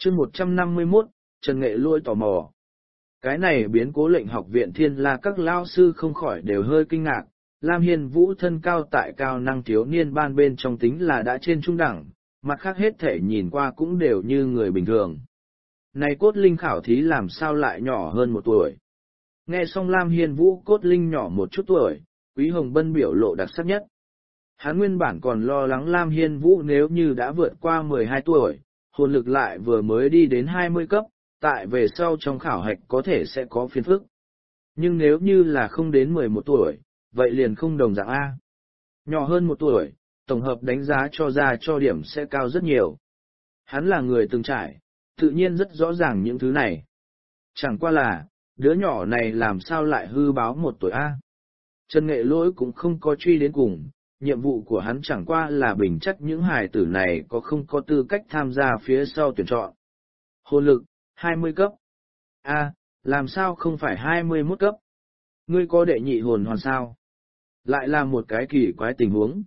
chương 151, Trần Nghệ Lôi tò mò. Cái này biến cố lệnh học viện Thiên La các lao sư không khỏi đều hơi kinh ngạc. Lam Hiên Vũ thân cao tại cao năng thiếu niên ban bên trong tính là đã trên trung đẳng, mặt khác hết thể nhìn qua cũng đều như người bình thường. Này cốt linh khảo thí làm sao lại nhỏ hơn một tuổi. Nghe xong Lam Hiên Vũ cốt linh nhỏ một chút tuổi, Quý Hồng Bân biểu lộ đặc sắc nhất. Hắn nguyên bản còn lo lắng Lam Hiên Vũ nếu như đã vượt qua 12 tuổi, hồn lực lại vừa mới đi đến 20 cấp, tại về sau trong khảo hạch có thể sẽ có phiền phức. Nhưng nếu như là không đến 11 tuổi, vậy liền không đồng dạng A. Nhỏ hơn một tuổi, tổng hợp đánh giá cho ra cho điểm sẽ cao rất nhiều. Hắn là người từng trải, tự nhiên rất rõ ràng những thứ này. Chẳng qua là, đứa nhỏ này làm sao lại hư báo một tuổi A. Trần Nghệ Lỗi cũng không có truy đến cùng, nhiệm vụ của hắn chẳng qua là bình chắc những hài tử này có không có tư cách tham gia phía sau tuyển chọn. Hồn lực, 20 cấp. A, làm sao không phải 21 cấp? Ngươi có đệ nhị hồn hoàn sao? Lại là một cái kỳ quái tình huống.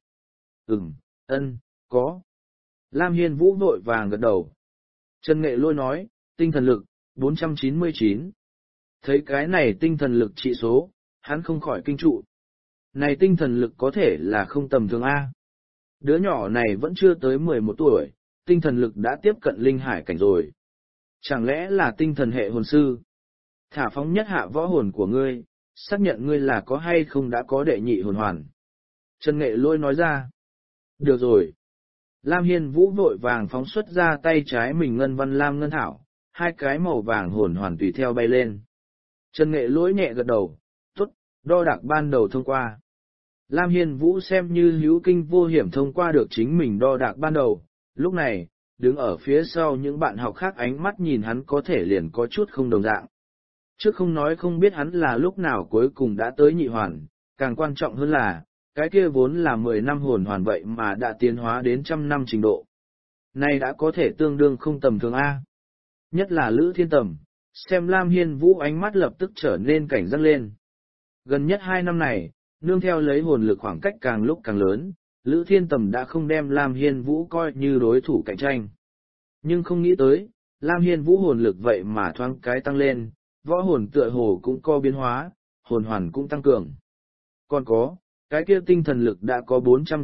Có. Lam Hiên Vũ vội vàng gật đầu. Trần Nghệ Lôi nói, tinh thần lực, 499. Thấy cái này tinh thần lực trị số, hắn không khỏi kinh trụ. Này tinh thần lực có thể là không tầm thường A. Đứa nhỏ này vẫn chưa tới 11 tuổi, tinh thần lực đã tiếp cận linh hải cảnh rồi. Chẳng lẽ là tinh thần hệ hồn sư? Thả phóng nhất hạ võ hồn của ngươi, xác nhận ngươi là có hay không đã có đệ nhị hồn hoàn. Trần Nghệ Lôi nói ra. Được rồi. Lam Hiên Vũ vội vàng phóng xuất ra tay trái mình ngân văn lam ngân thảo, hai cái màu vàng hồn hoàn tùy theo bay lên. Trần Nghệ Lỗi nhẹ gật đầu, tốt, đo đạc ban đầu thông qua. Lam Hiên Vũ xem như hữu kinh vô hiểm thông qua được chính mình đo đạc ban đầu, lúc này, đứng ở phía sau những bạn học khác ánh mắt nhìn hắn có thể liền có chút không đồng dạng. Trước không nói không biết hắn là lúc nào cuối cùng đã tới nhị hoàn, càng quan trọng hơn là, cái kia vốn là 10 năm hồn hoàn vậy mà đã tiến hóa đến 100 năm trình độ. Này đã có thể tương đương không tầm thường A. Nhất là Lữ Thiên Tầm, xem Lam Hiên Vũ ánh mắt lập tức trở nên cảnh giác lên. Gần nhất 2 năm này, nương theo lấy hồn lực khoảng cách càng lúc càng lớn, Lữ Thiên Tầm đã không đem Lam Hiên Vũ coi như đối thủ cạnh tranh. Nhưng không nghĩ tới, Lam Hiên Vũ hồn lực vậy mà thoáng cái tăng lên, võ hồn tựa hồ cũng có biến hóa, hồn hoàn cũng tăng cường. Còn có, cái kia tinh thần lực đã có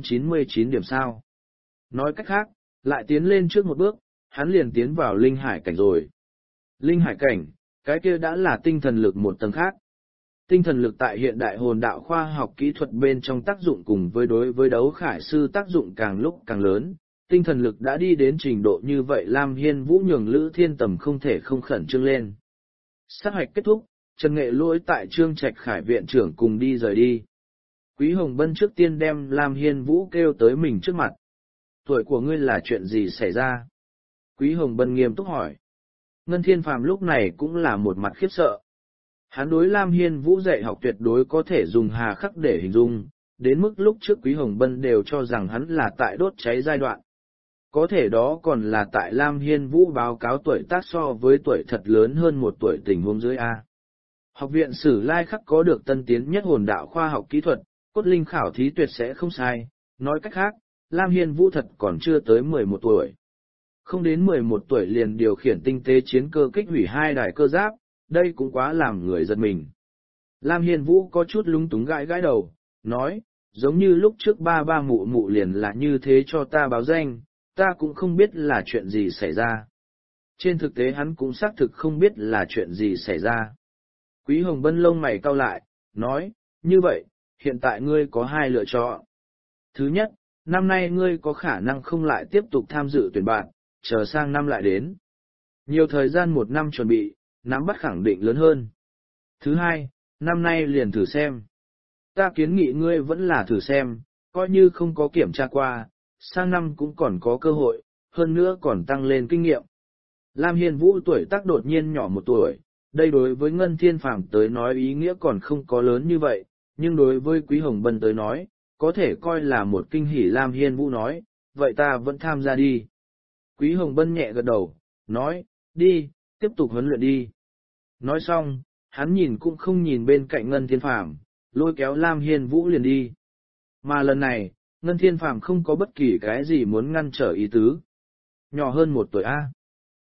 499 điểm sao. Nói cách khác, lại tiến lên trước một bước, hắn liền tiến vào linh hải cảnh rồi. Linh hải cảnh, cái kia đã là tinh thần lực một tầng khác. Tinh thần lực tại hiện đại hồn đạo khoa học kỹ thuật bên trong tác dụng cùng với đối với đấu khải sư tác dụng càng lúc càng lớn, tinh thần lực đã đi đến trình độ như vậy Lam Hiên Vũ nhường Lữ Thiên Tầm không thể không khẩn trương lên. Sát hạch kết thúc, Trần Nghệ Lỗi tại Trương Trạch Khải viện trưởng cùng đi rời đi. Quý Hồng Bân trước tiên đem Lam Hiên Vũ kêu tới mình trước mặt. Tuổi của ngươi là chuyện gì xảy ra? Quý Hồng Bân nghiêm túc hỏi. Ngân Thiên Phàm lúc này cũng là một mặt khiếp sợ. Hắn đối Lam Hiên Vũ dạy học tuyệt đối có thể dùng hà khắc để hình dung, đến mức lúc trước Quý Hồng Bân đều cho rằng hắn là tại đốt cháy giai đoạn. Có thể đó còn là tại Lam Hiên Vũ báo cáo tuổi tác so với tuổi thật lớn hơn một tuổi tình huống dưới A. Học viện Sử Lai Khắc có được tân tiến nhất hồn đạo khoa học kỹ thuật, cốt linh khảo thí tuyệt sẽ không sai, nói cách khác, Lam Hiên Vũ thật còn chưa tới 11 tuổi. Không đến 11 tuổi liền điều khiển tinh tế chiến cơ kích hủy 2 đài cơ giáp, đây cũng quá làm người giật mình. Lam Hiên Vũ có chút lúng túng gãi gãi đầu, nói, giống như lúc trước ba mụ mụ liền là như thế cho ta báo danh, ta cũng không biết là chuyện gì xảy ra. Trên thực tế hắn cũng xác thực không biết là chuyện gì xảy ra. Quý Hồng Bân lông mày cau lại, nói, như vậy, hiện tại ngươi có 2 lựa chọn. Thứ nhất, năm nay ngươi có khả năng không lại tiếp tục tham dự tuyển bạn, chờ sang năm lại đến. Nhiều thời gian 1 năm chuẩn bị, nắm bắt khẳng định lớn hơn. Thứ hai, năm nay liền thử xem. Ta kiến nghị ngươi vẫn là thử xem, coi như không có kiểm tra qua, sang năm cũng còn có cơ hội, hơn nữa còn tăng lên kinh nghiệm. Lam Hiên Vũ tuổi tác đột nhiên nhỏ 1 tuổi, đây đối với Ngân Thiên Phàm tới nói ý nghĩa còn không có lớn như vậy, nhưng đối với Quý Hồng Bân tới nói, có thể coi là một kinh hỉ. Lam Hiên Vũ nói, vậy ta vẫn tham gia đi. Quý Hồng Bân nhẹ gật đầu, nói, đi, tiếp tục huấn luyện đi. Nói xong, hắn nhìn cũng không nhìn bên cạnh Ngân Thiên Phàm, lôi kéo Lam Hiên Vũ liền đi. Mà lần này, Ngân Thiên Phàm không có bất kỳ cái gì muốn ngăn trở ý tứ. Nhỏ hơn 1 tuổi A.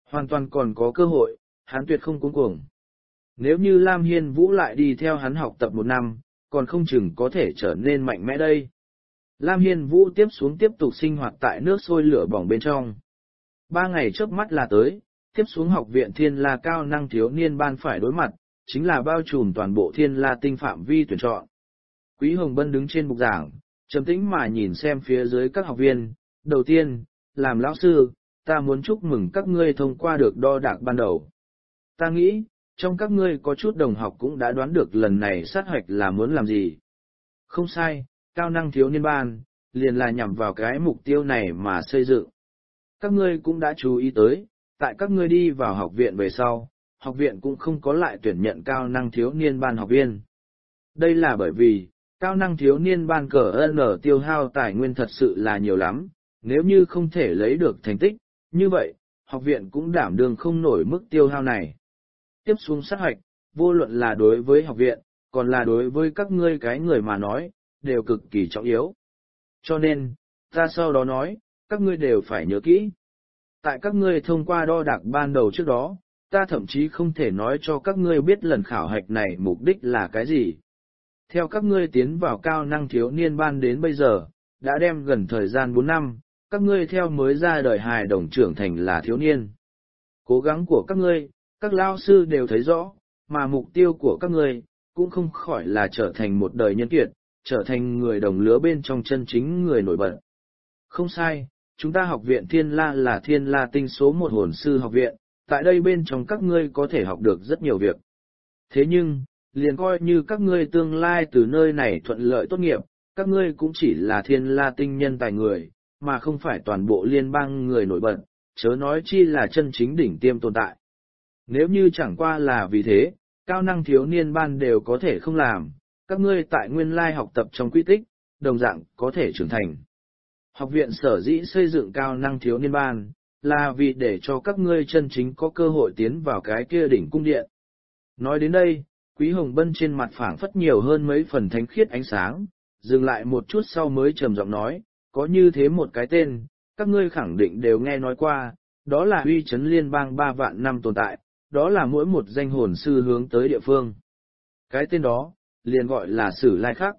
Hoàn toàn còn có cơ hội, hắn tuyệt không cuống cuồng. Nếu như Lam Hiên Vũ lại đi theo hắn học tập 1 năm, còn không chừng có thể trở nên mạnh mẽ đây. Lam Hiên Vũ tiếp xuống tiếp tục sinh hoạt tại nước sôi lửa bỏng bên trong. 3 ngày chớp mắt là tới, tiếp xuống học viện Thiên La cao năng thiếu niên ban phải đối mặt, chính là bao trùm toàn bộ Thiên La tinh phạm vi tuyển chọn. Quý Hồng Bân đứng trên bục giảng, trầm tĩnh mà nhìn xem phía dưới các học viên. Đầu tiên, làm lão sư, ta muốn chúc mừng các ngươi thông qua được đo đạc ban đầu. Ta nghĩ, trong các ngươi có chút đồng học cũng đã đoán được lần này sát hoạch là muốn làm gì. Không sai, cao năng thiếu niên ban, liền là nhằm vào cái mục tiêu này mà xây dựng. Các ngươi cũng đã chú ý tới, tại các ngươi đi vào học viện về sau, học viện cũng không có lại tuyển nhận cao năng thiếu niên ban học viên. Đây là bởi vì, cao năng thiếu niên ban cờ N tiêu hao tài nguyên thật sự là nhiều lắm, nếu như không thể lấy được thành tích, như vậy, học viện cũng đảm đương không nổi mức tiêu hao này. Tiếp xuống sát hoạch, vô luận là đối với học viện, còn là đối với các ngươi cái người mà nói, đều cực kỳ trọng yếu. Cho nên, ta sau đó nói, các ngươi đều phải nhớ kỹ. Tại các ngươi thông qua đo đạc ban đầu trước đó, ta thậm chí không thể nói cho các ngươi biết lần khảo hạch này mục đích là cái gì. Theo các ngươi tiến vào cao năng thiếu niên ban đến bây giờ, đã đem gần thời gian 4 năm, các ngươi theo mới ra đời hài đồng trưởng thành là thiếu niên. Cố gắng của các ngươi, các lao sư đều thấy rõ, mà mục tiêu của các ngươi, cũng không khỏi là trở thành một đời nhân kiệt, trở thành người đồng lứa bên trong chân chính người nổi bật. Không sai, chúng ta học viện Thiên La là Thiên La tinh số 1 hồn sư học viện, tại đây bên trong các ngươi có thể học được rất nhiều việc. Thế nhưng, liền coi như các ngươi tương lai từ nơi này thuận lợi tốt nghiệp, các ngươi cũng chỉ là Thiên La tinh nhân tài người, mà không phải toàn bộ liên bang người nổi bật, chớ nói chi là chân chính đỉnh tiêm tồn tại. Nếu như chẳng qua là vì thế, cao năng thiếu niên ban đều có thể không làm, các ngươi tại nguyên lai học tập trong quy tích, đồng dạng có thể trưởng thành. Học viện sở dĩ xây dựng cao năng thiếu niên ban, là vì để cho các ngươi chân chính có cơ hội tiến vào cái kia đỉnh cung điện. Nói đến đây, Quý Hồng Bân trên mặt phảng phất nhiều hơn mấy phần thánh khiết ánh sáng, dừng lại một chút sau mới trầm giọng nói, có như thế một cái tên, các ngươi khẳng định đều nghe nói qua, đó là uy chấn liên bang 3 vạn năm tồn tại, đó là mỗi một danh hồn sư hướng tới địa phương. Cái tên đó, liền gọi là Sử Lai Khắc.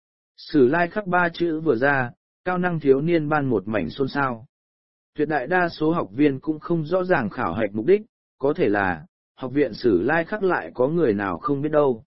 Sử Lai Khắc 3 chữ vừa ra, cao năng thiếu niên ban một mảnh xôn xao. Tuyệt đại đa số học viên cũng không rõ ràng khảo hạch mục đích, có thể là, học viện Sử Lai Khắc lại có người nào không biết đâu.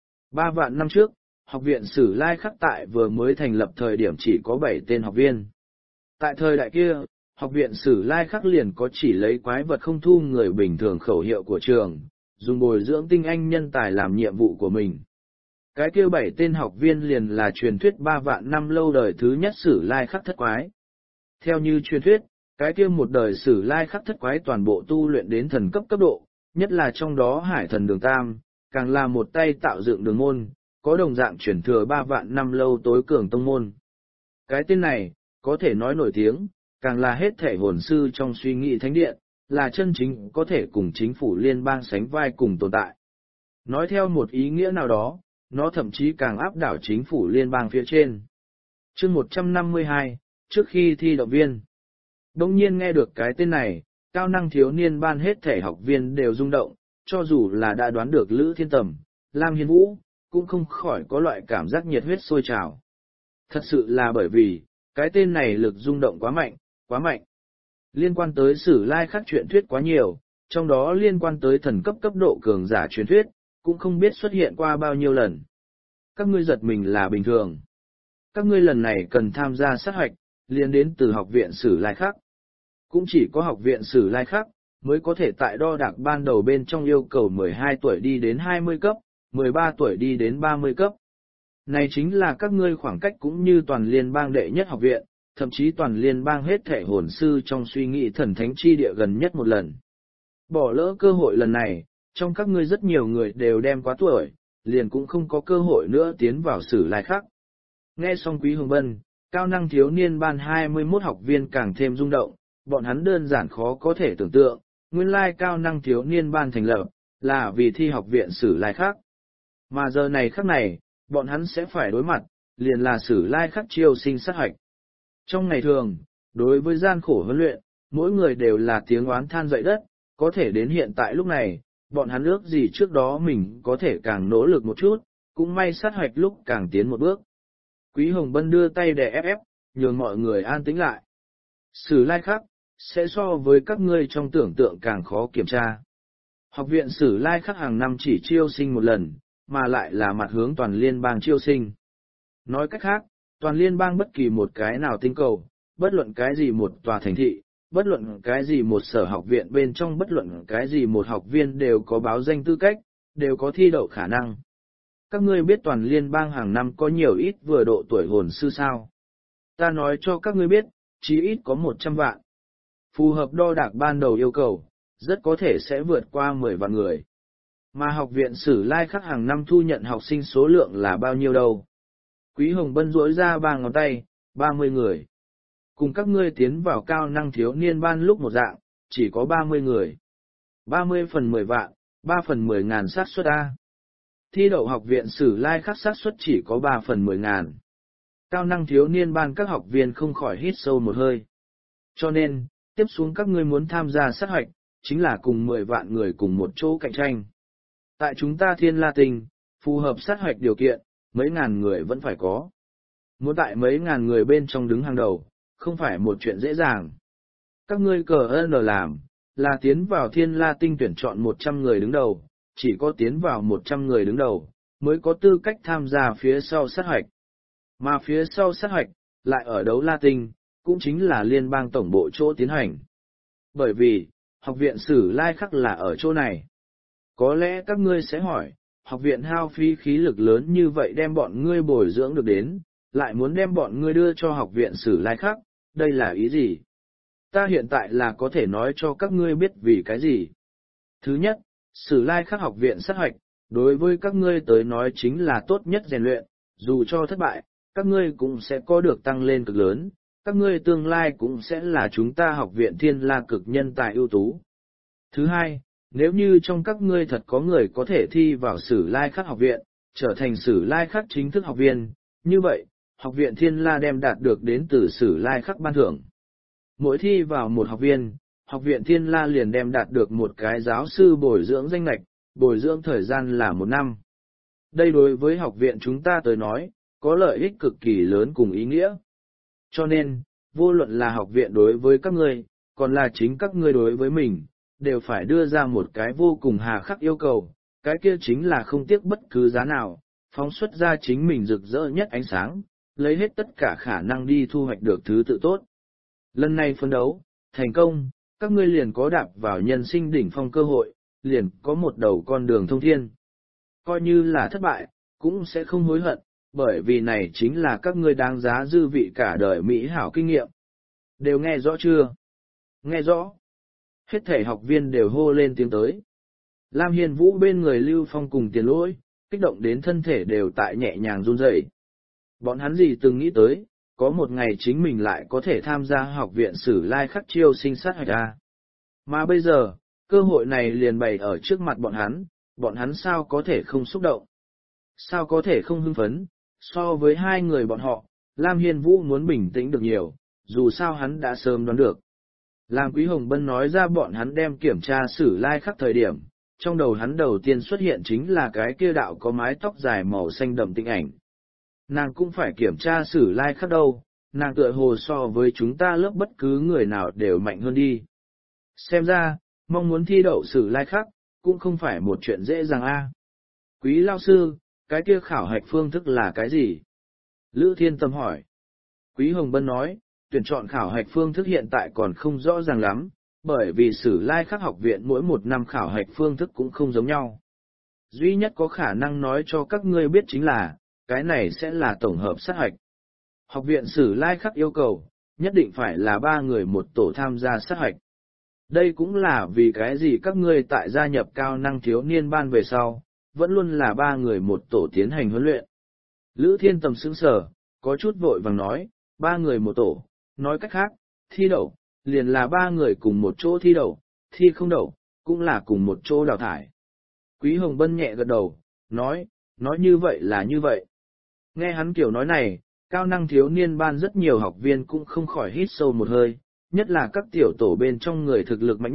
3 vạn năm trước, học viện Sử Lai Khắc tại vừa mới thành lập thời điểm chỉ có 7 tên học viên. Tại thời đại kia, học viện Sử Lai Khắc liền có chỉ lấy quái vật không thu người bình thường khẩu hiệu của trường, dùng bồi dưỡng tinh anh nhân tài làm nhiệm vụ của mình. Cái kia 7 tên học viên liền là truyền thuyết 3 vạn năm lâu đời thứ nhất Sử Lai Khắc thất quái. Theo như truyền thuyết, cái kia một đời Sử Lai Khắc thất quái toàn bộ tu luyện đến thần cấp cấp độ, nhất là trong đó Hải Thần Đường Tam, càng là một tay tạo dựng đường môn, có đồng dạng truyền thừa 3 vạn năm lâu tối cường tông môn. Cái tên này, có thể nói nổi tiếng, càng là hết thể hồn sư trong suy nghĩ thánh điện, là chân chính có thể cùng chính phủ liên bang sánh vai cùng tồn tại. Nói theo một ý nghĩa nào đó, nó thậm chí càng áp đảo chính phủ liên bang phía trên. Chương 152, trước khi thi động viên. Đông nhiên nghe được cái tên này, cao năng thiếu niên ban hết thể học viên đều rung động, cho dù là đã đoán được Lữ Thiên Tầm, Lam Hiên Vũ, cũng không khỏi có loại cảm giác nhiệt huyết sôi trào. Thật sự là bởi vì, cái tên này lực rung động quá mạnh, quá mạnh. Liên quan tới Sử Lai Khắc truyện thuyết quá nhiều, trong đó liên quan tới thần cấp cấp độ cường giả truyền thuyết, cũng không biết xuất hiện qua bao nhiêu lần. Các ngươi giật mình là bình thường. Các ngươi lần này cần tham gia sát hoạch, liên đến từ học viện Sử Lai Khắc. Cũng chỉ có học viện Sử Lai Khắc, mới có thể tại đo đạc ban đầu bên trong yêu cầu 12 tuổi đi đến 20 cấp, 13 tuổi đi đến 30 cấp. Này chính là các ngươi khoảng cách cũng như toàn liên bang đệ nhất học viện, thậm chí toàn liên bang hết thể hồn sư trong suy nghĩ thần thánh chi địa gần nhất một lần. Bỏ lỡ cơ hội lần này, trong các ngươi rất nhiều người đều đem quá tuổi, liền cũng không có cơ hội nữa tiến vào Sử Lai Khắc. Nghe xong Quý Hồng Bân, cao năng thiếu niên ban 21 học viên càng thêm rung động, bọn hắn đơn giản khó có thể tưởng tượng, nguyên lai cao năng thiếu niên ban thành lập, là vì thi học viện Sử Lai Khắc. Mà giờ này khắc này, bọn hắn sẽ phải đối mặt, liền là Sử Lai Khắc chiêu sinh sát hạch. Trong ngày thường, đối với gian khổ huấn luyện, mỗi người đều là tiếng oán than dậy đất, có thể đến hiện tại lúc này, bọn hắn ước gì trước đó mình có thể càng nỗ lực một chút, cũng may sát hoạch lúc càng tiến một bước. Quý Hồng Bân đưa tay để ép, nhường mọi người an tĩnh lại. Sử lai khắc, sẽ so với các ngươi trong tưởng tượng càng khó kiểm tra. Học viện Sử lai khắc hàng năm chỉ chiêu sinh một lần, mà lại là mặt hướng toàn liên bang chiêu sinh. Nói cách khác, toàn liên bang bất kỳ một cái nào tinh cầu, bất luận cái gì một tòa thành thị, bất luận cái gì một sở học viện bên trong bất luận cái gì một học viên đều có báo danh tư cách, đều có thi đậu khả năng. Các ngươi biết toàn liên bang hàng năm có nhiều ít vừa độ tuổi hồn sư sao? Ta nói cho các ngươi biết, chí ít có 100 vạn. Phù hợp đo đạc ban đầu yêu cầu, rất có thể sẽ vượt qua 10 vạn người. Mà học viện Sử lai khắc hàng năm thu nhận học sinh số lượng là bao nhiêu đâu? Quý Hồng Bân duỗi ra 3 ngón tay, 30 người. Cùng các ngươi tiến vào cao năng thiếu niên ban lúc một dạng, chỉ có 30 người. 30 phần 10 vạn, 3 phần 10 ngàn xác suất A. Thi đậu học viện Sử lai khắc xác suất chỉ có 3 phần 10 ngàn. Cao năng thiếu niên ban các học viên không khỏi hít sâu một hơi. Cho nên, tiếp xuống các ngươi muốn tham gia sát hoạch, chính là cùng 10 vạn người cùng một chỗ cạnh tranh. Tại chúng ta Thiên La Tinh, phù hợp sát hoạch điều kiện, mấy ngàn người vẫn phải có. Muốn tại mấy ngàn người bên trong đứng hàng đầu, không phải một chuyện dễ dàng. Các ngươi cờ ơn làm, là tiến vào Thiên La Tinh tuyển chọn 100 người đứng đầu, chỉ có tiến vào 100 người đứng đầu, mới có tư cách tham gia phía sau sát hoạch. Mà phía sau sát hoạch, lại ở đấu La Tinh, cũng chính là liên bang tổng bộ chỗ tiến hành. Bởi vì, học viện Sử lai khắc là ở chỗ này. Có lẽ các ngươi sẽ hỏi, học viện hao phí khí lực lớn như vậy đem bọn ngươi bồi dưỡng được đến, lại muốn đem bọn ngươi đưa cho học viện Sử lai khắc, đây là ý gì? Ta hiện tại là có thể nói cho các ngươi biết vì cái gì. Thứ nhất, Sử lai khắc học viện sát hoạch, đối với các ngươi tới nói chính là tốt nhất rèn luyện, dù cho thất bại, các ngươi cũng sẽ có được tăng lên cực lớn, các ngươi tương lai cũng sẽ là chúng ta học viện Thiên La cực nhân tài ưu tú. Thứ hai, nếu như trong các ngươi thật có người có thể thi vào Sử lai khắc học viện, trở thành Sử lai khắc chính thức học viên, như vậy, học viện Thiên La đem đạt được đến từ Sử lai khắc ban thưởng. Mỗi thi vào một học viên, học viện Thiên La liền đem đạt được một cái giáo sư bồi dưỡng danh lệch, bồi dưỡng thời gian là 1 năm. Đây đối với học viện chúng ta tới nói, có lợi ích cực kỳ lớn cùng ý nghĩa. Cho nên, vô luận là học viện đối với các ngươi, còn là chính các ngươi đối với mình, đều phải đưa ra một cái vô cùng hà khắc yêu cầu, cái kia chính là không tiếc bất cứ giá nào, phóng xuất ra chính mình rực rỡ nhất ánh sáng, lấy hết tất cả khả năng đi thu hoạch được thứ tự tốt. Lần này phấn đấu, thành công, các ngươi liền có đạp vào nhân sinh đỉnh phong cơ hội, liền có một đầu con đường thông thiên. Coi như là thất bại, cũng sẽ không hối hận, bởi vì này chính là các ngươi đáng giá dư vị cả đời mỹ hảo kinh nghiệm. Đều nghe rõ chưa? Nghe rõ. Hết thể học viên đều hô lên tiếng tới. Lam Hiên Vũ bên người Lưu Phong cùng Tiền Lỗi, kích động đến thân thể đều tại nhẹ nhàng run rẩy. Bọn hắn gì từng nghĩ tới, có một ngày chính mình lại có thể tham gia học viện Sử lai khắc chiêu sinh sát hoạch A. Mà bây giờ, cơ hội này liền bày ở trước mặt bọn hắn sao có thể không xúc động? Sao có thể không hưng phấn? So với hai người bọn họ, Lam Hiên Vũ muốn bình tĩnh được nhiều, dù sao hắn đã sớm đoán được. Làm Quý Hồng Bân nói ra bọn hắn đem kiểm tra Sử lai khắc thời điểm, trong đầu hắn đầu tiên xuất hiện chính là cái kia đạo có mái tóc dài màu xanh đậm tinh ảnh. Nàng cũng phải kiểm tra Sử lai khắc đâu, nàng tựa hồ so với chúng ta lớp bất cứ người nào đều mạnh hơn đi. Xem ra, mong muốn thi đậu Sử lai khắc, cũng không phải một chuyện dễ dàng a. Quý lao sư, cái kia khảo hạch phương thức là cái gì? Lữ Thiên Tâm hỏi. Quý Hồng Bân nói, tuyển chọn khảo hạch phương thức hiện tại còn không rõ ràng lắm, bởi vì Sử lai khắc học viện mỗi 1 năm khảo hạch phương thức cũng không giống nhau. Duy nhất có khả năng nói cho các ngươi biết chính là, cái này sẽ là tổng hợp sát hạch. Học viện Sử lai khắc yêu cầu, nhất định phải là 3 người một tổ tham gia sát hạch. Đây cũng là vì cái gì các ngươi tại gia nhập cao năng thiếu niên ban về sau, vẫn luôn là 3 người một tổ tiến hành huấn luyện. Lữ Thiên Tầm sững sờ, có chút vội vàng nói, 3 người một tổ, nói cách khác, thi đậu, liền là 3 người cùng một chỗ thi đậu, thi không đậu, cũng là cùng một chỗ đào thải. Quý Hồng Bân nhẹ gật đầu, nói như vậy là như vậy. Nghe hắn kiểu nói này, cao năng thiếu niên ban rất nhiều học viên cũng không khỏi hít sâu một hơi, nhất là các tiểu tổ bên trong người thực lực mạnh nhất,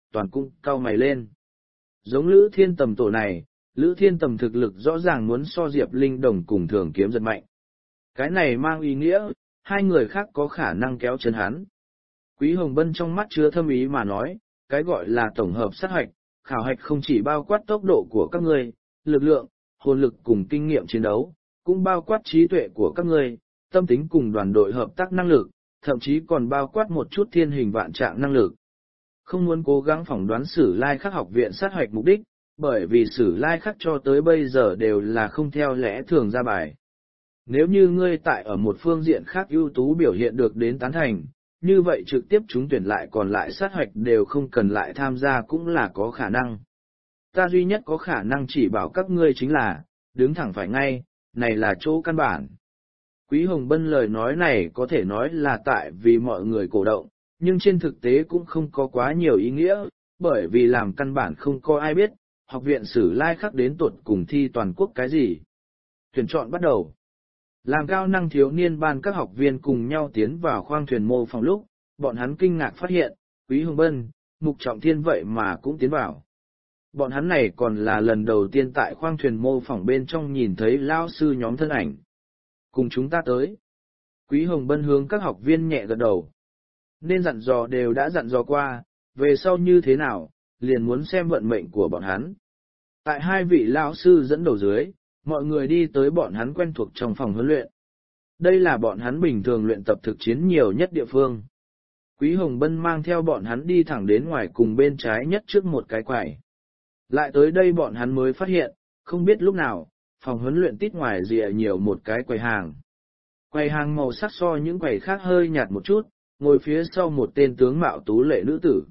toàn cũng cau mày lên. Giống Lữ Thiên Tầm tổ này, Lữ Thiên Tầm thực lực rõ ràng muốn so Diệp Linh Đồng cùng Thường Kiếm Giật mạnh. Cái này mang ý nghĩa, hai người khác có khả năng kéo chân hắn. Quý Hồng Bân trong mắt chứa thâm ý mà nói, cái gọi là tổng hợp sát hạch, khảo hạch không chỉ bao quát tốc độ của các ngươi, lực lượng, hồn lực cùng kinh nghiệm chiến đấu, cũng bao quát trí tuệ của các ngươi, tâm tính cùng đoàn đội hợp tác năng lực, thậm chí còn bao quát một chút thiên hình vạn trạng năng lực. Không muốn cố gắng phỏng đoán Sử Lai Khắc học viện sát hoạch mục đích, bởi vì Sử Lai Khắc cho tới bây giờ đều là không theo lẽ thường ra bài. Nếu như ngươi tại ở một phương diện khác ưu tú biểu hiện được đến tán thành, như vậy trực tiếp chúng tuyển lại còn lại sát hoạch đều không cần lại tham gia cũng là có khả năng. Ta duy nhất có khả năng chỉ bảo các ngươi chính là, đứng thẳng phải ngay, này là chỗ căn bản. Quý Hồng Bân lời nói này có thể nói là tại vì mọi người cổ động, nhưng trên thực tế cũng không có quá nhiều ý nghĩa, bởi vì làm căn bản không có ai biết, học viện Sử Lai Khắc đến tuột cùng thi toàn quốc cái gì. Tuyển chọn bắt đầu. Làm cao năng thiếu niên ban các học viên cùng nhau tiến vào khoang thuyền mô phỏng lúc, bọn hắn kinh ngạc phát hiện, Quý Hồng Bân, Mục Trọng Thiên vậy mà cũng tiến vào. Bọn hắn này còn là lần đầu tiên tại khoang thuyền mô phỏng bên trong nhìn thấy lao sư nhóm thân ảnh. Cùng chúng ta tới. Quý Hồng Bân hướng các học viên nhẹ gật đầu. Nên dặn dò đều đã dặn dò qua, về sau như thế nào, liền muốn xem vận mệnh của bọn hắn. Tại hai vị lão sư dẫn đầu dưới, mọi người đi tới bọn hắn quen thuộc trong phòng huấn luyện. Đây là bọn hắn bình thường luyện tập thực chiến nhiều nhất địa phương. Quý Hồng Bân mang theo bọn hắn đi thẳng đến ngoài cùng bên trái nhất trước một cái quầy. Lại tới đây bọn hắn mới phát hiện, không biết lúc nào, phòng huấn luyện tít ngoài rìa nhiều một cái quầy hàng. Quầy hàng màu sắc so những quầy khác hơi nhạt một chút, ngồi phía sau một tên tướng mạo tú lệ nữ tử.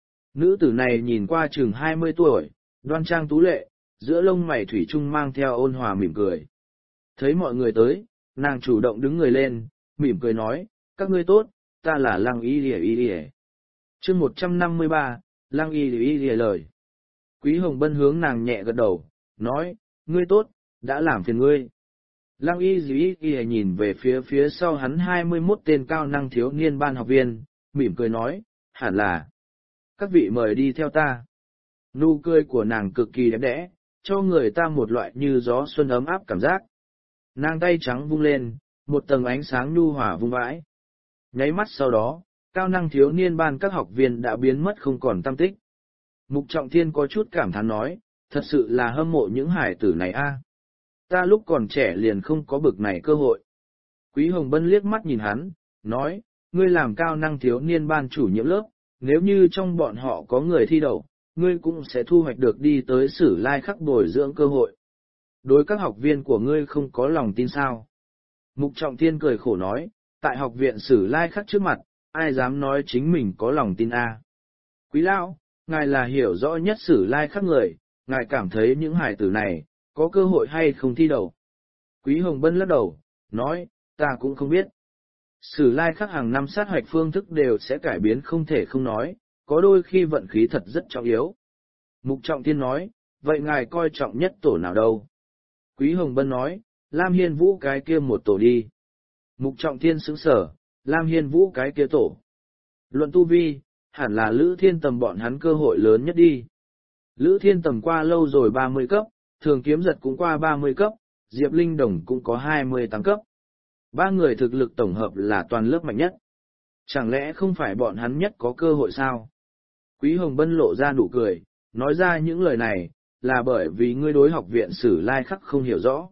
Nữ tử này nhìn qua chừng 20 tuổi, đoan trang tú lệ, giữa lông mày thủy chung mang theo ôn hòa mỉm cười. Thấy mọi người tới, nàng chủ động đứng người lên, mỉm cười nói, các ngươi tốt, ta là Lăng Y Lìa. Chương 153, Lăng Y Lìa lời. Quý Hồng Bân hướng nàng nhẹ gật đầu, nói, ngươi tốt, đã làm phiền ngươi. Lăng Y Lìa nhìn về phía sau hắn 21 tên cao năng thiếu niên ban học viên, mỉm cười nói, hẳn là, các vị mời đi theo ta. Nụ cười của nàng cực kỳ đẹp đẽ, cho người ta một loại như gió xuân ấm áp cảm giác. Nàng tay trắng vung lên, một tầng ánh sáng nhu hòa vung vãi. Nháy mắt sau đó, cao năng thiếu niên ban các học viên đã biến mất không còn tăm tích. Mục Trọng Thiên có chút cảm thán nói, thật sự là hâm mộ những hải tử này a. Ta lúc còn trẻ liền không có bực này cơ hội. Quý Hồng Bân liếc mắt nhìn hắn, nói, ngươi làm cao năng thiếu niên ban chủ nhiệm lớp, nếu như trong bọn họ có người thi đậu, ngươi cũng sẽ thu hoạch được đi tới Sử Lai Khắc bồi dưỡng cơ hội. Đối các học viên của ngươi không có lòng tin sao? Mục Trọng Thiên cười khổ nói, tại học viện Sử Lai Khắc trước mặt, ai dám nói chính mình có lòng tin a? Quý lão, ngài là hiểu rõ nhất Sử Lai Khắc người, ngài cảm thấy những hải tử này, có cơ hội hay không thi đậu? Quý Hồng Bân lắc đầu, nói, ta cũng không biết. Sử Lai Khắc hàng năm sát hoạch phương thức đều sẽ cải biến không thể không nói, có đôi khi vận khí thật rất trọng yếu. Mục Trọng Thiên nói, vậy ngài coi trọng nhất tổ nào đâu? Quý Hồng Bân nói, Lam Hiên Vũ cái kia một tổ đi. Mục Trọng Thiên sững sở, Lam Hiên Vũ cái kia tổ. Luận tu vi, hẳn là Lữ Thiên Tầm bọn hắn cơ hội lớn nhất đi. Lữ Thiên Tầm qua lâu rồi 30 cấp, Thường Kiếm Giật cũng qua 30 cấp, Diệp Linh Đồng cũng có 28 cấp. Ba người thực lực tổng hợp là toàn lớp mạnh nhất. Chẳng lẽ không phải bọn hắn nhất có cơ hội sao? Quý Hồng Bân lộ ra nụ cười, nói ra những lời này, là bởi vì ngươi đối học viện Sử Lai Khắc không hiểu rõ.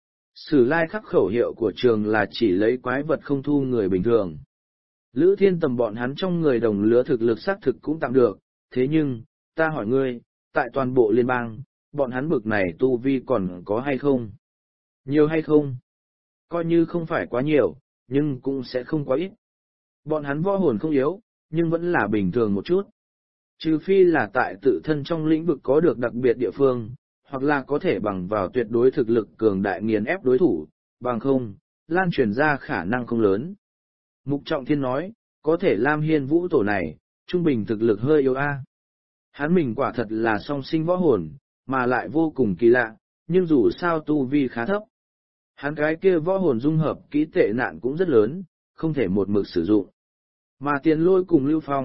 Sử Lai Khắc khẩu hiệu của trường là chỉ lấy quái vật không thu người bình thường. Lữ Thiên Tầm bọn hắn trong người đồng lứa thực lực xác thực cũng tạm được, thế nhưng, ta hỏi ngươi, tại toàn bộ liên bang, bọn hắn bực này tu vi còn có hay không? Nhiều hay không? Coi như không phải quá nhiều, nhưng cũng sẽ không quá ít. Bọn hắn võ hồn không yếu, nhưng vẫn là bình thường một chút. Trừ phi là tại tự thân trong lĩnh vực có được đặc biệt địa phương, hoặc là có thể bằng vào tuyệt đối thực lực cường đại nghiền ép đối thủ, bằng không, lan truyền ra khả năng không lớn. Mục Trọng Thiên nói, có thể Lam Hiên Vũ tổ này, trung bình thực lực hơi yếu a. Hắn mình quả thật là song sinh võ hồn, mà lại vô cùng kỳ lạ, nhưng dù sao tu vi khá thấp. Hắn cái kia võ hồn dung hợp kỹ tệ nạn cũng rất lớn, không thể một mực sử dụng. Mà Tiền Lôi cùng Lưu Phong,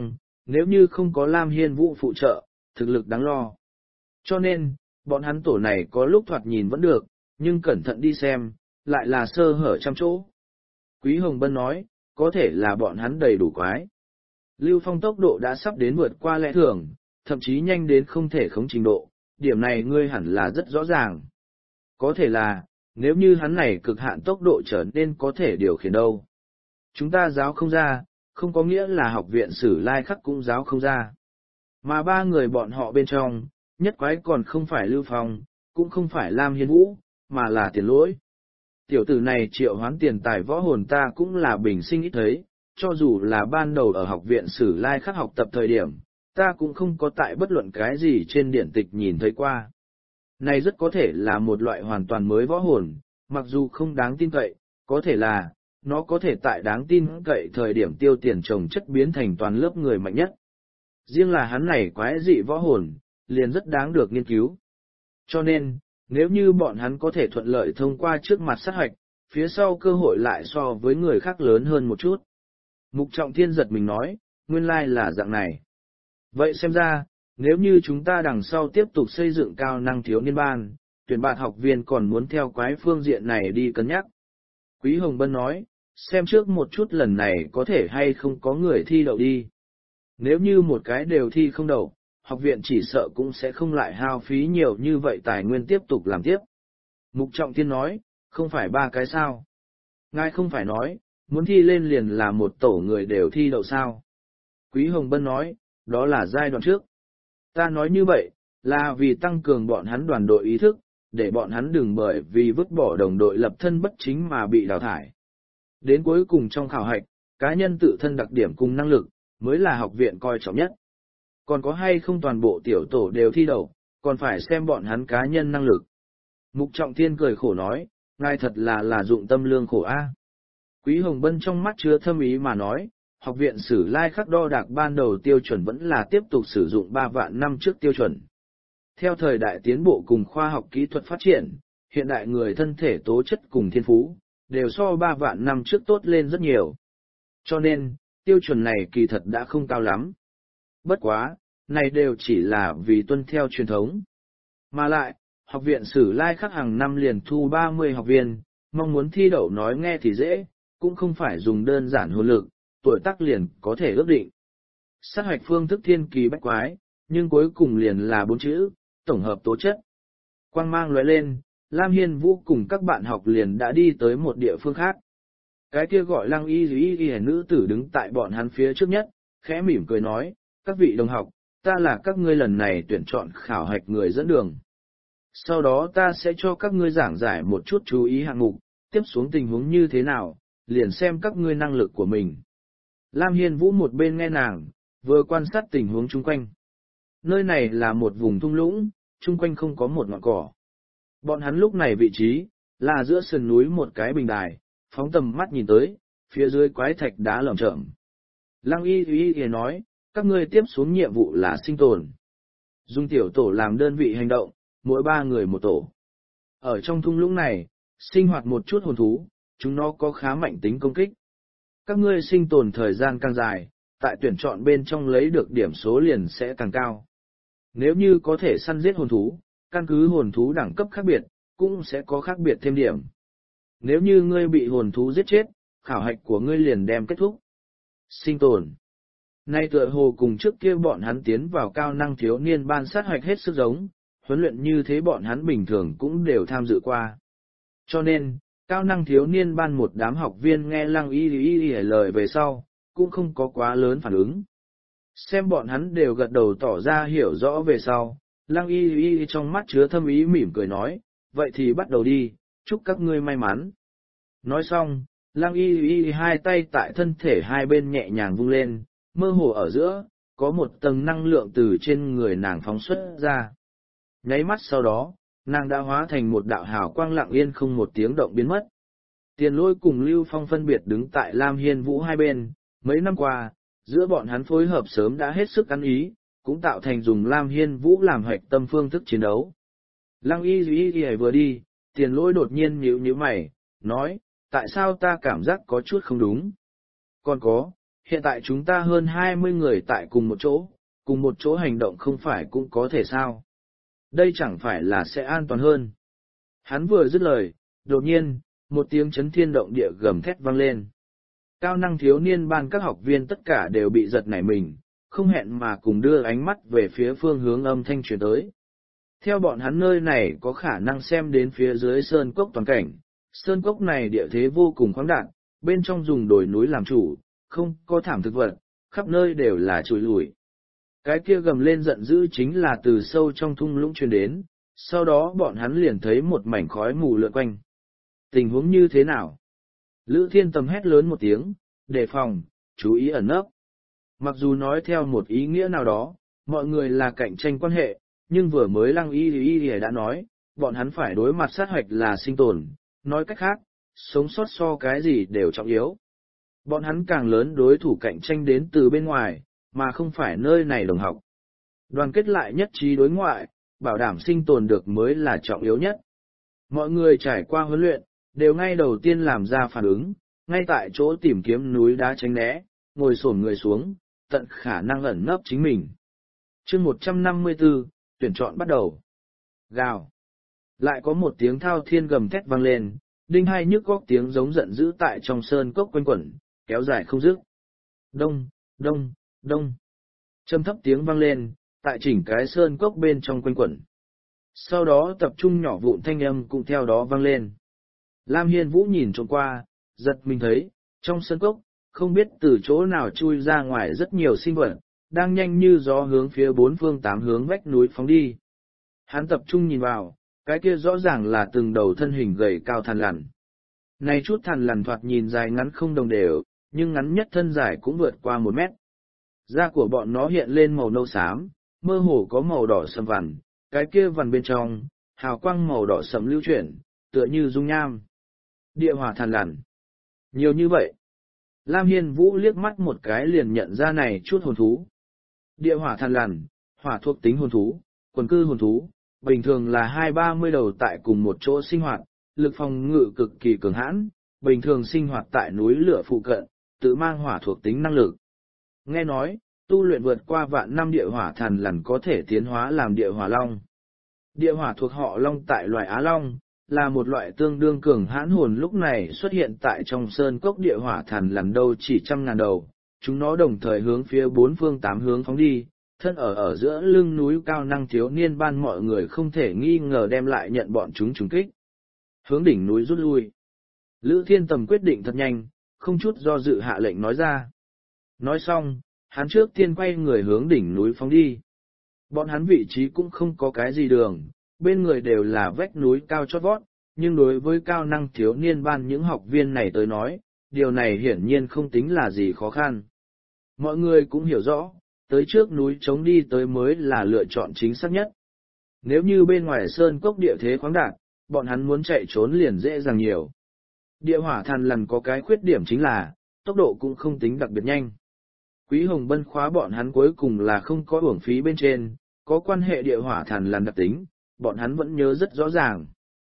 Nếu như không có Lam Hiên Vũ phụ trợ, thực lực đáng lo. Cho nên, bọn hắn tổ này có lúc thoạt nhìn vẫn được, nhưng cẩn thận đi xem, lại là sơ hở trăm chỗ. Quý Hồng Bân nói, có thể là bọn hắn đầy đủ quái. Lưu Phong tốc độ đã sắp đến vượt qua lẽ thường, thậm chí nhanh đến không thể khống trình độ, điểm này ngươi hẳn là rất rõ ràng. Có thể là, nếu như hắn này cực hạn tốc độ trở nên có thể điều khiển đâu. Chúng ta giáo không ra, không có nghĩa là học viện Sử Lai Khắc cũng giáo không ra. Mà ba người bọn họ bên trong, nhất quái còn không phải Lưu Phong, cũng không phải Lam Hiên Vũ, mà là Tiền Lỗi. Tiểu tử này triệu hoán tiền tài võ hồn ta cũng là bình sinh ít thấy, cho dù là ban đầu ở học viện Sử Lai Khắc học tập thời điểm, ta cũng không có tại bất luận cái gì trên điển tịch nhìn thấy qua. Này rất có thể là một loại hoàn toàn mới võ hồn, mặc dù không đáng tin cậy, có thể là, nó có thể tại đáng tin cậy thời điểm tiêu tiền trồng chất biến thành toàn lớp người mạnh nhất. Riêng là hắn này quái dị võ hồn, liền rất đáng được nghiên cứu. Cho nên, nếu như bọn hắn có thể thuận lợi thông qua trước mặt sát hoạch, phía sau cơ hội lại so với người khác lớn hơn một chút. Mục Trọng Thiên giật mình nói, nguyên lai là dạng này. Vậy xem ra, nếu như chúng ta đằng sau tiếp tục xây dựng cao năng thiếu niên ban, tuyển bạn học viên còn muốn theo quái phương diện này đi cân nhắc. Quý Hồng Bân nói, xem trước một chút lần này có thể hay không có người thi đậu đi. Nếu như một cái đều thi không đậu, học viện chỉ sợ cũng sẽ không lại hao phí nhiều như vậy tài nguyên tiếp tục làm tiếp. Mục Trọng Thiên nói, không phải ba cái sao. Ngài không phải nói, muốn thi lên liền là một tổ người đều thi đậu sao. Quý Hồng Bân nói, đó là giai đoạn trước. Ta nói như vậy, là vì tăng cường bọn hắn đoàn đội ý thức, để bọn hắn đừng bởi vì vứt bỏ đồng đội lập thân bất chính mà bị đào thải. Đến cuối cùng trong khảo hạch, cá nhân tự thân đặc điểm cùng năng lực, mới là học viện coi trọng nhất. Còn có hay không toàn bộ tiểu tổ đều thi đậu, còn phải xem bọn hắn cá nhân năng lực. Mục Trọng Thiên cười khổ nói, ngài thật là dụng tâm lương khổ a. Quý Hồng Bân trong mắt chứa thâm ý mà nói, học viện Sử Lai Khắc đo đạc ban đầu tiêu chuẩn vẫn là tiếp tục sử dụng 3 vạn năm trước tiêu chuẩn. Theo thời đại tiến bộ cùng khoa học kỹ thuật phát triển, hiện đại người thân thể tố chất cùng thiên phú, đều so 3 vạn năm trước tốt lên rất nhiều. Cho nên, tiêu chuẩn này kỳ thật đã không cao lắm. Bất quá, này đều chỉ là vì tuân theo truyền thống. Mà lại, học viện Sử Lai Khắc hàng năm liền thu 30 học viên, mong muốn thi đậu nói nghe thì dễ, cũng không phải dùng đơn giản hồn lực, tuổi tác liền có thể ước định. Sát hoạch phương thức thiên kỳ bách quái, nhưng cuối cùng liền là 4 chữ, tổng hợp tố chất. Quang mang lóe lên, Lam Hiên Vũ cùng các bạn học liền đã đi tới một địa phương khác. Cái kia gọi Lăng Y nữ tử đứng tại bọn hắn phía trước nhất, khẽ mỉm cười nói, các vị đồng học, ta là các ngươi lần này tuyển chọn khảo hạch người dẫn đường. Sau đó ta sẽ cho các ngươi giảng giải một chút chú ý hạng mục, tiếp xuống tình huống như thế nào, liền xem các ngươi năng lực của mình. Lam Hiên Vũ một bên nghe nàng, vừa quan sát tình huống chung quanh. Nơi này là một vùng thung lũng, chung quanh không có một ngọn cỏ. Bọn hắn lúc này vị trí, là giữa sườn núi một cái bình đài, phóng tầm mắt nhìn tới, phía dưới quái thạch đá lởm chởm. Lăng Y nói, các ngươi tiếp xuống nhiệm vụ là sinh tồn. Dùng tiểu tổ làm đơn vị hành động, mỗi 3 người một tổ. Ở trong thung lũng này, sinh hoạt một chút hồn thú, chúng nó có khá mạnh tính công kích. Các ngươi sinh tồn thời gian càng dài, tại tuyển chọn bên trong lấy được điểm số liền sẽ càng cao. Nếu như có thể săn giết hồn thú, căn cứ hồn thú đẳng cấp khác biệt, cũng sẽ có khác biệt thêm điểm. Nếu như ngươi bị hồn thú giết chết, khảo hạch của ngươi liền đem kết thúc. Sinh tồn. Nay tựa hồ cùng trước kia bọn hắn tiến vào cao năng thiếu niên ban sát hoạch hết sức giống, huấn luyện như thế bọn hắn bình thường cũng đều tham dự qua. Cho nên, cao năng thiếu niên ban một đám học viên nghe Lăng Y lời về sau, cũng không có quá lớn phản ứng. Xem bọn hắn đều gật đầu tỏ ra hiểu rõ về sau, Lăng Y trong mắt chứa thâm ý mỉm cười nói, vậy thì bắt đầu đi, chúc các ngươi may mắn. Nói xong, Lăng Y hai tay tại thân thể hai bên nhẹ nhàng vung lên, mơ hồ ở giữa, có một tầng năng lượng từ trên người nàng phóng xuất ra. Nháy mắt sau đó, nàng đã hóa thành một đạo hào quang lặng yên không một tiếng động biến mất. Tiền Lôi cùng Lưu Phong phân biệt đứng tại Lam Hiên Vũ hai bên, mấy năm qua, giữa bọn hắn phối hợp sớm đã hết sức ăn ý, cũng tạo thành dùng Lam Hiên Vũ làm hoạch tâm phương thức chiến đấu. Lăng Y vừa đi, Tiền Lôi đột nhiên nhíu mày, nói, tại sao ta cảm giác có chút không đúng? Còn có, hiện tại chúng ta hơn 20 người tại cùng một chỗ hành động không phải cũng có thể sao? Đây chẳng phải là sẽ an toàn hơn. Hắn vừa dứt lời, đột nhiên, một tiếng chấn thiên động địa gầm thét vang lên. Cao năng thiếu niên ban các học viên tất cả đều bị giật nảy mình, không hẹn mà cùng đưa ánh mắt về phía phương hướng âm thanh truyền tới. Theo bọn hắn nơi này có khả năng xem đến phía dưới sơn cốc toàn cảnh, sơn cốc này địa thế vô cùng khoáng đạt, bên trong dùng đồi núi làm chủ, không có thảm thực vật, khắp nơi đều là trụi lùi. Cái kia gầm lên giận dữ chính là từ sâu trong thung lũng truyền đến, sau đó bọn hắn liền thấy một mảnh khói mù lượn quanh. Tình huống như thế nào? Lữ Thiên Tầm hét lớn một tiếng, đề phòng, chú ý ẩn nấp. Mặc dù nói theo một ý nghĩa nào đó, mọi người là cạnh tranh quan hệ, nhưng vừa mới Lăng Y đã nói, bọn hắn phải đối mặt sát hoạch là sinh tồn, nói cách khác, sống sót so cái gì đều trọng yếu. Bọn hắn càng lớn đối thủ cạnh tranh đến từ bên ngoài, mà không phải nơi này đồng học. Đoàn kết lại nhất trí đối ngoại, bảo đảm sinh tồn được mới là trọng yếu nhất. Mọi người trải qua huấn luyện, đều ngay đầu tiên làm ra phản ứng, ngay tại chỗ tìm kiếm núi đá tránh né, ngồi xổm người xuống, tận khả năng ẩn nấp chính mình. Chương 154, tuyển chọn bắt đầu. Gào. Lại có một tiếng thao thiên gầm thét vang lên, đinh hai nhức góc tiếng giống giận dữ tại trong sơn cốc quanh quẩn, kéo dài không dứt. Đông, đông, đông. Trầm thấp tiếng vang lên, tại chỉnh cái sơn cốc bên trong quanh quẩn. Sau đó tập trung nhỏ vụn thanh âm cũng theo đó vang lên. Lam Hiên Vũ nhìn trộm qua, giật mình thấy, trong sơn cốc, không biết từ chỗ nào chui ra ngoài rất nhiều sinh vật, đang nhanh như gió hướng phía bốn phương tám hướng vách núi phóng đi. Hắn tập trung nhìn vào, cái kia rõ ràng là từng đầu thân hình gầy cao thằn lằn. Này chút thằn lằn thoạt nhìn dài ngắn không đồng đều, nhưng ngắn nhất thân dài cũng vượt qua 1 mét. Da của bọn nó hiện lên màu nâu xám, mơ hồ có màu đỏ sẫm vằn, cái kia vằn bên trong, hào quang màu đỏ sẫm lưu chuyển, tựa như dung nham. Địa hỏa thằn lằn. Nhiều như vậy. Lam Hiên Vũ liếc mắt một cái liền nhận ra này chút hồn thú. Địa hỏa thằn lằn, hỏa thuộc tính hồn thú, quần cư hồn thú, bình thường là 20-30 đầu tại cùng một chỗ sinh hoạt, lực phòng ngự cực kỳ cường hãn, bình thường sinh hoạt tại núi lửa phụ cận, tự mang hỏa thuộc tính năng lực. Nghe nói, tu luyện vượt qua vạn năm địa hỏa thằn lằn có thể tiến hóa làm địa hỏa long. Địa hỏa thuộc họ long tại loài Á Long, là một loại tương đương cường hãn hồn lúc này xuất hiện tại trong sơn cốc địa hỏa thằn lằn đâu chỉ 100.000 đầu, chúng nó đồng thời hướng phía bốn phương tám hướng phóng đi, thân ở giữa lưng núi cao năng thiếu niên ban mọi người không thể nghi ngờ đem lại nhận bọn chúng trúng kích. Hướng đỉnh núi rút lui. Lữ Thiên Tầm quyết định thật nhanh, không chút do dự hạ lệnh nói ra. Nói xong, hắn trước tiên quay người hướng đỉnh núi phóng đi. Bọn hắn vị trí cũng không có cái gì đường, bên người đều là vách núi cao chót vót, nhưng đối với cao năng thiếu niên ban những học viên này tới nói, điều này hiển nhiên không tính là gì khó khăn. Mọi người cũng hiểu rõ, tới trước núi chống đi tới mới là lựa chọn chính xác nhất. Nếu như bên ngoài sơn cốc địa thế khoáng đạt, bọn hắn muốn chạy trốn liền dễ dàng nhiều. Địa hỏa thằn lằn có cái khuyết điểm chính là, tốc độ cũng không tính đặc biệt nhanh. Quý Hồng Bân khóa bọn hắn cuối cùng là không có uổng phí bên trên, có quan hệ địa hỏa thằn lằn đặc tính, bọn hắn vẫn nhớ rất rõ ràng.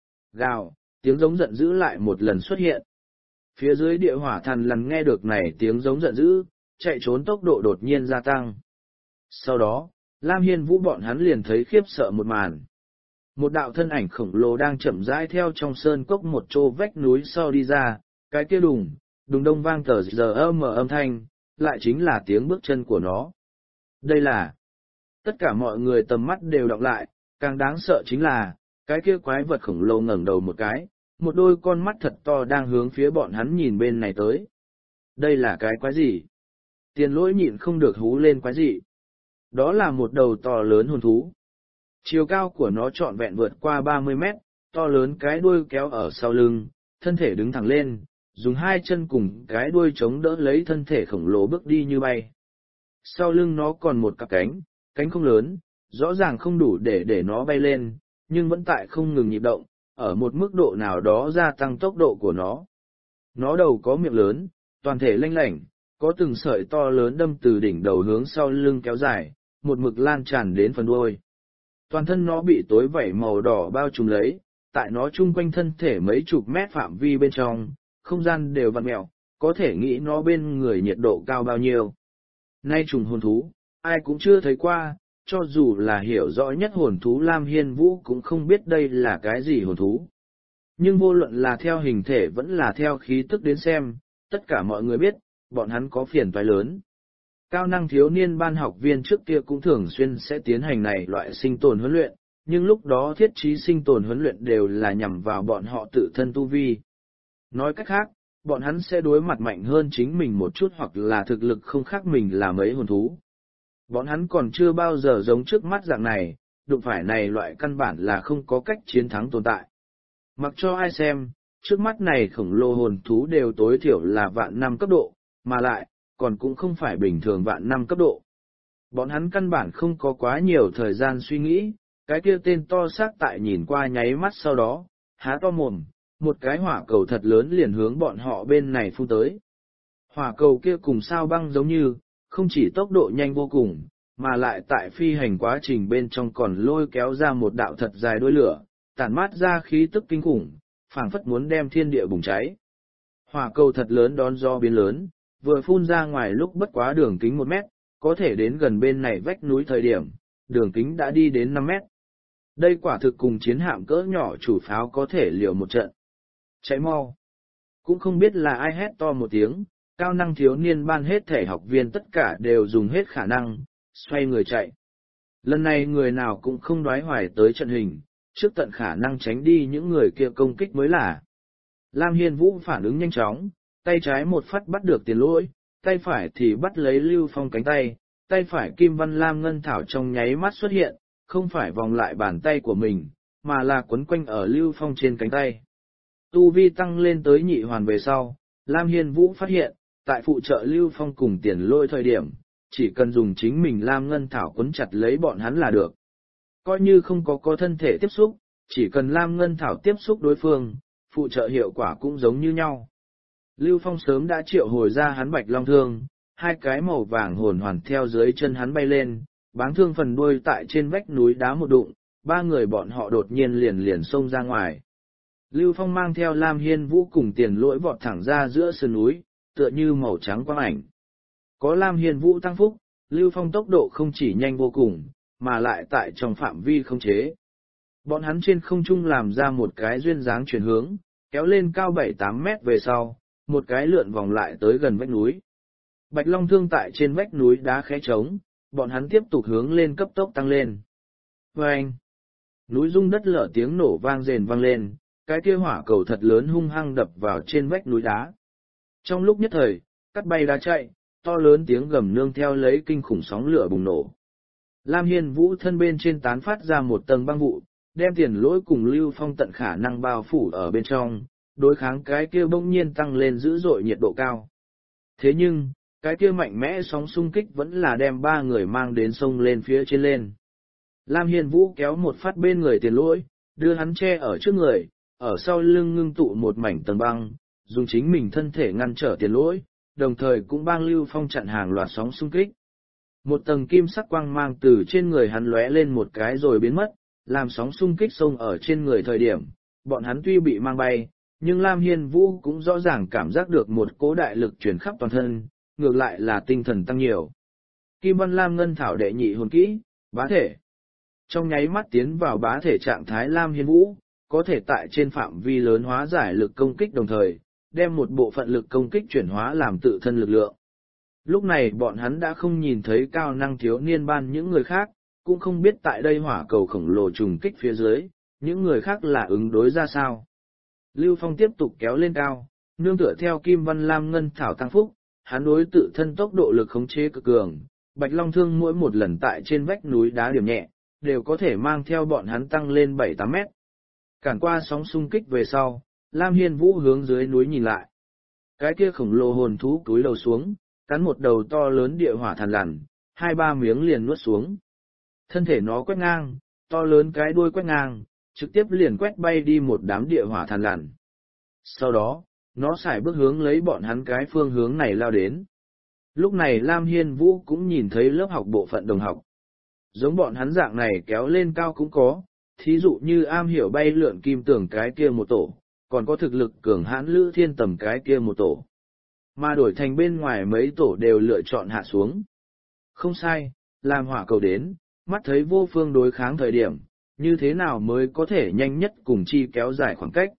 Gào, tiếng giống giận dữ lại một lần xuất hiện. Phía dưới địa hỏa thằn lằn nghe được này tiếng giống giận dữ, chạy trốn tốc độ đột nhiên gia tăng. Sau đó, Lam Hiên Vũ bọn hắn liền thấy khiếp sợ một màn. Một đạo thân ảnh khổng lồ đang chậm rãi theo trong sơn cốc một chỗ vách núi sau đi ra, cái kia đùng đông vang tờ giờ âm thanh, lại chính là tiếng bước chân của nó. Đây là... Tất cả mọi người tầm mắt đều đọc lại, càng đáng sợ chính là, cái kia quái vật khổng lồ ngẩng đầu một cái, một đôi con mắt thật to đang hướng phía bọn hắn nhìn bên này tới. Đây là cái quái gì? Tiền Lỗi nhịn không được hú lên quái gì? Đó là một đầu to lớn hồn thú. Chiều cao của nó trọn vẹn vượt qua 30 mét, to lớn cái đuôi kéo ở sau lưng, thân thể đứng thẳng lên, dùng 2 chân cùng cái đuôi chống đỡ lấy thân thể khổng lồ bước đi như bay. Sau lưng nó còn một cặp cánh, cánh không lớn, rõ ràng không đủ để nó bay lên, nhưng vẫn tại không ngừng nhịp động, ở một mức độ nào đó gia tăng tốc độ của nó. Nó đầu có miệng lớn, toàn thể lanh lảnh, có từng sợi to lớn đâm từ đỉnh đầu hướng sau lưng kéo dài, một mực lan tràn đến phần đuôi. Toàn thân nó bị tối vảy màu đỏ bao trùm lấy, tại nó chung quanh thân thể mấy chục mét phạm vi bên trong, không gian đều vặn mẹo, có thể nghĩ nó bên người nhiệt độ cao bao nhiêu. Nay trùng hồn thú, ai cũng chưa thấy qua, cho dù là hiểu rõ nhất hồn thú Lam Hiên Vũ cũng không biết đây là cái gì hồn thú. Nhưng vô luận là theo hình thể vẫn là theo khí tức đến xem, tất cả mọi người biết, bọn hắn có phiền toái lớn. Cao năng thiếu niên ban học viên trước kia cũng thường xuyên sẽ tiến hành này loại sinh tồn huấn luyện, nhưng lúc đó thiết trí sinh tồn huấn luyện đều là nhằm vào bọn họ tự thân tu vi. Nói cách khác, bọn hắn sẽ đối mặt mạnh hơn chính mình một chút hoặc là thực lực không khác mình là mấy hồn thú. Bọn hắn còn chưa bao giờ giống trước mắt dạng này, đụng phải này loại căn bản là không có cách chiến thắng tồn tại. Mặc cho ai xem, trước mắt này khổng lồ hồn thú đều tối thiểu là vạn năm cấp độ, mà lại, còn cũng không phải bình thường vạn năm cấp độ. Bọn hắn căn bản không có quá nhiều thời gian suy nghĩ, cái kia tên to xác tại nhìn qua nháy mắt sau đó, há to mồm, một cái hỏa cầu thật lớn liền hướng bọn họ bên này phun tới. Hỏa cầu kia cùng sao băng giống như, không chỉ tốc độ nhanh vô cùng, mà lại tại phi hành quá trình bên trong còn lôi kéo ra một đạo thật dài đuôi lửa, tản mát ra khí tức kinh khủng, phảng phất muốn đem thiên địa bùng cháy. Hỏa cầu thật lớn đón gió biến lớn, vừa phun ra ngoài lúc bất quá đường kính 1 mét, có thể đến gần bên này vách núi thời điểm, đường kính đã đi đến 5 mét. Đây quả thực cùng chiến hạm cỡ nhỏ chủ pháo có thể liều một trận. Cháy mau. Cũng không biết là ai hét to một tiếng, cao năng thiếu niên ban hết thể học viên tất cả đều dùng hết khả năng, xoay người chạy. Lần này người nào cũng không đoái hoài tới trận hình, trước tận khả năng tránh đi những người kia công kích mới là. Lam Hiên Vũ phản ứng nhanh chóng, tay trái một phát bắt được Tiền Lỗi, tay phải thì bắt lấy Lưu Phong cánh tay, tay phải Kim Văn Lam Ngân Thảo trong nháy mắt xuất hiện, không phải vòng lại bàn tay của mình, mà là quấn quanh ở Lưu Phong trên cánh tay. Tu vi tăng lên tới nhị hoàn về sau, Lam Hiên Vũ phát hiện, tại phụ trợ Lưu Phong cùng Tiền Lỗi thời điểm, chỉ cần dùng chính mình Lam Ngân Thảo quấn chặt lấy bọn hắn là được. Coi như không có thân thể tiếp xúc, chỉ cần Lam Ngân Thảo tiếp xúc đối phương, phụ trợ hiệu quả cũng giống như nhau. Lưu Phong sớm đã triệu hồi ra hắn Bạch Long Thương, hai cái màu vàng hồn hoàn theo dưới chân hắn bay lên, báng thương phần đuôi tại trên vách núi đá một đụng, ba người bọn họ đột nhiên liền xông ra ngoài. Lưu Phong mang theo Lam Hiên Vũ cùng Tiền Lỗi vọt thẳng ra giữa sườn núi, tựa như màu trắng quang ảnh. Có Lam Hiên Vũ tăng phúc, Lưu Phong tốc độ không chỉ nhanh vô cùng, mà lại tại trong phạm vi không chế. Bọn hắn trên không trung làm ra một cái duyên dáng chuyển hướng, kéo lên cao 7-8 mét về sau, một cái lượn vòng lại tới gần vách núi. Bạch Long Thương tại trên vách núi đá khẽ trống, bọn hắn tiếp tục hướng lên cấp tốc tăng lên. Vâng! Núi rung đất lở tiếng nổ vang rền vang lên, cái kia hỏa cầu thật lớn hung hăng đập vào trên vách núi đá. Trong lúc nhất thời, cắt bay đá chạy, to lớn tiếng gầm nương theo lấy kinh khủng sóng lửa bùng nổ. Lam Hiên Vũ thân bên trên tán phát ra một tầng băng vụ, đem Tiền Lỗi cùng Lưu Phong tận khả năng bao phủ ở bên trong, đối kháng cái kia bỗng nhiên tăng lên dữ dội nhiệt độ cao. Thế nhưng, cái kia mạnh mẽ sóng xung kích vẫn là đem ba người mang đến sông lên phía trên lên. Lam Hiên Vũ kéo một phát bên người Tiền Lỗi, đưa hắn che ở trước người, ở sau lưng ngưng tụ một mảnh tầng băng, dùng chính mình thân thể ngăn trở Tiền Lỗi, đồng thời cũng bang Lưu Phong chặn hàng loạt sóng xung kích. Một tầng kim sắc quang mang từ trên người hắn lóe lên một cái rồi biến mất, làm sóng xung kích xông ở trên người thời điểm, bọn hắn tuy bị mang bay, nhưng Lam Hiên Vũ cũng rõ ràng cảm giác được một cỗ đại lực chuyển khắp toàn thân, ngược lại là tinh thần tăng nhiều. Kim Văn Lam Ngân Thảo đệ nhị hồn kỹ, bá thể. Trong nháy mắt tiến vào bá thể trạng thái Lam Hiên Vũ, có thể tại trên phạm vi lớn hóa giải lực công kích đồng thời, đem một bộ phận lực công kích chuyển hóa làm tự thân lực lượng. Lúc này bọn hắn đã không nhìn thấy cao năng thiếu niên ban những người khác, cũng không biết tại đây hỏa cầu khổng lồ trùng kích phía dưới, những người khác là ứng đối ra sao. Lưu Phong tiếp tục kéo lên cao, nương tựa theo Kim Văn Lam Ngân Thảo tăng phúc, hắn đối tự thân tốc độ lực khống chế cực cường, Bạch Long Thương mỗi một lần tại trên vách núi đá điểm nhẹ, đều có thể mang theo bọn hắn tăng lên 7-8 mét. Cản qua sóng xung kích về sau, Lam Hiên Vũ hướng dưới núi nhìn lại. Cái kia khổng lồ hồn thú cúi đầu xuống, cắn một đầu to lớn địa hỏa thằn lằn, 2-3 miếng liền nuốt xuống. Thân thể nó quét ngang, to lớn cái đuôi quét ngang, trực tiếp liền quét bay đi một đám địa hỏa thằn lằn. Sau đó, nó xài bước hướng lấy bọn hắn cái phương hướng này lao đến. Lúc này Lam Hiên Vũ cũng nhìn thấy lớp học bộ phận đồng học. Giống bọn hắn dạng này kéo lên cao cũng có, thí dụ như am hiểu bay lượn kim tưởng cái kia một tổ, còn có thực lực cường hãn Lữ Thiên Tầm cái kia một tổ. mà đổi thành bên ngoài mấy tổ đều lựa chọn hạ xuống. Không sai, làm hỏa cầu đến, mắt thấy vô phương đối kháng thời điểm, như thế nào mới có thể nhanh nhất cùng chi kéo dài khoảng cách.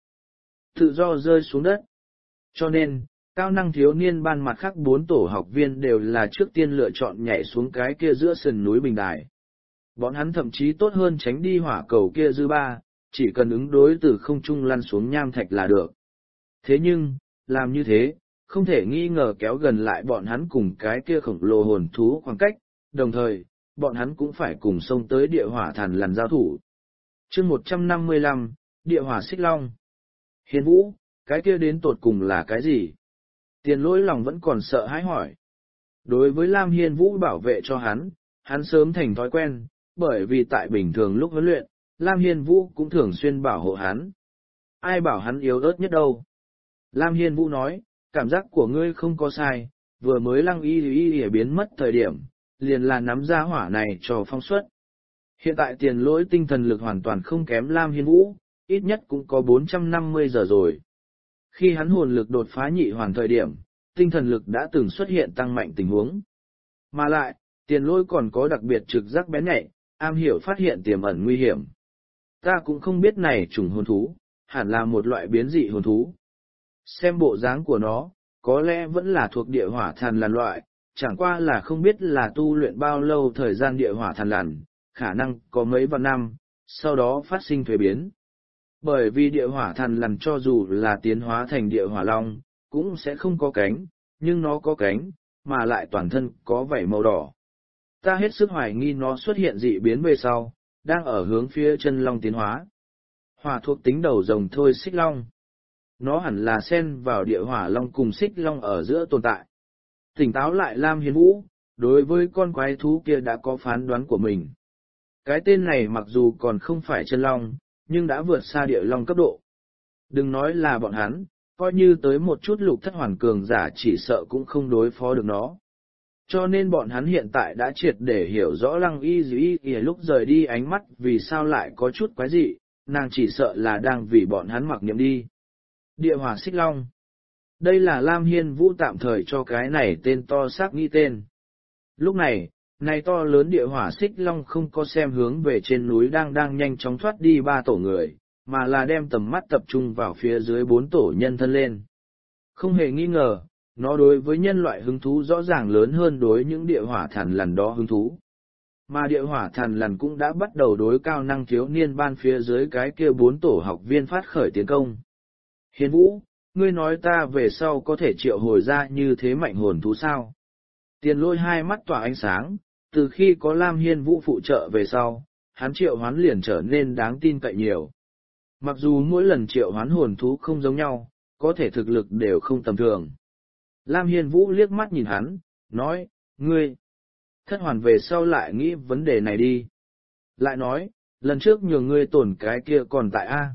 Tự do rơi xuống đất. Cho nên, cao năng thiếu niên ban mặt khác 4 tổ học viên đều là trước tiên lựa chọn nhảy xuống cái kia giữa sườn núi bình đài. Bọn hắn thậm chí tốt hơn tránh đi hỏa cầu kia dư ba, chỉ cần ứng đối từ không trung lăn xuống nham thạch là được. Thế nhưng, làm như thế, không thể nghi ngờ kéo gần lại bọn hắn cùng cái kia khổng lồ hồn thú khoảng cách, đồng thời, bọn hắn cũng phải cùng xông tới địa hỏa thần lằn giao thủ. chương 155, địa hỏa xích long. Hiền Vũ, cái kia đến tột cùng là cái gì? Tiền Lỗi lòng vẫn còn sợ hãi hỏi. Đối với Lam Hiên Vũ bảo vệ cho hắn sớm thành thói quen, bởi vì tại bình thường lúc huấn luyện, Lam Hiên Vũ cũng thường xuyên bảo hộ hắn. Ai bảo hắn yếu ớt nhất đâu? Lam Hiên Vũ nói, cảm giác của ngươi không có sai, vừa mới Lăng Y biến mất thời điểm, liền là nắm ra hỏa này cho phong suất. Hiện tại Tiền Lỗi tinh thần lực hoàn toàn không kém Lam Hiên Vũ, ít nhất cũng có 450 giờ rồi. Khi hắn hồn lực đột phá nhị hoàn thời điểm, tinh thần lực đã từng xuất hiện tăng mạnh tình huống. Mà lại, Tiền Lỗi còn có đặc biệt trực giác bén nhạy, am hiểu phát hiện tiềm ẩn nguy hiểm. Ta cũng không biết này trùng hồn thú, hẳn là một loại biến dị hồn thú. Xem bộ dáng của nó, có lẽ vẫn là thuộc địa hỏa thần lằn loại, chẳng qua là không biết là tu luyện bao lâu thời gian địa hỏa thần lằn, khả năng có mấy vạn năm, sau đó phát sinh thuế biến. Bởi vì địa hỏa thần lằn cho dù là tiến hóa thành địa hỏa long, cũng sẽ không có cánh, nhưng nó có cánh, mà lại toàn thân có vảy màu đỏ. Ta hết sức hoài nghi nó xuất hiện dị biến về sau, đang ở hướng phía chân long tiến hóa. Hỏa thuộc tính đầu rồng thôi xích long. Nó hẳn là xen vào địa hỏa long cùng xích long ở giữa tồn tại. Tỉnh táo lại Lam Hiên Vũ, đối với con quái thú kia đã có phán đoán của mình. Cái tên này mặc dù còn không phải chân long, nhưng đã vượt xa địa long cấp độ. Đừng nói là bọn hắn, coi như tới một chút lục thất hoàn cường giả chỉ sợ cũng không đối phó được nó. Cho nên bọn hắn hiện tại đã triệt để hiểu rõ Lăng Y lúc rời đi ánh mắt vì sao lại có chút quái dị, nàng chỉ sợ là đang vì bọn hắn mặc niệm đi. Địa hỏa xích long. Đây là Lam Hiên Vũ tạm thời cho cái này tên to xác nghĩ tên. Lúc này, to lớn địa hỏa xích long không có xem hướng về trên núi đang nhanh chóng thoát đi 3 tổ người, mà là đem tầm mắt tập trung vào phía dưới 4 tổ nhân thân lên. Không hề nghi ngờ, nó đối với nhân loại hứng thú rõ ràng lớn hơn đối những địa hỏa thần lằn đó hứng thú. Mà địa hỏa thần lằn cũng đã bắt đầu đối cao năng thiếu niên ban phía dưới cái kia 4 tổ học viên phát khởi tiến công. Hiền Vũ, ngươi nói ta về sau có thể triệu hồi ra như thế mạnh hồn thú sao? Tiền Lỗi hai mắt tỏa ánh sáng, từ khi có Lam Hiên Vũ phụ trợ về sau, hắn triệu hoán liền trở nên đáng tin cậy nhiều. Mặc dù mỗi lần triệu hoán hồn thú không giống nhau, có thể thực lực đều không tầm thường. Lam Hiên Vũ liếc mắt nhìn hắn, nói, ngươi, thất hoàn về sau lại nghĩ vấn đề này đi. Lại nói, lần trước nhường ngươi tổn cái kia còn tại A.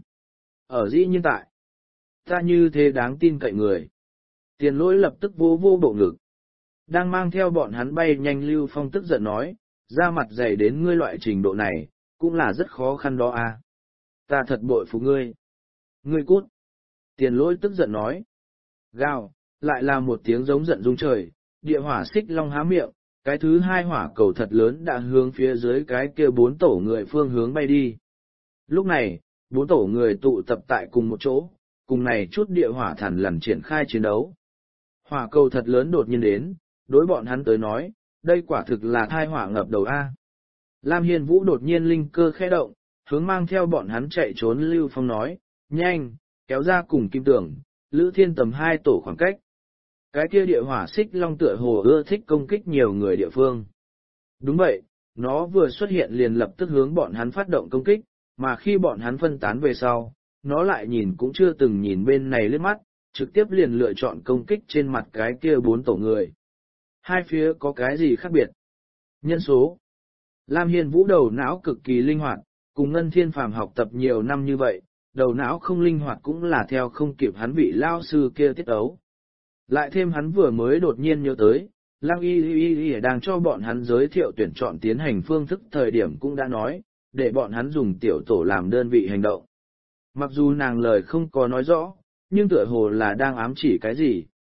Ở dĩ nhiên tại. Ta như thế đáng tin cậy người. Tiền Lỗi lập tức vô bộ ngực. Đang mang theo bọn hắn bay nhanh Lưu Phong tức giận nói, ra mặt dày đến ngươi loại trình độ này, cũng là rất khó khăn đó A. Ta thật bội phục ngươi. Ngươi cút. Tiền Lỗi tức giận nói. Gào, lại là một tiếng giống giận rung trời, địa hỏa xích long há miệng, cái thứ 2 hỏa cầu thật lớn đã hướng phía dưới cái kia 4 tổ người phương hướng bay đi. Lúc này, 4 tổ người tụ tập tại cùng một chỗ, cùng này chút địa hỏa thần lằn triển khai chiến đấu. Hỏa cầu thật lớn đột nhiên đến, đối bọn hắn tới nói, đây quả thực là thai hỏa ngập đầu A. Lam Hiên Vũ đột nhiên linh cơ khẽ động, hướng mang theo bọn hắn chạy trốn Lưu Phong nói, nhanh, kéo ra cùng Kim Tưởng, Lữ Thiên tầm 2 tổ khoảng cách. Cái kia địa hỏa xích long tựa hồ ưa thích công kích nhiều người địa phương. Đúng vậy, nó vừa xuất hiện liền lập tức hướng bọn hắn phát động công kích, mà khi bọn hắn phân tán về sau, nó lại nhìn cũng chưa từng nhìn bên này liếc mắt, trực tiếp liền lựa chọn công kích trên mặt cái kia 4 tổ người. Hai phía có cái gì khác biệt? Nhân số. Lam Hiên Vũ đầu não cực kỳ linh hoạt, cùng Ngân Thiên Phàm học tập nhiều năm như vậy, đầu não không linh hoạt cũng là theo không kịp hắn vị lao sư kia tiết ấu. Lại thêm hắn vừa mới đột nhiên nhớ tới, Lăng Y đang cho bọn hắn giới thiệu tuyển chọn tiến hành phương thức thời điểm cũng đã nói, để bọn hắn dùng tiểu tổ làm đơn vị hành động. Mặc dù nàng lời không có nói rõ, nhưng tựa hồ là đang ám chỉ cái gì.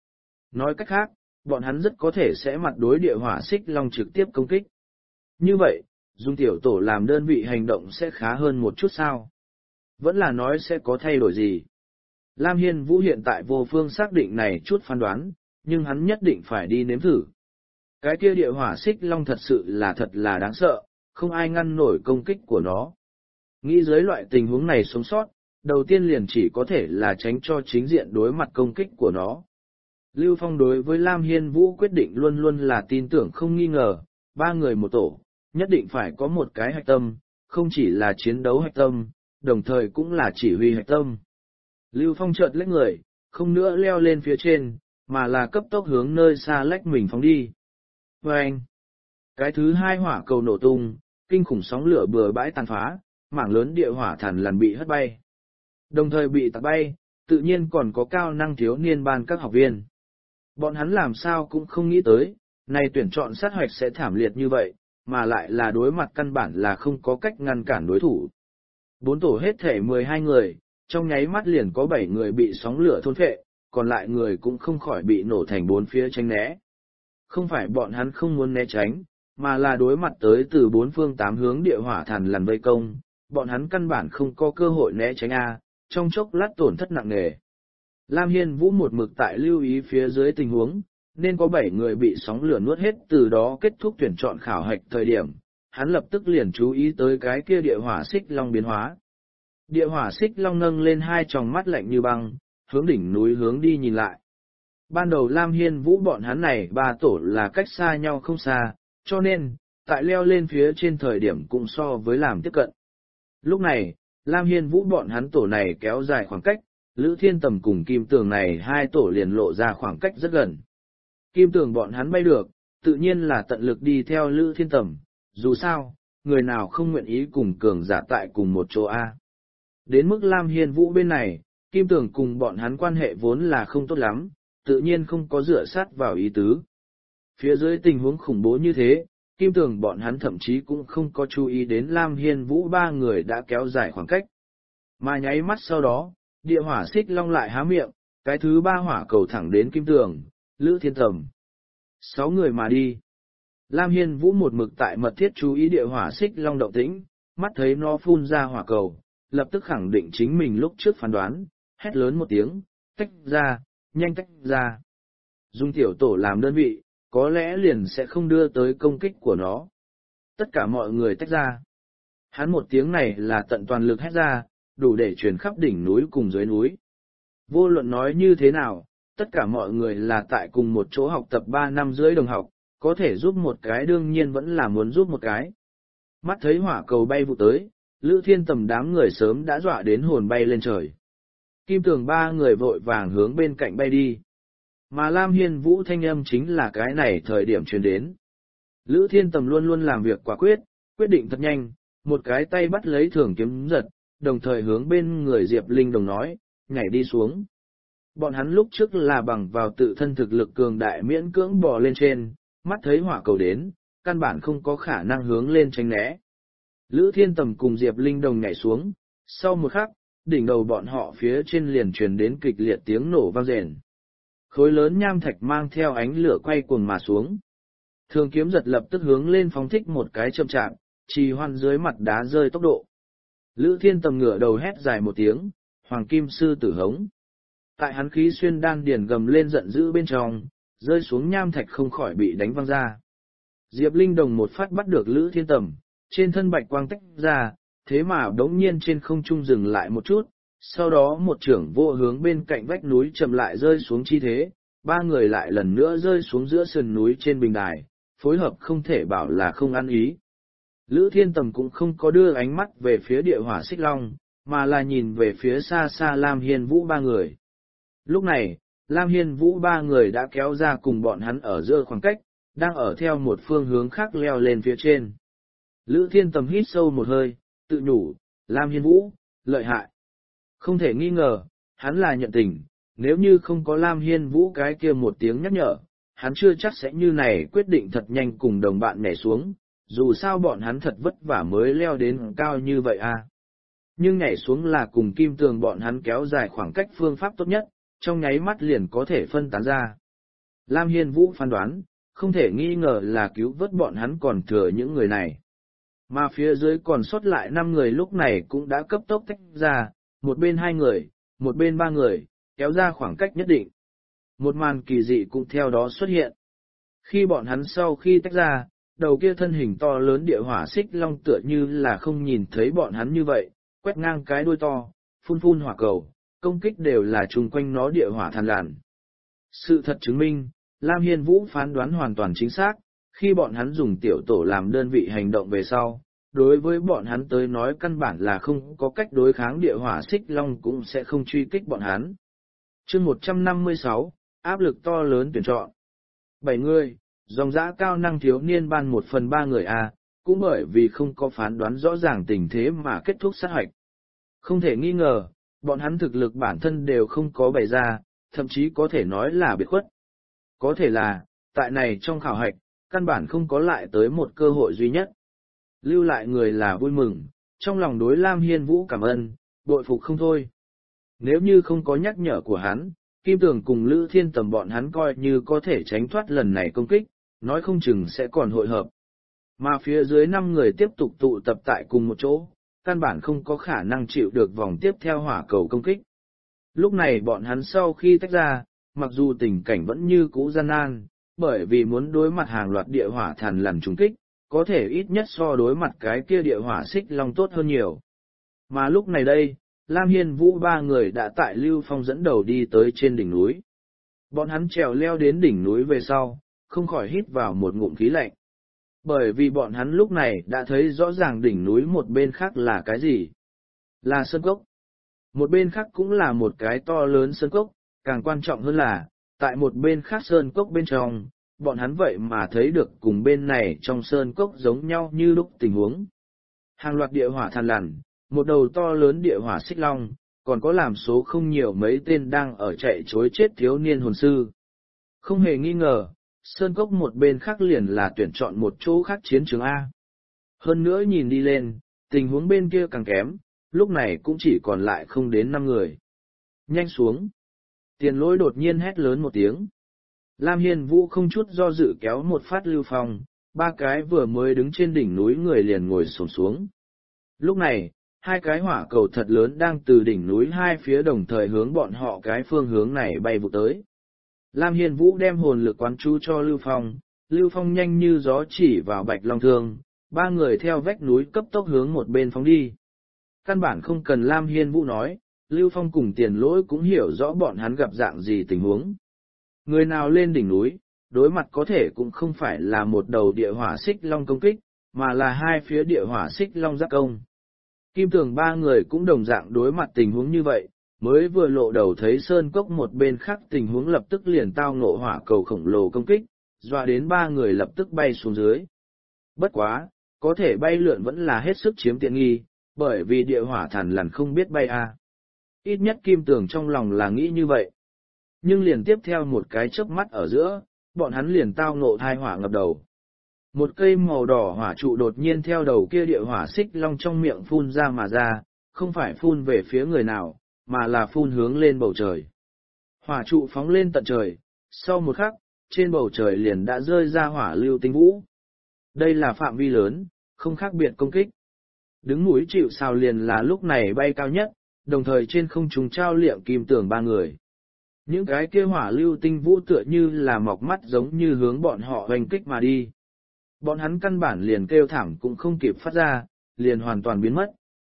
Nói cách khác, bọn hắn rất có thể sẽ mặt đối địa hỏa xích long trực tiếp công kích. Như vậy, dùng tiểu tổ làm đơn vị hành động sẽ khá hơn một chút sao? Vẫn là nói sẽ có thay đổi gì? Lam Hiên Vũ hiện tại vô phương xác định này chút phán đoán, nhưng hắn nhất định phải đi nếm thử. Cái kia địa hỏa xích long thật sự là đáng sợ, không ai ngăn nổi công kích của nó. Nghĩ dưới loại tình huống này sống sót, đầu tiên liền chỉ có thể là tránh cho chính diện đối mặt công kích của nó. Lưu Phong đối với Lam Hiên Vũ quyết định luôn luôn là tin tưởng không nghi ngờ, ba người một tổ, nhất định phải có một cái hạch tâm, không chỉ là chiến đấu hạch tâm, đồng thời cũng là chỉ huy hạch tâm. Lưu Phong chợt lách người, không nữa leo lên phía trên, mà là cấp tốc hướng nơi xa lách mình phóng đi. Và anh, cái thứ hai hỏa cầu nổ tung, kinh khủng sóng lửa bừa bãi tàn phá, mảng lớn địa hỏa thản lằn bị hất bay. Đồng thời bị tạt bay, tự nhiên còn có cao năng thiếu niên ban các học viên. Bọn hắn làm sao cũng không nghĩ tới, này tuyển chọn sát hoạch sẽ thảm liệt như vậy, mà lại là đối mặt căn bản là không có cách ngăn cản đối thủ. Bốn tổ hết thể 12 người, trong nháy mắt liền có 7 người bị sóng lửa thôn phệ, còn lại người cũng không khỏi bị nổ thành bốn phía tránh né. Không phải bọn hắn không muốn né tránh, mà là đối mặt tới từ bốn phương tám hướng địa hỏa thằn lằn vây công, bọn hắn căn bản không có cơ hội né tránh trong chốc lát tổn thất nặng nề. Lam Hiên Vũ một mực tại lưu ý phía dưới tình huống, nên có 7 người bị sóng lửa nuốt hết, từ đó kết thúc tuyển chọn khảo hạch thời điểm, hắn lập tức liền chú ý tới cái kia địa hỏa xích long biến hóa. Địa hỏa xích long nâng lên hai tròng mắt lạnh như băng, hướng đỉnh núi hướng đi nhìn lại. Ban đầu Lam Hiên Vũ bọn hắn này ba tổ là cách xa nhau không xa, cho nên, tại leo lên phía trên thời điểm cũng so với làm tiếp cận. Lúc này, Lam Hiên Vũ bọn hắn tổ này kéo dài khoảng cách, Lữ Thiên Tầm cùng Kim Tường này hai tổ liền lộ ra khoảng cách rất gần. Kim Tường bọn hắn bay được, tự nhiên là tận lực đi theo Lữ Thiên Tầm, dù sao, người nào không nguyện ý cùng cường giả tại cùng một chỗ A. Đến mức Lam Hiên Vũ bên này, Kim Tường cùng bọn hắn quan hệ vốn là không tốt lắm, tự nhiên không có dựa sát vào ý tứ. Phía dưới tình huống khủng bố như thế, Kim Tường bọn hắn thậm chí cũng không có chú ý đến Lam Hiên Vũ ba người đã kéo dài khoảng cách. Mà nháy mắt sau đó, địa hỏa xích long lại há miệng, cái thứ ba hỏa cầu thẳng đến Kim Tường, Lữ Thiên Tầm. 6 người mà đi. Lam Hiên Vũ một mực tại mật thiết chú ý địa hỏa xích long động tĩnh, mắt thấy nó phun ra hỏa cầu, lập tức khẳng định chính mình lúc trước phán đoán, hét lớn một tiếng, tách ra, nhanh tách ra. Dùng tiểu tổ làm đơn vị, có lẽ liền sẽ không đưa tới công kích của nó. Tất cả mọi người tách ra. Hắn một tiếng này là tận toàn lực hét ra, đủ để truyền khắp đỉnh núi cùng dưới núi. Vô luận nói như thế nào, tất cả mọi người là tại cùng một chỗ học tập 3 năm rưỡi đồng học, có thể giúp một cái đương nhiên vẫn là muốn giúp một cái. Mắt thấy hỏa cầu bay vụ tới, Lữ Thiên Tầm đám người sớm đã dọa đến hồn bay lên trời. Kim Tường ba người vội vàng hướng bên cạnh bay đi. Mà Lam Hiên Vũ thanh âm chính là cái này thời điểm truyền đến. Lữ Thiên Tầm luôn luôn làm việc quả quyết, quyết định thật nhanh, một cái tay bắt lấy Thường Kiếm Giật, đồng thời hướng bên người Diệp Linh Đồng nói, nhảy đi xuống. Bọn hắn lúc trước là bằng vào tự thân thực lực cường đại miễn cưỡng bò lên trên, mắt thấy hỏa cầu đến, căn bản không có khả năng hướng lên tránh né. Lữ Thiên Tầm cùng Diệp Linh Đồng nhảy xuống, sau một khắc, đỉnh đầu bọn họ phía trên liền truyền đến kịch liệt tiếng nổ vang rền. Khối lớn nham thạch mang theo ánh lửa quay cuồng mà xuống. Thường Kiếm Giật lập tức hướng lên phóng thích một cái chậm chạp, trì hoãn dưới mặt đá rơi tốc độ. Lữ Thiên Tầm ngửa đầu hét dài một tiếng, Hoàng Kim Sư Tử hống. Tại hắn khí xuyên đan điền gầm lên giận dữ bên trong, rơi xuống nham thạch không khỏi bị đánh văng ra. Diệp Linh Đồng một phát bắt được Lữ Thiên Tầm, trên thân bạch quang tách ra, thế mà đống nhiên trên không trung dừng lại một chút, sau đó một trưởng vô hướng bên cạnh vách núi chậm lại rơi xuống chi thế, ba người lại lần nữa rơi xuống giữa sườn núi trên bình đài, phối hợp không thể bảo là không ăn ý. Lữ Thiên Tầm cũng không có đưa ánh mắt về phía địa hỏa xích long, mà là nhìn về phía xa xa Lam Hiên Vũ ba người. Lúc này, Lam Hiên Vũ ba người đã kéo ra cùng bọn hắn ở giữa khoảng cách, đang ở theo một phương hướng khác leo lên phía trên. Lữ Thiên Tầm hít sâu một hơi, tự nhủ, Lam Hiên Vũ, lợi hại. Không thể nghi ngờ, hắn là nhận tình, nếu như không có Lam Hiên Vũ cái kia một tiếng nhắc nhở, hắn chưa chắc sẽ như này quyết định thật nhanh cùng đồng bạn nhảy xuống, dù sao bọn hắn thật vất vả mới leo đến cao như vậy à. Nhưng nhảy xuống là cùng Kim Tường bọn hắn kéo dài khoảng cách phương pháp tốt nhất, trong nháy mắt liền có thể phân tán ra. Lam Hiên Vũ phán đoán, không thể nghi ngờ là cứu vớt bọn hắn còn thừa những người này. Mà phía dưới còn sót lại 5 người lúc này cũng đã cấp tốc tách ra, một bên 2 người, một bên 3 người, kéo ra khoảng cách nhất định. Một màn kỳ dị cũng theo đó xuất hiện. Khi bọn hắn sau khi tách ra, đầu kia thân hình to lớn địa hỏa xích long tựa như là không nhìn thấy bọn hắn như vậy, quét ngang cái đuôi to, phun phun hỏa cầu, công kích đều là chung quanh nó địa hỏa than làn. Sự thật chứng minh, Lam Hiên Vũ phán đoán hoàn toàn chính xác, khi bọn hắn dùng tiểu tổ làm đơn vị hành động về sau, đối với bọn hắn tới nói căn bản là không có cách đối kháng địa hỏa xích long cũng sẽ không truy kích bọn hắn. Chương 156, áp lực to lớn tuyển chọn. 7 người, dòng dã cao năng thiếu niên ban 1/3 người A, cũng bởi vì không có phán đoán rõ ràng tình thế mà kết thúc sát hoạch. Không thể nghi ngờ, bọn hắn thực lực bản thân đều không có bày ra, thậm chí có thể nói là biệt khuất. Có thể là, tại này trong khảo hạch, căn bản không có lại tới một cơ hội duy nhất. Lưu lại người là vui mừng, trong lòng đối Lam Hiên Vũ cảm ơn, bội phục không thôi. Nếu như không có nhắc nhở của hắn, Kim Tường cùng Lữ Thiên Tầm bọn hắn coi như có thể tránh thoát lần này công kích, nói không chừng sẽ còn hội hợp. Mà phía dưới 5 người tiếp tục tụ tập tại cùng một chỗ, căn bản không có khả năng chịu được vòng tiếp theo hỏa cầu công kích. Lúc này bọn hắn sau khi tách ra, mặc dù tình cảnh vẫn như cũ gian nan, bởi vì muốn đối mặt hàng loạt địa hỏa thằn lằn trùng kích, có thể ít nhất so đối mặt cái kia địa hỏa xích long tốt hơn nhiều. Mà lúc này đây, Lam Hiên Vũ 3 người đã tại Lưu Phong dẫn đầu đi tới trên đỉnh núi. Bọn hắn trèo leo đến đỉnh núi về sau, không khỏi hít vào một ngụm khí lạnh. Bởi vì bọn hắn lúc này đã thấy rõ ràng đỉnh núi một bên khác là cái gì? Là sơn cốc. Một bên khác cũng là một cái to lớn sơn cốc, càng quan trọng hơn là, tại một bên khác sơn cốc bên trong, bọn hắn vậy mà thấy được cùng bên này trong sơn cốc giống nhau như lúc tình huống. Hàng loạt địa hỏa than lằn, một đầu to lớn địa hỏa xích long, còn có làm số không nhiều mấy tên đang ở chạy chối chết thiếu niên hồn sư. Không hề nghi ngờ, sơn cốc một bên khác liền là tuyển chọn một chỗ khác chiến trường A. Hơn nữa nhìn đi lên, tình huống bên kia càng kém, lúc này cũng chỉ còn lại không đến 5 người. Nhanh xuống! Tiền lỗi đột nhiên hét lớn một tiếng. Lam Hiên Vũ không chút do dự kéo một phát Lưu Phong, 3 cái vừa mới đứng trên đỉnh núi người liền ngồi xổm xuống. Lúc này, 2 cái hỏa cầu thật lớn đang từ đỉnh núi hai phía đồng thời hướng bọn họ cái phương hướng này bay vụ tới. Lam Hiên Vũ đem hồn lực quán chú cho Lưu Phong nhanh như gió chỉ vào Bạch Long Thương, 3 người theo vách núi cấp tốc hướng một bên phóng đi. Căn bản không cần Lam Hiên Vũ nói, Lưu Phong cùng Tiền Lỗi cũng hiểu rõ bọn hắn gặp dạng gì tình huống. Người nào lên đỉnh núi, đối mặt có thể cũng không phải là một đầu địa hỏa xích long công kích, mà là 2 phía địa hỏa xích long giáp công. Kim Tường 3 người cũng đồng dạng đối mặt tình huống như vậy, mới vừa lộ đầu thấy sơn cốc một bên khác tình huống lập tức liền tao ngộ hỏa cầu khổng lồ công kích, dọa đến 3 người lập tức bay xuống dưới. Bất quá, có thể bay lượn vẫn là hết sức chiếm tiện nghi, bởi vì địa hỏa thằn lằn không biết bay a. Ít nhất Kim Tường trong lòng là nghĩ như vậy. Nhưng liền tiếp theo một cái chớp mắt ở giữa, bọn hắn liền tao ngộ thai hỏa ngập đầu. Một cây màu đỏ hỏa trụ đột nhiên theo đầu kia địa hỏa xích long trong miệng phun ra mà ra, không phải phun về phía người nào, mà là phun hướng lên bầu trời. Hỏa trụ phóng lên tận trời, sau một khắc, trên bầu trời liền đã rơi ra hỏa lưu tinh vũ. Đây là phạm vi lớn, không khác biệt công kích. Đứng núi chịu sào liền là lúc này bay cao nhất, đồng thời trên không trung trao liệm Kim Tường 3 người. Những cái kia hỏa lưu tinh vũ tựa như là mọc mắt giống như hướng bọn họ hoành kích mà đi. Bọn hắn căn bản liền kêu thảm cũng không kịp phát ra, liền hoàn toàn biến mất.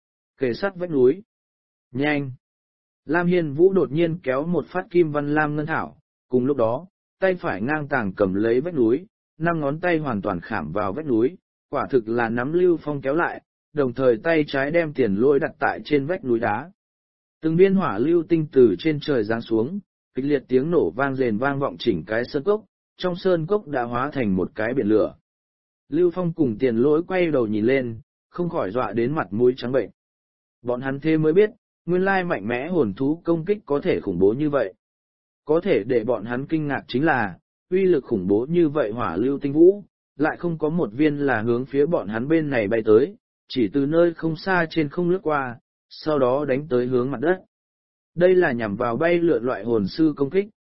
Kề sát vách núi. Nhanh! Lam Hiên Vũ đột nhiên kéo một phát kim văn lam ngân thảo, cùng lúc đó, tay phải ngang tàng cầm lấy vách núi, 5 ngón tay hoàn toàn khảm vào vách núi, quả thực là nắm Lưu Phong kéo lại, đồng thời tay trái đem Tiền Lỗi đặt tại trên vách núi đá. Từng viên hỏa lưu tinh từ trên trời giáng xuống, kịch liệt tiếng nổ vang rền vang vọng chỉnh cái sơn cốc, trong sơn cốc đã hóa thành một cái biển lửa. Lưu Phong cùng Tiền Lỗi quay đầu nhìn lên, không khỏi dọa đến mặt mũi trắng bệnh. Bọn hắn thế mới biết, nguyên lai mạnh mẽ hồn thú công kích có thể khủng bố như vậy. Có thể để bọn hắn kinh ngạc chính là, uy lực khủng bố như vậy hỏa lưu tinh vũ, lại không có một viên là hướng phía bọn hắn bên này bay tới, chỉ từ nơi không xa trên không lướt qua, sau đó đánh tới hướng mặt đất. Đây là nhằm vào bay lượn loại hồn sư công kích.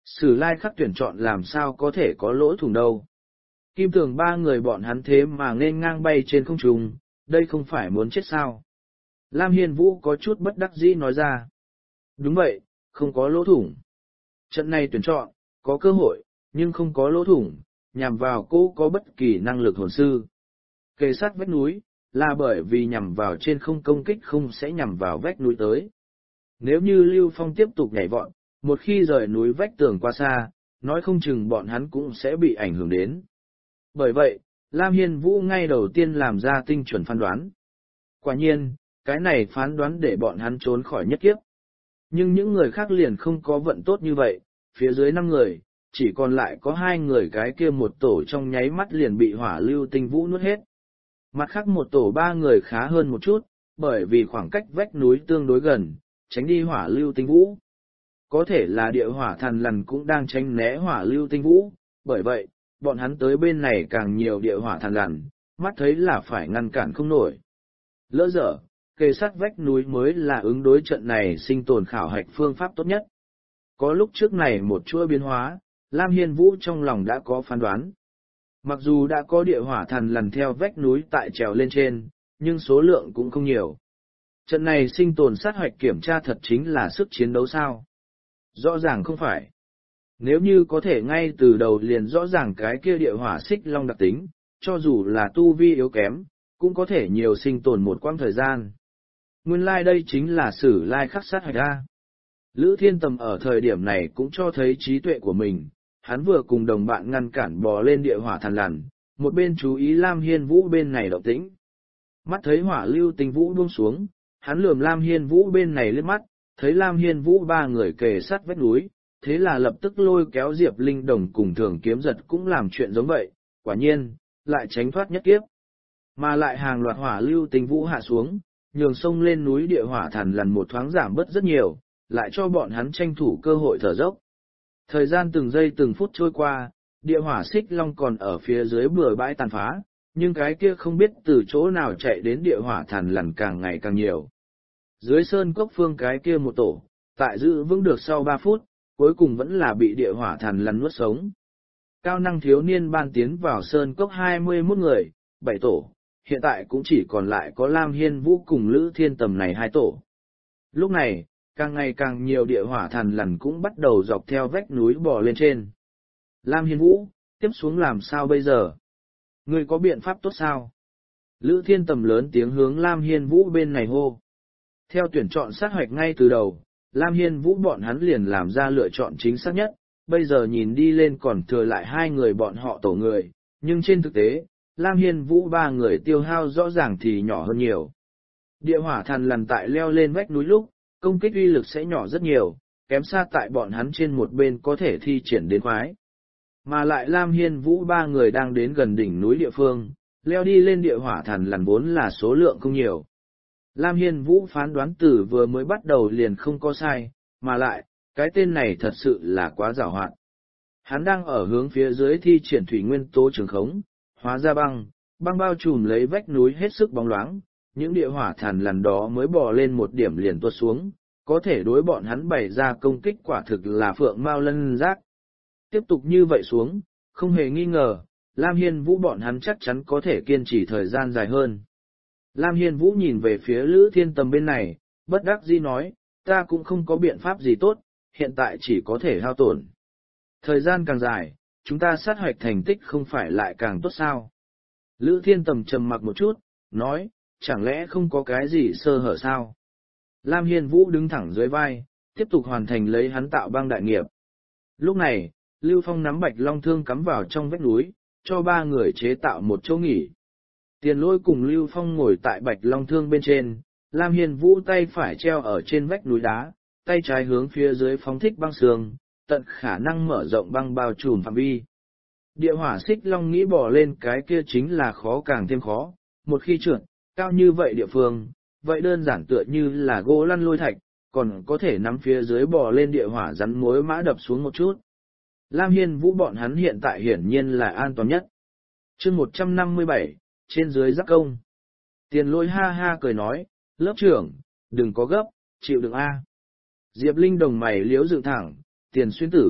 Sử lai khắc tuyển chọn làm sao có thể có lỗ thủng đâu. Kim tường ba người bọn hắn thế mà nên ngang bay trên không trung, đây không phải muốn chết sao. Lam Hiên Vũ có chút bất đắc dĩ nói ra. Đúng vậy, không có lỗ thủng. Trận này tuyển chọn, có cơ hội, nhưng không có lỗ thủng, nhằm vào cô có bất kỳ năng lực hồn sư. Kề sát vách núi, là bởi vì nhằm vào trên không công kích không sẽ nhằm vào vách núi tới. Nếu như Lưu Phong tiếp tục nhảy vọt, một khi rời núi vách tường qua xa, nói không chừng bọn hắn cũng sẽ bị ảnh hưởng đến. Bởi vậy, Lam Hiên Vũ ngay đầu tiên làm ra tinh chuẩn phán đoán. Quả nhiên, cái này phán đoán để bọn hắn trốn khỏi nhất kiếp. Nhưng những người khác liền không có vận tốt như vậy, phía dưới 5 người, chỉ còn lại có 2 người, cái kia một tổ trong nháy mắt liền bị hỏa lưu tinh vũ nuốt hết. Mặt khác một tổ 3 người khá hơn một chút, bởi vì khoảng cách vách núi tương đối gần, tránh đi hỏa lưu tinh vũ. Có thể là địa hỏa thần lằn cũng đang tránh né hỏa lưu tinh vũ, bởi vậy, bọn hắn tới bên này càng nhiều địa hỏa thần lằn, mắt thấy là phải ngăn cản không nổi. Lỡ dở, kề sát vách núi mới là ứng đối trận này sinh tồn khảo hạch phương pháp tốt nhất. Có lúc trước này một chuỗi biến hóa, Lam Hiên Vũ trong lòng đã có phán đoán. Mặc dù đã có địa hỏa thần lần theo vách núi tại trèo lên trên, nhưng số lượng cũng không nhiều. Trận này sinh tồn sát hoạch kiểm tra thật chính là sức chiến đấu sao? Rõ ràng không phải. Nếu như có thể ngay từ đầu liền rõ ràng cái kia địa hỏa xích long đặc tính, cho dù là tu vi yếu kém, cũng có thể nhiều sinh tồn một quãng thời gian. Nguyên lai đây chính là sử lai khắc sát hoạch A. Lữ Thiên Tầm ở thời điểm này cũng cho thấy trí tuệ của mình, hắn vừa cùng đồng bạn ngăn cản bò lên địa hỏa thần lằn, một bên chú ý Lam Hiên Vũ bên này động tĩnh. Mắt thấy hỏa lưu tinh vũ buông xuống, hắn lườm Lam Hiên Vũ bên này liếc mắt, thấy Lam Hiên Vũ 3 người kề sát vách núi, thế là lập tức lôi kéo Diệp Linh Đồng cùng Thường Kiếm Giật cũng làm chuyện giống vậy, quả nhiên, lại tránh thoát nhất kiếp. Mà lại hàng loạt hỏa lưu tinh vũ hạ xuống, nhường sông lên núi địa hỏa thần lằn một thoáng giảm bớt rất nhiều, lại cho bọn hắn tranh thủ cơ hội thở dốc. Thời gian từng giây từng phút trôi qua, địa hỏa xích long còn ở phía dưới bừa bãi tàn phá, nhưng cái kia không biết từ chỗ nào chạy đến địa hỏa thần lằn càng ngày càng nhiều. Dưới sơn cốc phương cái kia một tổ, tại giữ vững được sau 3 phút, cuối cùng vẫn là bị địa hỏa thần lằn nuốt sống. Cao năng thiếu niên ban tiến vào sơn cốc 21 người, 7 tổ, hiện tại cũng chỉ còn lại có Lam Hiên Vũ cùng Lữ Thiên Tầm này 2 tổ. Lúc này, càng ngày càng nhiều địa hỏa thần lằn cũng bắt đầu dọc theo vách núi bò lên trên. Lam Hiên Vũ, tiếp xuống làm sao bây giờ? Ngươi có biện pháp tốt sao? Lữ Thiên Tầm lớn tiếng hướng Lam Hiên Vũ bên này hô. Theo tuyển chọn sát hoạch ngay từ đầu, Lam Hiên Vũ bọn hắn liền làm ra lựa chọn chính xác nhất, bây giờ nhìn đi lên còn thừa lại 2 người bọn họ tổ người, nhưng trên thực tế, Lam Hiên Vũ 3 người tiêu hao rõ ràng thì nhỏ hơn nhiều. Địa hỏa thần lằn tại leo lên vách núi lúc, công kích uy lực sẽ nhỏ rất nhiều, kém xa tại bọn hắn trên một bên có thể thi triển đến khoái. Mà lại Lam Hiên Vũ 3 người đang đến gần đỉnh núi địa phương, leo đi lên địa hỏa thần lằn vốn là số lượng không nhiều. Lam Hiên Vũ phán đoán từ vừa mới bắt đầu liền không có sai, mà lại, cái tên này thật sự là quá giàu hoạt. Hắn đang ở hướng phía dưới thi triển thủy nguyên tố trường khống, hóa ra băng, băng bao trùm lấy vách núi hết sức bóng loáng, những địa hỏa thần lằn đó mới bò lên một điểm liền tuột xuống, có thể đối bọn hắn bày ra công kích quả thực là phượng mao lân giác. Tiếp tục như vậy xuống, không hề nghi ngờ, Lam Hiên Vũ bọn hắn chắc chắn có thể kiên trì thời gian dài hơn. Lam Hiên Vũ nhìn về phía Lữ Thiên Tầm bên này, bất đắc dĩ nói, ta cũng không có biện pháp gì tốt, hiện tại chỉ có thể hao tổn. Thời gian càng dài, chúng ta sát hoạch thành tích không phải lại càng tốt sao? Lữ Thiên Tầm trầm mặc một chút, nói, chẳng lẽ không có cái gì sơ hở sao? Lam Hiên Vũ đứng thẳng dưới vai, tiếp tục hoàn thành lấy hắn tạo băng đại nghiệp. Lúc này, Lưu Phong nắm bạch long thương cắm vào trong vách núi, cho 3 người chế tạo một chỗ nghỉ. Tiền Lỗi cùng Lưu Phong ngồi tại bạch long thương bên trên, Lam Hiên Vũ tay phải treo ở trên vách núi đá, tay trái hướng phía dưới phóng thích băng sương, tận khả năng mở rộng băng bao trùm phạm vi. Địa hỏa xích long nghĩ bỏ lên cái kia chính là khó càng thêm khó, một khi trượt, cao như vậy địa phương, vậy đơn giản tựa như là gỗ lăn lôi thạch, còn có thể nắm phía dưới bò lên địa hỏa rắn mối mã đập xuống một chút. Lam Hiên Vũ bọn hắn hiện tại hiển nhiên là an toàn nhất. Chương 157, trên dưới giác công. Tiền Lỗi ha ha cười nói, lớp trưởng, đừng có gấp, chịu đựng A. Diệp Linh Đồng mày liếu dựng thẳng, Tiền Xuyên tử,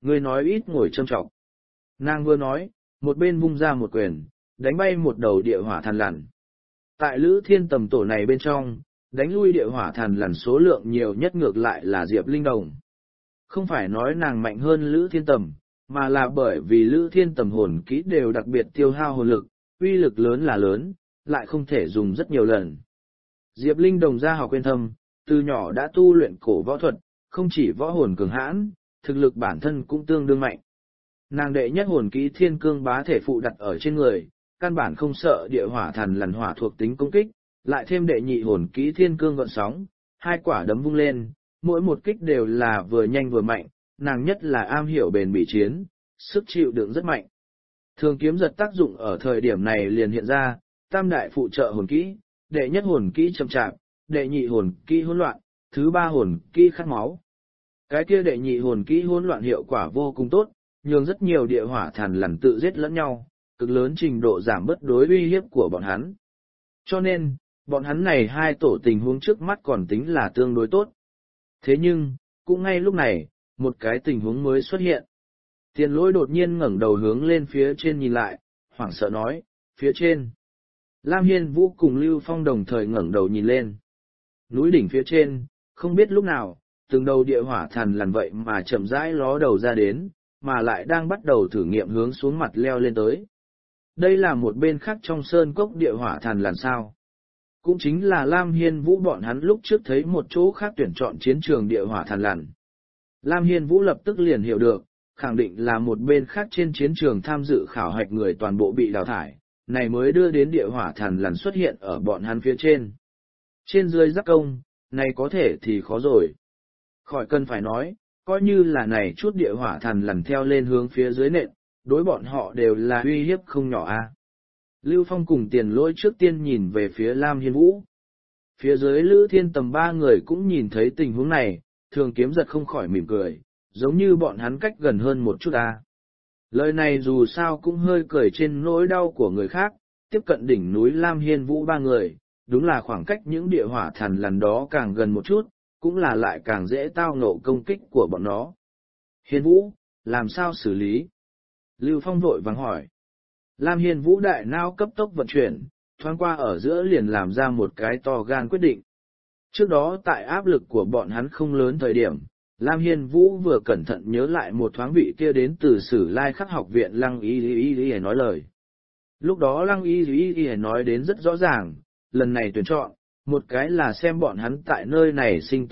Ngươi nói ít ngồi châm trọng. Nàng vừa nói, một bên vung ra một quyền, đánh bay một đầu địa hỏa thằn lằn. Tại Lữ Thiên Tầm tổ này bên trong, đánh lui địa hỏa thằn lằn số lượng nhiều nhất ngược lại là Diệp Linh Đồng. Không phải nói nàng mạnh hơn Lữ Thiên Tầm, mà là bởi vì Lữ Thiên Tầm hồn kỹ đều đặc biệt tiêu hao hồn lực, uy lực lớn là lớn, lại không thể dùng rất nhiều lần. Diệp Linh Đồng ra học quên thâm, từ nhỏ đã tu luyện cổ võ thuật, không chỉ võ hồn cường hãn, thực lực bản thân cũng tương đương mạnh. Nàng đệ nhất hồn kỹ Thiên Cương Bá Thể phụ đặt ở trên người, căn bản không sợ địa hỏa thằn lằn hỏa thuộc tính công kích, lại thêm đệ nhị hồn kỹ Thiên Cương Gợn Sóng, hai quả đấm vung lên, mỗi một kích đều là vừa nhanh vừa mạnh, nàng nhất là am hiểu bền bỉ chiến, sức chịu đựng rất mạnh. Thường kiếm giật tác dụng ở thời điểm này liền hiện ra, tam đại phụ trợ hồn kỹ, đệ nhất hồn kỹ chậm chạp, đệ nhị hồn kỹ hỗn loạn, thứ ba hồn kỹ khát máu. Cái kia đệ nhị hồn kỹ hỗn loạn hiệu quả vô cùng tốt, nhường rất nhiều địa hỏa thằn lằn tự giết lẫn nhau, cực lớn trình độ giảm bớt đối uy hiếp của bọn hắn. Cho nên, bọn hắn này hai tổ tình huống trước mắt còn tính là tương đối tốt. Thế nhưng, cũng ngay lúc này, một cái tình huống mới xuất hiện. Tiền lỗi đột nhiên ngẩng đầu hướng lên phía trên nhìn lại, hoảng sợ nói, phía trên. Lam Hiên Vũ cùng Lưu Phong đồng thời ngẩng đầu nhìn lên. Núi đỉnh phía trên, không biết lúc nào, từng đầu địa hỏa thằn lằn vậy mà chậm rãi ló đầu ra đến, mà lại đang bắt đầu thử nghiệm hướng xuống mặt leo lên tới. Đây là một bên khác trong sơn cốc địa hỏa thằn lằn sao. Cũng chính là Lam Hiên Vũ bọn hắn lúc trước thấy một chỗ khác tuyển chọn chiến trường địa hỏa thằn lằn. Lam Hiên Vũ lập tức liền hiểu được, khẳng định là một bên khác trên chiến trường tham dự khảo hạch người toàn bộ bị đào thải, này mới đưa đến địa hỏa thằn lằn xuất hiện ở bọn hắn phía trên. Trên dưới giáp công, này có thể thì khó rồi. Khỏi cần phải nói, coi như là này chút địa hỏa thằn lằn theo lên hướng phía dưới nện, đối bọn họ đều là uy hiếp không nhỏ a. Lưu Phong cùng Tiền Lỗi trước tiên nhìn về phía Lam Hiên Vũ. Phía dưới Lữ Thiên Tầm ba người cũng nhìn thấy tình huống này, Thường Kiếm Giật không khỏi mỉm cười, giống như bọn hắn cách gần hơn một chút a. Lời này dù sao cũng hơi cười trên nỗi đau của người khác, tiếp cận đỉnh núi Lam Hiên Vũ ba người, đúng là khoảng cách những địa hỏa thằn lằn đó càng gần một chút, cũng là lại càng dễ tao ngộ công kích của bọn nó. Hiên Vũ, làm sao xử lý? Lưu Phong vội vàng hỏi. Lam Hiên Vũ đại não cấp tốc vận chuyển, thoáng qua ở giữa liền làm ra một cái to gan quyết định. Trước đó tại áp lực của bọn hắn không lớn thời điểm, Lam Hiên Vũ vừa cẩn thận nhớ lại một thoáng vị kia đến từ Sử Lai Khắc học viện Lăng Y nói lời. Lúc đó Lăng Y nói đến rất rõ ràng, lần này tuyển chọn, một cái là xem bọn hắn tại nơi này sinh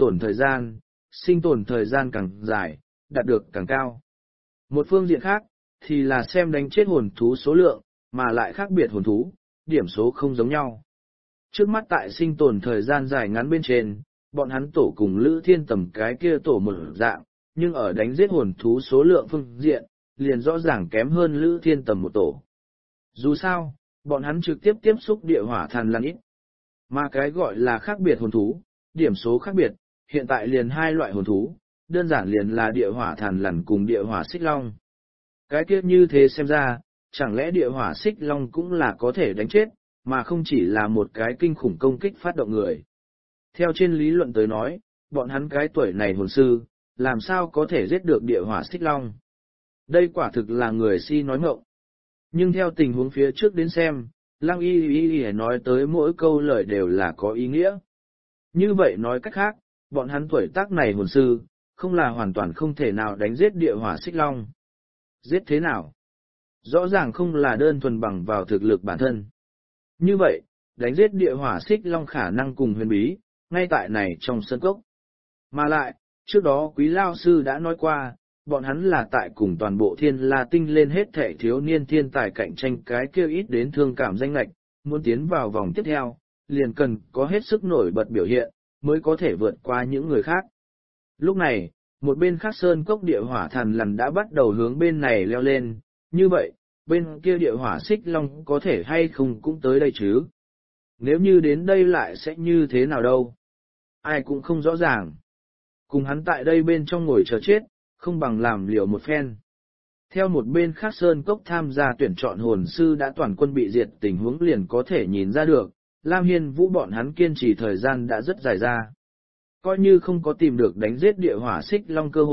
tồn thời gian càng dài, đạt được càng cao. Một phương diện khác, thì là xem đánh chết hồn thú số lượng, mà lại khác biệt hồn thú, điểm số không giống nhau. Trước mắt tại sinh tồn thời gian dài ngắn bên trên, bọn hắn tổ cùng Lữ Thiên Tầm cái kia tổ một dạng, nhưng ở đánh giết hồn thú số lượng phương diện, liền rõ ràng kém hơn Lữ Thiên Tầm một tổ. Dù sao, bọn hắn trực tiếp tiếp xúc địa hỏa thằn lằn ít. Mà cái gọi là khác biệt hồn thú, điểm số khác biệt, hiện tại liền hai loại hồn thú, đơn giản liền là địa hỏa thằn lằn cùng địa hỏa xích long. Cái kia như thế xem ra, chẳng lẽ địa hỏa xích long cũng là có thể đánh chết, mà không chỉ là một cái kinh khủng công kích phát động người. Theo trên lý luận tới nói, bọn hắn cái tuổi này hồn sư, làm sao có thể giết được địa hỏa xích long. Đây quả thực là người si nói ngọng. Nhưng theo tình huống phía trước đến xem, Lăng Y nói tới mỗi câu lời đều là có ý nghĩa. Như vậy nói cách khác, bọn hắn tuổi tác này hồn sư, không là hoàn toàn không thể nào đánh giết địa hỏa xích long. Giết thế nào? Rõ ràng không là đơn thuần bằng vào thực lực bản thân. Như vậy, đánh giết địa hỏa xích long khả năng cùng huyền bí, ngay tại này trong sân cốc. Mà lại, trước đó Quý Lao Sư đã nói qua, bọn hắn là tại cùng toàn bộ Thiên La Tinh lên hết thể thiếu niên thiên tài cạnh tranh cái kêu ít đến thương cảm danh lệch, muốn tiến vào vòng tiếp theo, liền cần có hết sức nổi bật biểu hiện, mới có thể vượt qua những người khác. Lúc này, một bên khác sơn cốc địa hỏa thằn lằn đã bắt đầu hướng bên này leo lên, như vậy, bên kia địa hỏa xích long có thể hay không cũng tới đây chứ? Nếu như đến đây lại sẽ như thế nào đâu? Ai cũng không rõ ràng. Cùng hắn tại đây bên trong ngồi chờ chết, không bằng làm liều một phen. Theo một bên khác sơn cốc tham gia tuyển chọn hồn sư đã toàn quân bị diệt tình huống liền có thể nhìn ra được, Lam Hiên Vũ bọn hắn kiên trì thời gian đã rất dài ra. Coi như không có tìm được đánh giết địa hỏa xích long cơ hội,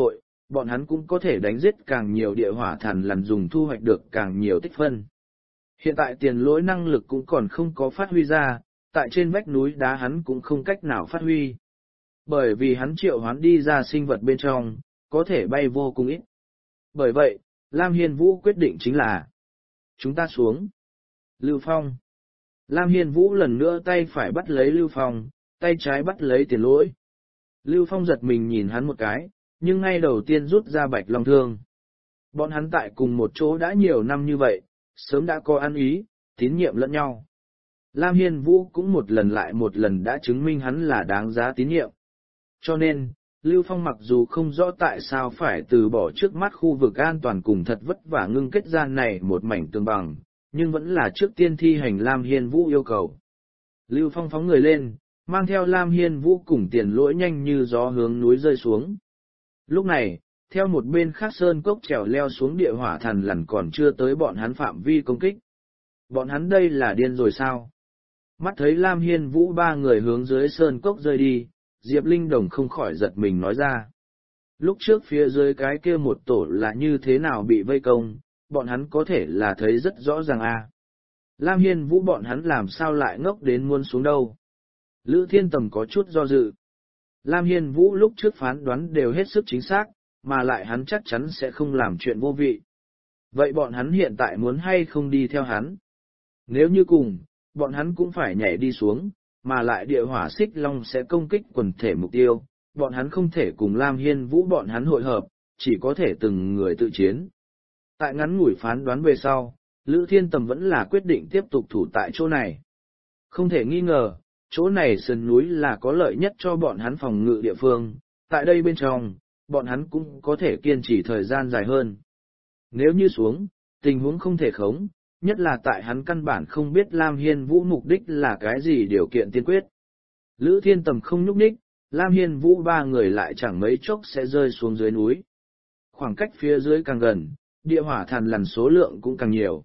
bọn hắn cũng có thể đánh giết càng nhiều địa hỏa thần lằn dùng thu hoạch được càng nhiều tích phân. Hiện tại tiền lỗi năng lực cũng còn không có phát huy ra, tại trên vách núi đá hắn cũng không cách nào phát huy. Bởi vì hắn triệu hoán đi ra sinh vật bên trong, có thể bay vô cùng ít. Bởi vậy, Lam Hiên Vũ quyết định chính là chúng ta xuống. Lưu Phong. Lam Hiên Vũ lần nữa tay phải bắt lấy Lưu Phong, tay trái bắt lấy tiền lỗi. Lưu Phong giật mình nhìn hắn một cái, nhưng ngay đầu tiên rút ra Bạch Long Thương. Bọn hắn tại cùng một chỗ đã nhiều năm như vậy, sớm đã có ăn ý, tín nhiệm lẫn nhau. Lam Hiên Vũ cũng một lần lại một lần đã chứng minh hắn là đáng giá tín nhiệm. Cho nên, Lưu Phong mặc dù không rõ tại sao phải từ bỏ trước mắt khu vực an toàn cùng thật vất vả ngưng kết ra này một mảnh tương bằng, nhưng vẫn là trước tiên thi hành Lam Hiên Vũ yêu cầu. Lưu Phong phóng người lên, mang theo Lam Hiên Vũ cùng tiền lỗi nhanh như gió hướng núi rơi xuống. Lúc này, theo một bên khác sơn cốc trèo leo xuống địa hỏa thần lằn còn chưa tới bọn hắn phạm vi công kích. Bọn hắn đây là điên rồi sao? Mắt thấy Lam Hiên Vũ ba người hướng dưới sơn cốc rơi đi, Diệp Linh Đồng không khỏi giật mình nói ra. Lúc trước phía dưới cái kia một tổ là như thế nào bị vây công, bọn hắn có thể là thấy rất rõ ràng à. Lam Hiên Vũ bọn hắn làm sao lại ngốc đến muốn xuống đâu. Lữ Thiên Tầm có chút do dự. Lam Hiên Vũ lúc trước phán đoán đều hết sức chính xác, mà lại hắn chắc chắn sẽ không làm chuyện vô vị. Vậy bọn hắn hiện tại muốn hay không đi theo hắn? Nếu như cùng, bọn hắn cũng phải nhảy đi xuống, mà lại địa hỏa xích long sẽ công kích quần thể mục tiêu, bọn hắn không thể cùng Lam Hiên Vũ bọn hắn hội hợp, chỉ có thể từng người tự chiến. Tại ngắn ngủi phán đoán về sau, Lữ Thiên Tầm vẫn là quyết định tiếp tục thủ tại chỗ này. Không thể nghi ngờ, chỗ này sườn núi là có lợi nhất cho bọn hắn phòng ngự địa phương, tại đây bên trong, bọn hắn cũng có thể kiên trì thời gian dài hơn. Nếu như xuống, tình huống không thể khống, nhất là tại hắn căn bản không biết Lam Hiên Vũ mục đích là cái gì điều kiện tiên quyết. Lữ Thiên Tầm không nhúc nhích, Lam Hiên Vũ ba người lại chẳng mấy chốc sẽ rơi xuống dưới núi. Khoảng cách phía dưới càng gần, địa hỏa thần lằn số lượng cũng càng nhiều.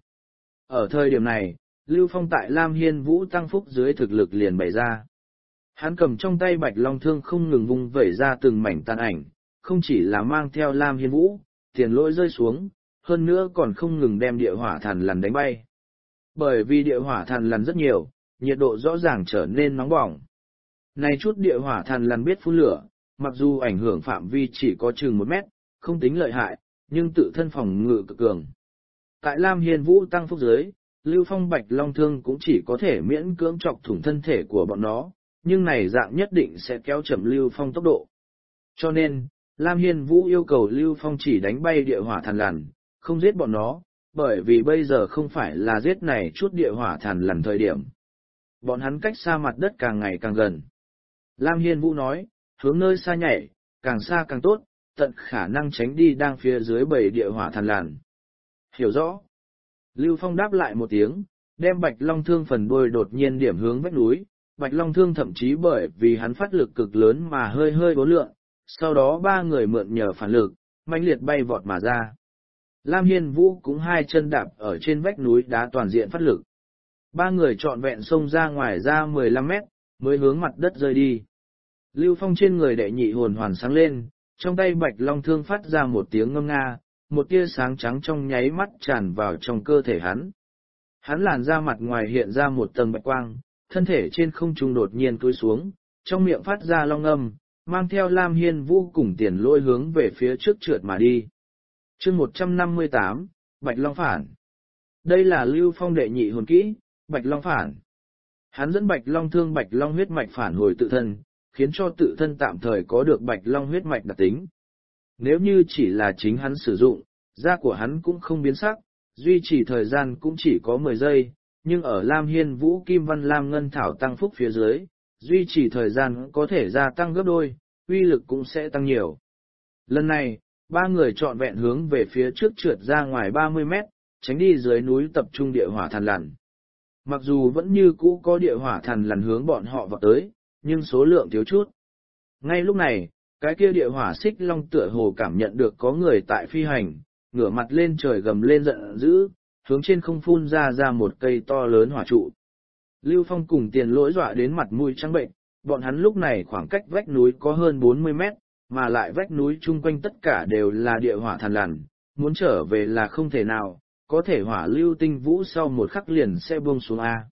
Ở thời điểm này, Lưu Phong tại Lam Hiên Vũ tăng phúc dưới thực lực liền bày ra. Hắn cầm trong tay Bạch Long Thương không ngừng vung vẩy ra từng mảnh tàn ảnh, không chỉ là mang theo Lam Hiên Vũ, tiền lỗi rơi xuống, hơn nữa còn không ngừng đem địa hỏa thần lằn đánh bay. Bởi vì địa hỏa thần lằn rất nhiều, nhiệt độ rõ ràng trở nên nóng bỏng. Này chút địa hỏa thần lằn biết phun lửa, mặc dù ảnh hưởng phạm vi chỉ có chừng 1 mét, không tính lợi hại, nhưng tự thân phòng ngự cực cường. Tại Lam Hiên Vũ tăng phúc dưới, Lưu Phong Bạch Long Thương cũng chỉ có thể miễn cưỡng chọc thủng thân thể của bọn nó, nhưng này dạng nhất định sẽ kéo chậm Lưu Phong tốc độ. Cho nên, Lam Hiên Vũ yêu cầu Lưu Phong chỉ đánh bay địa hỏa thần lằn, không giết bọn nó, bởi vì bây giờ không phải là giết này chút địa hỏa thần lằn thời điểm. Bọn hắn cách xa mặt đất càng ngày càng gần. Lam Hiên Vũ nói, hướng nơi xa nhảy, càng xa càng tốt, tận khả năng tránh đi đang phía dưới bầy địa hỏa thần lằn. Hiểu rõ. Lưu Phong đáp lại một tiếng, đem Bạch Long Thương phần đuôi đột nhiên điểm hướng vách núi. Bạch Long Thương thậm chí bởi vì hắn phát lực cực lớn mà hơi hơi bốn lượn, sau đó ba người mượn nhờ phản lực, mãnh liệt bay vọt mà ra. Lam Hiên Vũ cũng hai chân đạp ở trên vách núi đá toàn diện phát lực. Ba người trọn vẹn xông ra ngoài ra 15 mét, mới hướng mặt đất rơi đi. Lưu Phong trên người đệ nhị hồn hoàn sáng lên, trong tay Bạch Long Thương phát ra một tiếng ngâm nga, một tia sáng trắng trong nháy mắt tràn vào trong cơ thể hắn. Hắn làn ra mặt ngoài hiện ra một tầng bạch quang, thân thể trên không trung đột nhiên cúi xuống, trong miệng phát ra long âm, mang theo Lam Hiên Vũ cùng tiền lôi hướng về phía trước trượt mà đi. Chương 158, Bạch Long Phản. Đây là Lưu Phong đệ nhị hồn kỹ, Bạch Long Phản. Hắn dẫn Bạch Long Thương Bạch Long huyết mạch phản hồi tự thân, khiến cho tự thân tạm thời có được Bạch Long huyết mạch đặc tính. Nếu như chỉ là chính hắn sử dụng, da của hắn cũng không biến sắc, duy trì thời gian cũng chỉ có 10 giây, nhưng ở Lam Hiên Vũ Kim Văn Lam Ngân Thảo tăng phúc phía dưới, duy trì thời gian có thể gia tăng gấp đôi, uy lực cũng sẽ tăng nhiều. Lần này, ba người trọn vẹn hướng về phía trước trượt ra ngoài 30 mét, tránh đi dưới núi tập trung địa hỏa thần lằn. Mặc dù vẫn như cũ có địa hỏa thần lằn hướng bọn họ vào tới, nhưng số lượng thiếu chút. Ngay lúc này, cái kia địa hỏa xích long tựa hồ cảm nhận được có người tại phi hành, ngửa mặt lên trời gầm lên giận dữ, hướng trên không phun ra một cây to lớn hỏa trụ. Lưu Phong cùng tiền lỗi dọa đến mặt mũi trắng bệnh, bọn hắn lúc này khoảng cách vách núi có hơn 40 mét, mà lại vách núi chung quanh tất cả đều là địa hỏa thằn lằn, muốn trở về là không thể nào, có thể hỏa lưu tinh vũ sau một khắc liền sẽ buông xuống A.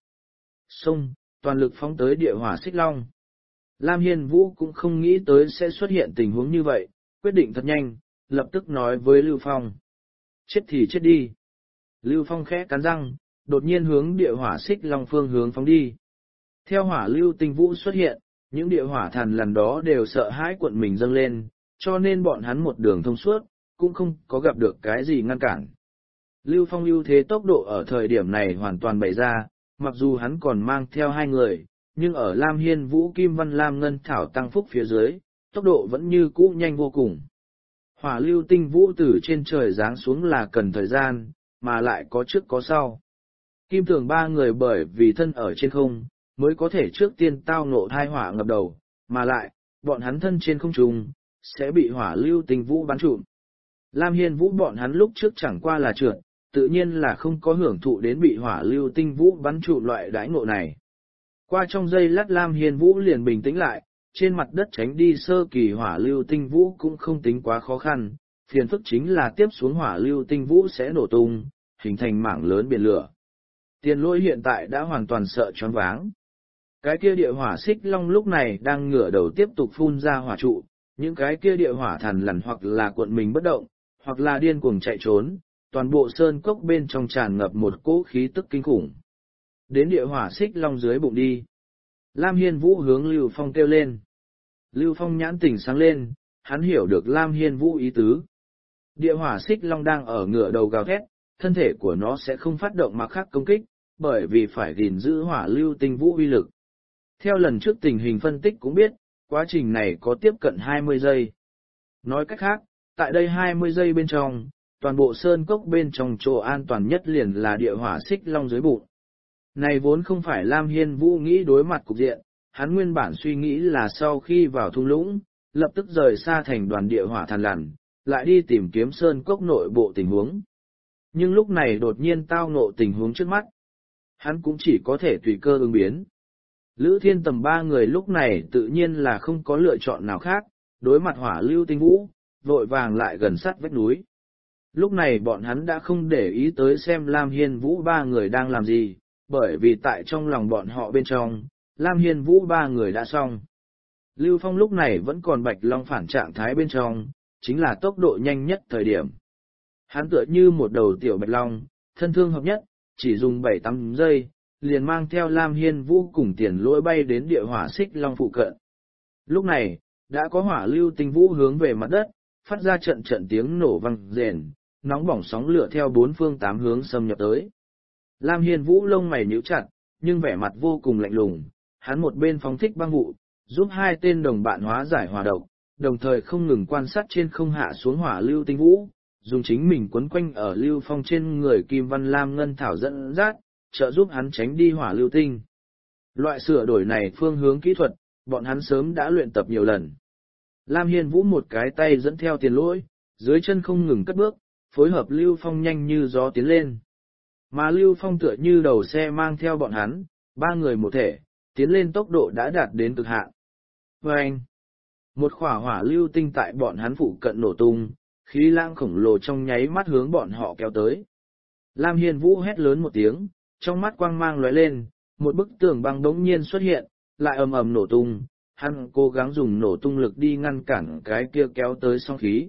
Xông, toàn lực phóng tới địa hỏa xích long. Lam Hiên Vũ cũng không nghĩ tới sẽ xuất hiện tình huống như vậy, quyết định thật nhanh, lập tức nói với Lưu Phong. Chết thì chết đi. Lưu Phong khẽ cắn răng, đột nhiên hướng địa hỏa xích long phương hướng phóng đi. Theo hỏa lưu tinh vũ xuất hiện, những địa hỏa thằn lằn đó đều sợ hãi cuộn mình dâng lên, cho nên bọn hắn một đường thông suốt, cũng không có gặp được cái gì ngăn cản. Lưu Phong ưu thế tốc độ ở thời điểm này hoàn toàn bày ra, mặc dù hắn còn mang theo hai người, nhưng ở Lam Hiên Vũ Kim Văn Lam Ngân Thảo Tăng Phúc phía dưới, tốc độ vẫn như cũ nhanh vô cùng. Hỏa lưu tinh vũ từ trên trời giáng xuống là cần thời gian, mà lại có trước có sau. Kim Tường ba người bởi vì thân ở trên không, mới có thể trước tiên tao ngộ thai hỏa ngập đầu, mà lại, bọn hắn thân trên không trung, sẽ bị hỏa lưu tinh vũ bắn trụm. Lam Hiên Vũ bọn hắn lúc trước chẳng qua là trượt, tự nhiên là không có hưởng thụ đến bị hỏa lưu tinh vũ bắn trụm loại đãi ngộ này. Qua trong giây lát Lam Hiên Vũ liền bình tĩnh lại, trên mặt đất tránh đi sơ kỳ hỏa lưu tinh vũ cũng không tính quá khó khăn, phiền phức chính là tiếp xuống hỏa lưu tinh vũ sẽ nổ tung, hình thành mảng lớn biển lửa. Tiền Lỗi hiện tại đã hoàn toàn sợ choáng váng. Cái kia địa hỏa xích long lúc này đang ngửa đầu tiếp tục phun ra hỏa trụ, những cái kia địa hỏa thằn lằn hoặc là cuộn mình bất động, hoặc là điên cuồng chạy trốn, toàn bộ sơn cốc bên trong tràn ngập một cỗ khí tức kinh khủng. Đến địa hỏa xích long dưới bụng đi. Lam Hiên Vũ hướng Lưu Phong kêu lên. Lưu Phong nhãn tỉnh sáng lên, hắn hiểu được Lam Hiên Vũ ý tứ. Địa hỏa xích long đang ở ngửa đầu gào thét, thân thể của nó sẽ không phát động mà khác công kích, bởi vì phải gìn giữ hỏa lưu tinh vũ uy lực. Theo lần trước tình hình phân tích cũng biết, quá trình này có tiếp cận 20 giây. Nói cách khác, tại đây 20 giây bên trong, toàn bộ sơn cốc bên trong chỗ an toàn nhất liền là địa hỏa xích long dưới bụng. Này vốn không phải Lam Hiên Vũ nghĩ đối mặt cục diện, hắn nguyên bản suy nghĩ là sau khi vào thung lũng, lập tức rời xa thành đoàn địa hỏa thằn lằn, lại đi tìm kiếm sơn cốc nội bộ tình huống. Nhưng lúc này đột nhiên tao ngộ tình huống trước mắt. Hắn cũng chỉ có thể tùy cơ ứng biến. Lữ Thiên Tầm ba người lúc này tự nhiên là không có lựa chọn nào khác, đối mặt hỏa lưu tinh vũ, vội vàng lại gần sát vách núi. Lúc này bọn hắn đã không để ý tới xem Lam Hiên Vũ ba người đang làm gì, bởi vì tại trong lòng bọn họ bên trong, Lam Hiên Vũ ba người đã xong. Lưu Phong lúc này vẫn còn Bạch Long phản trạng thái bên trong, chính là tốc độ nhanh nhất thời điểm. Hắn tựa như một đầu tiểu Bạch Long, thân thương hợp nhất, chỉ dùng 7-8 giây, liền mang theo Lam Hiên Vũ cùng Tiền Lỗi bay đến địa hỏa xích long phụ cận. Lúc này, đã có hỏa lưu tinh vũ hướng về mặt đất, phát ra trận trận tiếng nổ vang rền, nóng bỏng sóng lửa theo 4 phương 8 hướng xâm nhập tới. Lam Hiên Vũ lông mày nhíu chặt, nhưng vẻ mặt vô cùng lạnh lùng, hắn một bên phóng thích băng vụ, giúp hai tên đồng bạn hóa giải hỏa độc, đồng thời không ngừng quan sát trên không hạ xuống hỏa lưu tinh vũ, dùng chính mình quấn quanh ở Lưu Phong trên người Kim Văn Lam Ngân Thảo dẫn dắt, trợ giúp hắn tránh đi hỏa lưu tinh. Loại sửa đổi này phương hướng kỹ thuật, bọn hắn sớm đã luyện tập nhiều lần. Lam Hiên Vũ một cái tay dẫn theo Tiền Lỗi, dưới chân không ngừng cất bước, phối hợp Lưu Phong nhanh như gió tiến lên. Mà Lưu Phong tựa như đầu xe mang theo bọn hắn, ba người một thể, tiến lên tốc độ đã đạt đến cực hạn. Vâng! Một khỏa hỏa lưu tinh tại bọn hắn phụ cận nổ tung, khí lãng khổng lồ trong nháy mắt hướng bọn họ kéo tới. Lam Hiên Vũ hét lớn một tiếng, trong mắt quang mang lóe lên, một bức tường băng đống nhiên xuất hiện, lại ầm ầm nổ tung, hắn cố gắng dùng nổ tung lực đi ngăn cản cái kia kéo tới sóng khí.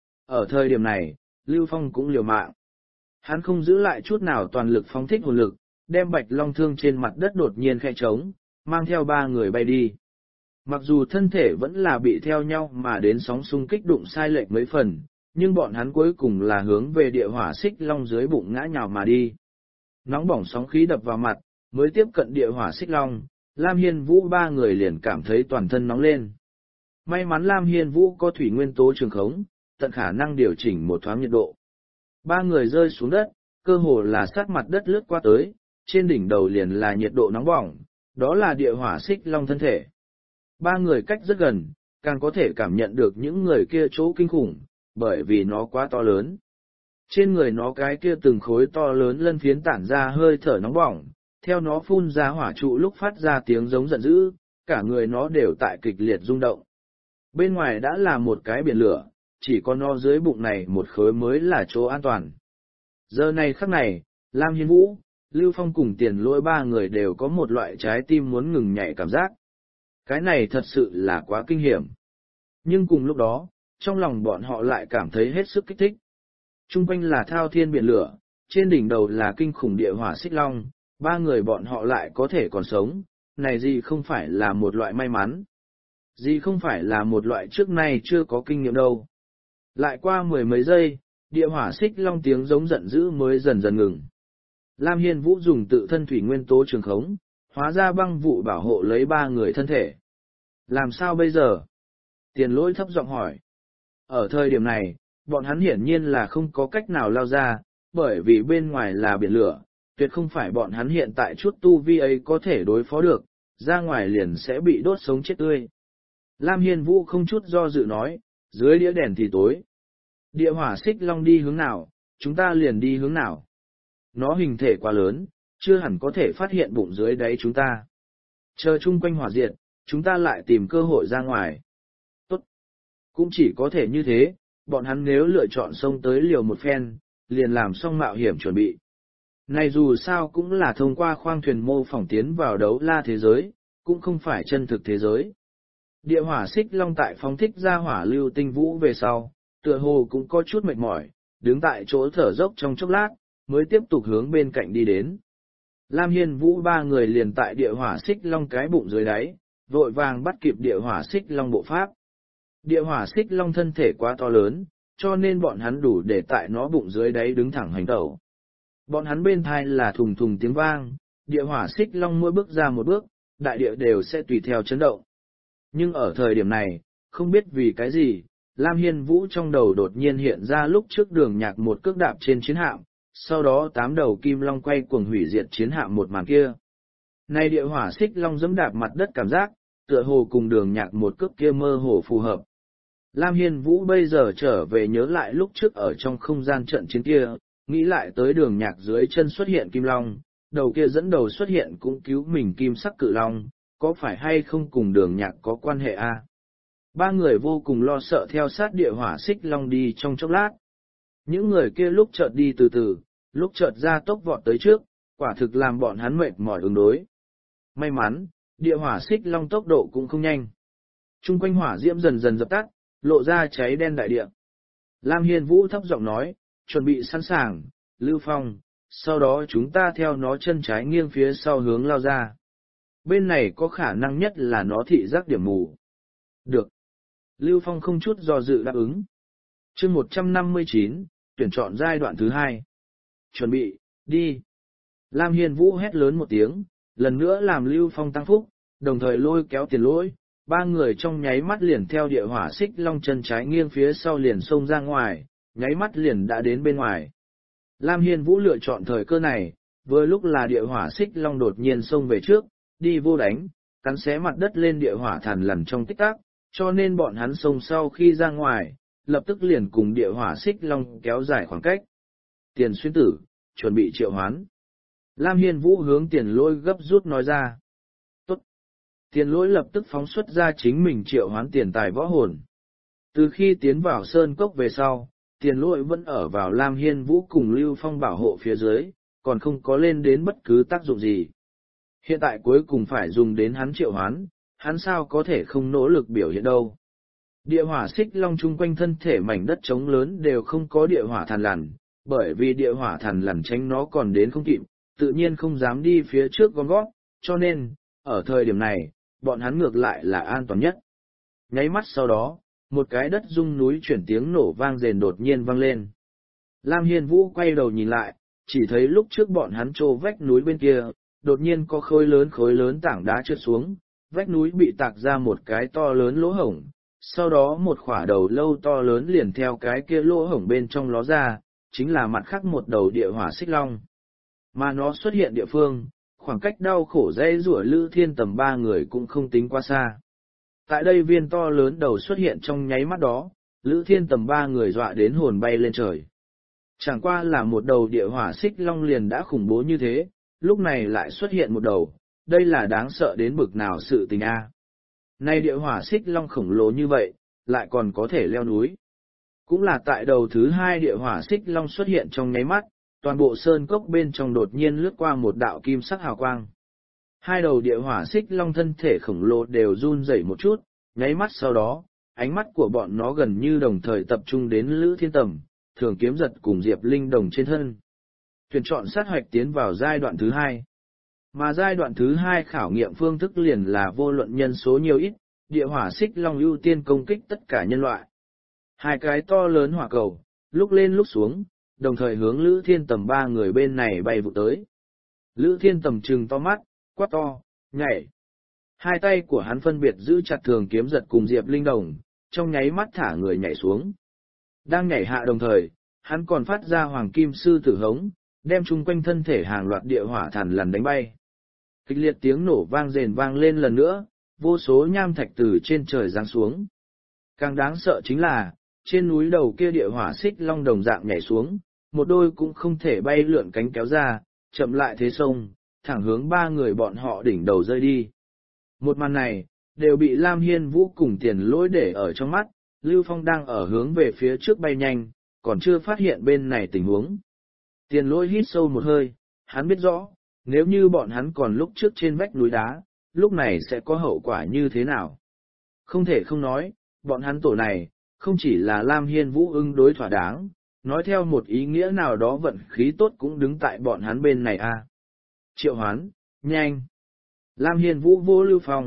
Ở thời điểm này, Lưu Phong cũng liều mạng. Hắn không giữ lại chút nào toàn lực phóng thích hồn lực, đem Bạch Long thương trên mặt đất đột nhiên khẽ trống, mang theo ba người bay đi. Mặc dù thân thể vẫn là bị theo nhau mà đến sóng xung kích đụng sai lệch mấy phần, nhưng bọn hắn cuối cùng là hướng về địa hỏa xích long dưới bụng ngã nhào mà đi. Nóng bỏng sóng khí đập vào mặt, mới tiếp cận địa hỏa xích long, Lam Hiên Vũ ba người liền cảm thấy toàn thân nóng lên. May mắn Lam Hiên Vũ có thủy nguyên tố trường khống, tận khả năng điều chỉnh một thoáng nhiệt độ. Ba người rơi xuống đất, cơ hồ là sát mặt đất lướt qua tới, trên đỉnh đầu liền là nhiệt độ nóng bỏng, đó là địa hỏa xích long thân thể. Ba người cách rất gần, càng có thể cảm nhận được những người kia chỗ kinh khủng, bởi vì nó quá to lớn. Trên người nó cái kia từng khối to lớn lân phiến tản ra hơi thở nóng bỏng, theo nó phun ra hỏa trụ lúc phát ra tiếng giống giận dữ, cả người nó đều tại kịch liệt rung động. Bên ngoài đã là một cái biển lửa, chỉ có nó dưới bụng này một khối mới là chỗ an toàn. Giờ này khắc này, Lam Hiên Vũ, Lưu Phong cùng Tiền Lỗi ba người đều có một loại trái tim muốn ngừng nhảy cảm giác. Cái này thật sự là quá kinh hiểm. Nhưng cùng lúc đó, trong lòng bọn họ lại cảm thấy hết sức kích thích. Trung quanh là thao thiên biển lửa, trên đỉnh đầu là kinh khủng địa hỏa xích long, ba người bọn họ lại có thể còn sống, này gì không phải là một loại may mắn. Gì không phải là một loại trước nay chưa có kinh nghiệm đâu. Lại qua mười mấy giây, địa hỏa xích long tiếng giống giận dữ mới dần dần ngừng. Lam Hiên Vũ dùng tự thân thủy nguyên tố trường khống, hóa ra băng vụ bảo hộ lấy ba người thân thể. Làm sao bây giờ? Tiền Lỗi thấp giọng hỏi. Ở thời điểm này, bọn hắn hiển nhiên là không có cách nào lao ra, bởi vì bên ngoài là biển lửa, tuyệt không phải bọn hắn hiện tại chút tu vi ấy có thể đối phó được, ra ngoài liền sẽ bị đốt sống chết tươi. Lam Hiên Vũ không chút do dự nói, dưới đĩa đèn thì tối. Địa hỏa xích long đi hướng nào, chúng ta liền đi hướng nào. Nó hình thể quá lớn, chưa hẳn có thể phát hiện bụng dưới đáy chúng ta. Chờ chung quanh hỏa diệt, chúng ta lại tìm cơ hội ra ngoài. Tốt. Cũng chỉ có thể như thế, bọn hắn nếu lựa chọn xông tới liều một phen, liền làm xong mạo hiểm chuẩn bị. Này dù sao cũng là thông qua khoang thuyền mô phỏng tiến vào đấu la thế giới, cũng không phải chân thực thế giới. Địa hỏa xích long tại phóng thích ra hỏa lưu tinh vũ về sau, tựa hồ cũng có chút mệt mỏi, đứng tại chỗ thở dốc trong chốc lát, mới tiếp tục hướng bên cạnh đi đến. Lam Hiên Vũ ba người liền tại địa hỏa xích long cái bụng dưới đáy, vội vàng bắt kịp địa hỏa xích long bộ pháp. Địa hỏa xích long thân thể quá to lớn, cho nên bọn hắn đủ để tại nó bụng dưới đáy đứng thẳng hành tẩu. Bọn hắn bên thai là thùng thùng tiếng vang, địa hỏa xích long mỗi bước ra một bước, đại địa đều sẽ tùy theo chấn động. Nhưng ở thời điểm này, không biết vì cái gì, Lam Hiên Vũ trong đầu đột nhiên hiện ra lúc trước Đường Nhạc một cước đạp trên chiến hạm, sau đó 8 đầu kim long quay cuồng hủy diệt chiến hạm một màn kia. Nay địa hỏa xích long giẫm đạp mặt đất cảm giác, tựa hồ cùng Đường Nhạc một cước kia mơ hồ phù hợp. Lam Hiên Vũ bây giờ trở về nhớ lại lúc trước ở trong không gian trận chiến kia, nghĩ lại tới Đường Nhạc dưới chân xuất hiện kim long, đầu kia dẫn đầu xuất hiện cũng cứu mình kim sắc cự long, có phải hay không cùng Đường Nhạc có quan hệ a? Ba người vô cùng lo sợ theo sát địa hỏa xích long đi trong chốc lát. Những người kia lúc chợt đi từ từ, lúc chợt ra tốc vọt tới trước, quả thực làm bọn hắn mệt mỏi ứng đối. May mắn, địa hỏa xích long tốc độ cũng không nhanh. Trung quanh hỏa diễm dần dần dập tắt, lộ ra cháy đen đại địa. Lam Hiên Vũ thấp giọng nói, chuẩn bị sẵn sàng, Lưu Phong, sau đó chúng ta theo nó chân trái nghiêng phía sau hướng lao ra. Bên này có khả năng nhất là nó thị giác điểm mù. Được. Lưu Phong không chút do dự đáp ứng. Chương 159, tuyển chọn giai đoạn thứ 2. Chuẩn bị, đi. Lam Hiên Vũ hét lớn một tiếng, lần nữa làm Lưu Phong tăng phúc, đồng thời lôi kéo Tiền Lỗi, ba người trong nháy mắt liền theo địa hỏa xích long chân trái nghiêng phía sau liền xông ra ngoài, nháy mắt liền đã đến bên ngoài. Lam Hiên Vũ lựa chọn thời cơ này, vừa lúc là địa hỏa xích long đột nhiên xông về trước, đi vô đánh, cắn xé mặt đất lên địa hỏa thằn lằn trong tích tắc, cho nên bọn hắn xông sau khi ra ngoài, lập tức liền cùng địa hỏa xích long kéo dài khoảng cách. Tiền xuyên tử, chuẩn bị triệu hoán. Lam Hiên Vũ hướng Tiền Lỗi gấp rút nói ra. Tốt. Tiền Lỗi lập tức phóng xuất ra chính mình triệu hoán tiền tài võ hồn. Từ khi tiến vào sơn cốc về sau, Tiền Lỗi vẫn ở vào Lam Hiên Vũ cùng Lưu Phong bảo hộ phía dưới, còn không có lên đến bất cứ tác dụng gì. Hiện tại cuối cùng phải dùng đến hắn triệu hoán, hắn sao có thể không nỗ lực biểu hiện đâu. Địa hỏa xích long chung quanh thân thể mảnh đất trống lớn đều không có địa hỏa thằn lằn, bởi vì địa hỏa thằn lằn tránh nó còn đến không kịp, tự nhiên không dám đi phía trước gom gót, cho nên, ở thời điểm này, bọn hắn ngược lại là an toàn nhất. Nháy mắt sau đó, một cái đất rung núi chuyển tiếng nổ vang rền đột nhiên vang lên. Lam Hiên Vũ quay đầu nhìn lại, chỉ thấy lúc trước bọn hắn trô vách núi bên kia, đột nhiên có khối lớn tảng đá trượt xuống, vách núi bị tạc ra một cái to lớn lỗ hổng, sau đó một khỏa đầu lâu to lớn liền theo cái kia lỗ hổng bên trong ló ra, chính là mặt khác một đầu địa hỏa xích long. Mà nó xuất hiện địa phương, khoảng cách đau khổ dây rủa Lữ Thiên Tầm ba người cũng không tính quá xa. Tại đây viên to lớn đầu xuất hiện trong nháy mắt đó, Lữ Thiên Tầm ba người dọa đến hồn bay lên trời. Chẳng qua là một đầu địa hỏa xích long liền đã khủng bố như thế, lúc này lại xuất hiện một đầu, đây là đáng sợ đến bực nào sự tình a. Nay địa hỏa xích long khổng lồ như vậy, lại còn có thể leo núi. Cũng là tại đầu thứ hai địa hỏa xích long xuất hiện trong nháy mắt, toàn bộ sơn cốc bên trong đột nhiên lướt qua một đạo kim sắc hào quang. Hai đầu địa hỏa xích long thân thể khổng lồ đều run rẩy một chút, nháy mắt sau đó, ánh mắt của bọn nó gần như đồng thời tập trung đến Lữ Thiên Tầm, Thường Kiếm Giật cùng Diệp Linh Đồng trên thân. Tuyển chọn sát hoạch tiến vào giai đoạn thứ hai. Mà giai đoạn thứ hai khảo nghiệm phương thức liền là vô luận nhân số nhiều ít, địa hỏa xích long ưu tiên công kích tất cả nhân loại. Hai cái to lớn hỏa cầu, lúc lên lúc xuống, đồng thời hướng Lữ Thiên Tầm ba người bên này bay vụ tới. Lữ Thiên Tầm trừng to mắt, quát to, nhảy. Hai tay của hắn phân biệt giữ chặt Thường Kiếm Giật cùng Diệp Linh Đồng, trong nháy mắt thả người nhảy xuống. Đang nhảy hạ đồng thời, hắn còn phát ra hoàng kim sư tử hống, đem chung quanh thân thể hàng loạt địa hỏa thằn lằn đánh bay. Kịch liệt tiếng nổ vang rền vang lên lần nữa, vô số nham thạch từ trên trời giáng xuống. Càng đáng sợ chính là, trên núi đầu kia địa hỏa xích long đồng dạng nhảy xuống, một đôi cũng không thể bay lượn cánh kéo ra, chậm lại thế sông, thẳng hướng ba người bọn họ đỉnh đầu rơi đi. Một màn này, đều bị Lam Hiên Vũ cùng Tiền Lỗi để ở trong mắt, Lưu Phong đang ở hướng về phía trước bay nhanh, còn chưa phát hiện bên này tình huống. Tiền Lỗi hít sâu một hơi, hắn biết rõ, nếu như bọn hắn còn lúc trước trên vách núi đá, lúc này sẽ có hậu quả như thế nào. Không thể không nói, bọn hắn tổ này, không chỉ là Lam Hiên Vũ ứng đối thỏa đáng, nói theo một ý nghĩa nào đó vận khí tốt cũng đứng tại bọn hắn bên này a. Triệu hoán, nhanh. Lam Hiên Vũ vô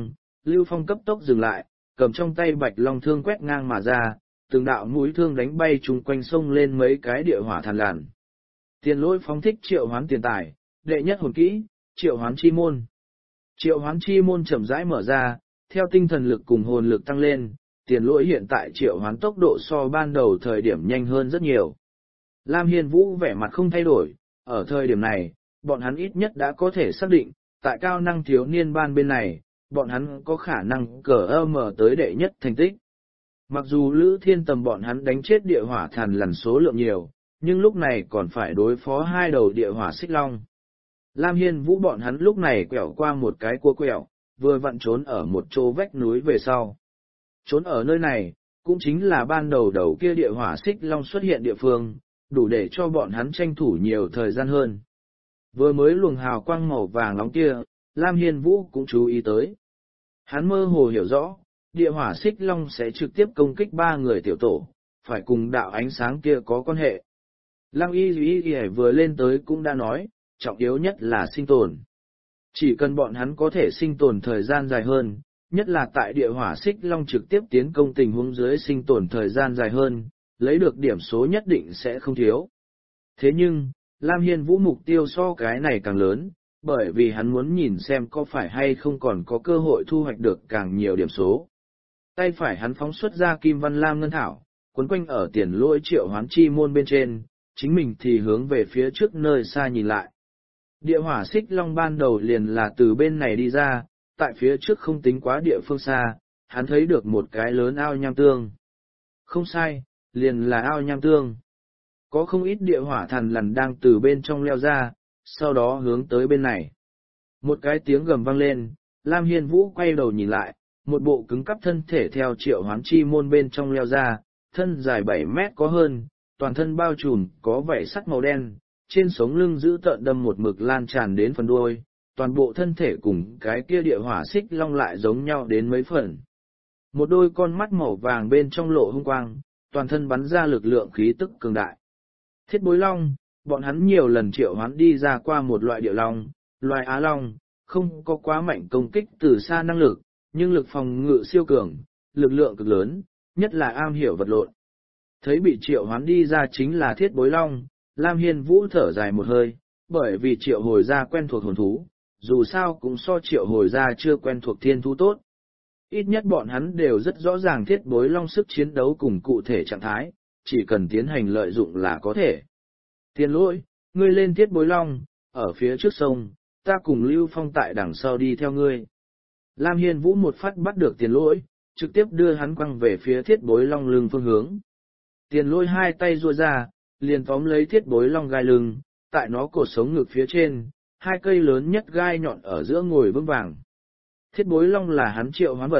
Lưu Phong cấp tốc dừng lại, cầm trong tay bạch long thương quét ngang mà ra, từng đạo mũi thương đánh bay chung quanh sông lên mấy cái địa hỏa thằn lằn. Tiền Lỗi phóng thích triệu hoán tiền tài, đệ nhất hồn kỹ, triệu hoán chi môn. Triệu hoán chi môn chậm rãi mở ra, theo tinh thần lực cùng hồn lực tăng lên, Tiền Lỗi hiện tại triệu hoán tốc độ so ban đầu thời điểm nhanh hơn rất nhiều. Lam Hiên Vũ vẻ mặt không thay đổi, ở thời điểm này, bọn hắn ít nhất đã có thể xác định, tại cao năng thiếu niên ban bên này, bọn hắn có khả năng cờ mở tới đệ nhất thành tích. Mặc dù Lữ Thiên Tầm bọn hắn đánh chết địa hỏa thằn lằn số lượng nhiều, nhưng lúc này còn phải đối phó hai đầu địa hỏa xích long. Lam Hiên Vũ bọn hắn lúc này quẹo qua một cái cua quẹo, vừa vặn trốn ở một chỗ vách núi về sau. Trốn ở nơi này, cũng chính là ban đầu kia địa hỏa xích long xuất hiện địa phương, đủ để cho bọn hắn tranh thủ nhiều thời gian hơn. Vừa mới luồng hào quang màu vàng nóng kia, Lam Hiên Vũ cũng chú ý tới. Hắn mơ hồ hiểu rõ, địa hỏa xích long sẽ trực tiếp công kích ba người tiểu tổ, phải cùng đạo ánh sáng kia có quan hệ. Lăng Y vừa lên tới cũng đã nói, trọng yếu nhất là sinh tồn. Chỉ cần bọn hắn có thể sinh tồn thời gian dài hơn, nhất là tại địa hỏa xích long trực tiếp tiến công tình huống dưới sinh tồn thời gian dài hơn, lấy được điểm số nhất định sẽ không thiếu. Thế nhưng, Lam Hiên Vũ mục tiêu so cái này càng lớn, bởi vì hắn muốn nhìn xem có phải hay không còn có cơ hội thu hoạch được càng nhiều điểm số. Tay phải hắn phóng xuất ra kim văn lam ngân thảo, quấn quanh ở Tiền Lỗi triệu hoán chi môn bên trên, chính mình thì hướng về phía trước nơi xa nhìn lại. Địa hỏa xích long ban đầu liền là từ bên này đi ra, tại phía trước không tính quá địa phương xa, hắn thấy được một cái lớn ao nham tương. Không sai, liền là ao nham tương. Có không ít địa hỏa thằn lằn đang từ bên trong leo ra, sau đó hướng tới bên này. Một cái tiếng gầm vang lên, Lam Hiên Vũ quay đầu nhìn lại, một bộ cứng cắp thân thể theo triệu hoán chi môn bên trong leo ra, thân dài 7 mét có hơn, toàn thân bao trùm có vảy sắt màu đen, trên sống lưng giữ tợn đâm một mực lan tràn đến phần đuôi, toàn bộ thân thể cùng cái kia địa hỏa xích long lại giống nhau đến mấy phần. Một đôi con mắt màu vàng bên trong lộ hung quang, toàn thân bắn ra lực lượng khí tức cường đại. Thiết Bối Long, bọn hắn nhiều lần triệu hoán đi ra qua một loại địa long, loài Á Long, không có quá mạnh công kích từ xa năng lực, nhưng lực phòng ngự siêu cường, lực lượng cực lớn, nhất là am hiểu vật lộn. Thấy bị triệu hoán đi ra chính là Thiết Bối Long, Lam Hiên Vũ thở dài một hơi, bởi vì triệu hồi ra quen thuộc hồn thú, dù sao cũng so triệu hồi ra chưa quen thuộc thiên thú tốt. Ít nhất bọn hắn đều rất rõ ràng Thiết Bối Long sức chiến đấu cùng cụ thể trạng thái, chỉ cần tiến hành lợi dụng là có thể. Tiền Lỗi, ngươi lên Thiết Bối Long, ở phía trước sông, ta cùng Lưu Phong tại đằng sau đi theo ngươi. Lam Hiên Vũ một phát bắt được Tiền Lỗi, trực tiếp đưa hắn quăng về phía Thiết Bối Long lưng phương hướng. Tiền Lỗi hai tay duỗi ra, liền tóm lấy Thiết Bối Long gai lưng, tại nó cột sống ngực phía trên, hai cây lớn nhất gai nhọn ở giữa ngồi vững vàng. Thiết Bối Long là hắn triệu hoán vật,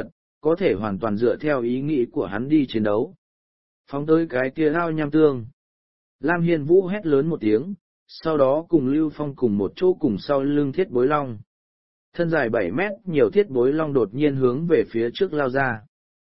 có thể hoàn toàn dựa theo ý nghĩ của hắn đi chiến đấu. Phóng tới cái kia ao nham tương. Lam Hiên Vũ hét lớn một tiếng, sau đó cùng Lưu Phong cùng một chỗ cùng sau lưng thiết bối long. Thân dài 7 mét nhiều thiết bối long đột nhiên hướng về phía trước lao ra.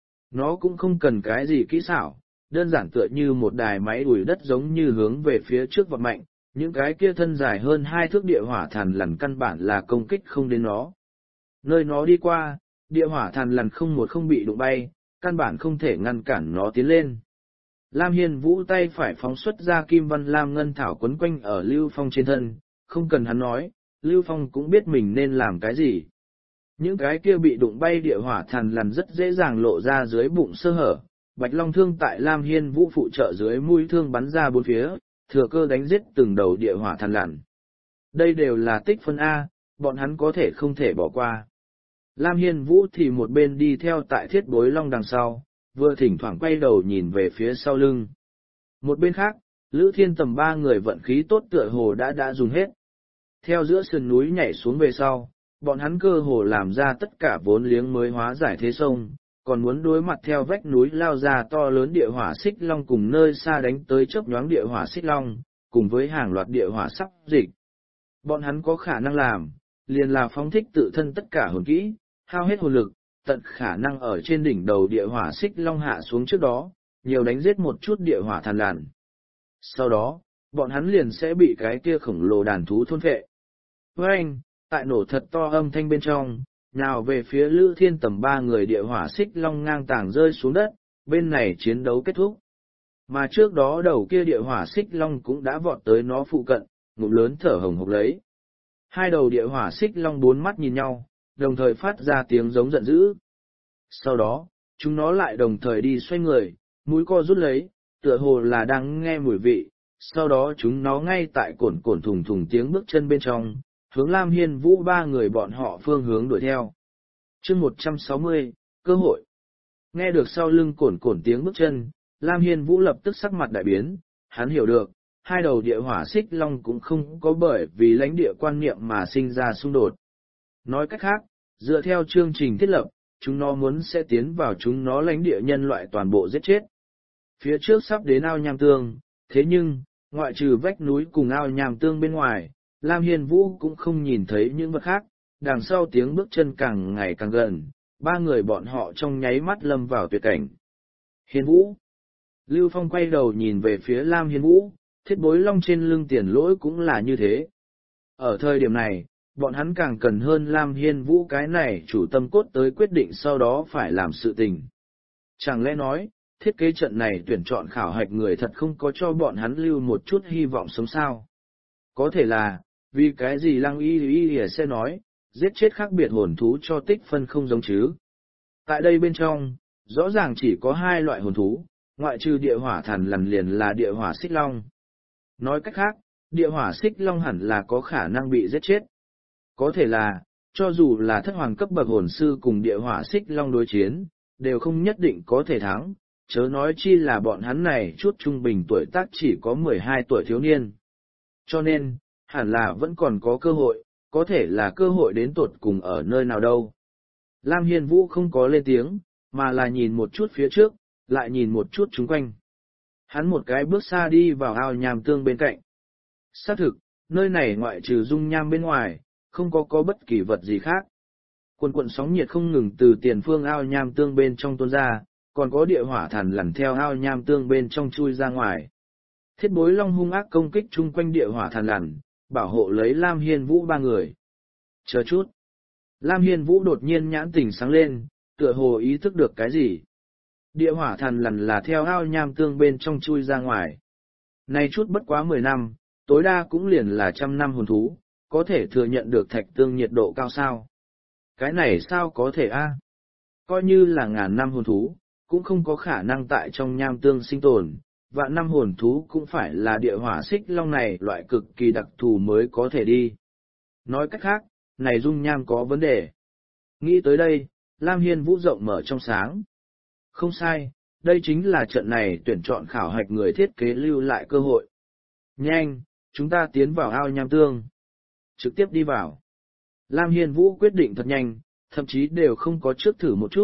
Nó cũng không cần cái gì kỹ xảo, đơn giản tựa như một đài máy đuổi đất giống như hướng về phía trước vọt mạnh, những cái kia thân dài hơn 2 thước địa hỏa thằn lằn căn bản là công kích không đến nó. Nơi nó đi qua, địa hỏa thằn lằn không bị đụng bay, căn bản không thể ngăn cản nó tiến lên. Lam Hiên Vũ tay phải phóng xuất ra kim văn lam ngân thảo quấn quanh ở Lưu Phong trên thân, không cần hắn nói, Lưu Phong cũng biết mình nên làm cái gì. Những cái kia bị đụng bay địa hỏa thằn lằn rất dễ dàng lộ ra dưới bụng sơ hở, bạch long thương tại Lam Hiên Vũ phụ trợ dưới mũi thương bắn ra bốn phía, thừa cơ đánh giết từng đầu địa hỏa thằn lằn. Đây đều là tích phân A, bọn hắn có thể không thể bỏ qua. Lam Hiên Vũ thì một bên đi theo tại thiết bối long đằng sau, vừa thỉnh thoảng quay đầu nhìn về phía sau lưng. Một bên khác, Lữ Thiên Tầm ba người vận khí tốt tựa hồ đã dùng hết. Theo giữa sườn núi nhảy xuống về sau, bọn hắn cơ hồ làm ra tất cả vốn liếng mới hóa giải thế sông, còn muốn đối mặt theo vách núi lao ra to lớn địa hỏa xích long cùng nơi xa đánh tới chớp nhoáng địa hỏa xích long, cùng với hàng loạt địa hỏa sắp dịch. Bọn hắn có khả năng làm, liền là phóng thích tự thân tất cả hồn kỹ, hao hết hồn lực, tận khả năng ở trên đỉnh đầu địa hỏa xích long hạ xuống trước đó, nhiều đánh giết một chút địa hỏa thằn lằn. Sau đó, bọn hắn liền sẽ bị cái kia khổng lồ đàn thú thôn phệ. Với anh, tại nổ thật to âm thanh bên trong, nhào về phía Lữ Thiên Tầm ba người địa hỏa xích long ngang tàng rơi xuống đất, bên này chiến đấu kết thúc. Mà trước đó đầu kia địa hỏa xích long cũng đã vọt tới nó phụ cận, ngụm lớn thở hồng hộc lấy. Hai đầu địa hỏa xích long bốn mắt nhìn nhau, đồng thời phát ra tiếng giống giận dữ. Sau đó, chúng nó lại đồng thời đi xoay người, mũi co rút lấy, tựa hồ là đang nghe mùi vị, sau đó chúng nó ngay tại cồn cồn thùng thùng tiếng bước chân bên trong, hướng Lam Hiên Vũ ba người bọn họ phương hướng đuổi theo. Chương 160, cơ hội. Nghe được sau lưng cồn cồn tiếng bước chân, Lam Hiên Vũ lập tức sắc mặt đại biến, hắn hiểu được, hai đầu địa hỏa xích long cũng không có bởi vì lãnh địa quan niệm mà sinh ra xung đột. Nói cách khác, dựa theo chương trình thiết lập, chúng nó muốn sẽ tiến vào chúng nó lãnh địa nhân loại toàn bộ giết chết. Phía trước sắp đến ao nham tương, thế nhưng, ngoại trừ vách núi cùng ao nham tương bên ngoài, Lam Hiên Vũ cũng không nhìn thấy những vật khác, đằng sau tiếng bước chân càng ngày càng gần, ba người bọn họ trong nháy mắt lâm vào tuyệt cảnh. Hiên Vũ. Lưu Phong quay đầu nhìn về phía Lam Hiên Vũ, thiết bối long trên lưng Tiền Lỗi cũng là như thế. Ở thời điểm này, bọn hắn càng cần hơn Lam Hiên Vũ cái này chủ tâm cốt tới quyết định sau đó phải làm sự tình. Chẳng lẽ nói, thiết kế trận này tuyển chọn khảo hạch người thật không có cho bọn hắn lưu một chút hy vọng sống sao? Có thể là, vì cái gì Lăng Y sẽ nói, giết chết khác biệt hồn thú cho tích phân không giống chứ? Tại đây bên trong, rõ ràng chỉ có hai loại hồn thú, ngoại trừ địa hỏa thằn lằn liền là địa hỏa xích long. Nói cách khác, địa hỏa xích long hẳn là có khả năng bị giết chết. Có thể là, cho dù là thất hoàng cấp bậc hồn sư cùng địa hỏa xích long đối chiến, đều không nhất định có thể thắng, chớ nói chi là bọn hắn này chút trung bình tuổi tác chỉ có 12 tuổi thiếu niên. Cho nên, hẳn là vẫn còn có cơ hội, có thể là cơ hội đến tột cùng ở nơi nào đâu. Lam Hiên Vũ không có lên tiếng, mà là nhìn một chút phía trước, lại nhìn một chút chung quanh. Hắn một cái bước xa đi vào ao nham tương bên cạnh. Xác thực, nơi này ngoại trừ dung nham bên ngoài, không có bất kỳ vật gì khác. Quần quận sóng nhiệt không ngừng từ tiền phương ao nham tương bên trong tuôn ra, còn có địa hỏa thằn lằn theo ao nham tương bên trong chui ra ngoài. Thiết bối long hung ác công kích chung quanh địa hỏa thằn lằn, bảo hộ lấy Lam Hiên Vũ ba người. Chờ chút. Lam Hiên Vũ đột nhiên nhãn tỉnh sáng lên, tựa hồ ý thức được cái gì. Địa hỏa thằn lằn là theo ao nham tương bên trong chui ra ngoài. Này chút bất quá 10 năm, tối đa cũng liền là 100 năm hồn thú, có thể thừa nhận được thạch tương nhiệt độ cao sao. Cái này sao có thể a? Coi như là ngàn năm hồn thú, cũng không có khả năng tại trong nham tương sinh tồn, vạn năm hồn thú cũng phải là địa hỏa xích long này loại cực kỳ đặc thù mới có thể đi. Nói cách khác, này dung nham có vấn đề. Nghĩ tới đây, Lam Hiên Vũ rộng mở trong sáng. Không sai, đây chính là trận này tuyển chọn khảo hạch người thiết kế lưu lại cơ hội. Nhanh, chúng ta tiến vào ao nham tương. Trực tiếp đi vào. Lam Hiên Vũ quyết định thật nhanh, thậm chí đều không có trước thử một chút,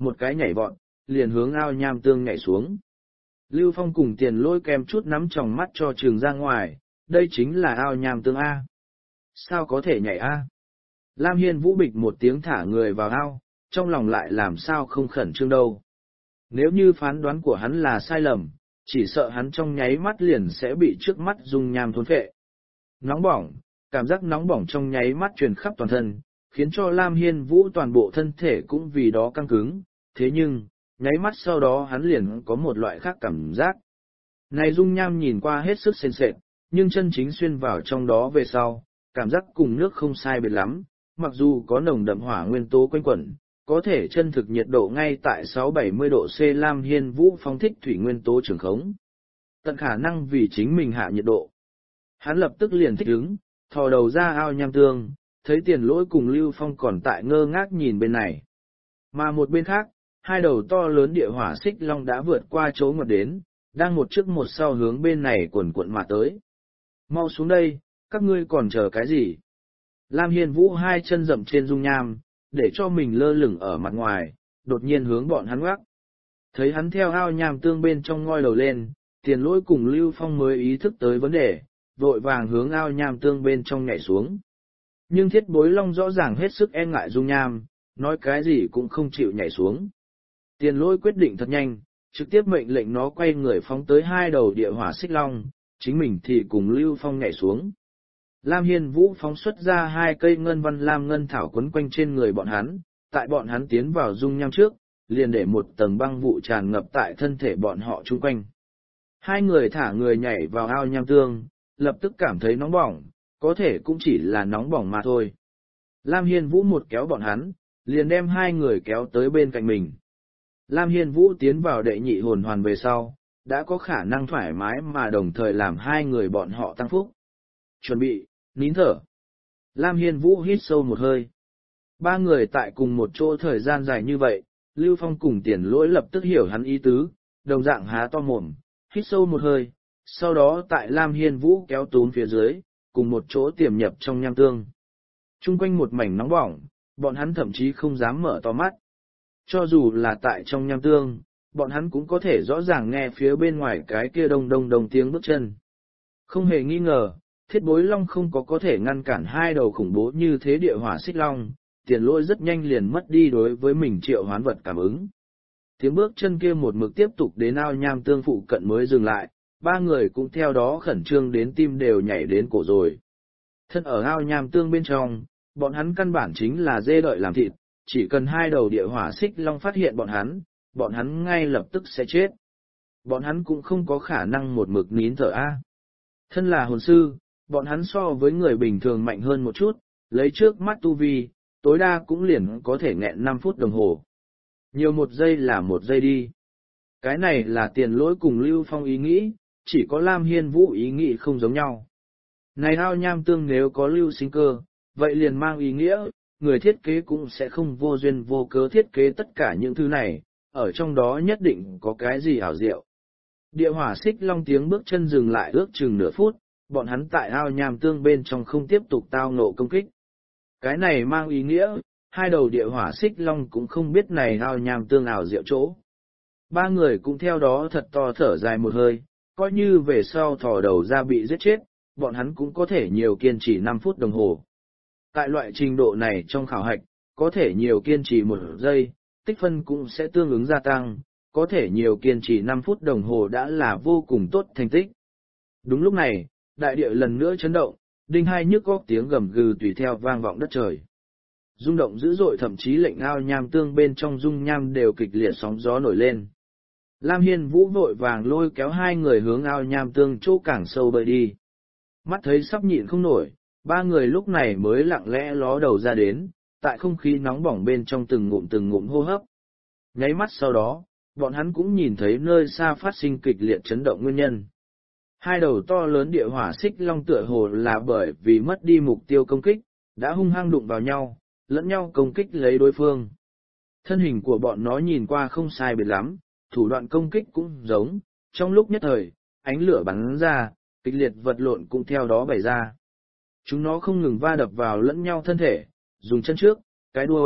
một cái nhảy vọt, liền hướng ao nham tương nhảy xuống. Lưu Phong cùng Tiền Lỗi kèm chút nắm tròng mắt cho trường ra ngoài, đây chính là ao nham tương A. Sao có thể nhảy A? Lam Hiên Vũ bịch một tiếng thả người vào ao, trong lòng lại làm sao không khẩn trương đâu. Nếu như phán đoán của hắn là sai lầm, chỉ sợ hắn trong nháy mắt liền sẽ bị trước mắt dung nham thôn phệ. Nóng bỏng, cảm giác nóng bỏng trong nháy mắt truyền khắp toàn thân, khiến cho Lam Hiên Vũ toàn bộ thân thể cũng vì đó căng cứng, thế nhưng, nháy mắt sau đó hắn liền có một loại khác cảm giác. Này dung nham nhìn qua hết sức sền sệt, nhưng chân chính xuyên vào trong đó về sau, cảm giác cùng nước không sai biệt lắm, mặc dù có nồng đậm hỏa nguyên tố quanh quẩn, có thể chân thực nhiệt độ ngay tại 6-70 độ C. Lam Hiên Vũ phóng thích thủy nguyên tố trường khống. Tận khả năng vì chính mình hạ nhiệt độ. Hắn lập tức liền thích ứng, thò đầu ra ao nham tương, thấy Tiền Lỗi cùng Lưu Phong còn tại ngơ ngác nhìn bên này. Mà một bên khác, hai đầu to lớn địa hỏa xích long đã vượt qua chỗ ngoặt đến, đang một trước một sau hướng bên này quần cuộn mà tới. Mau xuống đây, các ngươi còn chờ cái gì? Lam Hiên Vũ hai chân dậm trên dung nham, để cho mình lơ lửng ở mặt ngoài, đột nhiên hướng bọn hắn ngoắc. Thấy hắn theo ao nham tương bên trong ngoi đầu lên, Tiền Lỗi cùng Lưu Phong mới ý thức tới vấn đề, vội vàng hướng ao nham tương bên trong nhảy xuống. Nhưng Thiết Bối Long rõ ràng hết sức e ngại dung nham, nói cái gì cũng không chịu nhảy xuống. Tiền Lỗi quyết định thật nhanh, trực tiếp mệnh lệnh nó quay người phóng tới hai đầu địa hỏa xích long, chính mình thì cùng Lưu Phong nhảy xuống. Lam Hiên Vũ phóng xuất ra hai cây ngân văn lam ngân thảo quấn quanh trên người bọn hắn, tại bọn hắn tiến vào dung nham trước, liền để một tầng băng vụ tràn ngập tại thân thể bọn họ chung quanh. Hai người thả người nhảy vào ao nham tương, lập tức cảm thấy nóng bỏng, có thể cũng chỉ là nóng bỏng mà thôi. Lam Hiên Vũ một kéo bọn hắn, liền đem hai người kéo tới bên cạnh mình. Lam Hiên Vũ tiến vào đệ nhị hồn hoàn về sau, đã có khả năng thoải mái mà đồng thời làm hai người bọn họ tăng phúc. Chuẩn bị, nín thở. Lam Hiên Vũ hít sâu một hơi. Ba người tại cùng một chỗ thời gian dài như vậy, Lưu Phong cùng Tiền Lỗi lập tức hiểu hắn ý tứ, đồng dạng há to mồm, hít sâu một hơi, sau đó tại Lam Hiên Vũ kéo túm phía dưới, cùng một chỗ tiềm nhập trong nham tương. Trung quanh một mảnh nóng bỏng, bọn hắn thậm chí không dám mở to mắt. Cho dù là tại trong nham tương, bọn hắn cũng có thể rõ ràng nghe phía bên ngoài cái kia đông đông đông tiếng bước chân. Không hề nghi ngờ, Thiết Bối Long không có thể ngăn cản hai đầu khủng bố như thế địa hỏa xích long, Tiền Lỗi rất nhanh liền mất đi đối với mình triệu hoán vật cảm ứng. Tiếng bước chân kia một mực tiếp tục đến ao nham tương phụ cận mới dừng lại, ba người cũng theo đó khẩn trương đến tim đều nhảy đến cổ rồi. Thân ở ao nham tương bên trong, bọn hắn căn bản chính là dê đợi làm thịt, chỉ cần hai đầu địa hỏa xích long phát hiện bọn hắn ngay lập tức sẽ chết. Bọn hắn cũng không có khả năng một mực nín thở a. Thân là hồn sư, bọn hắn so với người bình thường mạnh hơn một chút, lấy trước mắt tu vi, tối đa cũng liền có thể nghẹn 5 phút đồng hồ. Nhiều một giây là một giây đi. Cái này là Tiền Lỗi cùng Lưu Phong ý nghĩ, chỉ có Lam Hiên Vũ ý nghĩ không giống nhau. Này ao nham tương nếu có lưu sinh cơ, vậy liền mang ý nghĩa, người thiết kế cũng sẽ không vô duyên vô cớ thiết kế tất cả những thứ này, ở trong đó nhất định có cái gì ảo diệu. Địa hỏa xích long tiếng bước chân dừng lại ước chừng nửa phút, bọn hắn tại ao nham tương bên trong không tiếp tục tao ngộ công kích. Cái này mang ý nghĩa, hai đầu địa hỏa xích long cũng không biết này ao nham tương ảo diệu chỗ. Ba người cũng theo đó thật to thở dài một hơi, coi như về sau thò đầu ra bị giết chết, bọn hắn cũng có thể nhiều kiên trì 5 phút đồng hồ. Tại loại trình độ này trong khảo hạch, có thể nhiều kiên trì 1 giây, tích phân cũng sẽ tương ứng gia tăng, có thể nhiều kiên trì 5 phút đồng hồ đã là vô cùng tốt thành tích. Đúng lúc này, đại địa lần nữa chấn động, đinh hai nhức góc tiếng gầm gừ tùy theo vang vọng đất trời. Rung động dữ dội thậm chí lệnh ao nham tương bên trong dung nham đều kịch liệt sóng gió nổi lên. Lam Hiên Vũ vội vàng lôi kéo hai người hướng ao nham tương chỗ càng sâu bơi đi. Mắt thấy sắp nhịn không nổi, ba người lúc này mới lặng lẽ ló đầu ra đến, tại không khí nóng bỏng bên trong từng ngụm hô hấp. Nháy mắt sau đó, bọn hắn cũng nhìn thấy nơi xa phát sinh kịch liệt chấn động nguyên nhân. Hai đầu to lớn địa hỏa xích long tựa hồ là bởi vì mất đi mục tiêu công kích, đã hung hăng đụng vào nhau, lẫn nhau công kích lấy đối phương. Thân hình của bọn nó nhìn qua không sai biệt lắm, thủ đoạn công kích cũng giống, trong lúc nhất thời, ánh lửa bắn ra, kịch liệt vật lộn cũng theo đó bày ra. Chúng nó không ngừng va đập vào lẫn nhau thân thể, dùng chân trước, cái đuôi,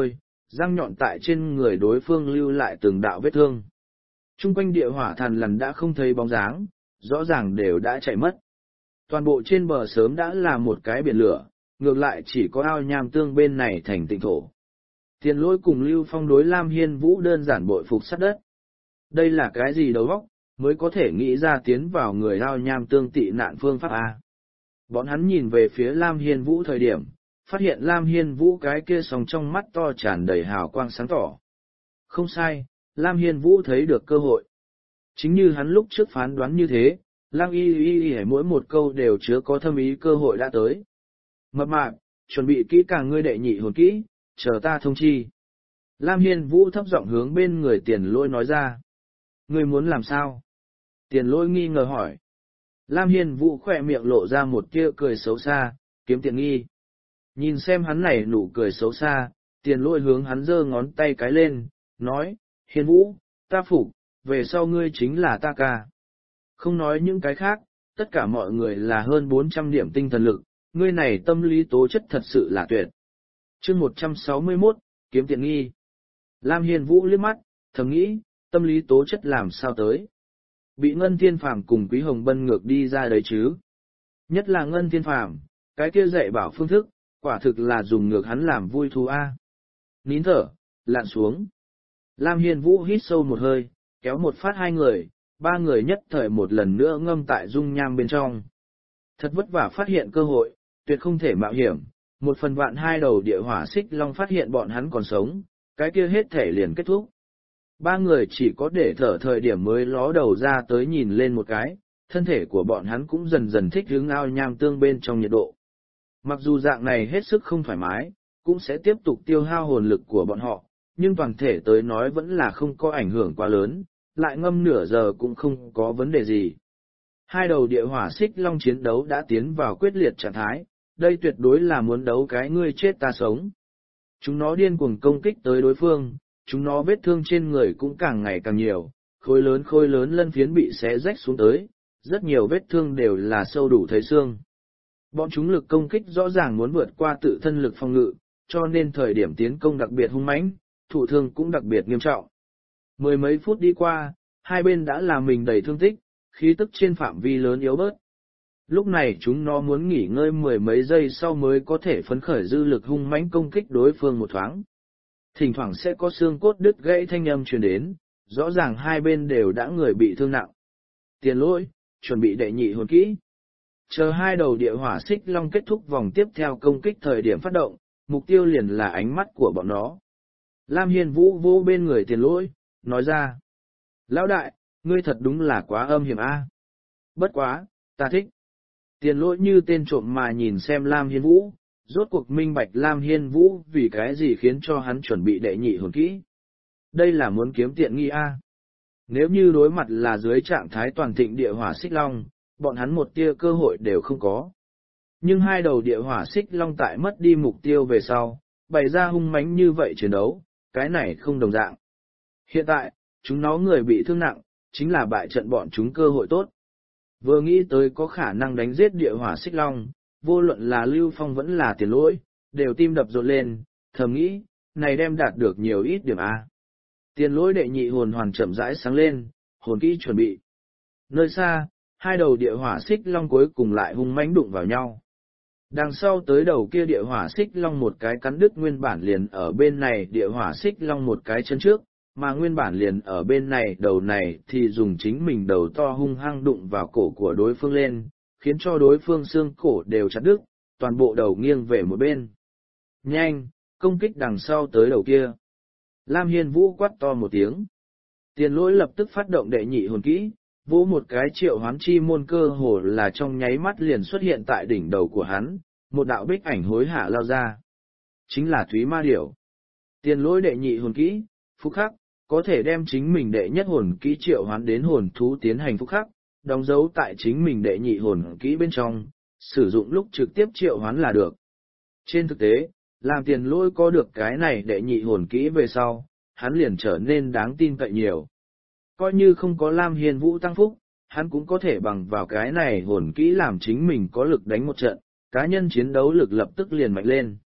răng nhọn tại trên người đối phương lưu lại từng đạo vết thương. Trung quanh địa hỏa thằn lằn đã không thấy bóng dáng, rõ ràng đều đã chạy mất. Toàn bộ trên bờ sớm đã là một cái biển lửa, ngược lại chỉ có ao nham tương bên này thành tịnh thổ. Tiền Lỗi cùng Lưu Phong đối Lam Hiên Vũ đơn giản bội phục sát đất. Đây là cái gì đầu óc, mới có thể nghĩ ra tiến vào người ao nham tương tị nạn phương pháp A. Bọn hắn nhìn về phía Lam Hiên Vũ thời điểm, phát hiện Lam Hiên Vũ cái kia sòng trong mắt to tràn đầy hào quang sáng tỏ. Không sai, Lam Hiên Vũ thấy được cơ hội. Chính như hắn lúc trước phán đoán như thế, Lam y mỗi một câu đều chứa có thâm ý cơ hội đã tới. Mập mạp, chuẩn bị kỹ càng ngươi đệ nhị hồn kỹ, chờ ta thông chi. Lam Hiên Vũ thấp giọng hướng bên người Tiền Lỗi nói ra. Ngươi muốn làm sao? Tiền Lỗi nghi ngờ hỏi. Lam Hiên Vũ khỏe miệng lộ ra một tia cười xấu xa, kiếm tiện nghi. Nhìn xem hắn này nụ cười xấu xa, Tiền Lỗi hướng hắn giơ ngón tay cái lên, nói, Hiên Vũ, ta phục, về sau ngươi chính là ta ca. Không nói những cái khác, tất cả mọi người là hơn 400 điểm tinh thần lực, ngươi này tâm lý tố chất thật sự là tuyệt. Chương 161, kiếm tiện nghi. Lam Hiên Vũ liếc mắt, thầm nghĩ, tâm lý tố chất làm sao tới. Bị Ngân Thiên Phàm cùng Quý Hồng Bân ngược đi ra đấy chứ. Nhất là Ngân Thiên Phàm, cái kia dạy bảo phương thức, quả thực là dùng ngược hắn làm vui thú a. Nín thở, lặn xuống. Lam Hiên Vũ hít sâu một hơi, kéo một phát hai người, ba người nhất thời một lần nữa ngâm tại dung nham bên trong. Thật vất vả phát hiện cơ hội, tuyệt không thể mạo hiểm, một phần vạn hai đầu địa hỏa xích long phát hiện bọn hắn còn sống, cái kia hết thể liền kết thúc. Ba người chỉ có để thở thời điểm mới ló đầu ra tới nhìn lên một cái, thân thể của bọn hắn cũng dần dần thích hướng ao nham tương bên trong nhiệt độ. Mặc dù dạng này hết sức không thoải mái, cũng sẽ tiếp tục tiêu hao hồn lực của bọn họ, nhưng toàn thể tới nói vẫn là không có ảnh hưởng quá lớn, lại ngâm nửa giờ cũng không có vấn đề gì. Hai đầu địa hỏa xích long chiến đấu đã tiến vào quyết liệt trạng thái, đây tuyệt đối là muốn đấu cái ngươi chết ta sống. Chúng nó điên cuồng công kích tới đối phương, chúng nó vết thương trên người cũng càng ngày càng nhiều, khối lớn lân phiến bị xé rách xuống tới, rất nhiều vết thương đều là sâu đủ thấy xương. Bọn chúng lực công kích rõ ràng muốn vượt qua tự thân lực phòng ngự, cho nên thời điểm tiến công đặc biệt hung mãnh, thụ thương cũng đặc biệt nghiêm trọng. Mười mấy phút đi qua, hai bên đã làm mình đầy thương tích, khí tức trên phạm vi lớn yếu bớt. Lúc này chúng nó muốn nghỉ ngơi mười mấy giây sau mới có thể phấn khởi dư lực hung mãnh công kích đối phương một thoáng. Thỉnh thoảng sẽ có xương cốt đứt gãy thanh âm truyền đến, rõ ràng hai bên đều đã người bị thương nặng. Tiền Lỗi, chuẩn bị đệ nhị hồn kỹ. Chờ hai đầu địa hỏa xích long kết thúc vòng tiếp theo công kích thời điểm phát động, mục tiêu liền là ánh mắt của bọn nó. Lam Hiên Vũ vô bên người Tiền Lỗi, nói ra. Lão đại, ngươi thật đúng là quá âm hiểm a. Bất quá, ta thích. Tiền Lỗi như tên trộm mà nhìn xem Lam Hiên Vũ, rốt cuộc minh bạch Lam Hiên Vũ vì cái gì khiến cho hắn chuẩn bị đệ nhị hồn kỹ. Đây là muốn kiếm tiện nghi a. Nếu như đối mặt là dưới trạng thái toàn thịnh địa hỏa xích long, bọn hắn một tia cơ hội đều không có. Nhưng hai đầu địa hỏa xích long tại mất đi mục tiêu về sau, bày ra hung mãnh như vậy chiến đấu, cái này không đồng dạng. Hiện tại, chúng nó người bị thương nặng, chính là bại trận bọn chúng cơ hội tốt. Vừa nghĩ tới có khả năng đánh giết địa hỏa xích long, vô luận là Lưu Phong vẫn là Tiền Lỗi, đều tim đập rộn lên, thầm nghĩ, này đem đạt được nhiều ít điểm A. Tiền Lỗi đệ nhị hồn hoàn chậm rãi sáng lên, hồn kỹ chuẩn bị. Nơi xa, hai đầu địa hỏa xích long cuối cùng lại hung mãnh đụng vào nhau. Đằng sau tới đầu kia địa hỏa xích long một cái cắn đứt nguyên bản liền ở bên này địa hỏa xích long một cái chân trước, mà nguyên bản liền ở bên này đầu này thì dùng chính mình đầu to hung hăng đụng vào cổ của đối phương lên, khiến cho đối phương xương cổ đều chặt đứt, toàn bộ đầu nghiêng về một bên. Nhanh, công kích đằng sau tới đầu kia. Lam Hiên Vũ quát to một tiếng. Tiền Lỗi lập tức phát động đệ nhị hồn kỹ, vỗ một cái triệu hoán chi môn cơ hồ là trong nháy mắt liền xuất hiện tại đỉnh đầu của hắn, một đạo bích ảnh hối hả lao ra. Chính là Thúy Ma Điểu. Tiền Lỗi đệ nhị hồn kỹ, phúc khắc, có thể đem chính mình đệ nhất hồn kỹ triệu hoán đến hồn thú tiến hành phúc khắc, đóng dấu tại chính mình đệ nhị hồn kỹ bên trong, sử dụng lúc trực tiếp triệu hoán là được. Trên thực tế, làm Tiền Lỗi có được cái này đệ nhị hồn kỹ về sau, hắn liền trở nên đáng tin cậy nhiều. Coi như không có Lam Hiên Vũ tăng phúc, hắn cũng có thể bằng vào cái này hồn kỹ làm chính mình có lực đánh một trận, cá nhân chiến đấu lực lập tức liền mạnh lên.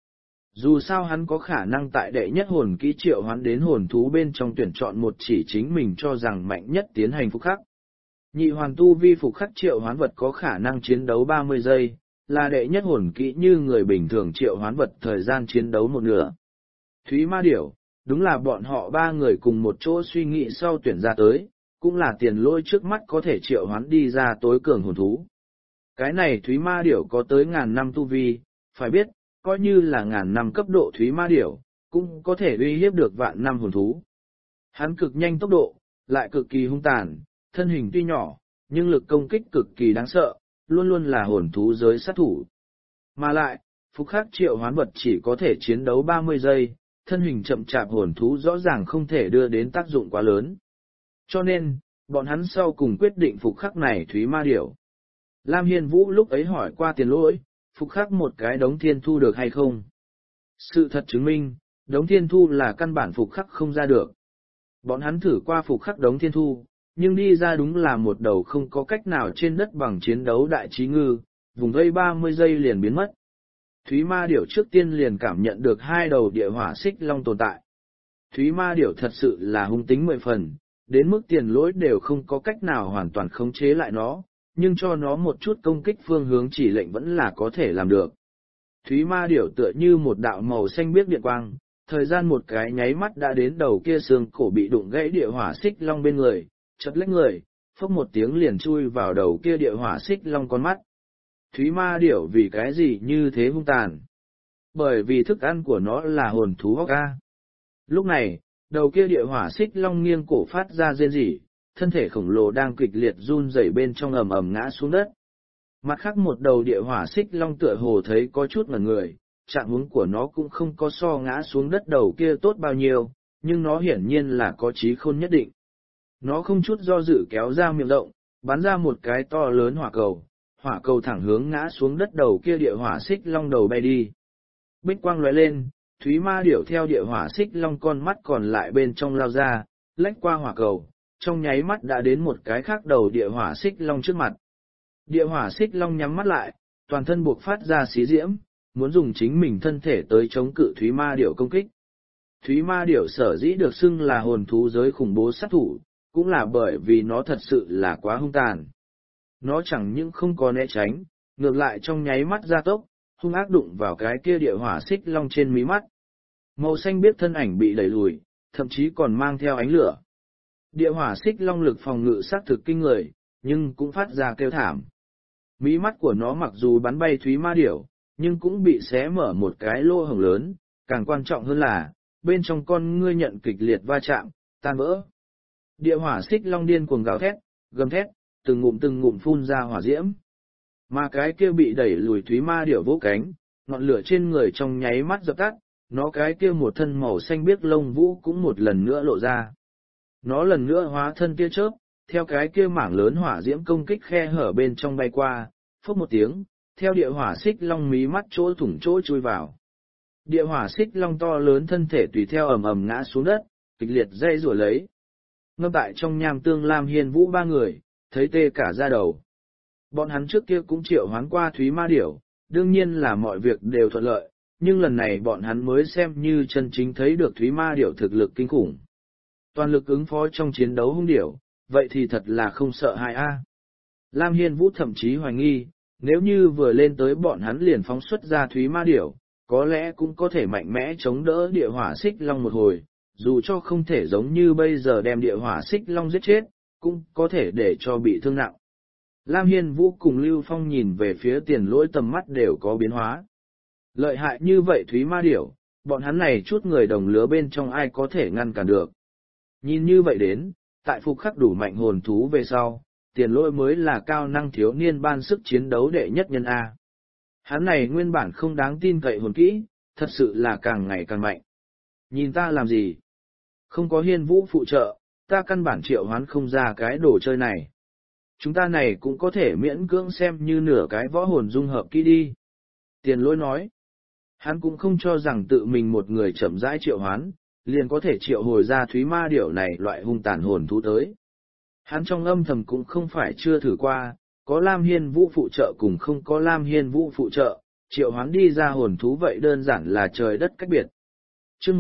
Dù sao hắn có khả năng tại đệ nhất hồn kỹ triệu hoán đến hồn thú bên trong tuyển chọn một chỉ chính mình cho rằng mạnh nhất tiến hành phục khắc. Nhị hoàn tu vi phục khắc triệu hoán vật có khả năng chiến đấu 30 giây, là đệ nhất hồn kỹ như người bình thường triệu hoán vật thời gian chiến đấu một nửa. Thúy Ma Điểu, đúng là bọn họ ba người cùng một chỗ suy nghĩ sau tuyển ra tới, cũng là Tiền Lỗi trước mắt có thể triệu hoán đi ra tối cường hồn thú. Cái này Thúy Ma Điểu có tới 1000 năm tu vi, phải biết, coi như là 1000 năm cấp độ Thúy Ma Điểu, cũng có thể uy hiếp được vạn năm hồn thú. Hắn cực nhanh tốc độ, lại cực kỳ hung tàn, thân hình tuy nhỏ, nhưng lực công kích cực kỳ đáng sợ, luôn luôn là hồn thú giới sát thủ. Mà lại, phục khắc triệu hoán vật chỉ có thể chiến đấu 30 giây, thân hình chậm chạp hồn thú rõ ràng không thể đưa đến tác dụng quá lớn. Cho nên, bọn hắn sau cùng quyết định phục khắc này Thúy Ma Điểu. Lam Hiên Vũ lúc ấy hỏi qua Tiền Lỗi, phục khắc một cái đống thiên thu được hay không? Sự thật chứng minh, đống thiên thu là căn bản phục khắc không ra được. Bọn hắn thử qua phục khắc đống thiên thu, nhưng đi ra đúng là một đầu không có cách nào trên đất bằng chiến đấu đại trí ngư, vùng vây 30 giây liền biến mất. Thúy Ma Điểu trước tiên liền cảm nhận được hai đầu địa hỏa xích long tồn tại. Thúy Ma Điểu thật sự là hung tính 10 phần, đến mức Tiền Lỗi đều không có cách nào hoàn toàn khống chế lại nó, nhưng cho nó một chút công kích phương hướng chỉ lệnh vẫn là có thể làm được. Thúy Ma Điểu tựa như một đạo màu xanh biếc điện quang, thời gian một cái nháy mắt đã đến đầu kia xương cổ bị đụng gãy địa hỏa xích long bên người, chật lách người, phốc một tiếng liền chui vào đầu kia địa hỏa xích long con mắt. Thúy Ma Điểu vì cái gì như thế hung tàn? Bởi vì thức ăn của nó là hồn thú hóc ca. Lúc này, đầu kia địa hỏa xích long nghiêng cổ phát ra rên rỉ, thân thể khổng lồ đang kịch liệt run rẩy bên trong ầm ầm ngã xuống đất. Mặt khác một đầu địa hỏa xích long tựa hồ thấy có chút ngẩn người, trạng huống của nó cũng không có so ngã xuống đất đầu kia tốt bao nhiêu, nhưng nó hiển nhiên là có trí khôn nhất định. Nó không chút do dự kéo ra miệng rộng, bắn ra một cái to lớn hỏa cầu thẳng hướng ngã xuống đất đầu kia địa hỏa xích long đầu bay đi. Bích quang lóe lên, Thúy Ma Điểu theo địa hỏa xích long con mắt còn lại bên trong lao ra, lách qua hỏa cầu, trong nháy mắt đã đến một cái khác đầu địa hỏa xích long trước mặt. Địa hỏa xích long nhắm mắt lại, toàn thân buộc phát ra xí diễm, muốn dùng chính mình thân thể tới chống cự Thúy Ma Điểu công kích. Thúy Ma Điểu sở dĩ được xưng là hồn thú giới khủng bố sát thủ, cũng là bởi vì nó thật sự là quá hung tàn. Nó chẳng những không có né tránh, ngược lại trong nháy mắt gia tốc, hung ác đụng vào cái kia địa hỏa xích long trên mí mắt. Màu xanh biết thân ảnh bị đẩy lùi, thậm chí còn mang theo ánh lửa. Địa hỏa xích long lực phòng ngự xác thực kinh người, nhưng cũng phát ra kêu thảm. Mí mắt của nó mặc dù bắn bay Thúy Ma Điểu, nhưng cũng bị xé mở một cái lỗ hổng lớn, càng quan trọng hơn là, bên trong con ngươi nhận kịch liệt va chạm, tan vỡ. Địa hỏa xích long điên cuồng gào thét, gầm thét, từng ngụm phun ra hỏa diễm. Mà cái kia bị đẩy lùi Thúy Ma Điểu vỗ cánh, ngọn lửa trên người trong nháy mắt dập tắt, nó cái kia một thân màu xanh biếc lông vũ cũng một lần nữa lộ ra. Nó lần nữa hóa thân tia chớp, theo cái kia mảng lớn hỏa diễm công kích khe hở bên trong bay qua, phốc một tiếng, theo địa hỏa xích long mí mắt chỗ thủng chỗ chui vào. Địa hỏa xích long to lớn thân thể tùy theo ầm ầm ngã xuống đất, kịch liệt dây rủa lấy. Ngâm tại trong nham tương Lam Hiên Vũ ba người, thấy tê cả da đầu. Bọn hắn trước kia cũng triệu hoán qua Thúy Ma Điểu, đương nhiên là mọi việc đều thuận lợi, nhưng lần này bọn hắn mới xem như chân chính thấy được Thúy Ma Điểu thực lực kinh khủng. Toàn lực ứng phó trong chiến đấu hung điểu, vậy thì thật là không sợ hại a. Lam Hiên Vũ thậm chí hoài nghi, nếu như vừa lên tới bọn hắn liền phóng xuất ra Thúy Ma Điểu, có lẽ cũng có thể mạnh mẽ chống đỡ địa hỏa xích long một hồi, dù cho không thể giống như bây giờ đem địa hỏa xích long giết chết, cũng có thể để cho bị thương nặng. Lam Hiên Vũ cùng Lưu Phong nhìn về phía Tiền Lỗi tầm mắt đều có biến hóa. Lợi hại như vậy Thúy Ma Điểu, bọn hắn này chút người đồng lứa bên trong ai có thể ngăn cản được. Nhìn như vậy đến, tại phục khắc đủ mạnh hồn thú về sau, Tiền Lỗi mới là cao năng thiếu niên ban sức chiến đấu đệ nhất nhân A. Hắn này nguyên bản không đáng tin cậy hồn kỹ, thật sự là càng ngày càng mạnh. Nhìn ta làm gì? Không có Hiên Vũ phụ trợ, ta căn bản triệu hoán không ra cái đồ chơi này. Chúng ta này cũng có thể miễn cưỡng xem như nửa cái võ hồn dung hợp kỹ đi. Tiền Lỗi nói, hắn cũng không cho rằng tự mình một người chậm rãi triệu hoán, liền có thể triệu hồi ra Thúy Ma Điểu này loại hung tàn hồn thú tới. Hắn trong âm thầm cũng không phải chưa thử qua, có Lam Hiên Vũ phụ trợ cùng không có Lam Hiên Vũ phụ trợ, triệu hoán đi ra hồn thú vậy đơn giản là trời đất cách biệt. Chương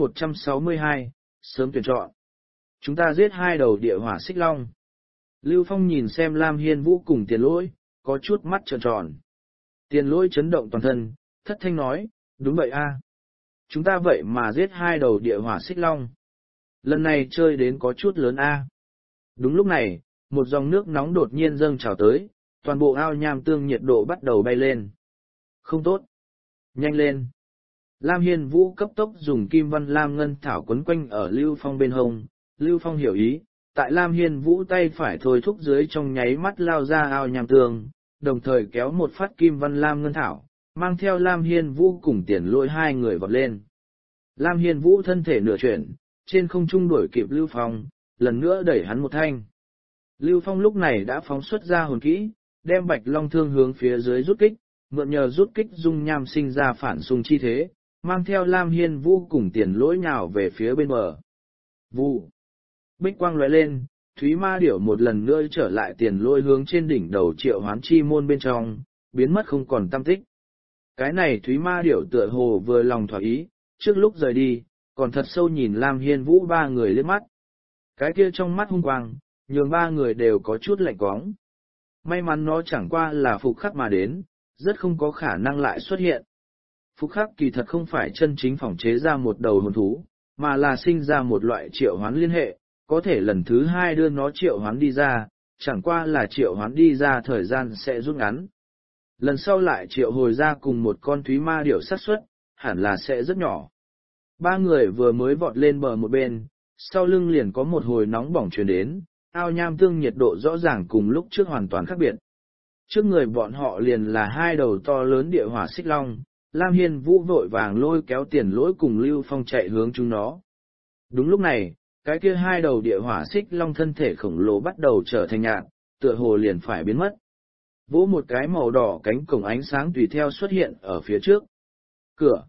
162, sớm tuyển chọn. Chúng ta giết 2 đầu địa hỏa xích long. Lưu Phong nhìn xem Lam Hiên Vũ cùng Tiền Lỗi, có chút mắt trợn tròn. Tiền Lỗi chấn động toàn thân, thất thanh nói, đúng vậy a, chúng ta vậy mà giết 2 đầu địa hỏa xích long. Lần này chơi đến có chút lớn a. Đúng lúc này, một dòng nước nóng đột nhiên dâng trào tới, toàn bộ ao nham tương nhiệt độ bắt đầu bay lên. Không tốt. Nhanh lên. Lam Hiên Vũ cấp tốc dùng kim văn lam ngân thảo quấn quanh ở Lưu Phong bên hông. Lưu Phong hiểu ý, tại Lam Hiên Vũ tay phải thôi thúc dưới trong nháy mắt lao ra ao nham tương, đồng thời kéo một phát kim văn lam ngân thảo, mang theo Lam Hiên Vũ cùng Tiền Lỗi 2 người vọt lên. Lam Hiên Vũ thân thể nửa chuyển, trên không trung đuổi kịp Lưu Phong, lần nữa đẩy hắn một thanh. Lưu Phong lúc này đã phóng xuất ra hồn kỹ, đem bạch long thương hướng phía dưới rút kích, mượn nhờ rút kích dung nham sinh ra phản xung chi thế, mang theo Lam Hiên Vũ cùng Tiền Lỗi nhào về phía bên bờ. Vụ. Bích quang lóe lên, Thúy Ma Điểu một lần nữa trở lại Tiền Lỗi hướng trên đỉnh đầu triệu hoán chi môn bên trong, biến mất không còn tăm tích. Cái này Thúy Ma Điểu tựa hồ vừa lòng thỏa ý, trước lúc rời đi, còn thật sâu nhìn Lam Hiên Vũ 3 người liếc mắt. Cái kia trong mắt hung quang, nhường 3 người đều có chút lạnh quóng. May mắn nó chẳng qua là phục khắc mà đến, rất không có khả năng lại xuất hiện. Phục khắc kỳ thật không phải chân chính phỏng chế ra một đầu hồn thú, mà là sinh ra một loại triệu hoán liên hệ, có thể lần thứ 2 đưa nó triệu hoán đi ra, chẳng qua là triệu hoán đi ra thời gian sẽ rút ngắn. Lần sau lại triệu hồi ra cùng một con Thúy Ma Điểu xác suất, hẳn là sẽ rất nhỏ. 3 người vừa mới vọt lên bờ một bên, sau lưng liền có một hồi nóng bỏng truyền đến, ao nham tương nhiệt độ rõ ràng cùng lúc trước hoàn toàn khác biệt. Trước người bọn họ liền là 2 đầu to lớn địa hỏa xích long, Lam Hiên Vũ vội vàng lôi kéo Tiền Lỗi cùng Lưu Phong chạy hướng chúng nó. Đúng lúc này, cái kia 2 đầu địa hỏa xích long thân thể khổng lồ bắt đầu trở thành nhạt, tựa hồ liền phải biến mất. Vỗ một cái màu đỏ cánh cổng ánh sáng tùy theo xuất hiện ở phía trước. Cửa.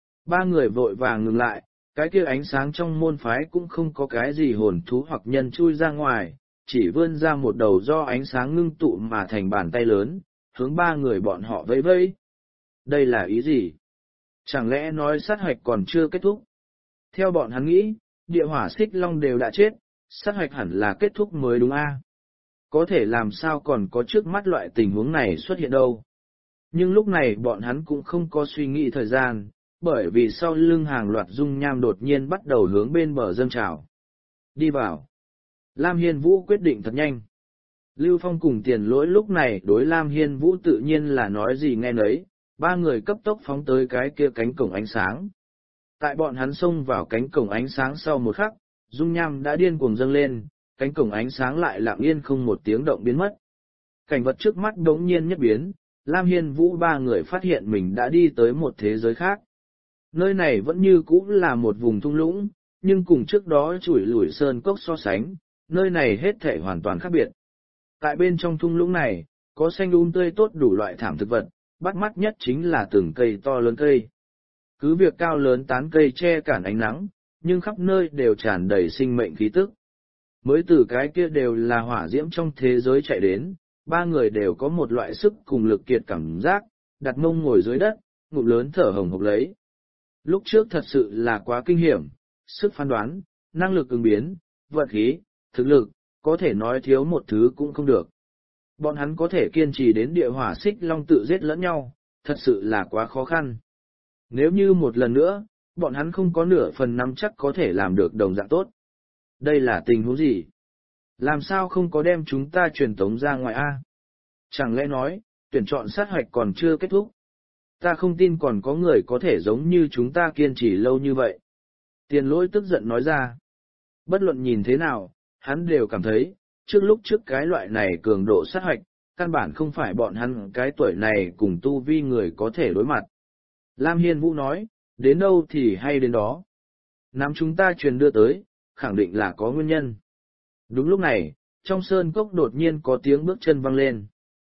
3 người vội vàng ngừng lại, cái kia ánh sáng trong môn phái cũng không có cái gì hồn thú hoặc nhân chui ra ngoài, chỉ vươn ra một đầu do ánh sáng ngưng tụ mà thành bàn tay lớn, hướng 3 người bọn họ vẫy vẫy. Đây là ý gì? Chẳng lẽ nói sát hoạch còn chưa kết thúc? Theo bọn hắn nghĩ, địa hỏa xích long đều đã chết, sát hoạch hẳn là kết thúc mới đúng a? Có thể làm sao còn có trước mắt loại tình huống này xuất hiện đâu? Nhưng lúc này bọn hắn cũng không có suy nghĩ thời gian, bởi vì sau lưng hàng loạt dung nham đột nhiên bắt đầu hướng bên bờ dâng trào. Đi vào. Lam Hiên Vũ quyết định thật nhanh. Lưu Phong cùng Tiền Lỗi lúc này đối Lam Hiên Vũ tự nhiên là nói gì nghe nấy, 3 người cấp tốc phóng tới cái kia cánh cổng ánh sáng. Tại bọn hắn xông vào cánh cổng ánh sáng sau một khắc, dung nham đã điên cuồng dâng lên, cánh cổng ánh sáng lại lặng yên không một tiếng động biến mất. Cảnh vật trước mắt đống nhiên nhất biến, Lam Hiên Vũ 3 người phát hiện mình đã đi tới một thế giới khác. Nơi này vẫn như cũ là một vùng thung lũng, nhưng cùng trước đó chủi lủi sơn cốc so sánh, nơi này hết thể hoàn toàn khác biệt. Tại bên trong thung lũng này, có xanh tươi tốt đủ loại thảm thực vật, bắt mắt nhất chính là từng cây to lớn cây. Cứ việc cao lớn tán cây che cản ánh nắng, nhưng khắp nơi đều tràn đầy sinh mệnh khí tức. Mới từ cái kia đều là hỏa diễm trong thế giới chạy đến, 3 người đều có một loại sức cùng lực kiệt cảm giác, đặt mông ngồi dưới đất, ngụm lớn thở hồng hộc lấy. Lúc trước thật sự là quá kinh hiểm, sức phán đoán, năng lực ứng biến, vận khí, thực lực, có thể nói thiếu một thứ cũng không được. Bọn hắn có thể kiên trì đến địa hỏa xích long tự giết lẫn nhau, thật sự là quá khó khăn. Nếu như một lần nữa, bọn hắn không có nửa phần nắm chắc có thể làm được đồng dạng tốt. Đây là tình huống gì? Làm sao không có đem chúng ta truyền tống ra ngoài A? Chẳng lẽ nói, tuyển chọn sát hoạch còn chưa kết thúc? Ta không tin còn có người có thể giống như chúng ta kiên trì lâu như vậy. Tiền Lỗi tức giận nói ra. Bất luận nhìn thế nào, hắn đều cảm thấy, trước lúc trước cái loại này cường độ sát hoạch, căn bản không phải bọn hắn cái tuổi này cùng tu vi người có thể đối mặt. Lam Hiên Vũ nói, đến đâu thì hay đến đó. Nắm chúng ta truyền đưa tới, khẳng định là có nguyên nhân. Đúng lúc này, trong sơn cốc đột nhiên có tiếng bước chân vang lên.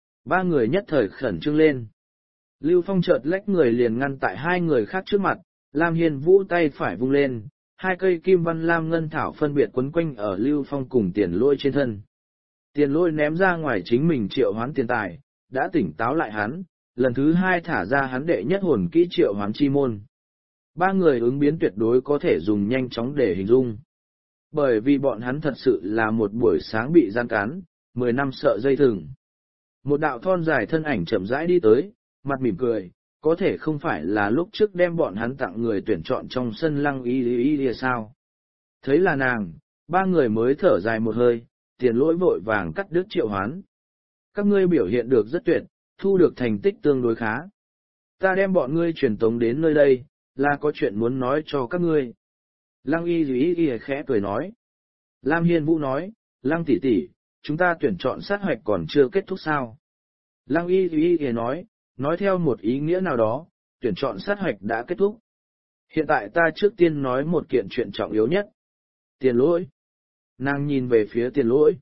3 người nhất thời khẩn trương lên. Lưu Phong chợt lách người liền ngăn tại 2 người khác trước mặt, Lam Hiên Vũ tay phải vung lên, 2 cây kim văn lam ngân thảo phân biệt quấn quanh ở Lưu Phong cùng Tiền Lỗi trên thân. Tiền Lỗi ném ra ngoài chính mình triệu hoán tiền tài, đã tỉnh táo lại hắn, lần thứ hai thả ra hắn đệ nhất hồn kỹ triệu hoán chi môn. Ba người ứng biến tuyệt đối có thể dùng nhanh chóng để hình dung. Bởi vì bọn hắn thật sự là một buổi sáng bị gian cán, 10 năm sợ dây thừng. Một đạo thon dài thân ảnh chậm rãi đi tới, mặt mỉm cười, có thể không phải là lúc trước đem bọn hắn tặng người tuyển chọn trong sân Lăng Y sao. Thấy là nàng, ba người mới thở dài một hơi, Tiền Lỗi vội vàng cắt đứt triệu hoán. Các ngươi biểu hiện được rất tuyệt, thu được thành tích tương đối khá. Ta đem bọn ngươi truyền tống đến nơi đây, là có chuyện muốn nói cho các ngươi. Lăng Y khẽ cười nói. Lam Hiên Vũ nói, Lăng tỷ tỷ, chúng ta tuyển chọn sát hoạch còn chưa kết thúc sao? Lăng Y nói theo một ý nghĩa nào đó, tuyển chọn sát hoạch đã kết thúc. Hiện tại ta trước tiên nói một kiện chuyện trọng yếu nhất. Tiền Lỗi. Nàng nhìn về phía Tiền Lỗi.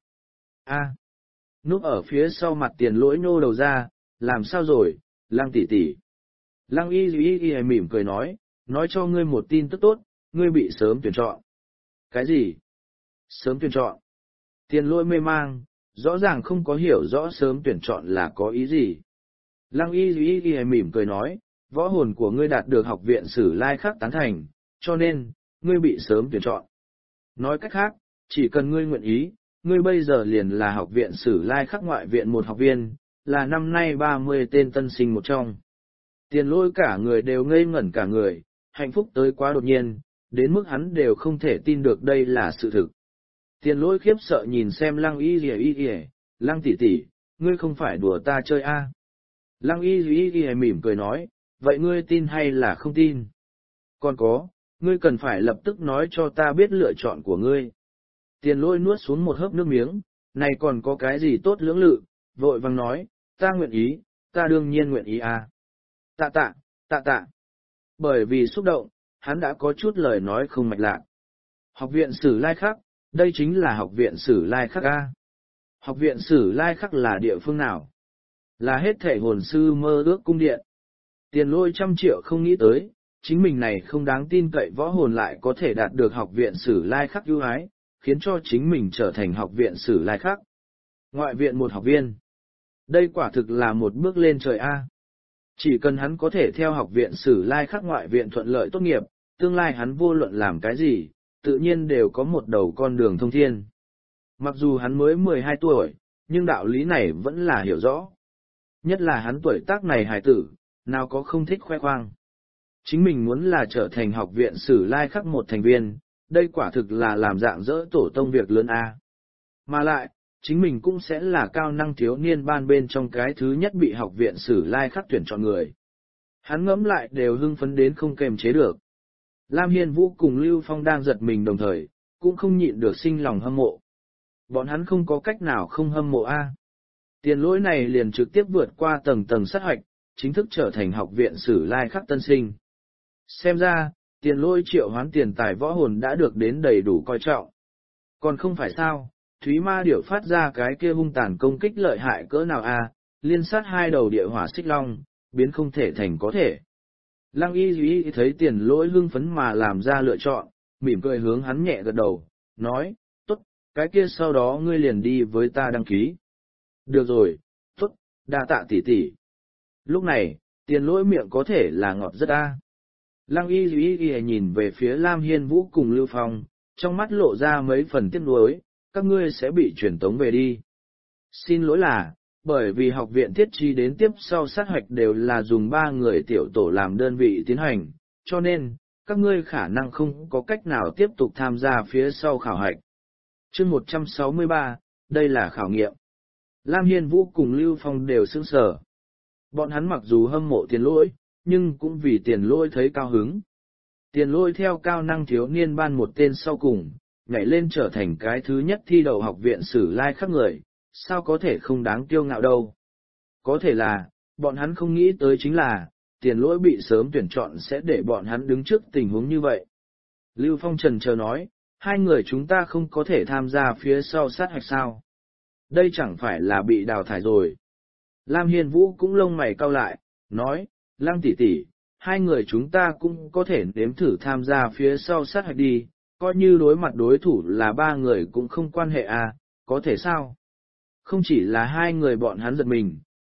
Núp ở phía sau mặt Tiền Lỗi nô đầu ra, làm sao rồi, Lăng tỷ tỷ. Lăng Y mỉm cười nói cho ngươi một tin tức tốt, ngươi bị sớm tuyển chọn. Cái gì? Sớm tuyển chọn? Tiền Lỗi mê mang, rõ ràng không có hiểu rõ sớm tuyển chọn là có ý gì. Lăng Y mỉm cười nói, võ hồn của ngươi đạt được học viện Sử Lai Khắc tán thành, cho nên, ngươi bị sớm tuyển chọn. Nói cách khác, chỉ cần ngươi nguyện ý, ngươi bây giờ liền là học viện Sử Lai Khắc ngoại viện một học viên, là năm nay 30 tên tân sinh một trong. Tiền Lỗi cả người đều ngây ngẩn cả người, hạnh phúc tới quá đột nhiên, đến mức hắn đều không thể tin được đây là sự thực. Tiền Lỗi khiếp sợ nhìn xem Lăng Y, Lăng tỷ tỷ, ngươi không phải đùa ta chơi a? Lăng Y mỉm cười nói, vậy ngươi tin hay là không tin? Còn có, ngươi cần phải lập tức nói cho ta biết lựa chọn của ngươi. Tiền Lỗi nuốt xuống một hớp nước miếng, này còn có cái gì tốt lưỡng lự, vội vàng nói, ta nguyện ý, ta đương nhiên nguyện ý à. Tạ. Bởi vì xúc động, hắn đã có chút lời nói không mạch lạc. Học viện Sử Lai Khắc, đây chính là học viện Sử Lai Khắc A. Học viện Sử Lai Khắc là địa phương nào? Là hết thể hồn sư mơ ước cung điện. Tiền Lỗi 100 triệu không nghĩ tới, chính mình này không đáng tin cậy võ hồn lại có thể đạt được học viện Sử Lai Khắc ưu ái, khiến cho chính mình trở thành học viện Sử Lai Khắc. Ngoại viện một học viên. Đây quả thực là một bước lên trời A. Chỉ cần hắn có thể theo học viện Sử Lai Khắc ngoại viện thuận lợi tốt nghiệp, tương lai hắn vô luận làm cái gì, tự nhiên đều có một đầu con đường thông thiên. Mặc dù hắn mới 12 tuổi, nhưng đạo lý này vẫn là hiểu rõ. Nhất là hắn tuổi tác này hài tử, nào có không thích khoe khoang. Chính mình muốn là trở thành học viện Sử Lai Khắc một thành viên, đây quả thực là làm dạng dỡ tổ tông việc lớn A. Mà lại, chính mình cũng sẽ là cao năng thiếu niên ban bên trong cái thứ nhất bị học viện Sử Lai Khắc tuyển chọn người. Hắn ngẫm lại đều hưng phấn đến không kềm chế được. Lam Hiên Vũ cùng Lưu Phong đang giật mình đồng thời, cũng không nhịn được sinh lòng hâm mộ. Bọn hắn không có cách nào không hâm mộ A. Tiền Lỗi này liền trực tiếp vượt qua tầng tầng sát hoạch, chính thức trở thành học viện Sử Lai Khắc tân sinh. Xem ra, Tiền Lỗi triệu hoán tiền tài võ hồn đã được đến đầy đủ coi trọng. Còn không phải sao, Thúy Ma Điểu phát ra cái kia hung tàn công kích lợi hại cỡ nào a, liên sát hai đầu địa hỏa xích long, biến không thể thành có thể. Lăng Y thấy Tiền Lỗi hưng phấn mà làm ra lựa chọn, mỉm cười hướng hắn nhẹ gật đầu, nói, tốt, cái kia sau đó ngươi liền đi với ta đăng ký. Được rồi, tốt, đa tạ tỷ tỷ. Lúc này, Tiền Lỗi miệng có thể là ngọt rất a. Lăng Y nhìn về phía Lam Hiên Vũ cùng Lưu Phong, trong mắt lộ ra mấy phần tiếc nuối, các ngươi sẽ bị truyền tống về đi. Xin lỗi là, bởi vì học viện thiết trí đến tiếp sau sát hoạch đều là dùng 3 người tiểu tổ làm đơn vị tiến hành, cho nên, các ngươi khả năng không có cách nào tiếp tục tham gia phía sau khảo hạch. Chương 163, đây là khảo nghiệm. Lam Hiên Vũ cùng Lưu Phong đều sững sờ. Bọn hắn mặc dù hâm mộ Tiền Lỗi, nhưng cũng vì Tiền Lỗi thấy cao hứng. Tiền Lỗi theo cao năng thiếu niên ban một tên sau cùng, nhảy lên trở thành cái thứ nhất thi đậu học viện Sử Lai Khắc người, sao có thể không đáng kiêu ngạo đâu. Có thể là, bọn hắn không nghĩ tới chính là, Tiền Lỗi bị sớm tuyển chọn sẽ để bọn hắn đứng trước tình huống như vậy. Lưu Phong trần chờ nói, hai người chúng ta không có thể tham gia phía sau sát hạch sao. Đây chẳng phải là bị đào thải rồi. Lam Hiên Vũ cũng lông mày cau lại, nói, Lăng tỷ tỷ, hai người chúng ta cũng có thể nếm thử tham gia phía sau sát hạch đi, coi như đối mặt đối thủ là 3 người cũng không quan hệ à, có thể sao? Không chỉ là 2 người bọn hắn giật mình,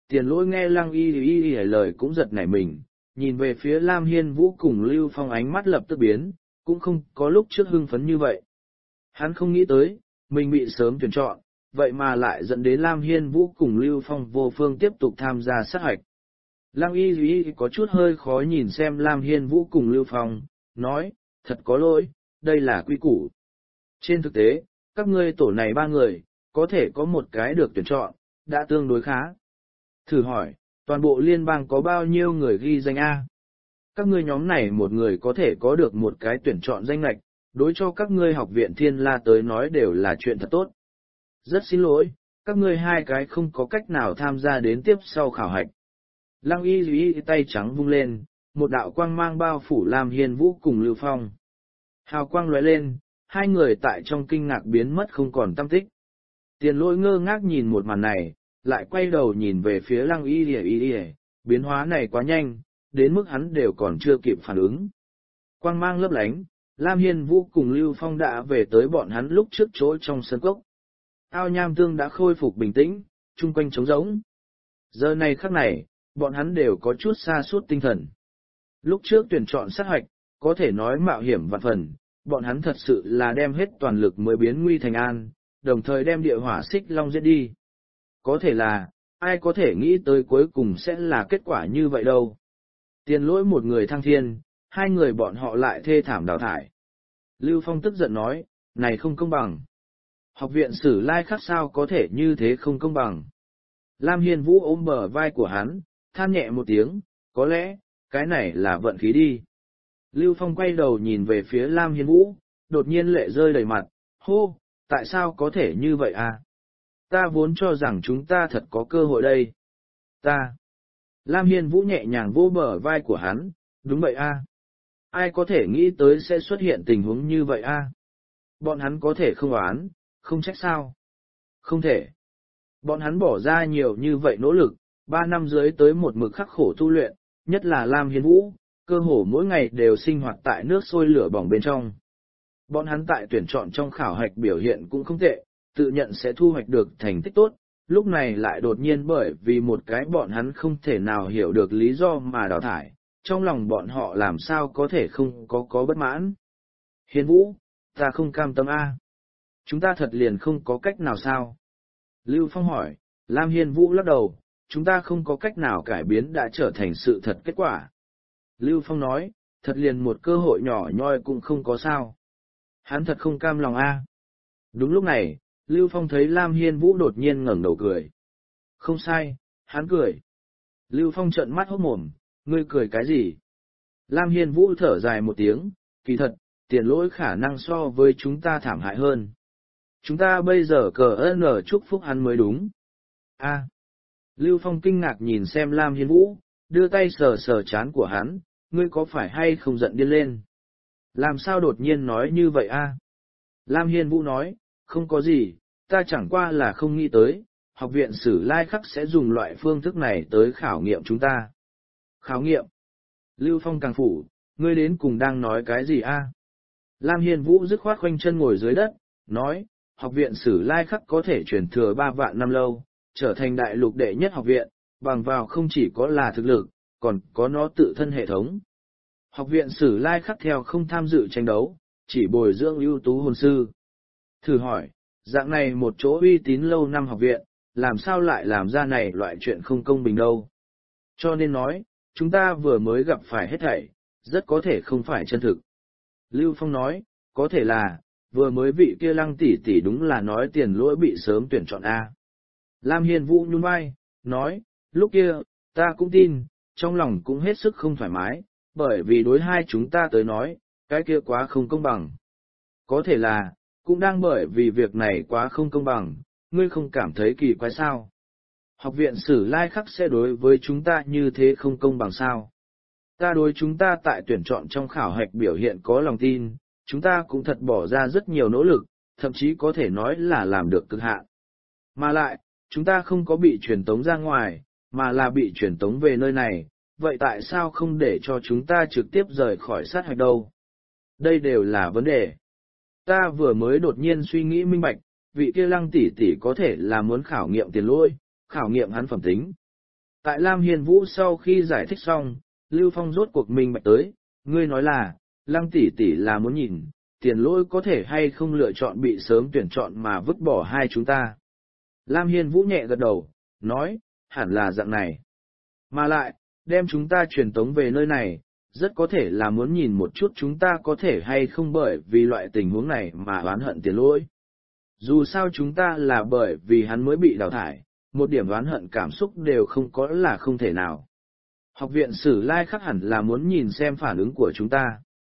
Tiền lỗi nghe Lăng Y lời cũng giật nảy mình, nhìn về phía Lam Hiên Vũ cùng Lưu Phong ánh mắt lập tức biến, cũng không có lúc trước hưng phấn như vậy. Hắn không nghĩ tới, mình bị sớm tuyển chọn, vậy mà lại dẫn đến Lam Hiên Vũ cùng Lưu Phong vô phương tiếp tục tham gia sát hạch. Lăng Y có chút hơi khó nhìn xem Lam Hiên Vũ cùng Lưu Phong, nói, thật có lỗi, đây là quy củ. Trên thực tế, các ngươi tổ này ba người, có thể có một cái được tuyển chọn, đã tương đối khá. Thử hỏi, toàn bộ liên bang có bao nhiêu người ghi danh A? Các ngươi nhóm này một người có thể có được một cái tuyển chọn danh lệch, đối cho các ngươi học viện Thiên La tới nói đều là chuyện thật tốt. Rất xin lỗi, các ngươi hai cái không có cách nào tham gia đến tiếp sau khảo hạch. Lăng Y tay trắng vung lên, một đạo quang mang bao phủ Lam Hiên Vũ cùng Lưu Phong. Hào quang lóe lên, hai người tại trong kinh ngạc biến mất không còn tăm tích. Tiền lỗi ngơ ngác nhìn một màn này, lại quay đầu nhìn về phía Lăng Y, biến hóa này quá nhanh, đến mức hắn đều còn chưa kịp phản ứng. Quang mang lấp lánh, Lam Hiên Vũ cùng Lưu Phong đã về tới bọn hắn lúc trước chỗ trong sân cốc. Ao nham tương đã khôi phục bình tĩnh, chung quanh trống rỗng. Giờ này khắc này, bọn hắn đều có chút sa sút tinh thần. Lúc trước tuyển chọn sát hoạch, có thể nói mạo hiểm vạn phần, bọn hắn thật sự là đem hết toàn lực mới biến nguy thành an, đồng thời đem địa hỏa xích long giết đi. Có thể là, ai có thể nghĩ tới cuối cùng sẽ là kết quả như vậy đâu. Tiền lỗi một người thăng thiên, hai người bọn họ lại thê thảm đào thải. Lưu Phong tức giận nói, này không công bằng. Học viện Sử Lai Khắc sao có thể như thế không công bằng. Lam Hiên Vũ ôm bờ vai của hắn, than nhẹ một tiếng, có lẽ, cái này là vận khí đi. Lưu Phong quay đầu nhìn về phía Lam Hiên Vũ, đột nhiên lệ rơi đầy mặt, hô, tại sao có thể như vậy à? Ta vốn cho rằng chúng ta thật có cơ hội đây. Ta. Lam Hiên Vũ nhẹ nhàng vô bờ vai của hắn, đúng vậy a. Ai có thể nghĩ tới sẽ xuất hiện tình huống như vậy a? Bọn hắn có thể không oán, không trách sao? Không thể. Bọn hắn bỏ ra nhiều như vậy nỗ lực, 3 năm dưới tới một mực khắc khổ tu luyện, nhất là Lam Hiên Vũ, cơ hồ mỗi ngày đều sinh hoạt tại nước sôi lửa bỏng bên trong. Bọn hắn tại tuyển chọn trong khảo hạch biểu hiện cũng không tệ, tự nhận sẽ thu hoạch được thành tích tốt, lúc này lại đột nhiên bởi vì một cái bọn hắn không thể nào hiểu được lý do mà đào thải, trong lòng bọn họ làm sao có thể không có bất mãn. Hiên Vũ, ta không cam tâm a. Chúng ta thật liền không có cách nào sao? Lưu Phong hỏi, Lam Hiên Vũ lắc đầu, chúng ta không có cách nào cải biến đã trở thành sự thật kết quả. Lưu Phong nói, thật liền một cơ hội nhỏ nhoi cũng không có sao. Hắn thật không cam lòng a. Đúng lúc này, Lưu Phong thấy Lam Hiên Vũ đột nhiên ngẩng đầu cười. Không sai, hắn cười. Lưu Phong trợn mắt hốt mồm, ngươi cười cái gì? Lam Hiên Vũ thở dài một tiếng, kỳ thật, tiền lỗi khả năng so với chúng ta thảm hại hơn. Chúng ta bây giờ cờ ơn ở chúc phúc hắn mới đúng. A. Lưu Phong kinh ngạc nhìn xem Lam Hiên Vũ, đưa tay sờ sờ trán của hắn, ngươi có phải hay không giận điên lên? Làm sao đột nhiên nói như vậy a? Lam Hiên Vũ nói, không có gì, ta chẳng qua là không nghĩ tới, học viện Sử Lai Khắc sẽ dùng loại phương thức này tới khảo nghiệm chúng ta. Khảo nghiệm? Lưu Phong càng phủ, ngươi đến cùng đang nói cái gì a? Lam Hiên Vũ dứt khoát khoanh chân ngồi dưới đất, nói, học viện Sử Lai Khắc có thể truyền thừa 3 vạn năm lâu, trở thành đại lục đệ nhất học viện, bằng vào không chỉ có là thực lực, còn có nó tự thân hệ thống. Học viện Sử Lai Khắc theo không tham dự tranh đấu, chỉ bồi dưỡng ưu tú hồn sư. Thử hỏi, dạng này một chỗ uy tín lâu năm học viện, làm sao lại làm ra này loại chuyện không công bình đâu. Cho nên nói, chúng ta vừa mới gặp phải hết thảy, rất có thể không phải chân thực. Lưu Phong nói, có thể là, vừa mới vị kia Lăng tỷ tỷ đúng là nói tiền lỗi bị sớm tuyển chọn A. Lam Hiên Vũ nhún vai, nói, lúc kia, ta cũng tin, trong lòng cũng hết sức không thoải mái, bởi vì đối hai chúng ta tới nói, cái kia quá không công bằng. Có thể là, cũng đang bởi vì việc này quá không công bằng, ngươi không cảm thấy kỳ quái sao? Học viện Sử Lai Khắc sẽ đối với chúng ta như thế không công bằng sao? Ta đối chúng ta tại tuyển chọn trong khảo hạch biểu hiện có lòng tin, chúng ta cũng thật bỏ ra rất nhiều nỗ lực, thậm chí có thể nói là làm được cực hạn. Mà lại, chúng ta không có bị truyền tống ra ngoài, mà là bị truyền tống về nơi này, vậy tại sao không để cho chúng ta trực tiếp rời khỏi sát hạch đâu? Đây đều là vấn đề. Ta vừa mới đột nhiên suy nghĩ minh bạch, vị kia Lăng tỷ tỷ có thể là muốn khảo nghiệm tiền lỗi, khảo nghiệm hắn phẩm tính. Tại Lam Hiên Vũ sau khi giải thích xong, Lưu Phong rốt cuộc minh bạch tới, ngươi nói là, Lăng tỷ tỷ là muốn nhìn, Tiền Lỗi có thể hay không lựa chọn bị sớm tuyển chọn mà vứt bỏ hai chúng ta. Lam Hiên Vũ nhẹ gật đầu, nói, hẳn là dạng này. Mà lại, đem chúng ta truyền tống về nơi này, rất có thể là muốn nhìn một chút chúng ta có thể hay không bởi vì loại tình huống này mà oán hận Tiền Lỗi. Dù sao chúng ta là bởi vì hắn mới bị đào thải, một điểm oán hận cảm xúc đều không có là không thể nào. Học viện Sử Lai Khắc hẳn là muốn nhìn xem phản ứng của chúng ta.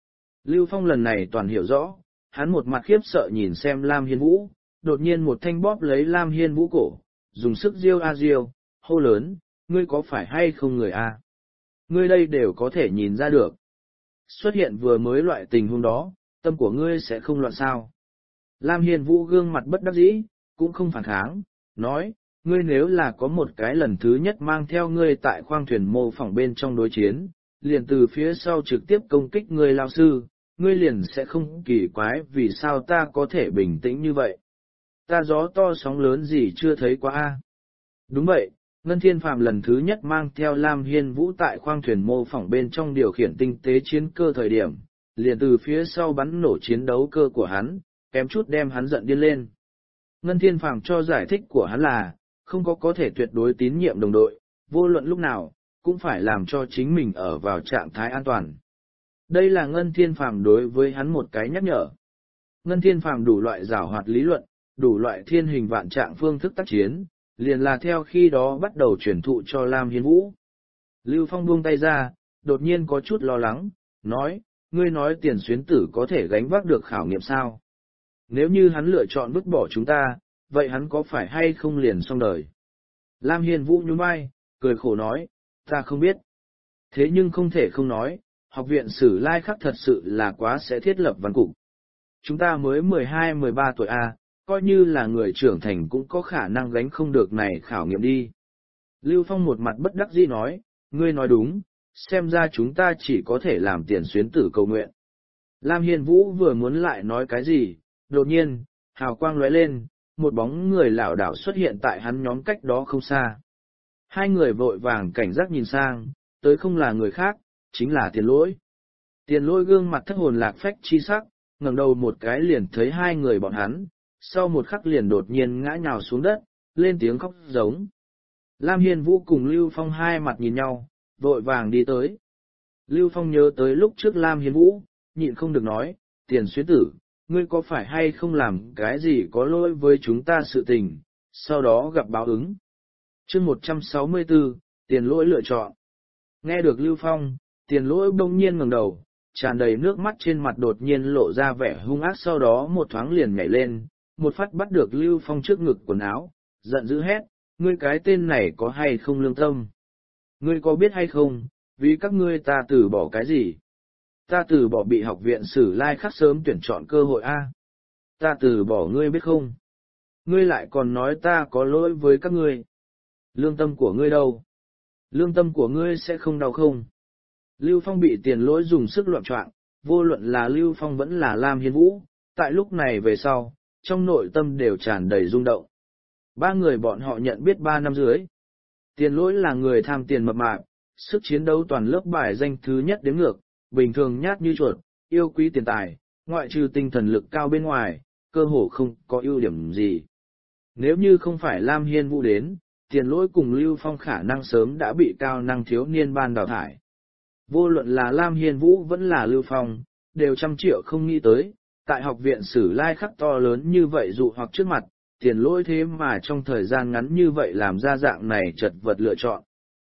Lưu Phong lần này toàn hiểu rõ, hắn một mặt khiếp sợ nhìn xem Lam Hiên Vũ, đột nhiên một thanh bóp lấy Lam Hiên Vũ cổ, dùng sức riêu a riêu, hô lớn, ngươi có phải hay không người a? Ngươi đây đều có thể nhìn ra được. Xuất hiện vừa mới loại tình huống đó, tâm của ngươi sẽ không loạn sao. Lam Hiên Vũ gương mặt bất đắc dĩ, cũng không phản kháng, nói, ngươi nếu là có một cái lần thứ nhất mang theo ngươi tại khoang thuyền mô phỏng bên trong đối chiến, liền từ phía sau trực tiếp công kích ngươi lao sư, ngươi liền sẽ không kỳ quái vì sao ta có thể bình tĩnh như vậy. Ta gió to sóng lớn gì chưa thấy quá a. Đúng vậy, Ngân Thiên Phàm lần thứ nhất mang theo Lam Hiên Vũ tại khoang thuyền mô phỏng bên trong điều khiển tinh tế chiến cơ thời điểm, liền từ phía sau bắn nổ chiến đấu cơ của hắn, kém chút đem hắn giận điên lên. Ngân Thiên Phàm cho giải thích của hắn là, không có thể tuyệt đối tín nhiệm đồng đội, vô luận lúc nào, cũng phải làm cho chính mình ở vào trạng thái an toàn. Đây là Ngân Thiên Phàm đối với hắn một cái nhắc nhở. Ngân Thiên Phàm đủ loại giảo hoạt lý luận, đủ loại thiên hình vạn trạng phương thức tác chiến, liền là theo khi đó bắt đầu truyền thụ cho Lam Hiên Vũ. Lưu Phong buông tay ra, đột nhiên có chút lo lắng, nói, ngươi nói Tiền Xuyến Tử có thể gánh vác được khảo nghiệm sao? Nếu như hắn lựa chọn vứt bỏ chúng ta, vậy hắn có phải hay không liền xong đời? Lam Hiên Vũ nhún vai, cười khổ nói, ta không biết. Thế nhưng không thể không nói, học viện Sử Lai Khắc thật sự là quá sẽ thiết lập văn cục. Chúng ta mới 12-13 tuổi A, coi như là người trưởng thành cũng có khả năng gánh không được này khảo nghiệm đi. Lưu Phong một mặt bất đắc dĩ nói, ngươi nói đúng, xem ra chúng ta chỉ có thể làm Tiền Xuyến Tử cầu nguyện. Lam Hiên Vũ vừa muốn lại nói cái gì, đột nhiên, hào quang lóe lên, một bóng người lảo đảo xuất hiện tại hắn nhóm cách đó không xa. Hai người vội vàng cảnh giác nhìn sang, tới không là người khác, chính là Tiền Lỗi. Tiền Lỗi gương mặt thất hồn lạc phách chi sắc, ngẩng đầu một cái liền thấy hai người bọn hắn, sau một khắc liền đột nhiên ngã nhào xuống đất, lên tiếng khóc giống. Lam Hiên Vũ cùng Lưu Phong hai mặt nhìn nhau, vội vàng đi tới. Lưu Phong nhớ tới lúc trước Lam Hiên Vũ, nhịn không được nói, Tiền Xuyến Tử, ngươi có phải hay không làm cái gì có lỗi với chúng ta sự tình, sau đó gặp báo ứng. Chương 164, Tiền Lỗi lựa chọn. Nghe được Lưu Phong, Tiền Lỗi đông nhiên ngẩng đầu, tràn đầy nước mắt trên mặt đột nhiên lộ ra vẻ hung ác, sau đó một thoáng liền nhảy lên, một phát bắt được Lưu Phong trước ngực quần áo, giận dữ hét, ngươi cái tên này có hay không lương tâm? Ngươi có biết hay không, vì các ngươi ta từ bỏ cái gì? Ta từ bỏ bị học viện Sử Lai Khắc sớm tuyển chọn cơ hội A. Ta từ bỏ ngươi biết không? Ngươi lại còn nói ta có lỗi với các ngươi. Lương tâm của ngươi đâu? Lương tâm của ngươi sẽ không đau không? Lưu Phong bị Tiền Lỗi dùng sức loạn choạng, vô luận là Lưu Phong vẫn là Lam Hiên Vũ, tại lúc này về sau, trong nội tâm đều tràn đầy rung động. Ba người bọn họ nhận biết 3 năm dưới. Tiền Lỗi là người tham tiền mập mạp, sức chiến đấu toàn lớp bài danh thứ nhất đếm ngược, bình thường nhát như chuột, yêu quý tiền tài, ngoại trừ tinh thần lực cao bên ngoài, cơ hồ không có ưu điểm gì. Nếu như không phải Lam Hiên Vũ đến, Tiền Lỗi cùng Lưu Phong khả năng sớm đã bị cao năng thiếu niên ban đào thải. Vô luận là Lam Hiên Vũ vẫn là Lưu Phong, đều trăm triệu không nghĩ tới, tại học viện Sử Lai Khắc to lớn như vậy dụ hoặc trước mặt, Tiền Lỗi thế mà trong thời gian ngắn như vậy làm ra dạng này chật vật lựa chọn.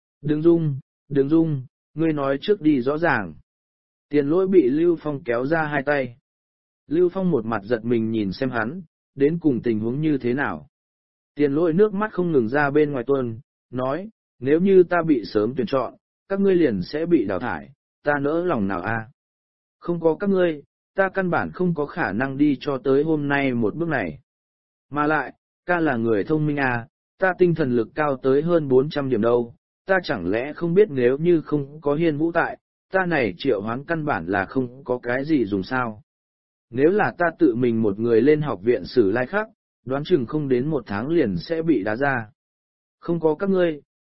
Đừng rung, ngươi nói trước đi rõ ràng. Tiền Lỗi bị Lưu Phong kéo ra hai tay. Lưu Phong một mặt giật mình nhìn xem hắn, đến cùng tình huống như thế nào. Tiền Lỗi nước mắt không ngừng ra bên ngoài tuôn, nói, nếu như ta bị sớm tuyển chọn, các ngươi liền sẽ bị đào thải, ta nỡ lòng nào a? Không có các ngươi, ta căn bản không có khả năng đi cho tới hôm nay một bước này. Mà lại, ca là người thông minh à, ta tinh thần lực cao tới hơn 400 điểm đâu, ta chẳng lẽ không biết nếu như không có Hiên Vũ tại, ta này triệu hoán căn bản là không có cái gì dùng sao. Nếu là ta tự mình một người lên học viện Sử Lai Khắc, đoán chừng không đến 1 tháng liền sẽ bị đá ra. Không có các ngươi,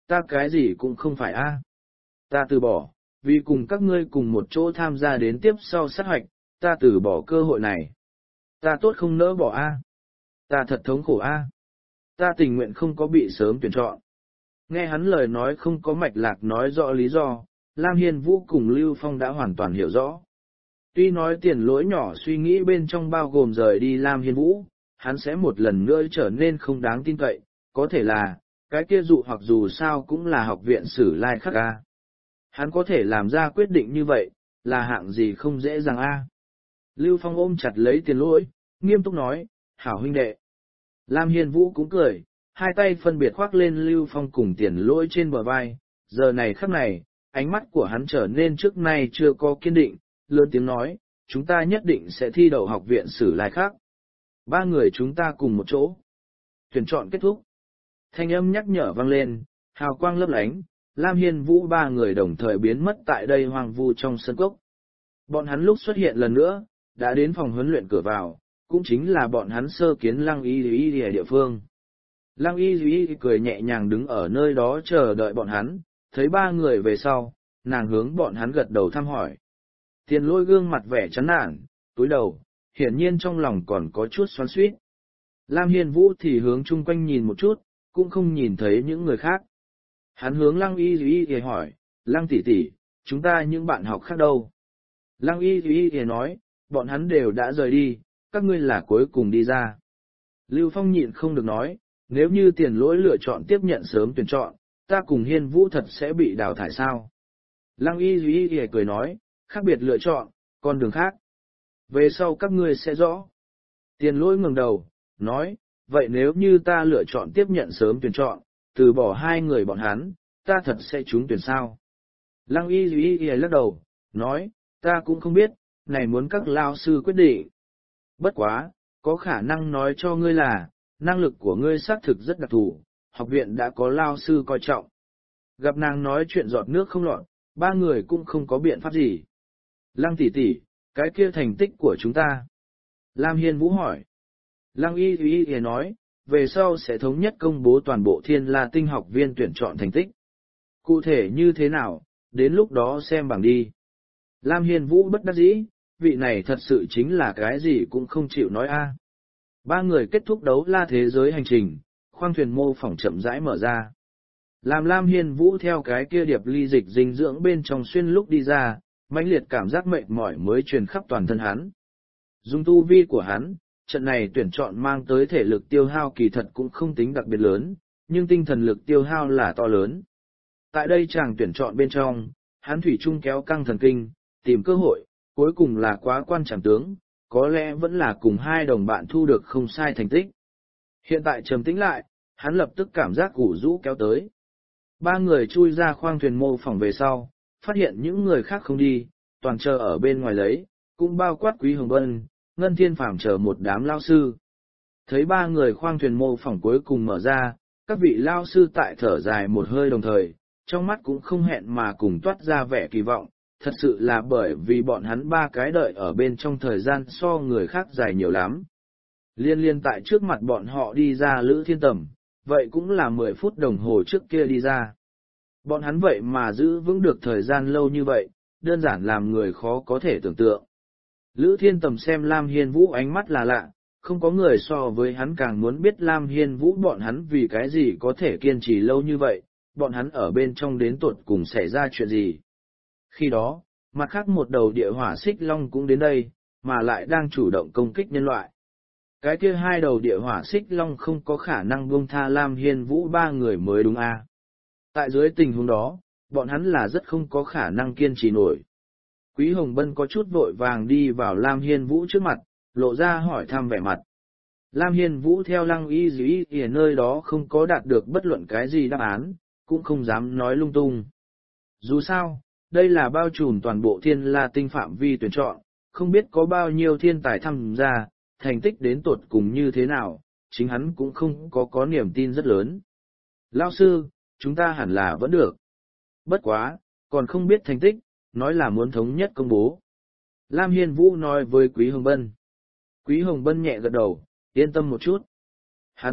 ta cái gì cũng không phải a. Ta từ bỏ, vì cùng các ngươi cùng một chỗ tham gia đến tiếp sau sát hoạch, ta từ bỏ cơ hội này. Ta tốt không nỡ bỏ a. Ta thật thống khổ a. Ta tình nguyện không có bị sớm tuyển chọn. Nghe hắn lời nói không có mạch lạc nói rõ lý do, Lam Hiên Vũ cùng Lưu Phong đã hoàn toàn hiểu rõ. Tuy nói tiền lỗi nhỏ suy nghĩ bên trong bao gồm rời đi Lam Hiên Vũ, hắn sẽ một lần nữa trở nên không đáng tin cậy, có thể là, cái kia dụ hoặc dù sao cũng là học viện Sử Lai Khắc A. Hắn có thể làm ra quyết định như vậy, là hạng gì không dễ dàng A. Lưu Phong ôm chặt lấy tiền lỗi, nghiêm túc nói, hảo huynh đệ. Lam Hiên Vũ cũng cười, hai tay phân biệt khoác lên Lưu Phong cùng tiền lỗi trên bờ vai, giờ này khắc này, ánh mắt của hắn trở nên trước nay chưa có kiên định, lớn tiếng nói, chúng ta nhất định sẽ thi đậu học viện Sử Lai Khắc. Ba người chúng ta cùng một chỗ. Tuyển chọn kết thúc. Thanh âm nhắc nhở vang lên, hào quang lấp lánh, Lam Hiên Vũ ba người đồng thời biến mất tại đây hoang vu trong sân cốc. Bọn hắn lúc xuất hiện lần nữa, đã đến phòng huấn luyện cửa vào, cũng chính là bọn hắn sơ kiến Lăng Y Y ở địa phương. Lăng Y Y cười nhẹ nhàng đứng ở nơi đó chờ đợi bọn hắn, thấy ba người về sau, nàng hướng bọn hắn gật đầu thăm hỏi. Tiền lôi gương mặt vẻ chán nản, túi đầu, hiển nhiên trong lòng còn có chút xoắn xuýt. Lam Hiên Vũ thì hướng chung quanh nhìn một chút, cũng không nhìn thấy những người khác. Hắn hướng Lăng Y Y hỏi, Lăng tỷ tỷ, chúng ta những bạn học khác đâu? Lăng Y Y nói, bọn hắn đều đã rời đi, các ngươi là cuối cùng đi ra. Lưu Phong nhịn không được nói, nếu như tiền lỗi lựa chọn tiếp nhận sớm tuyển chọn, ta cùng Hiên Vũ thật sẽ bị đào thải sao? Lăng Y Y cười nói, khác biệt lựa chọn, con đường khác. Về sau các ngươi sẽ rõ. Tiền lỗi ngẩng đầu, nói, vậy nếu như ta lựa chọn tiếp nhận sớm tuyển chọn, từ bỏ hai người bọn hắn, ta thật sẽ trúng tuyển sao? Lăng Y Y lắc đầu, nói, ta cũng không biết, này muốn các lao sư quyết định. Bất quá, có khả năng nói cho ngươi là, năng lực của ngươi xác thực rất đặc thù, học viện đã có lao sư coi trọng. Gặp nàng nói chuyện giọt nước không lọt, ba người cũng không có biện pháp gì. Lăng tỷ tỷ, cái kia thành tích của chúng ta. Lam Hiên Vũ hỏi. Lăng Y Y nói, về sau sẽ thống nhất công bố toàn bộ Thiên La Tinh học viên tuyển chọn thành tích. Cụ thể như thế nào, đến lúc đó xem bằng đi. Lam Hiên Vũ bất đắc dĩ, vị này thật sự chính là cái gì cũng không chịu nói a. Ba người kết thúc đấu la thế giới hành trình, khoang thuyền mô phỏng chậm rãi mở ra. Làm Lam Hiên Vũ theo cái kia điệp ly dịch dinh dưỡng bên trong xuyên lúc đi ra, mãnh liệt cảm giác mệt mỏi mới truyền khắp toàn thân hắn. Dùng tu vi của hắn, trận này tuyển chọn mang tới thể lực tiêu hao kỳ thật cũng không tính đặc biệt lớn, nhưng tinh thần lực tiêu hao là to lớn. Tại đây chàng tuyển chọn bên trong, hắn thủy chung kéo căng thần kinh, tìm cơ hội, cuối cùng là quá quan trọng tướng, có lẽ vẫn là cùng hai đồng bạn thu được không sai thành tích. Hiện tại trầm tĩnh lại, hắn lập tức cảm giác củ rũ kéo tới. Ba người chui ra khoang thuyền mô phỏng về sau, phát hiện những người khác không đi, toàn chờ ở bên ngoài lấy, cũng bao quát Quý Hồng Bân, Ngân Thiên Phàm chờ một đám lao sư. Thấy ba người khoang thuyền mô phỏng cuối cùng mở ra, các vị lao sư tại thở dài một hơi đồng thời, trong mắt cũng không hẹn mà cùng toát ra vẻ kỳ vọng, thật sự là bởi vì bọn hắn ba cái đợi ở bên trong thời gian so người khác dài nhiều lắm. Liên tại trước mặt bọn họ đi ra Lữ Thiên Tầm, vậy cũng là 10 phút đồng hồ trước kia đi ra. Bọn hắn vậy mà giữ vững được thời gian lâu như vậy, đơn giản làm người khó có thể tưởng tượng. Lữ Thiên Tầm xem Lam Hiên Vũ ánh mắt là lạ, không có người so với hắn càng muốn biết Lam Hiên Vũ bọn hắn vì cái gì có thể kiên trì lâu như vậy, bọn hắn ở bên trong đến tột cùng xảy ra chuyện gì. Khi đó, mặt khác một đầu địa hỏa xích long cũng đến đây, mà lại đang chủ động công kích nhân loại. Cái kia hai đầu địa hỏa xích long không có khả năng buông tha Lam Hiên Vũ ba người mới đúng a. Tại dưới tình huống đó, bọn hắn là rất không có khả năng kiên trì nổi. Quý Hồng Bân có chút vội vàng đi vào Lam Hiên Vũ trước mặt, lộ ra hỏi thăm vẻ mặt. Lam Hiên Vũ theo Lăng Y Dĩ ở nơi đó không có đạt được bất luận cái gì đáp án, cũng không dám nói lung tung. Dù sao, đây là bao trùm toàn bộ Thiên La Tinh phạm vi tuyển chọn, không biết có bao nhiêu thiên tài tham gia, thành tích đến tột cùng như thế nào, chính hắn cũng không có niềm tin rất lớn. Lão sư, chúng ta hẳn là vẫn được. Bất quá, còn không biết thành tích, nói là muốn thống nhất công bố. Lam Hiên Vũ nói với Quý Hồng Bân. Quý Hồng Bân nhẹ gật đầu, yên tâm một chút. Hắn biết,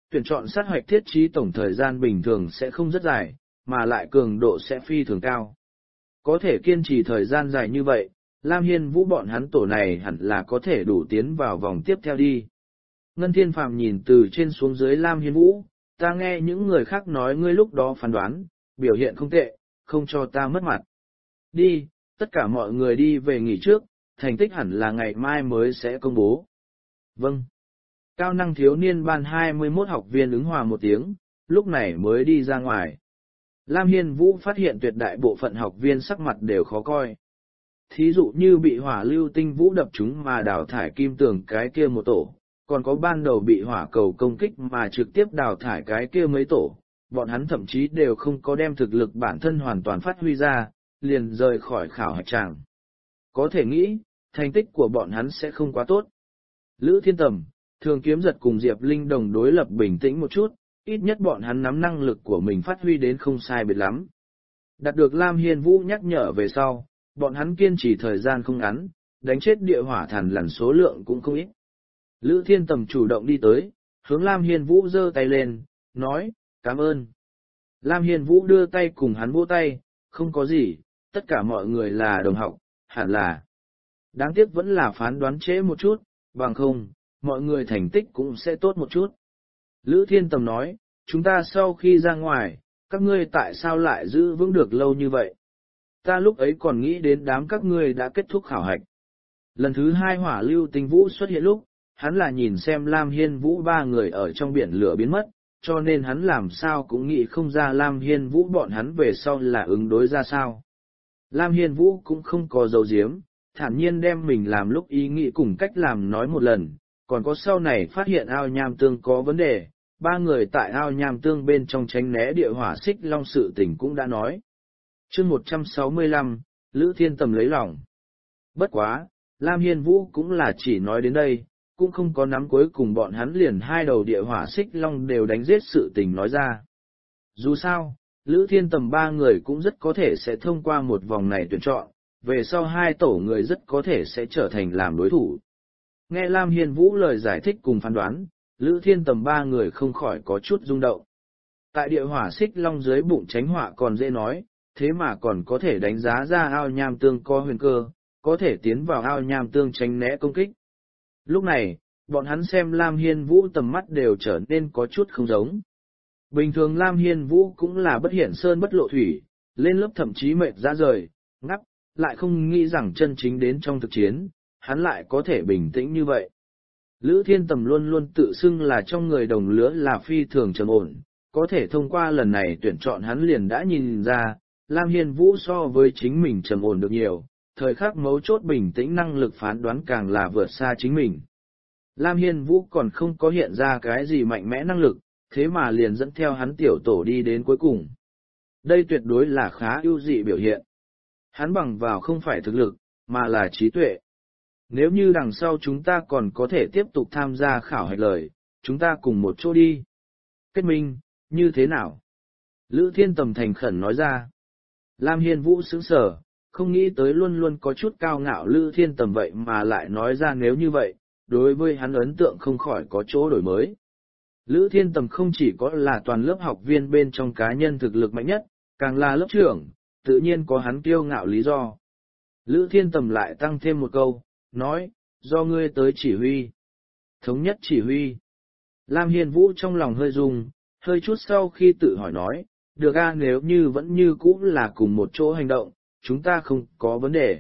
tuyển chọn sát hoạch thiết trí tổng thời gian bình thường sẽ không rất dài, mà lại cường độ sẽ phi thường cao. Có thể kiên trì thời gian dài như vậy, Lam Hiên Vũ bọn hắn tổ này hẳn là có thể đủ tiến vào vòng tiếp theo đi. Ngân Thiên Phàm nhìn từ trên xuống dưới Lam Hiên Vũ, ta nghe những người khác nói ngươi lúc đó phán đoán, biểu hiện không tệ, không cho ta mất mặt. Đi, tất cả mọi người đi về nghỉ trước, thành tích hẳn là ngày mai mới sẽ công bố. Vâng. Cao năng thiếu niên ban 21 học viên ứng hòa một tiếng, lúc này mới đi ra ngoài. Lam Hiên Vũ phát hiện tuyệt đại bộ phận học viên sắc mặt đều khó coi. Thí dụ như bị hỏa lưu tinh vũ đập chúng mà đào thải kim tường cái kia một tổ, còn có ban đầu bị hỏa cầu công kích mà trực tiếp đào thải cái kia mấy tổ, bọn hắn thậm chí đều không có đem thực lực bản thân hoàn toàn phát huy ra, liền rời khỏi khảo hạch tràng. Có thể nghĩ, thành tích của bọn hắn sẽ không quá tốt. Lữ Thiên Tầm, Thường Kiếm Giật cùng Diệp Linh Đồng đối lập bình tĩnh một chút, ít nhất bọn hắn nắm năng lực của mình phát huy đến không sai biệt lắm. Đạt được Lam Hiên Vũ nhắc nhở về sau, bọn hắn kiên trì thời gian không ngắn, đánh chết địa hỏa thần lần số lượng cũng không ít. Lữ Thiên Tầm chủ động đi tới, hướng Lam Hiên Vũ giơ tay lên, nói, cảm ơn. Lam Hiên Vũ đưa tay cùng hắn vỗ tay, không có gì, tất cả mọi người là đồng học, hẳn là. Đáng tiếc vẫn là phán đoán trễ một chút, bằng không, mọi người thành tích cũng sẽ tốt một chút. Lữ Thiên Tầm nói, chúng ta sau khi ra ngoài, các ngươi tại sao lại giữ vững được lâu như vậy? Ta lúc ấy còn nghĩ đến đám các ngươi đã kết thúc khảo hạch. Lần thứ hai hỏa lưu tinh vũ xuất hiện lúc, hắn là nhìn xem Lam Hiên Vũ ba người ở trong biển lửa biến mất, cho nên hắn làm sao cũng nghĩ không ra Lam Hiên Vũ bọn hắn về sau là ứng đối ra sao. Lam Hiên Vũ cũng không có dấu diếm, thản nhiên đem mình làm lúc ý nghĩ cùng cách làm nói một lần, còn có sau này phát hiện ao nham tương có vấn đề, ba người tại ao nham tương bên trong tránh né địa hỏa xích long sự tình cũng đã nói. Chương 165, Lữ Thiên Tầm lấy lòng. Bất quá, Lam Hiên Vũ cũng là chỉ nói đến đây, cũng không có nắm cuối cùng bọn hắn liền hai đầu địa hỏa xích long đều đánh giết sự tình nói ra. Dù sao, Lữ Thiên Tầm ba người cũng rất có thể sẽ thông qua một vòng này tuyển chọn, về sau hai tổ người rất có thể sẽ trở thành làm đối thủ. Nghe Lam Hiên Vũ lời giải thích cùng phán đoán, Lữ Thiên Tầm ba người không khỏi có chút rung động. Tại địa hỏa xích long dưới bụng tránh họa còn dễ nói, thế mà còn có thể đánh giá ra ao nham tương có huyền cơ, có thể tiến vào ao nham tương tránh né công kích. Lúc này, bọn hắn xem Lam Hiên Vũ tầm mắt đều trở nên có chút không giống. Bình thường Lam Hiên Vũ cũng là bất hiển sơn bất lộ thủy, lên lớp thậm chí mệt ra rời, ngắp, lại không nghĩ rằng chân chính đến trong thực chiến, hắn lại có thể bình tĩnh như vậy. Lữ Thiên Tầm luôn luôn tự xưng là trong người đồng lứa là phi thường trầm ổn, có thể thông qua lần này tuyển chọn hắn liền đã nhìn ra, Lam Hiên Vũ so với chính mình trầm ổn được nhiều, thời khắc mấu chốt bình tĩnh năng lực phán đoán càng là vượt xa chính mình. Lam Hiên Vũ còn không có hiện ra cái gì mạnh mẽ năng lực, thế mà liền dẫn theo hắn tiểu tổ đi đến cuối cùng. Đây tuyệt đối là khá ưu dị biểu hiện. Hắn bằng vào không phải thực lực, mà là trí tuệ. Nếu như đằng sau chúng ta còn có thể tiếp tục tham gia khảo hạch lời, chúng ta cùng một chỗ đi. Kết minh, như thế nào? Lữ Thiên Tầm thành khẩn nói ra. Lam Hiên Vũ sững sờ, không nghĩ tới luôn luôn có chút cao ngạo Lữ Thiên Tầm vậy mà lại nói ra nếu như vậy, đối với hắn ấn tượng không khỏi có chỗ đổi mới. Lữ Thiên Tầm không chỉ có là toàn lớp học viên bên trong cá nhân thực lực mạnh nhất, càng là lớp trưởng, tự nhiên có hắn kiêu ngạo lý do. Lữ Thiên Tầm lại tăng thêm một câu, nói, do ngươi tới chỉ huy. Thống nhất chỉ huy. Lam Hiên Vũ trong lòng hơi rung, hơi chút sau khi tự hỏi nói, được a, nếu như vẫn như cũ là cùng một chỗ hành động, chúng ta không có vấn đề.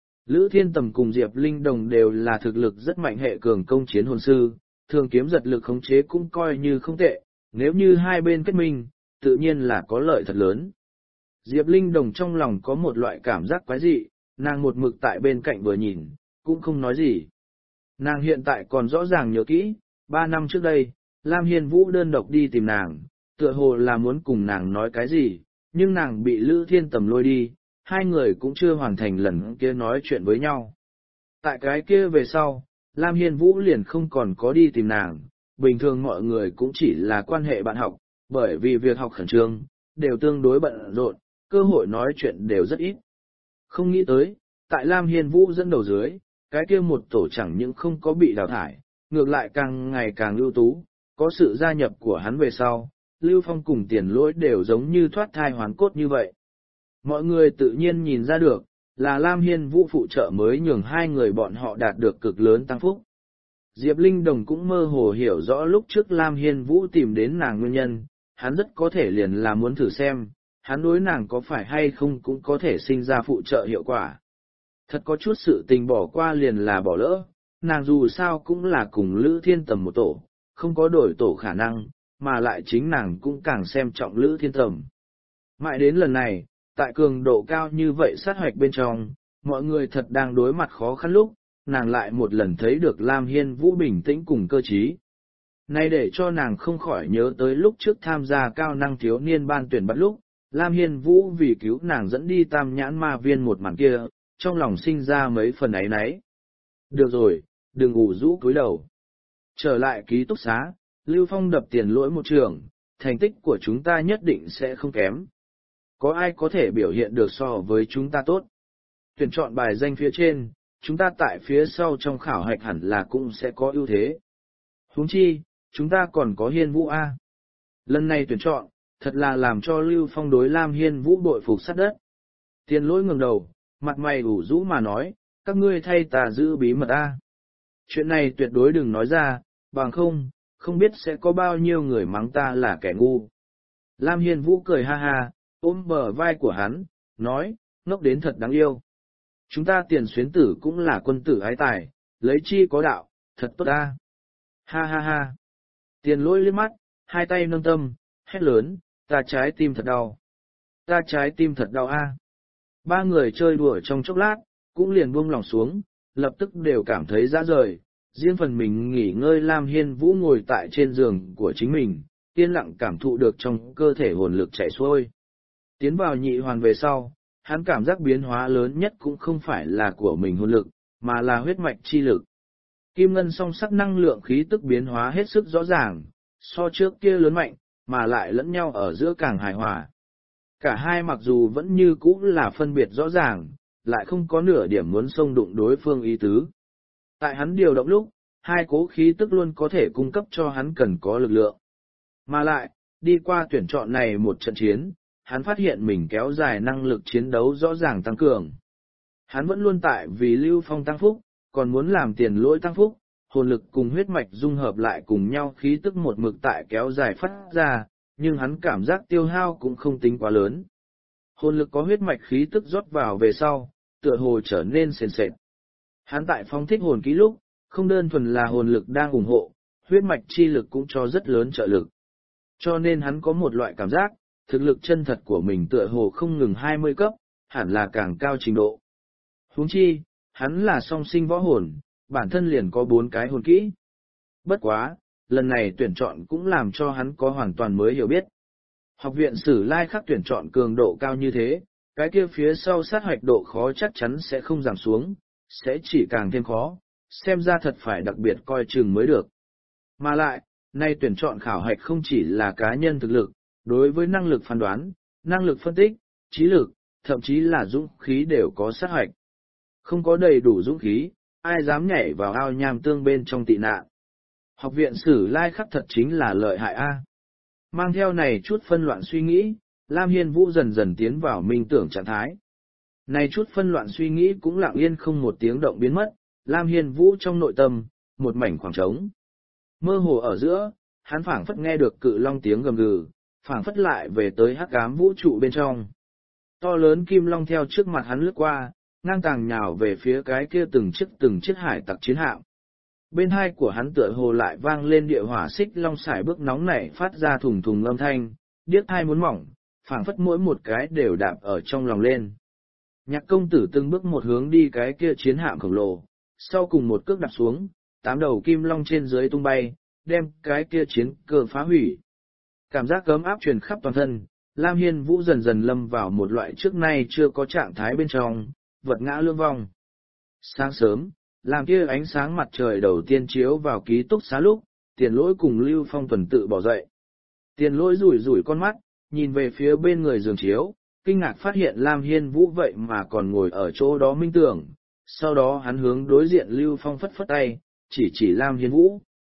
Lữ Thiên Tầm cùng Diệp Linh Đồng đều là thực lực rất mạnh hệ cường công chiến hồn sư, thường kiếm giật lực khống chế cũng coi như không tệ, nếu như hai bên kết minh, tự nhiên là có lợi thật lớn. Diệp Linh Đồng trong lòng có một loại cảm giác quái dị, nàng một mực tại bên cạnh vừa nhìn, cũng không nói gì. Nàng hiện tại còn rõ ràng nhớ kỹ, 3 năm trước đây, Lam Hiên Vũ đơn độc đi tìm nàng, tựa hồ là muốn cùng nàng nói cái gì, nhưng nàng bị Lữ Thiên Tầm lôi đi, hai người cũng chưa hoàn thành lần kia nói chuyện với nhau. Tại cái kia về sau, Lam Hiên Vũ liền không còn có đi tìm nàng, bình thường mọi người cũng chỉ là quan hệ bạn học, bởi vì việc học khẩn trương, đều tương đối bận rộn, cơ hội nói chuyện đều rất ít. Không nghĩ tới, tại Lam Hiên Vũ dẫn đầu dưới, cái kia một tổ chẳng những không có bị đào thải, ngược lại càng ngày càng ưu tú, có sự gia nhập của hắn về sau, Lưu Phong cùng Tiền Lỗi đều giống như thoát thai hoàn cốt như vậy. Mọi người tự nhiên nhìn ra được, là Lam Hiên Vũ phụ trợ mới nhường hai người bọn họ đạt được cực lớn tăng phúc. Diệp Linh Đồng cũng mơ hồ hiểu rõ lúc trước Lam Hiên Vũ tìm đến nàng nguyên nhân, hắn rất có thể liền là muốn thử xem, hắn đối nàng có phải hay không cũng có thể sinh ra phụ trợ hiệu quả. Thật có chút sự tình bỏ qua liền là bỏ lỡ, nàng dù sao cũng là cùng Lữ Thiên Tầm một tổ, không có đổi tổ khả năng, mà lại chính nàng cũng càng xem trọng Lữ Thiên Tầm. Mãi đến lần này, tại cường độ cao như vậy sát hoạch bên trong, mọi người thật đang đối mặt khó khăn lúc, nàng lại một lần thấy được Lam Hiên Vũ bình tĩnh cùng cơ trí. Này để cho nàng không khỏi nhớ tới lúc trước tham gia cao năng thiếu niên ban tuyển bắt lúc, Lam Hiên Vũ vì cứu nàng dẫn đi Tam Nhãn Ma Viên một màn kia, trong lòng sinh ra mấy phần áy náy. Được rồi, đừng ủ rũ cúi đầu. Trở lại ký túc xá, Lưu Phong đập Tiền Lỗi một trường, thành tích của chúng ta nhất định sẽ không kém. Có ai có thể biểu hiện được so với chúng ta tốt? Tuyển chọn bài danh phía trên, chúng ta tại phía sau trong khảo hạch hẳn là cũng sẽ có ưu thế. Huống chi, chúng ta còn có Hiên Vũ A. Lần này tuyển chọn, thật là làm cho Lưu Phong đối Lam Hiên Vũ bội phục sát đất. Tiền Lỗi ngẩng đầu, mặt mày ủ rũ mà nói, các ngươi thay ta giữ bí mật A. Chuyện này tuyệt đối đừng nói ra, bằng không biết sẽ có bao nhiêu người mắng ta là kẻ ngu. Lam Hiên Vũ cười ha ha, ôm bờ vai của hắn, nói, ngốc đến thật đáng yêu. Chúng ta Tiền Xuyến Tử cũng là quân tử ái tài, lấy chi có đạo, thật tốt ta. Ha ha ha. Tiền Lỗi liếc mắt, hai tay nâng tâm, hét lớn, ta trái tim thật đau. Ta trái tim thật đau a. Ba người chơi đùa trong chốc lát, cũng liền buông lòng xuống, lập tức đều cảm thấy ra rời. Riêng phần mình nghỉ ngơi Lam Hiên Vũ ngồi tại trên giường của chính mình, yên lặng cảm thụ được trong cơ thể hồn lực chảy xuôi. Tiến vào nhị hoàn về sau, hắn cảm giác biến hóa lớn nhất cũng không phải là của mình hồn lực, mà là huyết mạch chi lực. Kim ngân song sắc năng lượng khí tức biến hóa hết sức rõ ràng, so trước kia lớn mạnh, mà lại lẫn nhau ở giữa càng hài hòa. Cả hai mặc dù vẫn như cũ là phân biệt rõ ràng, lại không có nửa điểm muốn xông đụng đối phương ý tứ. Tại hắn điều động lúc, hai cố khí tức luôn có thể cung cấp cho hắn cần có lực lượng. Mà lại, đi qua tuyển chọn này một trận chiến, hắn phát hiện mình kéo dài năng lực chiến đấu rõ ràng tăng cường. Hắn vẫn luôn tại vì Lưu Phong tăng phúc, còn muốn làm Tiền Lỗi tăng phúc, hồn lực cùng huyết mạch dung hợp lại cùng nhau khí tức một mực tại kéo dài phát ra, nhưng hắn cảm giác tiêu hao cũng không tính quá lớn. Hồn lực có huyết mạch khí tức rót vào về sau, tựa hồ trở nên sền sệt. Hắn tại phong thích hồn ký lúc, không đơn thuần là hồn lực đang ủng hộ, huyết mạch chi lực cũng cho rất lớn trợ lực. Cho nên hắn có một loại cảm giác, thực lực chân thật của mình tựa hồ không ngừng 20 cấp, hẳn là càng cao trình độ. Huống chi, hắn là song sinh võ hồn, bản thân liền có 4 cái hồn kỹ. Bất quá, lần này tuyển chọn cũng làm cho hắn có hoàn toàn mới hiểu biết. Học viện Sử Lai Khắc tuyển chọn cường độ cao như thế, cái kia phía sau sát hoạch độ khó chắc chắn sẽ không giảm xuống, sẽ chỉ càng thêm khó, xem ra thật phải đặc biệt coi chừng mới được. Mà lại, nay tuyển chọn khảo hạch không chỉ là cá nhân thực lực, đối với năng lực phán đoán, năng lực phân tích, trí lực, thậm chí là dũng khí đều có sát hoạch. Không có đầy đủ dũng khí, ai dám nhảy vào ao nham tương bên trong tị nạn. Học viện Sử Lai Khắc thật chính là lợi hại a. Mang theo này chút phân loạn suy nghĩ, Lam Hiên Vũ dần dần tiến vào minh tưởng trạng thái. Này chút phân loạn suy nghĩ cũng lặng yên không một tiếng động biến mất, Lam Hiên Vũ trong nội tâm, một mảnh khoảng trống. Mơ hồ ở giữa, hắn phảng phất nghe được cự long tiếng gầm gừ, phảng phất lại về tới hắc ám vũ trụ bên trong. To lớn kim long theo trước mặt hắn lướt qua, ngang tàng nhào về phía cái kia từng chiếc hải tặc chiến hạm. Bên hai của hắn tựa hồ lại vang lên địa hỏa xích long sải bước nóng nảy phát ra thùng thùng âm thanh, điếc hai muốn mỏng, phảng phất mỗi một cái đều đạp ở trong lòng lên. Nhạc công tử từng bước một hướng đi cái kia chiến hạm khổng lồ, sau cùng một cước đạp xuống, 8 đầu kim long trên dưới tung bay, đem cái kia chiến cơ phá hủy. Cảm giác cấm áp truyền khắp toàn thân, Lam Hiên Vũ dần dần lâm vào một loại trước nay chưa có trạng thái bên trong, vật ngã lương vong. Sáng sớm, làm kia ánh sáng mặt trời đầu tiên chiếu vào ký túc xá lúc, Tiền Lỗi cùng Lưu Phong tuần tự bỏ dậy. Tiền Lỗi rủi rủi con mắt, nhìn về phía bên người giường chiếu, kinh ngạc phát hiện Lam Hiên Vũ vậy mà còn ngồi ở chỗ đó minh tưởng. Sau đó hắn hướng đối diện Lưu Phong phất phất tay, chỉ Lam Hiên Vũ.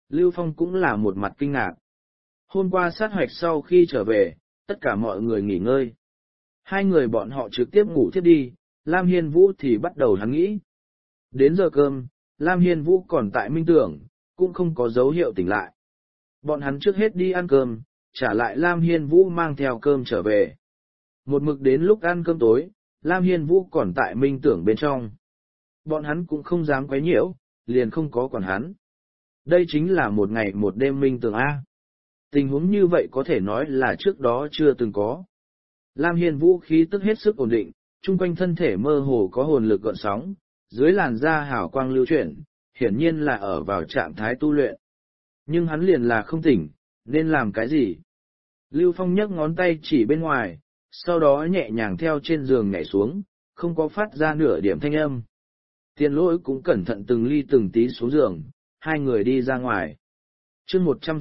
Lưu Phong cũng là một mặt kinh ngạc. Hôm qua sát hoạch sau khi trở về, tất cả mọi người nghỉ ngơi. Hai người bọn họ trực tiếp ngủ thiếp đi, Lam Hiên Vũ thì bắt đầu hắn nghĩ. Đến giờ cơm, Lam Hiên Vũ còn tại minh tưởng, cũng không có dấu hiệu tỉnh lại. Bọn hắn trước hết đi ăn cơm, trả lại Lam Hiên Vũ mang theo cơm trở về. Một mực đến lúc ăn cơm tối, Lam Hiên Vũ còn tại minh tưởng bên trong. Bọn hắn cũng không dám quấy nhiễu, liền không có quản hắn. Đây chính là một ngày một đêm minh tưởng A. Tình huống như vậy có thể nói là trước đó chưa từng có. Lam Hiên Vũ khí tức hết sức ổn định, chung quanh thân thể mơ hồ có hồn lực gợn sóng, dưới làn da hào quang lưu chuyển, hiển nhiên là ở vào trạng thái tu luyện. Nhưng hắn liền là không tỉnh, nên làm cái gì? Lưu Phong nhấc ngón tay chỉ bên ngoài, sau đó nhẹ nhàng theo trên giường nhảy xuống, không có phát ra nửa điểm thanh âm. Tiền Lỗi cũng cẩn thận từng ly từng tí xuống giường, hai người đi ra ngoài. Chương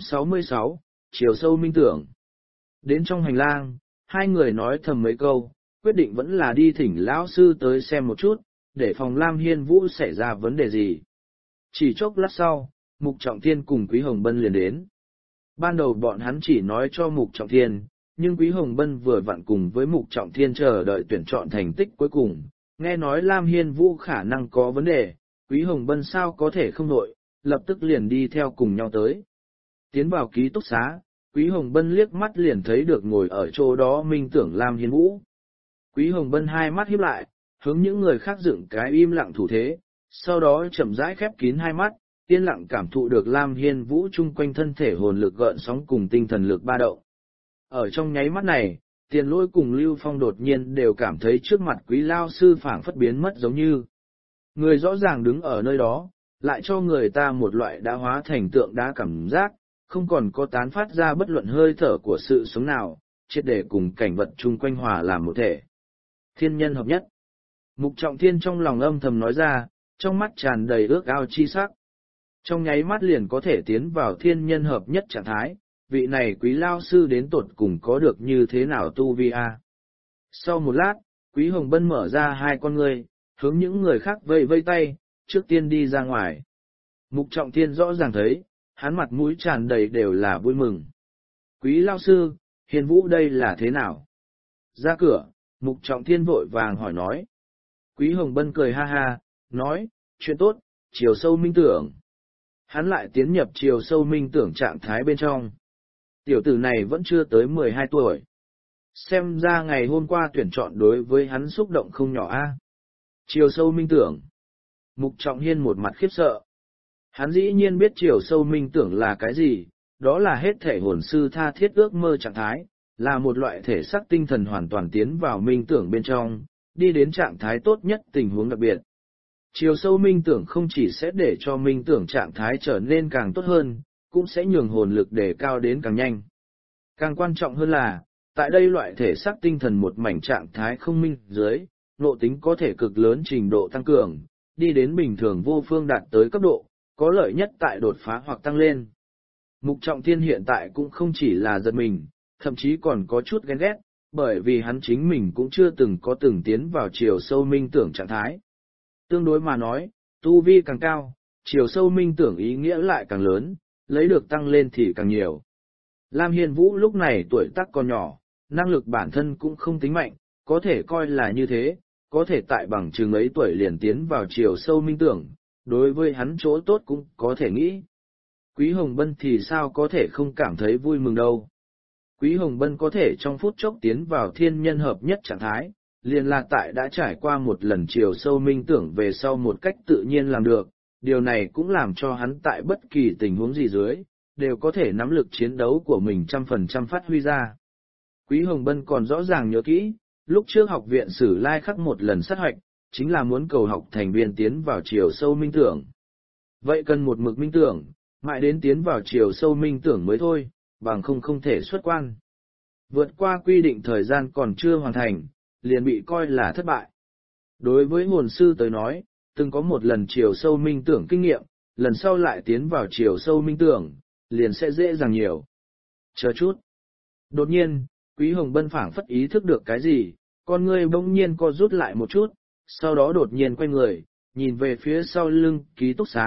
166, chiều sâu minh tưởng. Đến trong hành lang, hai người nói thầm mấy câu, quyết định vẫn là đi thỉnh lão sư tới xem một chút, để phòng Lam Hiên Vũ xảy ra vấn đề gì. Chỉ chốc lát sau, Mục Trọng Thiên cùng Quý Hồng Bân liền đến. Ban đầu bọn hắn chỉ nói cho Mục Trọng Thiên, nhưng Quý Hồng Bân vừa vặn cùng với Mục Trọng Thiên chờ đợi tuyển chọn thành tích cuối cùng. Nghe nói Lam Hiên Vũ khả năng có vấn đề, Quý Hồng Bân sao có thể không đội, lập tức liền đi theo cùng nhau tới. Tiến vào ký túc xá, Quý Hồng Bân liếc mắt liền thấy được ngồi ở chỗ đó minh tưởng Lam Hiên Vũ. Quý Hồng Bân hai mắt híp lại, hướng những người khác dựng cái im lặng thủ thế, sau đó chậm rãi khép kín hai mắt, yên lặng cảm thụ được Lam Hiên Vũ chung quanh thân thể hồn lực gợn sóng cùng tinh thần lực ba động. Ở trong nháy mắt này, Tiền Lỗi cùng Lưu Phong đột nhiên đều cảm thấy trước mặt Quý lao sư phảng phất biến mất giống như. Người rõ ràng đứng ở nơi đó, lại cho người ta một loại đã hóa thành tượng đá cảm giác, không còn có tán phát ra bất luận hơi thở của sự sống nào, triệt để cùng cảnh vật chung quanh hòa làm một thể. Thiên nhân hợp nhất. Mục Trọng Thiên trong lòng âm thầm nói ra, trong mắt tràn đầy ước ao chi sắc. Trong nháy mắt liền có thể tiến vào thiên nhân hợp nhất trạng thái, vị này Quý lao sư đến tột cùng có được như thế nào tu vi a? Sau một lát, Quý Hồng Bân mở ra hai con ngươi, hướng những người khác vây vây tay, trước tiên đi ra ngoài. Mục Trọng Thiên rõ ràng thấy, hắn mặt mũi tràn đầy đều là vui mừng. Quý lao sư, Hiền Vũ đây là thế nào? Ra cửa, Mục Trọng Thiên vội vàng hỏi nói. Quý Hồng Bân cười ha ha, nói, chuyện tốt, chiều sâu minh tưởng. Hắn lại tiến nhập chiều sâu minh tưởng trạng thái bên trong. Tiểu tử này vẫn chưa tới 12 tuổi. Xem ra ngày hôm qua tuyển chọn đối với hắn xúc động không nhỏ a. Chiều sâu minh tưởng. Mục Trọng Hiên một mặt khiếp sợ. Hắn dĩ nhiên biết chiều sâu minh tưởng là cái gì, đó là hết thể hồn sư tha thiết ước mơ trạng thái, là một loại thể xác tinh thần hoàn toàn tiến vào minh tưởng bên trong, đi đến trạng thái tốt nhất tình huống đặc biệt. Chiều sâu minh tưởng không chỉ sẽ để cho minh tưởng trạng thái trở nên càng tốt hơn, cũng sẽ nhường hồn lực đề cao đến càng nhanh. Càng quan trọng hơn là, tại đây loại thể xác tinh thần một mảnh trạng thái không minh dưới, nộ tính có thể cực lớn trình độ tăng cường, đi đến bình thường vô phương đạt tới cấp độ, có lợi nhất tại đột phá hoặc tăng lên. Mục Trọng Thiên hiện tại cũng không chỉ là giật mình, thậm chí còn có chút ghen ghét, bởi vì hắn chính mình cũng chưa từng có từng tiến vào chiều sâu minh tưởng trạng thái. Tương đối mà nói, tu vi càng cao, chiều sâu minh tưởng ý nghĩa lại càng lớn, lấy được tăng lên thì càng nhiều. Lam Hiên Vũ lúc này tuổi tác còn nhỏ, năng lực bản thân cũng không tính mạnh, có thể coi là như thế, có thể tại bằng chừng ấy tuổi liền tiến vào chiều sâu minh tưởng, đối với hắn chỗ tốt cũng có thể nghĩ. Quý Hồng Bân thì sao có thể không cảm thấy vui mừng đâu. Quý Hồng Bân có thể trong phút chốc tiến vào thiên nhân hợp nhất trạng thái, liền là tại đã trải qua một lần chiều sâu minh tưởng về sau một cách tự nhiên làm được, điều này cũng làm cho hắn tại bất kỳ tình huống gì dưới, đều có thể nắm lực chiến đấu của mình 100% phát huy ra. Quý Hồng Bân còn rõ ràng nhớ kỹ, lúc trước học viện Sử Lai khắc một lần sát hoạch, chính là muốn cầu học thành viên tiến vào chiều sâu minh tưởng. Vậy cần một mực minh tưởng, mãi đến tiến vào chiều sâu minh tưởng mới thôi, bằng không thể xuất quan. Vượt qua quy định thời gian còn chưa hoàn thành, liền bị coi là thất bại. Đối với hồn sư tới nói, từng có một lần chiều sâu minh tưởng kinh nghiệm, lần sau lại tiến vào chiều sâu minh tưởng, liền sẽ dễ dàng nhiều. Chờ chút. Đột nhiên, Quý Hồng Bân phảng phất ý thức được cái gì, con ngươi bỗng nhiên co rút lại một chút, sau đó đột nhiên quay người, nhìn về phía sau lưng ký túc xá,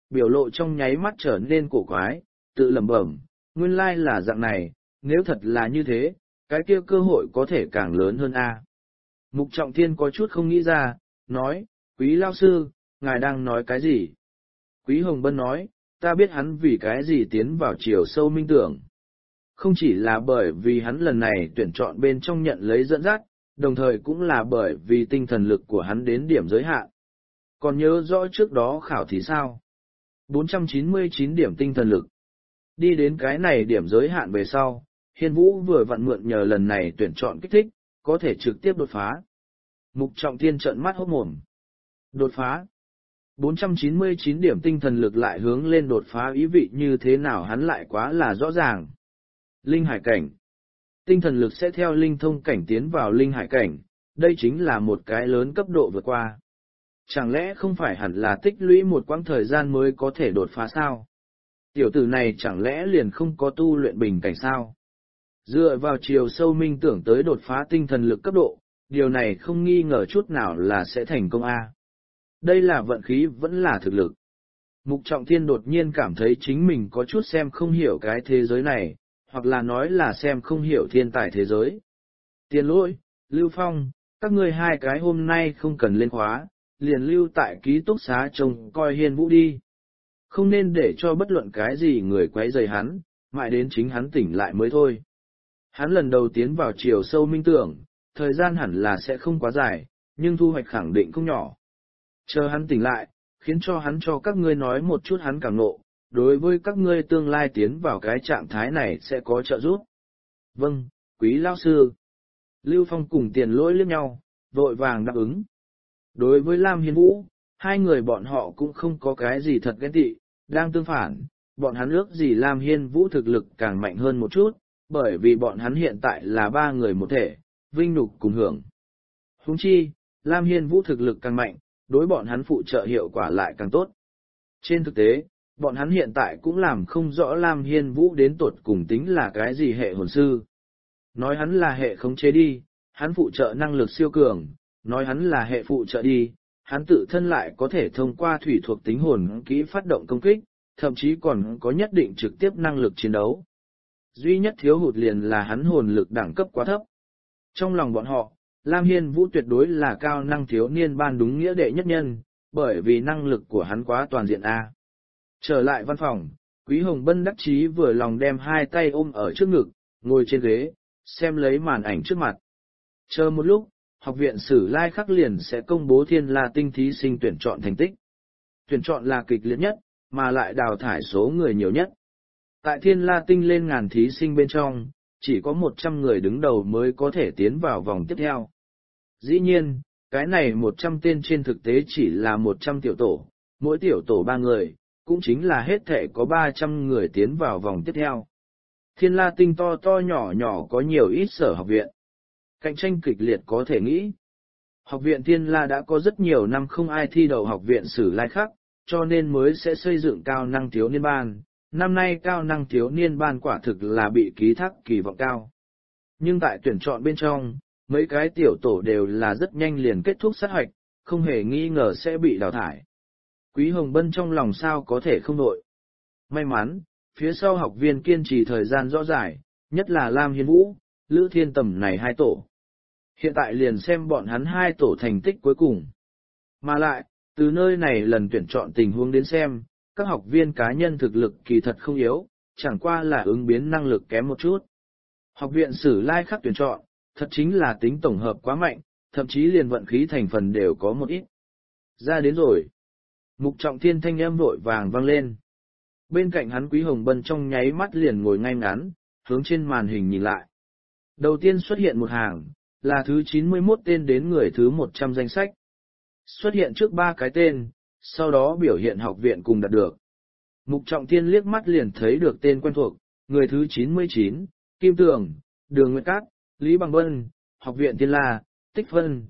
biểu lộ trong nháy mắt trở nên cổ quái, tự lẩm bẩm, nguyên lai là dạng này, nếu thật là như thế, cái kia cơ hội có thể càng lớn hơn a. Mục Trọng Thiên có chút không nghĩ ra, nói, Quý lao sư, ngài đang nói cái gì? Quý Hồng Bân nói, ta biết hắn vì cái gì tiến vào chiều sâu minh tưởng. Không chỉ là bởi vì hắn lần này tuyển chọn bên trong nhận lấy dẫn dắt, đồng thời cũng là bởi vì tinh thần lực của hắn đến điểm giới hạn. Còn nhớ rõ trước đó khảo thì sao? 499 điểm tinh thần lực. Đi đến cái này điểm giới hạn về sau, Hiên Vũ vừa vặn mượn nhờ lần này tuyển chọn kích thích, có thể trực tiếp đột phá. Mục Trọng Thiên trợn mắt hốt mồm. Đột phá. 499 điểm tinh thần lực lại hướng lên đột phá, ý vị như thế nào hắn lại quá là rõ ràng. Linh hải cảnh. Tinh thần lực sẽ theo linh thông cảnh tiến vào linh hải cảnh, đây chính là một cái lớn cấp độ vượt qua. Chẳng lẽ không phải hẳn là tích lũy một quãng thời gian mới có thể đột phá sao? Tiểu tử này chẳng lẽ liền không có tu luyện bình cảnh sao? Dựa vào chiều sâu minh tưởng tới đột phá tinh thần lực cấp độ, điều này không nghi ngờ chút nào là sẽ thành công a. Đây là vận khí vẫn là thực lực. Mục Trọng Thiên đột nhiên cảm thấy chính mình có chút xem không hiểu cái thế giới này, hoặc là nói là xem không hiểu thiên tài thế giới. Tiền Lỗi, Lưu Phong, các ngươi hai cái hôm nay không cần lên khóa, liền lưu tại ký túc xá trông coi Hiên Vũ đi. Không nên để cho bất luận cái gì người quấy rầy hắn, mãi đến chính hắn tỉnh lại mới thôi. Hắn lần đầu tiến vào chiều sâu minh tưởng, thời gian hẳn là sẽ không quá dài, nhưng thu hoạch khẳng định không nhỏ. Chờ hắn tỉnh lại, khiến cho hắn cho các ngươi nói một chút hắn cảm nộ, đối với các ngươi tương lai tiến vào cái trạng thái này sẽ có trợ giúp. Vâng, Quý lão sư. Lưu Phong cùng Tiền Lỗi liếc nhau, vội vàng đáp ứng. Đối với Lam Hiên Vũ, hai người bọn họ cũng không có cái gì thật ghen tị, đang tương phản, bọn hắn ước gì Lam Hiên Vũ thực lực càng mạnh hơn một chút, bởi vì bọn hắn hiện tại là ba người một thể, vinh nhục cùng hưởng. Huống chi, Lam Hiên Vũ thực lực càng mạnh, đối bọn hắn phụ trợ hiệu quả lại càng tốt. Trên thực tế, bọn hắn hiện tại cũng làm không rõ Lam Hiên Vũ đến tột cùng tính là cái gì hệ hồn sư. Nói hắn là hệ khống chế đi, hắn phụ trợ năng lực siêu cường, nói hắn là hệ phụ trợ đi, hắn tự thân lại có thể thông qua thủy thuộc tính hồn kỹ phát động công kích, thậm chí còn có nhất định trực tiếp năng lực chiến đấu. Duy nhất thiếu hụt liền là hắn hồn lực đẳng cấp quá thấp. Trong lòng bọn họ, Lam Hiên Vũ tuyệt đối là cao năng thiếu niên ban đúng nghĩa đệ nhất nhân, bởi vì năng lực của hắn quá toàn diện A. Trở lại văn phòng, Quý Hồng Bân đắc chí vừa lòng đem hai tay ôm ở trước ngực, ngồi trên ghế, xem lấy màn ảnh trước mặt. Chờ một lúc, học viện Sử Lai Khắc liền sẽ công bố Thiên La Tinh thí sinh tuyển chọn thành tích. Tuyển chọn là kịch liệt nhất, mà lại đào thải số người nhiều nhất. Tại Thiên La Tinh lên ngàn thí sinh bên trong, chỉ có 100 người đứng đầu mới có thể tiến vào vòng tiếp theo. Dĩ nhiên, cái này 100 tên trên thực tế chỉ là 100 tiểu tổ, mỗi tiểu tổ 3 người, cũng chính là hết thể có 300 người tiến vào vòng tiếp theo. Thiên La Tinh to to nhỏ nhỏ có nhiều ít sở học viện. Cạnh tranh kịch liệt có thể nghĩ. Học viện Thiên La đã có rất nhiều năm không ai thi đậu học viện Sử Lai Khắc, cho nên mới sẽ xây dựng cao năng thiếu niên ban. Năm nay cao năng thiếu niên ban quả thực là bị ký thác kỳ vọng cao. Nhưng tại tuyển chọn bên trong, mấy cái tiểu tổ đều là rất nhanh liền kết thúc sát hoạch, không hề nghi ngờ sẽ bị đào thải. Quý Hồng Bân trong lòng sao có thể không đội. May mắn, phía sau học viên kiên trì thời gian rõ rải, nhất là Lam Hiên Vũ, Lữ Thiên Tầm này hai tổ. Hiện tại liền xem bọn hắn hai tổ thành tích cuối cùng. Mà lại, từ nơi này lần tuyển chọn tình huống đến xem, các học viên cá nhân thực lực kỳ thật không yếu, chẳng qua là ứng biến năng lực kém một chút. Học viện Sử Lai Khắc tuyển chọn, thật chính là tính tổng hợp quá mạnh, thậm chí liền vận khí thành phần đều có một ít. Ra đến rồi. Mục Trọng Thiên thanh âm vội vàng vang lên. Bên cạnh hắn Quý Hồng Bân trong nháy mắt liền ngồi ngay ngắn, hướng trên màn hình nhìn lại. Đầu tiên xuất hiện một hàng, là thứ 91 tên đến người thứ 100 danh sách. Xuất hiện trước 3 cái tên, sau đó biểu hiện học viện cùng đạt được. Mục Trọng Thiên liếc mắt liền thấy được tên quen thuộc, người thứ 99, Kim Tường, Đường Nguyệt Cát, Lý Bằng Vân, học viện Thiên La, tích phân,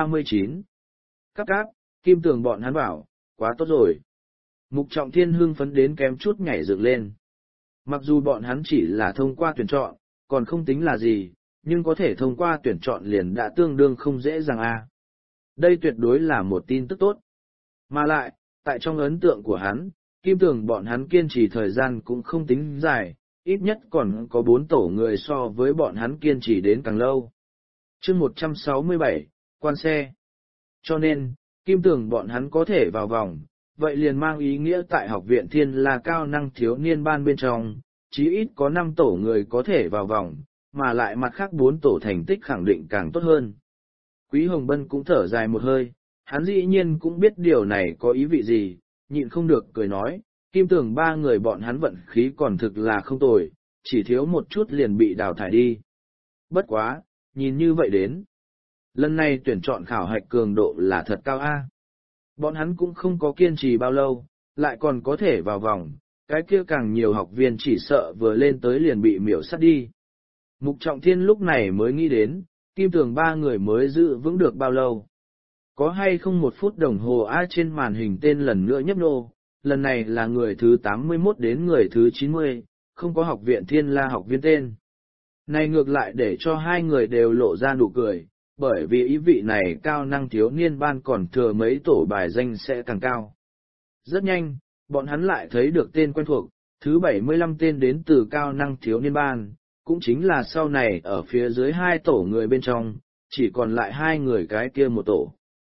39. Cát, Kim Tường bọn hắn bảo, quá tốt rồi. Mục Trọng Thiên hưng phấn đến kém chút nhảy dựng lên. Mặc dù bọn hắn chỉ là thông qua tuyển chọn, còn không tính là gì, nhưng có thể thông qua tuyển chọn liền đã tương đương không dễ dàng a. Đây tuyệt đối là một tin tức tốt. Mà lại, tại trong ấn tượng của hắn, Kim Tường bọn hắn kiên trì thời gian cũng không tính dài, ít nhất còn có 4 tổ người so với bọn hắn kiên trì đến càng lâu. chương 167, quan xe. Cho nên, Kim Tường bọn hắn có thể vào vòng, vậy liền mang ý nghĩa tại học viện Thiên La cao năng thiếu niên ban bên trong, chí ít có 5 tổ người có thể vào vòng, mà lại mặt khác 4 tổ thành tích khẳng định càng tốt hơn. Quý Hồng Bân cũng thở dài một hơi, hắn dĩ nhiên cũng biết điều này có ý vị gì, nhịn không được cười nói, Kim Tường 3 người bọn hắn vận khí còn thực là không tồi, chỉ thiếu một chút liền bị đào thải đi. Bất quá, nhìn như vậy đến. Lần này tuyển chọn khảo hạch cường độ là thật cao a. Bọn hắn cũng không có kiên trì bao lâu, lại còn có thể vào vòng, cái kia càng nhiều học viên chỉ sợ vừa lên tới liền bị miểu sát đi. Mục Trọng Thiên lúc này mới nghĩ đến, Kim Tường 3 người mới giữ vững được bao lâu. Có hay không 1 phút đồng hồ trên màn hình tên lần nữa nhấp nô, lần này là người thứ 81 đến người thứ 90, không có học viện Thiên La học viên tên. Này ngược lại để cho 2 người đều lộ ra nụ cười, bởi vì ý vị này cao năng thiếu niên ban còn thừa mấy tổ bài danh sẽ càng cao. Rất nhanh, bọn hắn lại thấy được tên quen thuộc, thứ 75 tên đến từ cao năng thiếu niên ban, cũng chính là sau này ở phía dưới 2 tổ người bên trong, chỉ còn lại 2 người cái kia một tổ.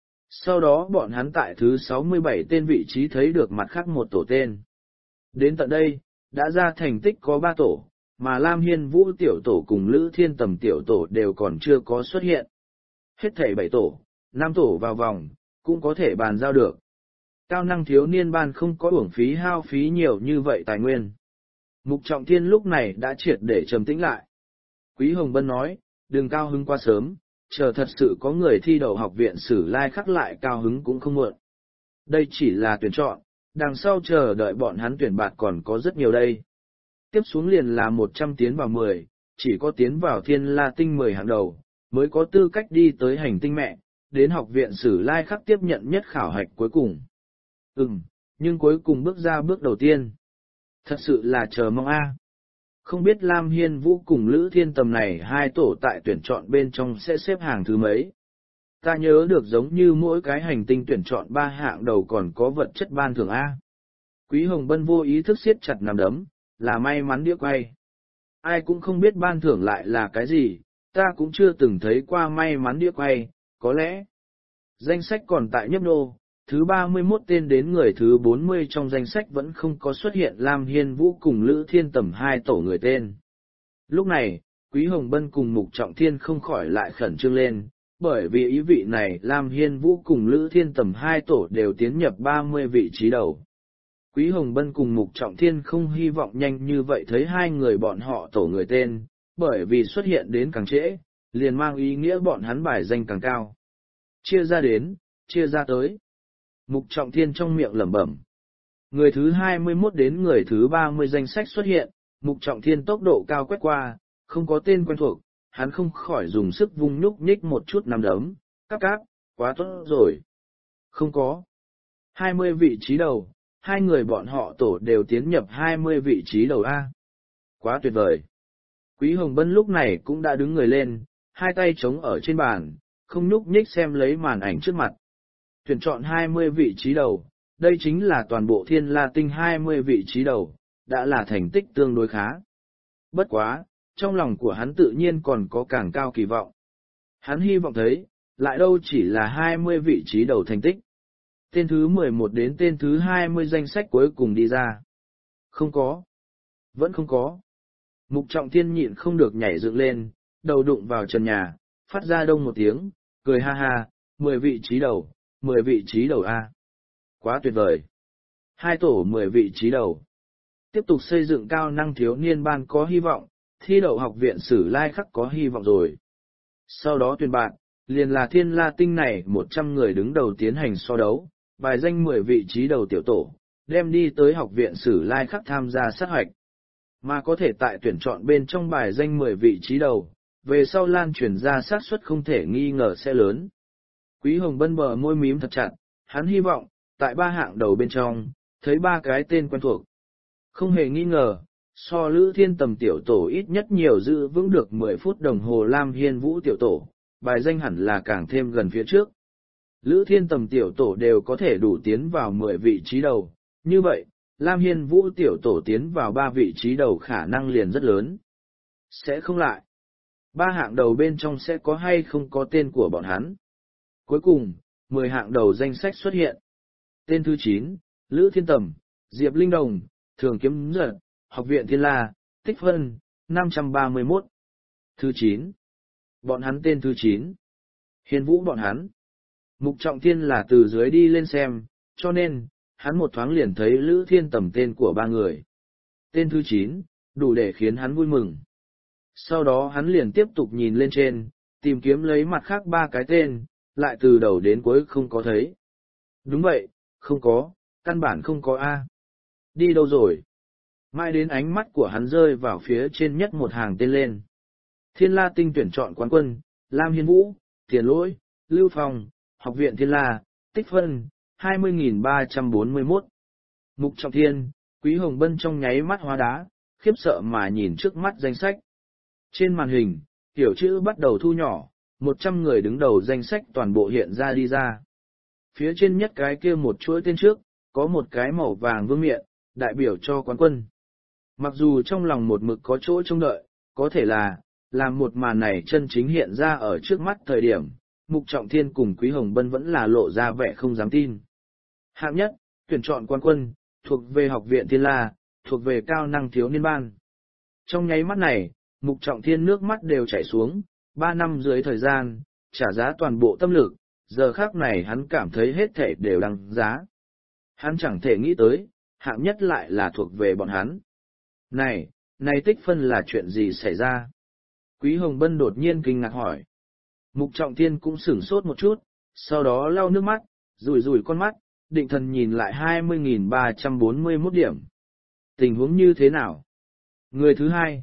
Sau đó bọn hắn tại thứ 67 tên vị trí thấy được mặt khác một tổ tên. Đến tận đây, đã ra thành tích có 3 tổ, mà Lam Hiên Vũ tiểu tổ cùng Lữ Thiên Tầm tiểu tổ đều còn chưa có xuất hiện. Hết thảy 7 tổ, 5 tổ vào vòng, cũng có thể bàn giao được. Cao năng thiếu niên ban không có uổng phí hao phí nhiều như vậy tài nguyên. Mục Trọng Thiên lúc này đã triệt để trầm tĩnh lại. Quý Hồng Bân nói, đừng cao hứng quá sớm, chờ thật sự có người thi đậu học viện Sử Lai khắc lại cao hứng cũng không muộn. Đây chỉ là tuyển chọn, đằng sau chờ đợi bọn hắn tuyển bạt còn có rất nhiều đây. Tiếp xuống liền là 100 tiến vào 10, chỉ có tiến vào Thiên La Tinh 10 hàng đầu, mới có tư cách đi tới hành tinh mẹ, đến học viện Sử Lai khắc tiếp nhận nhất khảo hạch cuối cùng. Nhưng cuối cùng bước ra bước đầu tiên. Thật sự là chờ mong a. Không biết Lam Hiên Vũ cùng Lữ Thiên Tầm này 2 tổ tại tuyển chọn bên trong sẽ xếp hàng thứ mấy. Ta nhớ được giống như mỗi cái hành tinh tuyển chọn 3 hạng đầu còn có vật chất ban thưởng A. Quý Hồng Bân vô ý thức siết chặt nắm đấm, là may mắn đĩa quay. Ai cũng không biết ban thưởng lại là cái gì, ta cũng chưa từng thấy qua may mắn đĩa quay, có lẽ. Danh sách còn tại nhấp nô, thứ 31 tên đến người thứ 40 trong danh sách vẫn không có xuất hiện Lam Hiên Vũ cùng Lữ Thiên Tầm 2 tổ người tên. Lúc này, Quý Hồng Bân cùng Mục Trọng Thiên không khỏi lại khẩn trương lên, bởi vì ý vị này Lam Hiên Vũ cùng Lữ Thiên Tầm 2 tổ đều tiến nhập 30 vị trí đầu. Quý Hồng Bân cùng Mục Trọng Thiên không hy vọng nhanh như vậy thấy 2 người bọn họ tổ người tên, bởi vì xuất hiện đến càng trễ, liền mang ý nghĩa bọn hắn bài danh càng cao. Chia ra đến, chia ra tới. Mục Trọng Thiên trong miệng lẩm bẩm. Người thứ 21 đến người thứ 30 danh sách xuất hiện, Mục Trọng Thiên tốc độ cao quét qua, không có tên quen thuộc, hắn không khỏi dùng sức vung nhúc nhích một chút nắm đấm, cáp, quá tốt rồi. Không có. 20 vị trí đầu, 2 người bọn họ tổ đều tiến nhập 20 vị trí đầu A. Quá tuyệt vời. Quý Hồng Bân lúc này cũng đã đứng người lên, 2 tay chống ở trên bàn, không nhúc nhích xem lấy màn ảnh trước mặt. Tuyển chọn 20 vị trí đầu, đây chính là toàn bộ Thiên La Tinh 20 vị trí đầu, đã là thành tích tương đối khá. Bất quá, trong lòng của hắn tự nhiên còn có càng cao kỳ vọng. Hắn hy vọng thấy, lại đâu chỉ là 20 vị trí đầu thành tích. Tên thứ 11 đến tên thứ 20 danh sách cuối cùng đi ra. Không có. Vẫn không có. Mục Trọng Thiên nhịn không được nhảy dựng lên, đầu đụng vào trần nhà, phát ra đông một tiếng, cười ha ha, 10 vị trí đầu, 10 vị trí đầu A. Quá tuyệt vời. 2 tổ 10 vị trí đầu. Tiếp tục xây dựng cao năng thiếu niên ban có hy vọng, thi đậu học viện Sử Lai khắc có hy vọng rồi. Sau đó tuyển bạn, liền là Thiên La Tinh này 100 người đứng đầu tiến hành so đấu, bài danh 10 vị trí đầu tiểu tổ, đem đi tới học viện Sử Lai khắc tham gia sát hoạch. Mà có thể tại tuyển chọn bên trong bài danh 10 vị trí đầu, về sau lan truyền ra xác suất không thể nghi ngờ sẽ lớn. Quý Hồng Bân bờ môi mím thật chặt, hắn hy vọng, tại 3 hạng đầu bên trong, thấy 3 cái tên quen thuộc. Không hề nghi ngờ, so Lữ Thiên Tầm tiểu tổ ít nhất nhiều giữ vững được 10 phút đồng hồ Lam Hiên Vũ tiểu tổ, bài danh hẳn là càng thêm gần phía trước. Lữ Thiên Tầm tiểu tổ đều có thể đủ tiến vào 10 vị trí đầu, như vậy, Lam Hiên Vũ tiểu tổ tiến vào 3 vị trí đầu khả năng liền rất lớn. Sẽ không lại. 3 hạng đầu bên trong sẽ có hay không có tên của bọn hắn. Cuối cùng, 10 hạng đầu danh sách xuất hiện. Tên thứ 9, Lữ Thiên Tầm, Diệp Linh Đồng, Thường Kiếm Giật, Học viện Thiên La, tích phân, 531. Thứ 9. Bọn hắn tên thứ 9. Hiên Vũ bọn hắn. Mục Trọng Thiên là từ dưới đi lên xem, cho nên, hắn một thoáng liền thấy Lữ Thiên Tầm tên của 3 người. Tên thứ 9, đủ để khiến hắn vui mừng. Sau đó hắn liền tiếp tục nhìn lên trên, tìm kiếm lấy mặt khác 3 cái tên, lại từ đầu đến cuối không có thấy. Đúng vậy, không có, căn bản không có A. Đi đâu rồi? Mãi đến ánh mắt của hắn rơi vào phía trên nhất một hàng tên lên. Thiên La Tinh tuyển chọn quán quân, Lam Hiên Vũ, Tiền Lỗi, Lưu Phong, Học viện Thiên La, tích phân, 20.341. Mục Trọng Thiên, Quý Hồng Bân trong nháy mắt hóa đá, khiếp sợ mà nhìn trước mắt danh sách. Trên màn hình, tiểu chữ bắt đầu thu nhỏ, 100 người đứng đầu danh sách toàn bộ hiện ra đi ra. Phía trên nhất cái kia một chuỗi tên trước, có một cái màu vàng vương miện, đại biểu cho quán quân. Mặc dù trong lòng một mực có chỗ trông đợi, có thể là, làm một màn này chân chính hiện ra ở trước mắt thời điểm, Mục Trọng Thiên cùng Quý Hồng Bân vẫn là lộ ra vẻ không dám tin. Hạng nhất, tuyển chọn quán quân, thuộc về Học viện Thiên La, thuộc về cao năng thiếu niên ban. Trong nháy mắt này, Mục Trọng Thiên nước mắt đều chảy xuống, 3 năm dưới thời gian, trả giá toàn bộ tâm lực, giờ khác này hắn cảm thấy hết thể đều đăng giá. Hắn chẳng thể nghĩ tới, hạng nhất lại là thuộc về bọn hắn. Này tích phân là chuyện gì xảy ra? Quý Hồng Bân đột nhiên kinh ngạc hỏi. Mục Trọng Thiên cũng sửng sốt một chút, sau đó lau nước mắt, rủi rủi con mắt, định thần nhìn lại 20.341 điểm. Tình huống như thế nào? Người thứ hai,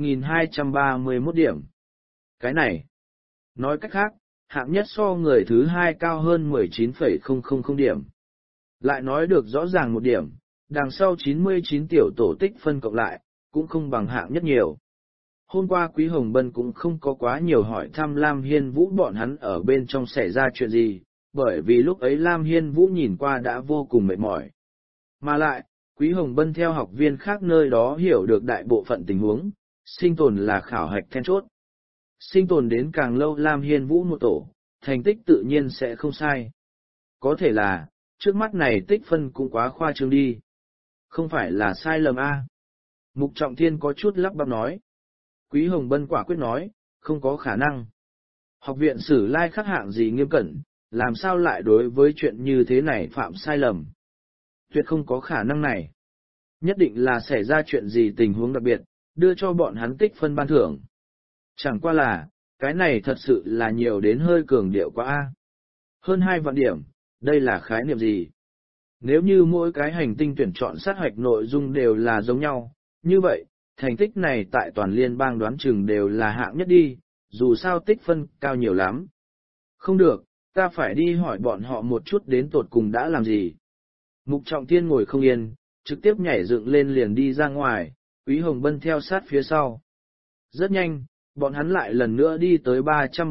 1.231 điểm. Cái này, nói cách khác, hạng nhất so người thứ hai cao hơn 19,000 điểm. Lại nói được rõ ràng một điểm, đằng sau 99 tiểu tổ tích phân cộng lại, cũng không bằng hạng nhất nhiều. Hôm qua Quý Hồng Bân cũng không có quá nhiều hỏi thăm Lam Hiên Vũ bọn hắn ở bên trong xảy ra chuyện gì, bởi vì lúc ấy Lam Hiên Vũ nhìn qua đã vô cùng mệt mỏi. Mà lại, Quý Hồng Bân theo học viên khác nơi đó hiểu được đại bộ phận tình huống, sinh tồn là khảo hạch then chốt. Sinh tồn đến càng lâu Lam Hiên Vũ một tổ, thành tích tự nhiên sẽ không sai. Có thể là, trước mắt này tích phân cũng quá khoa trương đi. Không phải là sai lầm a. Mục Trọng Thiên có chút lắp bắp nói. Quý Hồng Bân quả quyết nói, không có khả năng. Học viện Sử Lai khắc hạng gì nghiêm cẩn, làm sao lại đối với chuyện như thế này phạm sai lầm. Tuyệt không có khả năng này. Nhất định là xảy ra chuyện gì tình huống đặc biệt, đưa cho bọn hắn tích phân ban thưởng. Chẳng qua là, cái này thật sự là nhiều đến hơi cường điệu quá a. Hơn 2 vạn điểm, đây là khái niệm gì? Nếu như mỗi cái hành tinh tuyển chọn sát hoạch nội dung đều là giống nhau, như vậy, thành tích này tại toàn liên bang đoán chừng đều là hạng nhất đi, dù sao tích phân cao nhiều lắm. Không được, ta phải đi hỏi bọn họ một chút đến tột cùng đã làm gì. Mục Trọng Thiên ngồi không yên, trực tiếp nhảy dựng lên liền đi ra ngoài, Quý Hồng Bân theo sát phía sau. Rất nhanh, bọn hắn lại lần nữa đi tới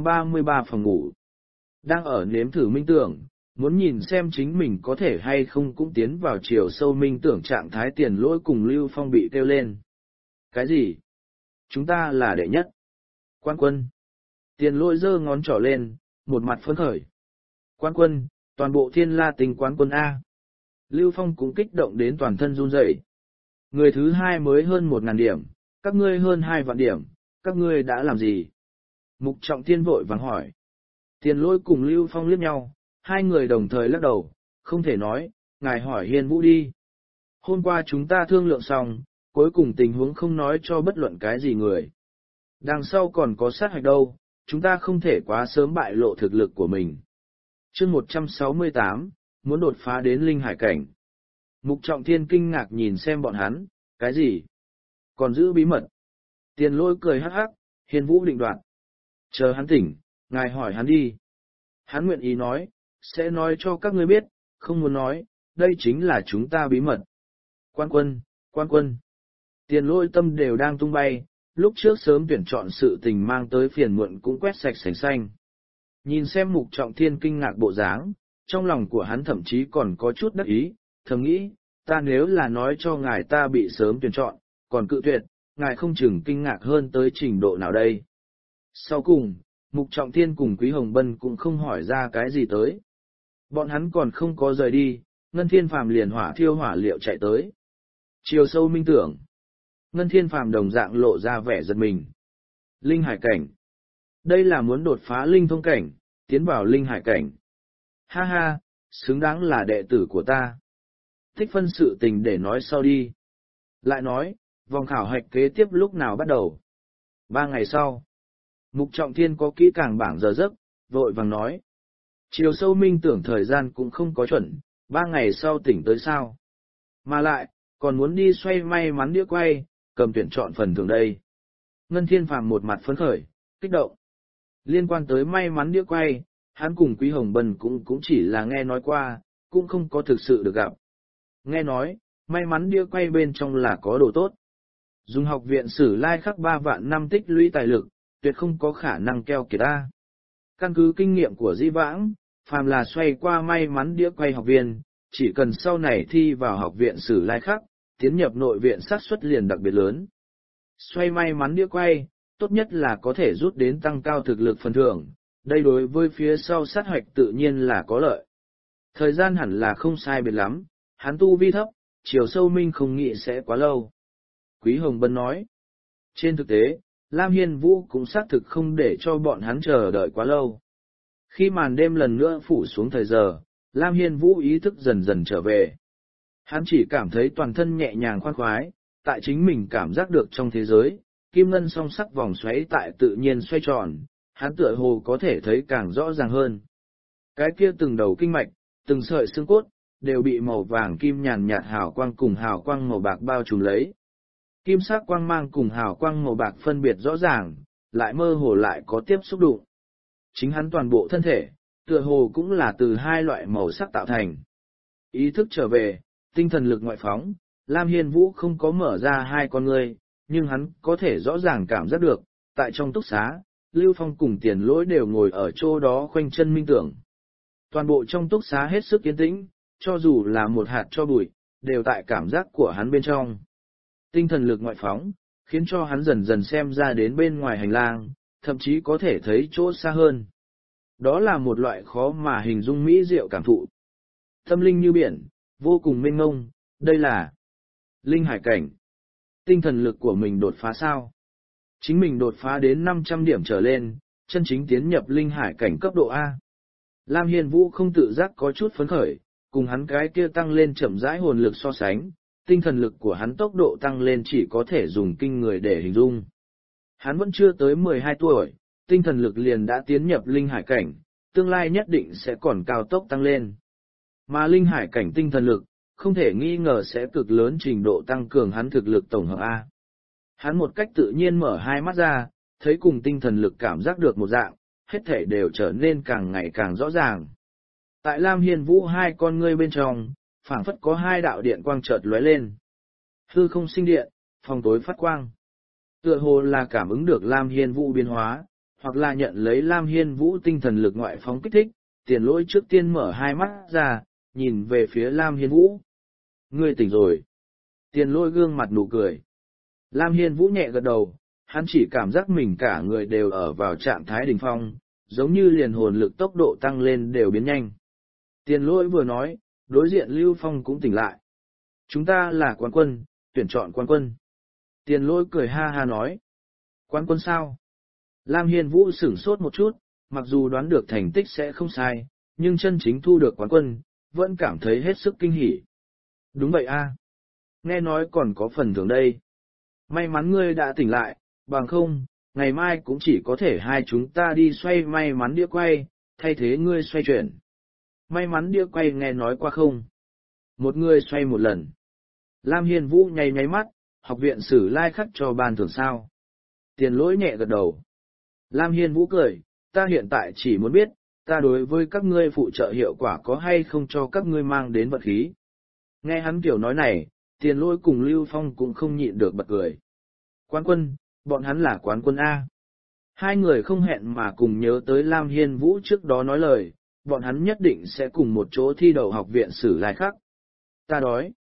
333 phòng ngủ. Đang ở nếm thử minh tưởng, muốn nhìn xem chính mình có thể hay không cũng tiến vào chiều sâu minh tưởng trạng thái Tiền Lỗi cùng Lưu Phong bị kêu lên. Cái gì? Chúng ta là đệ nhất. Quan quân. Tiền Lỗi giơ ngón trỏ lên, một mặt phấn khởi. Quan quân, toàn bộ Thiên La Tinh quán quân A. Lưu Phong cũng kích động đến toàn thân run rẩy. Người thứ hai mới hơn 1.000 điểm, các ngươi hơn 2 vạn điểm, các ngươi đã làm gì? Mục Trọng Thiên vội vàng hỏi. Tiền Lỗi cùng Lưu Phong liếc nhau, hai người đồng thời lắc đầu, không thể nói, ngài hỏi Hiên Vũ đi. Hôm qua chúng ta thương lượng xong, cuối cùng tình huống không nói cho bất luận cái gì người. Đằng sau còn có sát hạch đâu, chúng ta không thể quá sớm bại lộ thực lực của mình. Chương 168, muốn đột phá đến linh hải cảnh. Mục Trọng Thiên kinh ngạc nhìn xem bọn hắn, cái gì? Còn giữ bí mật. Tiền Lỗi cười hắc hắc, Hiên Vũ định đoạt. Chờ hắn tỉnh, ngài hỏi hắn đi. Hắn nguyện ý nói, sẽ nói cho các ngươi biết, không muốn nói, đây chính là chúng ta bí mật. Quan quân, quan quân. Tiền Lỗi tâm đều đang tung bay, lúc trước sớm tuyển chọn sự tình mang tới phiền muộn cũng quét sạch sành xanh. Nhìn xem Mục Trọng Thiên kinh ngạc bộ dáng, trong lòng của hắn thậm chí còn có chút đắc ý, thầm nghĩ, Ta nếu là nói cho ngài ta bị sớm tuyển chọn, còn cự tuyệt, ngài không chừng kinh ngạc hơn tới trình độ nào đây. Sau cùng, Mục Trọng Thiên cùng Quý Hồng Bân cũng không hỏi ra cái gì tới. Bọn hắn còn không có rời đi, Ngân Thiên Phàm liền hỏa thiêu hỏa liệu chạy tới. Chiều sâu minh tưởng. Ngân Thiên Phàm đồng dạng lộ ra vẻ giật mình. Linh hải cảnh. Đây là muốn đột phá linh thông cảnh, tiến vào linh hải cảnh. Ha ha, xứng đáng là đệ tử của ta. Thích phân sự tình để nói sau đi. Lại nói, vòng khảo hạch kế tiếp lúc nào bắt đầu? 3 ngày sau. Mục Trọng Thiên có kỹ càng bảng giờ giấc, vội vàng nói. Chiều sâu minh tưởng thời gian cũng không có chuẩn, 3 ngày sau tỉnh tới sao. Mà lại, còn muốn đi xoay may mắn đĩa quay, cầm tuyển chọn phần thưởng đây. Ngân Thiên Phàm một mặt phấn khởi, kích động. Liên quan tới may mắn đĩa quay, hắn cùng Quý Hồng Bân cũng chỉ là nghe nói qua, cũng không có thực sự được gặp. Nghe nói, may mắn đĩa quay bên trong là có đồ tốt. Dùng học viện sử lai khắc 3 vạn năm tích lũy tài lực, tuyệt không có khả năng keo kiệt ta. Căn cứ kinh nghiệm của Di Vãng, phàm là xoay qua may mắn đĩa quay học viên, chỉ cần sau này thi vào học viện sử lai khắc, tiến nhập nội viện xác suất liền đặc biệt lớn. Xoay may mắn đĩa quay, tốt nhất là có thể rút đến tăng cao thực lực phần thưởng, đây đối với phía sau sát hoạch tự nhiên là có lợi. Thời gian hẳn là không sai biệt lắm, hắn tu vi thấp, chiều sâu minh không nghĩ sẽ quá lâu. Quý Hồng Bân nói, trên thực tế, Lam Hiên Vũ cũng xác thực không để cho bọn hắn chờ đợi quá lâu. Khi màn đêm lần nữa phủ xuống thời giờ, Lam Hiên Vũ ý thức dần dần trở về. Hắn chỉ cảm thấy toàn thân nhẹ nhàng khoan khoái, tại chính mình cảm giác được trong thế giới, kim ngân song sắc vòng xoáy tại tự nhiên xoay tròn, hắn tựa hồ có thể thấy càng rõ ràng hơn. Cái kia từng đầu kinh mạch, từng sợi xương cốt, đều bị màu vàng kim nhàn nhạt hào quang cùng hào quang màu bạc bao trùm lấy. Kim sắc quang mang cùng hào quang màu bạc phân biệt rõ ràng, lại mơ hồ lại có tiếp xúc đụng. Chính hắn toàn bộ thân thể, tựa hồ cũng là từ hai loại màu sắc tạo thành. Ý thức trở về, tinh thần lực ngoại phóng, Lam Hiên Vũ không có mở ra hai con ngươi, nhưng hắn có thể rõ ràng cảm giác được, tại trong túc xá, Lưu Phong cùng Tiền Lỗi đều ngồi ở chỗ đó khoanh chân minh tưởng. Toàn bộ trong túc xá hết sức yên tĩnh, cho dù là một hạt cho bụi, đều tại cảm giác của hắn bên trong. Tinh thần lực ngoại phóng, khiến cho hắn dần dần xem ra đến bên ngoài hành lang, thậm chí có thể thấy chỗ xa hơn. Đó là một loại khó mà hình dung mỹ diệu cảm thụ. Tâm linh như biển, vô cùng mênh mông, đây là linh hải cảnh. Tinh thần lực của mình đột phá sao? Chính mình đột phá đến 500 điểm trở lên, chân chính tiến nhập linh hải cảnh cấp độ A. Lam Hiên Vũ không tự giác có chút phấn khởi, cùng hắn cái kia tăng lên chậm rãi hồn lực so sánh, tinh thần lực của hắn tốc độ tăng lên chỉ có thể dùng kinh người để hình dung. Hắn vẫn chưa tới 12 tuổi, tinh thần lực liền đã tiến nhập linh hải cảnh, tương lai nhất định sẽ còn cao tốc tăng lên. Mà linh hải cảnh tinh thần lực, không thể nghi ngờ sẽ cực lớn trình độ tăng cường hắn thực lực tổng hợp A. Hắn một cách tự nhiên mở hai mắt ra, thấy cùng tinh thần lực cảm giác được một dạng, hết thể đều trở nên càng ngày càng rõ ràng. Tại Lam Hiên Vũ hai con ngươi bên trong, phảng phất có hai đạo điện quang chợt lóe lên. Hư không sinh điện, phòng tối phát quang. Tựa hồ là cảm ứng được Lam Hiên Vũ biến hóa, hoặc là nhận lấy Lam Hiên Vũ tinh thần lực ngoại phóng kích thích, Tiền Lỗi trước tiên mở hai mắt ra, nhìn về phía Lam Hiên Vũ. Ngươi tỉnh rồi. Tiền Lỗi gương mặt nụ cười. Lam Hiên Vũ nhẹ gật đầu, hắn chỉ cảm giác mình cả người đều ở vào trạng thái đỉnh phong, giống như liền hồn lực tốc độ tăng lên đều biến nhanh. Tiền Lỗi vừa nói, đối diện Lưu Phong cũng tỉnh lại. Chúng ta là quán quân, tuyển chọn quán quân. Tiền Lỗi cười ha ha nói. Quán quân sao? Lam Hiên Vũ sửng sốt một chút, mặc dù đoán được thành tích sẽ không sai, nhưng chân chính thu được quán quân, vẫn cảm thấy hết sức kinh hỉ. Đúng vậy a, nghe nói còn có phần thưởng đây. May mắn ngươi đã tỉnh lại, bằng không, ngày mai cũng chỉ có thể hai chúng ta đi xoay may mắn đĩa quay, thay thế ngươi xoay chuyển. May mắn đĩa quay nghe nói qua không? Một người xoay một lần. Lam Hiên Vũ nháy nháy mắt, học viện sử lai khắc cho ban thưởng sao. Tiền Lỗi nhẹ gật đầu. Lam Hiên Vũ cười, ta hiện tại chỉ muốn biết, ta đối với các ngươi phụ trợ hiệu quả có hay không cho các ngươi mang đến vật khí. Nghe hắn kiểu nói này, Tiền Lỗi cùng Lưu Phong cũng không nhịn được bật cười. Quán quân, bọn hắn là quán quân A. Hai người không hẹn mà cùng nhớ tới Lam Hiên Vũ trước đó nói lời, bọn hắn nhất định sẽ cùng một chỗ thi đầu học viện sử lai khắc. Ta đói.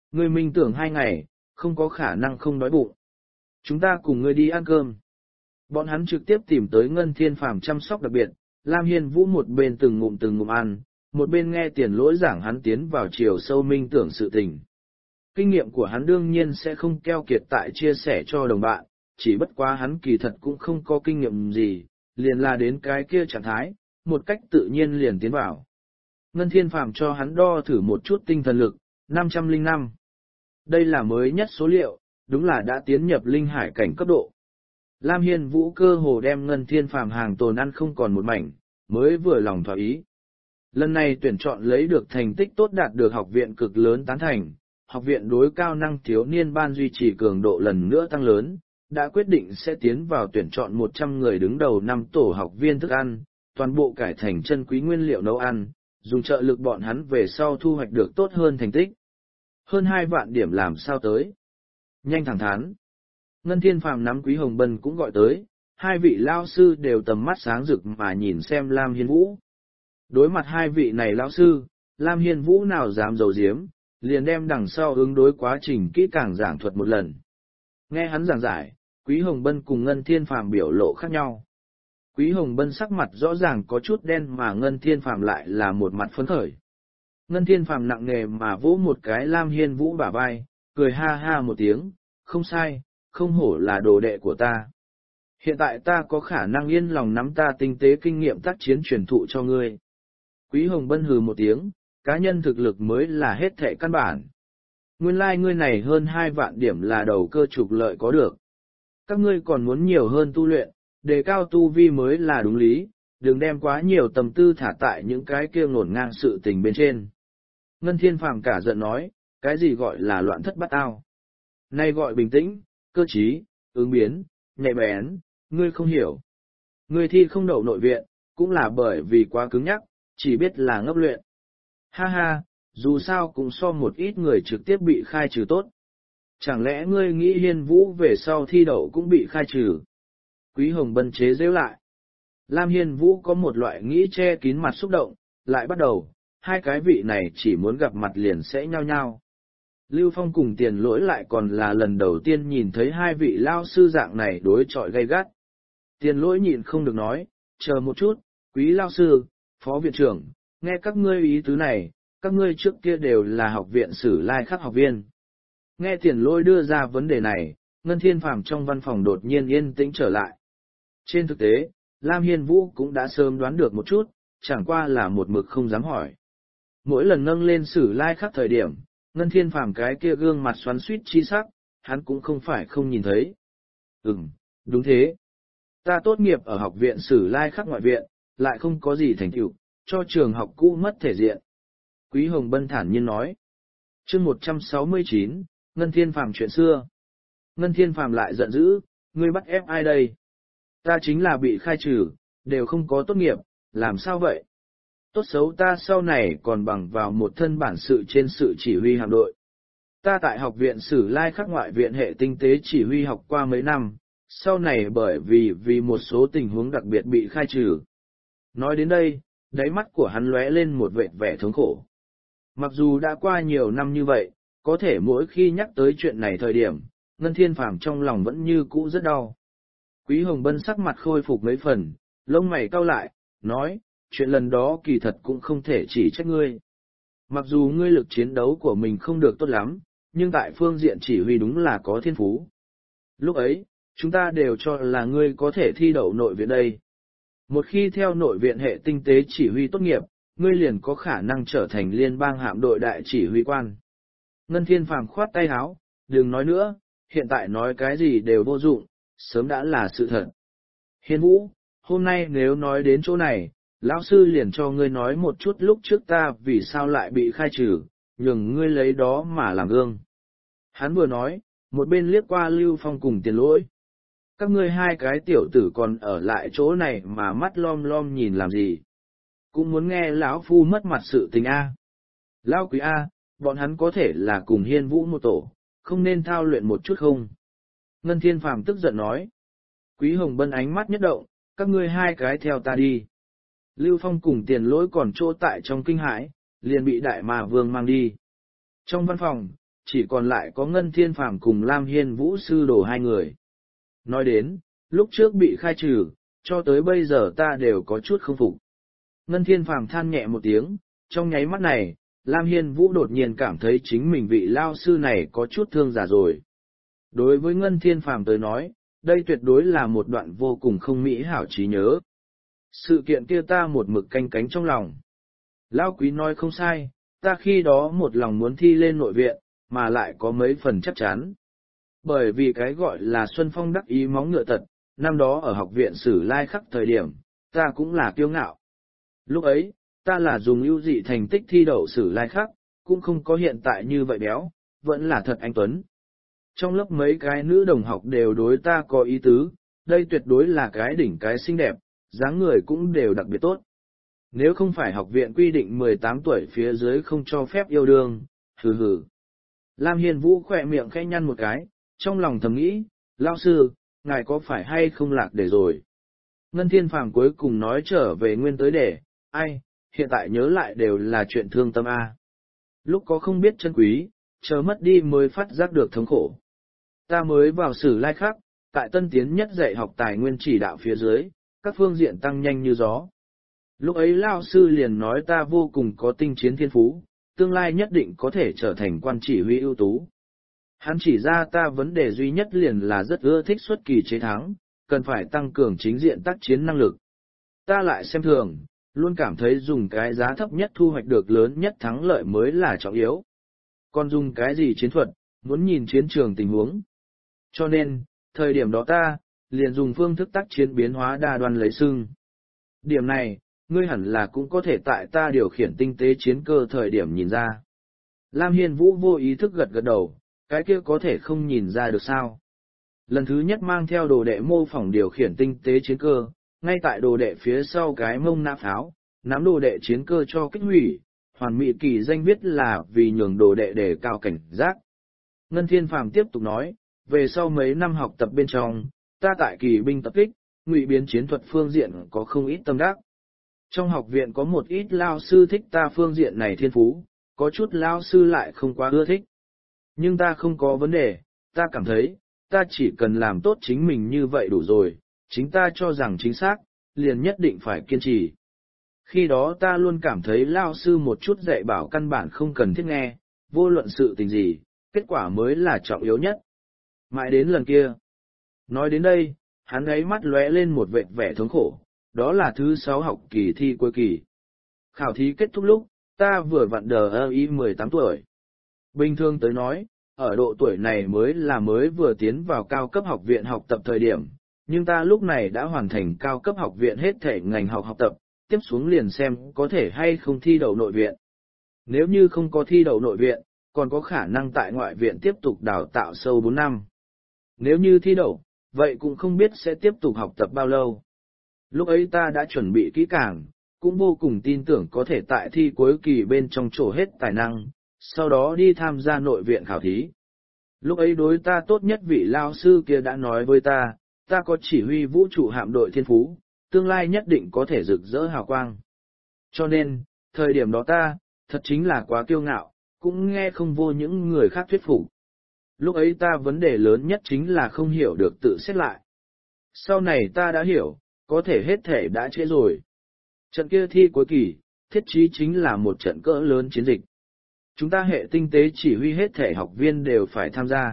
Ngươi minh tưởng 2 ngày, không có khả năng không đói bụng. Chúng ta cùng ngươi đi ăn cơm. Bọn hắn trực tiếp tìm tới Ngân Thiên Phàm chăm sóc đặc biệt, Lam Hiên Vũ một bên từng ngụm ăn, một bên nghe Tiền Lỗi giảng hắn tiến vào chiều sâu minh tưởng sự tình. Kinh nghiệm của hắn đương nhiên sẽ không keo kiệt tại chia sẻ cho đồng bạn, chỉ bất quá hắn kỳ thật cũng không có kinh nghiệm gì, liền là đến cái kia trạng thái, một cách tự nhiên liền tiến vào. Ngân Thiên Phàm cho hắn đo thử một chút tinh thần lực, 505. Đây là mới nhất số liệu, đúng là đã tiến nhập linh hải cảnh cấp độ. Lam Hiên Vũ cơ hồ đem Ngân Thiên Phàm hàng tồn ăn không còn một mảnh, mới vừa lòng thỏa ý. Lần này tuyển chọn lấy được thành tích tốt đạt được học viện cực lớn tán thành, học viện đối cao năng thiếu niên ban duy trì cường độ lần nữa tăng lớn, đã quyết định sẽ tiến vào tuyển chọn 100 người đứng đầu năm tổ học viên thức ăn, toàn bộ cải thành chân quý nguyên liệu nấu ăn, dùng trợ lực bọn hắn về sau thu hoạch được tốt hơn thành tích. Hơn 2 vạn điểm làm sao tới? Nhanh thẳng thắn. Ngân Thiên Phàm nắm Quý Hồng Bân cũng gọi tới, hai vị lao sư đều tầm mắt sáng rực mà nhìn xem Lam Hiên Vũ. Đối mặt hai vị này lao sư, Lam Hiên Vũ nào dám giấu giếm, liền đem đằng sau ứng đối quá trình kỹ càng giảng thuật một lần. Nghe hắn giảng giải, Quý Hồng Bân cùng Ngân Thiên Phàm biểu lộ khác nhau. Quý Hồng Bân sắc mặt rõ ràng có chút đen mà Ngân Thiên Phàm lại là một mặt phấn khởi. Ngân Thiên Phàm nặng nề mà vỗ một cái Lam Hiên Vũ bả vai, cười ha ha một tiếng, không sai, không hổ là đồ đệ của ta. Hiện tại ta có khả năng yên lòng nắm ta tinh tế kinh nghiệm tác chiến truyền thụ cho ngươi. Quý Hồng Bân hừ một tiếng, cá nhân thực lực mới là hết thệ căn bản. Nguyên lai ngươi này hơn 2 vạn điểm là đầu cơ trục lợi có được. Các ngươi còn muốn nhiều hơn tu luyện, đề cao tu vi mới là đúng lý, đừng đem quá nhiều tâm tư thả tại những cái kia ngổn ngang sự tình bên trên. Ngân Thiên Phàm cả giận nói, cái gì gọi là loạn thất bát ao? Nay gọi bình tĩnh, cơ trí, ứng biến, nhạy bén, ngươi không hiểu. Ngươi thi không đậu nội viện, cũng là bởi vì quá cứng nhắc, chỉ biết là ngốc luyện. Ha ha, dù sao cũng so một ít người trực tiếp bị khai trừ tốt. Chẳng lẽ ngươi nghĩ Hiên Vũ về sau thi đậu cũng bị khai trừ? Quý Hồng Bân chế giễu lại. Lam Hiên Vũ có một loại nghĩ che kín mặt xúc động, lại bắt đầu, hai cái vị này chỉ muốn gặp mặt liền sẽ nhao nhao. Lưu Phong cùng Tiền Lỗi lại còn là lần đầu tiên nhìn thấy hai vị lao sư dạng này đối chọi gay gắt. Tiền Lỗi nhịn không được nói, chờ một chút, quý lao sư, phó viện trưởng, nghe các ngươi ý tứ này, các ngươi trước kia đều là học viện Sử Lai Khắc học viên. Nghe Tiền Lỗi đưa ra vấn đề này, Ngân Thiên Phàm trong văn phòng đột nhiên yên tĩnh trở lại. Trên thực tế, Lam Hiên Vũ cũng đã sớm đoán được một chút, chẳng qua là một mực không dám hỏi. Mỗi lần nâng lên Sử Lai Khắc thời điểm, Ngân Thiên Phàm cái kia gương mặt xoắn xuýt chi sắc, hắn cũng không phải không nhìn thấy. Đúng thế. Ta tốt nghiệp ở học viện Sử Lai Khắc ngoại viện, lại không có gì thành tựu, cho trường học cũ mất thể diện. Quý Hồng Bân thản nhiên nói. Chương 169, Ngân Thiên Phàm chuyện xưa. Ngân Thiên Phàm lại giận dữ, ngươi bắt ép ai đây? Ta chính là bị khai trừ, đều không có tốt nghiệp, làm sao vậy? Tốt xấu ta sau này còn bằng vào một thân bản sự trên sự chỉ huy hạm đội. Ta tại học viện Sử Lai Khắc ngoại viện hệ tinh tế chỉ huy học qua mấy năm, sau này bởi vì một số tình huống đặc biệt bị khai trừ. Nói đến đây, đáy mắt của hắn lóe lên một vệt vẻ thống khổ. Mặc dù đã qua nhiều năm như vậy, có thể mỗi khi nhắc tới chuyện này thời điểm, Ngân Thiên Phàm trong lòng vẫn như cũ rất đau. Quý Hồng Bân sắc mặt khôi phục mấy phần, lông mày cau lại, nói, chuyện lần đó kỳ thật cũng không thể chỉ trách ngươi. Mặc dù ngươi lực chiến đấu của mình không được tốt lắm, nhưng tại phương diện chỉ huy đúng là có thiên phú. Lúc ấy, chúng ta đều cho là ngươi có thể thi đậu nội viện đây. Một khi theo nội viện hệ tinh tế chỉ huy tốt nghiệp, ngươi liền có khả năng trở thành liên bang hạm đội đại chỉ huy quan. Ngân Thiên Phàm khoát tay áo, đừng nói nữa, hiện tại nói cái gì đều vô dụng, sớm đã là sự thật. Hiên Vũ, hôm nay nếu nói đến chỗ này, lão sư liền cho ngươi nói một chút lúc trước ta vì sao lại bị khai trừ, nhường ngươi lấy đó mà làm gương. Hắn vừa nói, một bên liếc qua Lưu Phong cùng Tiền Lỗi. Các ngươi hai cái tiểu tử còn ở lại chỗ này mà mắt lom lom nhìn làm gì? Cũng muốn nghe lão phu mất mặt sự tình a. Lão quý a, bọn hắn có thể là cùng Hiên Vũ một tổ, không nên thao luyện một chút không? Ngân Thiên Phàm tức giận nói. Quý Hồng Bân ánh mắt nhất động, các ngươi hai cái theo ta đi. Lưu Phong cùng Tiền Lỗi còn trô tại trong kinh hãi, liền bị Đại Ma Vương mang đi. Trong văn phòng, chỉ còn lại có Ngân Thiên Phàm cùng Lam Hiên Vũ sư đồ hai người. Nói đến, lúc trước bị khai trừ, cho tới bây giờ ta đều có chút không phục. Ngân Thiên Phàm than nhẹ một tiếng, trong nháy mắt này, Lam Hiên Vũ đột nhiên cảm thấy chính mình vị lao sư này có chút thương giả rồi. Đối với Ngân Thiên Phàm tới nói, đây tuyệt đối là một đoạn vô cùng không mỹ hảo trí nhớ. Sự kiện kia ta một mực canh cánh trong lòng. Lão Quý nói không sai, ta khi đó một lòng muốn thi lên nội viện, mà lại có mấy phần chắc chắn. Bởi vì cái gọi là Xuân Phong đắc ý móng ngựa tật, năm đó ở học viện Sử Lai Khắc thời điểm, ta cũng là kiêu ngạo. Lúc ấy, ta là dùng ưu dị thành tích thi đậu Sử Lai Khắc, cũng không có hiện tại như vậy béo, vẫn là thật anh tuấn. Trong lớp mấy cái nữ đồng học đều đối ta có ý tứ, đây tuyệt đối là cái đỉnh cái xinh đẹp, dáng người cũng đều đặc biệt tốt. Nếu không phải học viện quy định 18 tuổi phía dưới không cho phép yêu đương, hừ hừ. Lam Hiên Vũ khỏe miệng khẽ nhăn một cái, trong lòng thầm nghĩ, lao sư, ngài có phải hay không lạc để rồi. Ngân Thiên Phàm cuối cùng nói trở về nguyên tới để, ai, hiện tại nhớ lại đều là chuyện thương tâm a. Lúc có không biết chân quý, chờ mất đi mới phát giác được thống khổ. Ta mới vào Sử Lai Khắc, tại tân tiến nhất dạy học tài nguyên chỉ đạo phía dưới, các phương diện tăng nhanh như gió. Lúc ấy lao sư liền nói ta vô cùng có tinh chiến thiên phú, tương lai nhất định có thể trở thành quan chỉ huy ưu tú. Hắn chỉ ra ta vấn đề duy nhất liền là rất ưa thích xuất kỳ chế thắng, cần phải tăng cường chính diện tác chiến năng lực. Ta lại xem thường, luôn cảm thấy dùng cái giá thấp nhất thu hoạch được lớn nhất thắng lợi mới là trọng yếu. Còn dùng cái gì chiến thuật, muốn nhìn chiến trường tình huống. Cho nên, thời điểm đó ta, liền dùng phương thức tác chiến biến hóa đa đoan lấy sưng. Điểm này, ngươi hẳn là cũng có thể tại ta điều khiển tinh tế chiến cơ thời điểm nhìn ra. Lam Hiên Vũ vô ý thức gật gật đầu, cái kia có thể không nhìn ra được sao. Lần thứ nhất mang theo đồ đệ mô phỏng điều khiển tinh tế chiến cơ, ngay tại đồ đệ phía sau cái mông nã pháo, nắm đồ đệ chiến cơ cho kích hủy, hoàn mỹ kỳ danh viết là vì nhường đồ đệ đề cao cảnh giác. Ngân Thiên Phàm tiếp tục nói, về sau mấy năm học tập bên trong, ta tại kỳ binh tập kích, ngụy biến chiến thuật phương diện có không ít tâm đắc. Trong học viện có một ít lao sư thích ta phương diện này thiên phú, có chút lao sư lại không quá ưa thích. Nhưng ta không có vấn đề, ta cảm thấy, ta chỉ cần làm tốt chính mình như vậy đủ rồi, chính ta cho rằng chính xác, liền nhất định phải kiên trì. Khi đó ta luôn cảm thấy lao sư một chút dạy bảo căn bản không cần thiết nghe, vô luận sự tình gì, kết quả mới là trọng yếu nhất. Mãi đến lần kia. Nói đến đây, hắn ấy mắt lóe lên một vệt vẻ thống khổ, đó là thứ 6 học kỳ thi cuối kỳ. Khảo thí kết thúc lúc, ta vừa vặn đờ ý 18 tuổi. Bình thường tới nói, ở độ tuổi này mới vừa tiến vào cao cấp học viện học tập thời điểm, nhưng ta lúc này đã hoàn thành cao cấp học viện hết thể ngành học tập, tiếp xuống liền xem có thể hay không thi đậu nội viện. Nếu như không có thi đậu nội viện, còn có khả năng tại ngoại viện tiếp tục đào tạo sâu 4 năm. Nếu như thi đậu, vậy cũng không biết sẽ tiếp tục học tập bao lâu. Lúc ấy ta đã chuẩn bị kỹ càng, cũng vô cùng tin tưởng có thể tại thi cuối kỳ bên trong trổ hết tài năng, sau đó đi tham gia nội viện khảo thí. Lúc ấy đối ta tốt nhất vị lao sư kia đã nói với ta có chỉ huy vũ trụ hạm đội thiên phú, tương lai nhất định có thể rực rỡ hào quang. Cho nên, thời điểm đó ta, thật chính là quá kiêu ngạo, cũng nghe không vô những người khác thuyết phục. Lúc ấy ta vấn đề lớn nhất chính là không hiểu được tự xét lại. Sau này ta đã hiểu, có thể hết thể đã trễ rồi. Trận kia thi cuối kỳ, thiết chí chính là một trận cỡ lớn chiến dịch. Chúng ta hệ tinh tế chỉ huy hết thể học viên đều phải tham gia.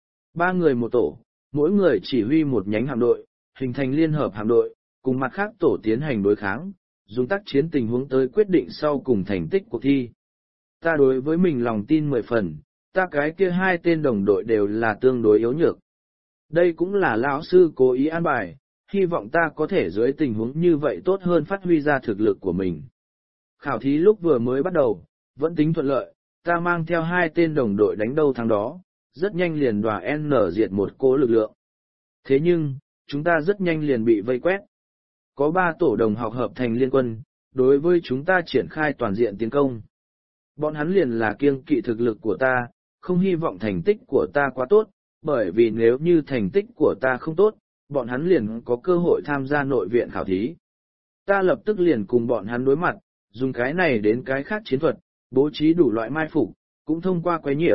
3 người một tổ, mỗi người chỉ huy một nhánh hạm đội, hình thành liên hợp hạm đội, cùng mặt khác tổ tiến hành đối kháng, dùng tác chiến tình huống tới quyết định sau cùng thành tích cuộc thi. Ta đối với mình lòng tin 10 phần, ta cái kia 2 tên đồng đội đều là tương đối yếu nhược. Đây cũng là lão sư cố ý an bài, hy vọng ta có thể dưới tình huống như vậy tốt hơn phát huy ra thực lực của mình. Khảo thí lúc vừa mới bắt đầu, vẫn tính thuận lợi, ta mang theo 2 tên đồng đội đánh đâu thắng đó, rất nhanh liền đòa N diệt một cỗ lực lượng. Thế nhưng, chúng ta rất nhanh liền bị vây quét. Có 3 tổ đồng học hợp thành liên quân, đối với chúng ta triển khai toàn diện tiến công. Bọn hắn liền là kiêng kỵ thực lực của ta, không hy vọng thành tích của ta quá tốt, bởi vì nếu như thành tích của ta không tốt, bọn hắn liền có cơ hội tham gia nội viện khảo thí. Ta lập tức liền cùng bọn hắn đối mặt, dùng cái này đến cái khác chiến thuật, bố trí đủ loại mai phục, cũng thông qua quấy nhiễu,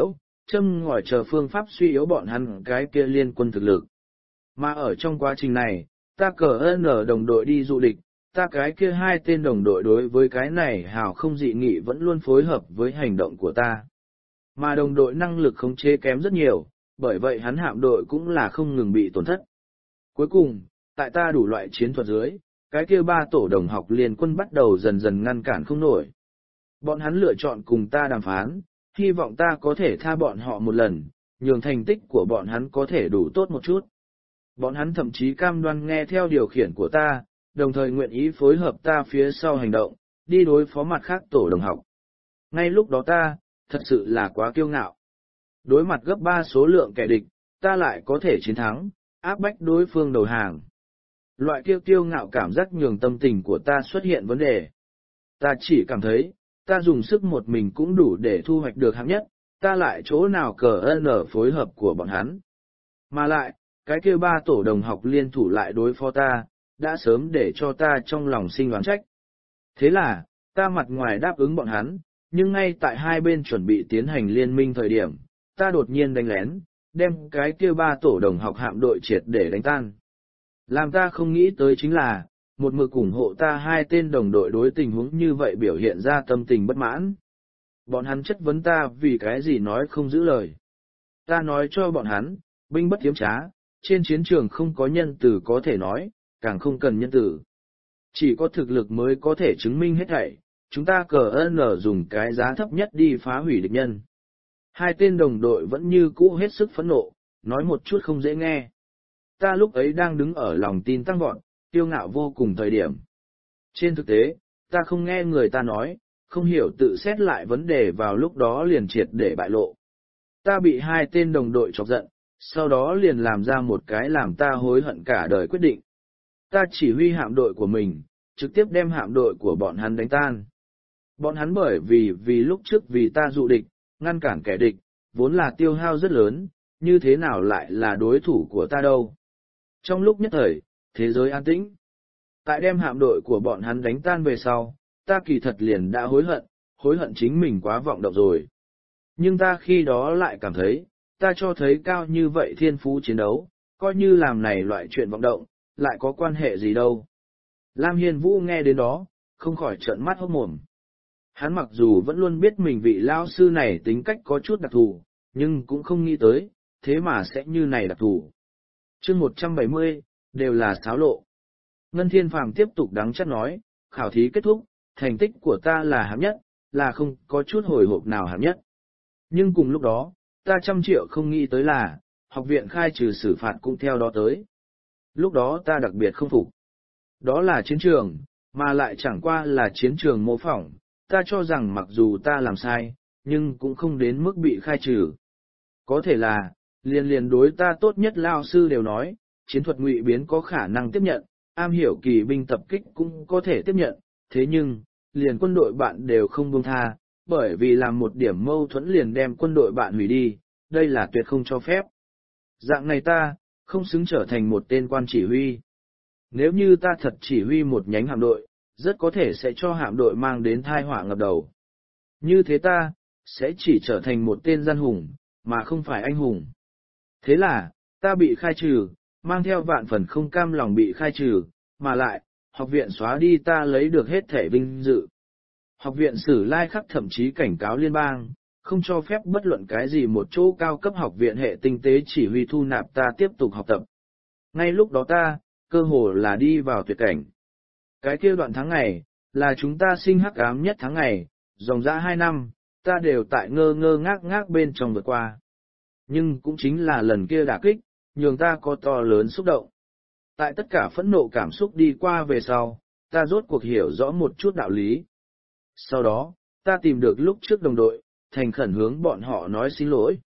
châm ngòi chờ phương pháp suy yếu bọn hắn cái kia liên quân thực lực. Mà ở trong quá trình này, ta cờ nở đồng đội đi dụ địch, ta cái kia hai tên đồng đội đối với cái này hào không dị nghị vẫn luôn phối hợp với hành động của ta. Mà đồng đội năng lực khống chế kém rất nhiều, bởi vậy hắn hạm đội cũng là không ngừng bị tổn thất. Cuối cùng, tại ta đủ loại chiến thuật dưới, cái kia ba tổ đồng học liên quân bắt đầu dần dần ngăn cản không nổi. Bọn hắn lựa chọn cùng ta đàm phán, hy vọng ta có thể tha bọn họ một lần, nhường thành tích của bọn hắn có thể đủ tốt một chút. Bọn hắn thậm chí cam đoan nghe theo điều khiển của ta, đồng thời nguyện ý phối hợp ta phía sau hành động, đi đối phó mặt khác tổ đồng học. Ngay lúc đó ta, thật sự là quá kiêu ngạo. Đối mặt gấp 3 số lượng kẻ địch, ta lại có thể chiến thắng, áp bách đối phương đầu hàng. Loại kiêu ngạo cảm giác nhường tâm tình của ta xuất hiện vấn đề. Ta chỉ cảm thấy, ta dùng sức một mình cũng đủ để thu hoạch được hạng nhất, ta lại chỗ nào cờ nở phối hợp của bọn hắn. Mà lại, cái kia ba tổ đồng học liên thủ lại đối phó ta, đã sớm để cho ta trong lòng sinh oán trách. Thế là, ta mặt ngoài đáp ứng bọn hắn, nhưng ngay tại hai bên chuẩn bị tiến hành liên minh thời điểm, ta đột nhiên đánh lén, đem cái kia ba tổ đồng học hạm đội triệt để đánh tan. Làm ta không nghĩ tới chính là, một mực ủng hộ ta hai tên đồng đội đối tình huống như vậy biểu hiện ra tâm tình bất mãn. Bọn hắn chất vấn ta vì cái gì nói không giữ lời. Ta nói cho bọn hắn, binh bất tiếm trá, trên chiến trường không có nhân từ có thể nói, càng không cần nhân từ. Chỉ có thực lực mới có thể chứng minh hết thảy, chúng ta cờ nở dùng cái giá thấp nhất đi phá hủy địch nhân. Hai tên đồng đội vẫn như cũ hết sức phẫn nộ, nói một chút không dễ nghe. Ta lúc ấy đang đứng ở lòng tin tăng vọt, kiêu ngạo vô cùng thời điểm. Trên thực tế, ta không nghe người ta nói, không hiểu tự xét lại vấn đề vào lúc đó liền triệt để bại lộ. Ta bị hai tên đồng đội chọc giận, sau đó liền làm ra một cái làm ta hối hận cả đời quyết định. Ta chỉ huy hạm đội của mình, trực tiếp đem hạm đội của bọn hắn đánh tan. Bọn hắn bởi vì lúc trước vì ta dụ địch, ngăn cản kẻ địch, vốn là tiêu hao rất lớn, như thế nào lại là đối thủ của ta đâu. Trong lúc nhất thời, thế giới an tĩnh. Tại đem hạm đội của bọn hắn đánh tan về sau, ta kỳ thật liền đã hối hận chính mình quá vọng động rồi. Nhưng ta khi đó lại cảm thấy, ta cho thấy cao như vậy thiên phú chiến đấu, coi như làm này loại chuyện vọng động, lại có quan hệ gì đâu. Lam Hiên Vũ nghe đến đó, không khỏi trợn mắt hốt mồm. Hắn mặc dù vẫn luôn biết mình vị lao sư này tính cách có chút đặc thù, nhưng cũng không nghĩ tới, thế mà sẽ như này đặc thù. Chương 170, đều là xáo lộ. Ngân Thiên Phàm tiếp tục đắng chát nói, khảo thí kết thúc, thành tích của ta là hạng nhất, là không có chút hồi hộp nào hạng nhất. Nhưng cùng lúc đó, ta 100 triệu không nghĩ tới là, học viện khai trừ xử phạt cũng theo đó tới. Lúc đó ta đặc biệt không phục. Đó là chiến trường, mà lại chẳng qua là chiến trường mô phỏng, ta cho rằng mặc dù ta làm sai, nhưng cũng không đến mức bị khai trừ. Có thể là, liền đối ta tốt nhất lao sư đều nói, chiến thuật ngụy biến có khả năng tiếp nhận, am hiểu kỳ binh tập kích cũng có thể tiếp nhận, thế nhưng, liền quân đội bạn đều không buông tha, bởi vì làm một điểm mâu thuẫn liền đem quân đội bạn hủy đi, đây là tuyệt không cho phép. Dạng này ta, không xứng trở thành một tên quan chỉ huy. Nếu như ta thật chỉ huy một nhánh hạm đội, rất có thể sẽ cho hạm đội mang đến tai họa ngập đầu. Như thế ta, sẽ chỉ trở thành một tên gian hùng, mà không phải anh hùng. Thế là, ta bị khai trừ, mang theo vạn phần không cam lòng bị khai trừ, mà lại, học viện xóa đi ta lấy được hết thể vinh dự. Học viện Sử Lai Khắc thậm chí cảnh cáo liên bang, không cho phép bất luận cái gì một chỗ cao cấp học viện hệ tinh tế chỉ huy thu nạp ta tiếp tục học tập. Ngay lúc đó ta, cơ hồ là đi vào tuyệt cảnh. Cái kia đoạn tháng ngày, là chúng ta sinh hắc ám nhất tháng ngày, dòng dã 2 năm, ta đều tại ngơ ngơ ngác ngác bên trong vượt qua. Nhưng cũng chính là lần kia đả kích, nhường ta có to lớn xúc động. Tại tất cả phẫn nộ cảm xúc đi qua về sau, ta rốt cuộc hiểu rõ một chút đạo lý. Sau đó, ta tìm được lúc trước đồng đội, thành khẩn hướng bọn họ nói xin lỗi.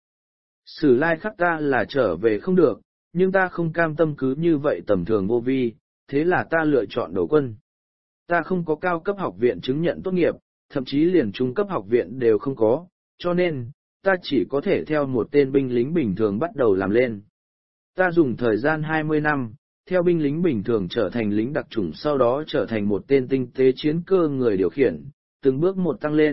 Sử Lai Khắc ta là trở về không được, nhưng ta không cam tâm cứ như vậy tầm thường vô vi, thế là ta lựa chọn đầu quân. Ta không có cao cấp học viện chứng nhận tốt nghiệp, thậm chí liền trung cấp học viện đều không có, cho nên, ta chỉ có thể theo một tên binh lính bình thường bắt đầu làm lên. Ta dùng thời gian 20 năm, theo binh lính bình thường trở thành lính đặc chủng sau đó trở thành một tên tinh tế chiến cơ người điều khiển, từng bước một tăng lên,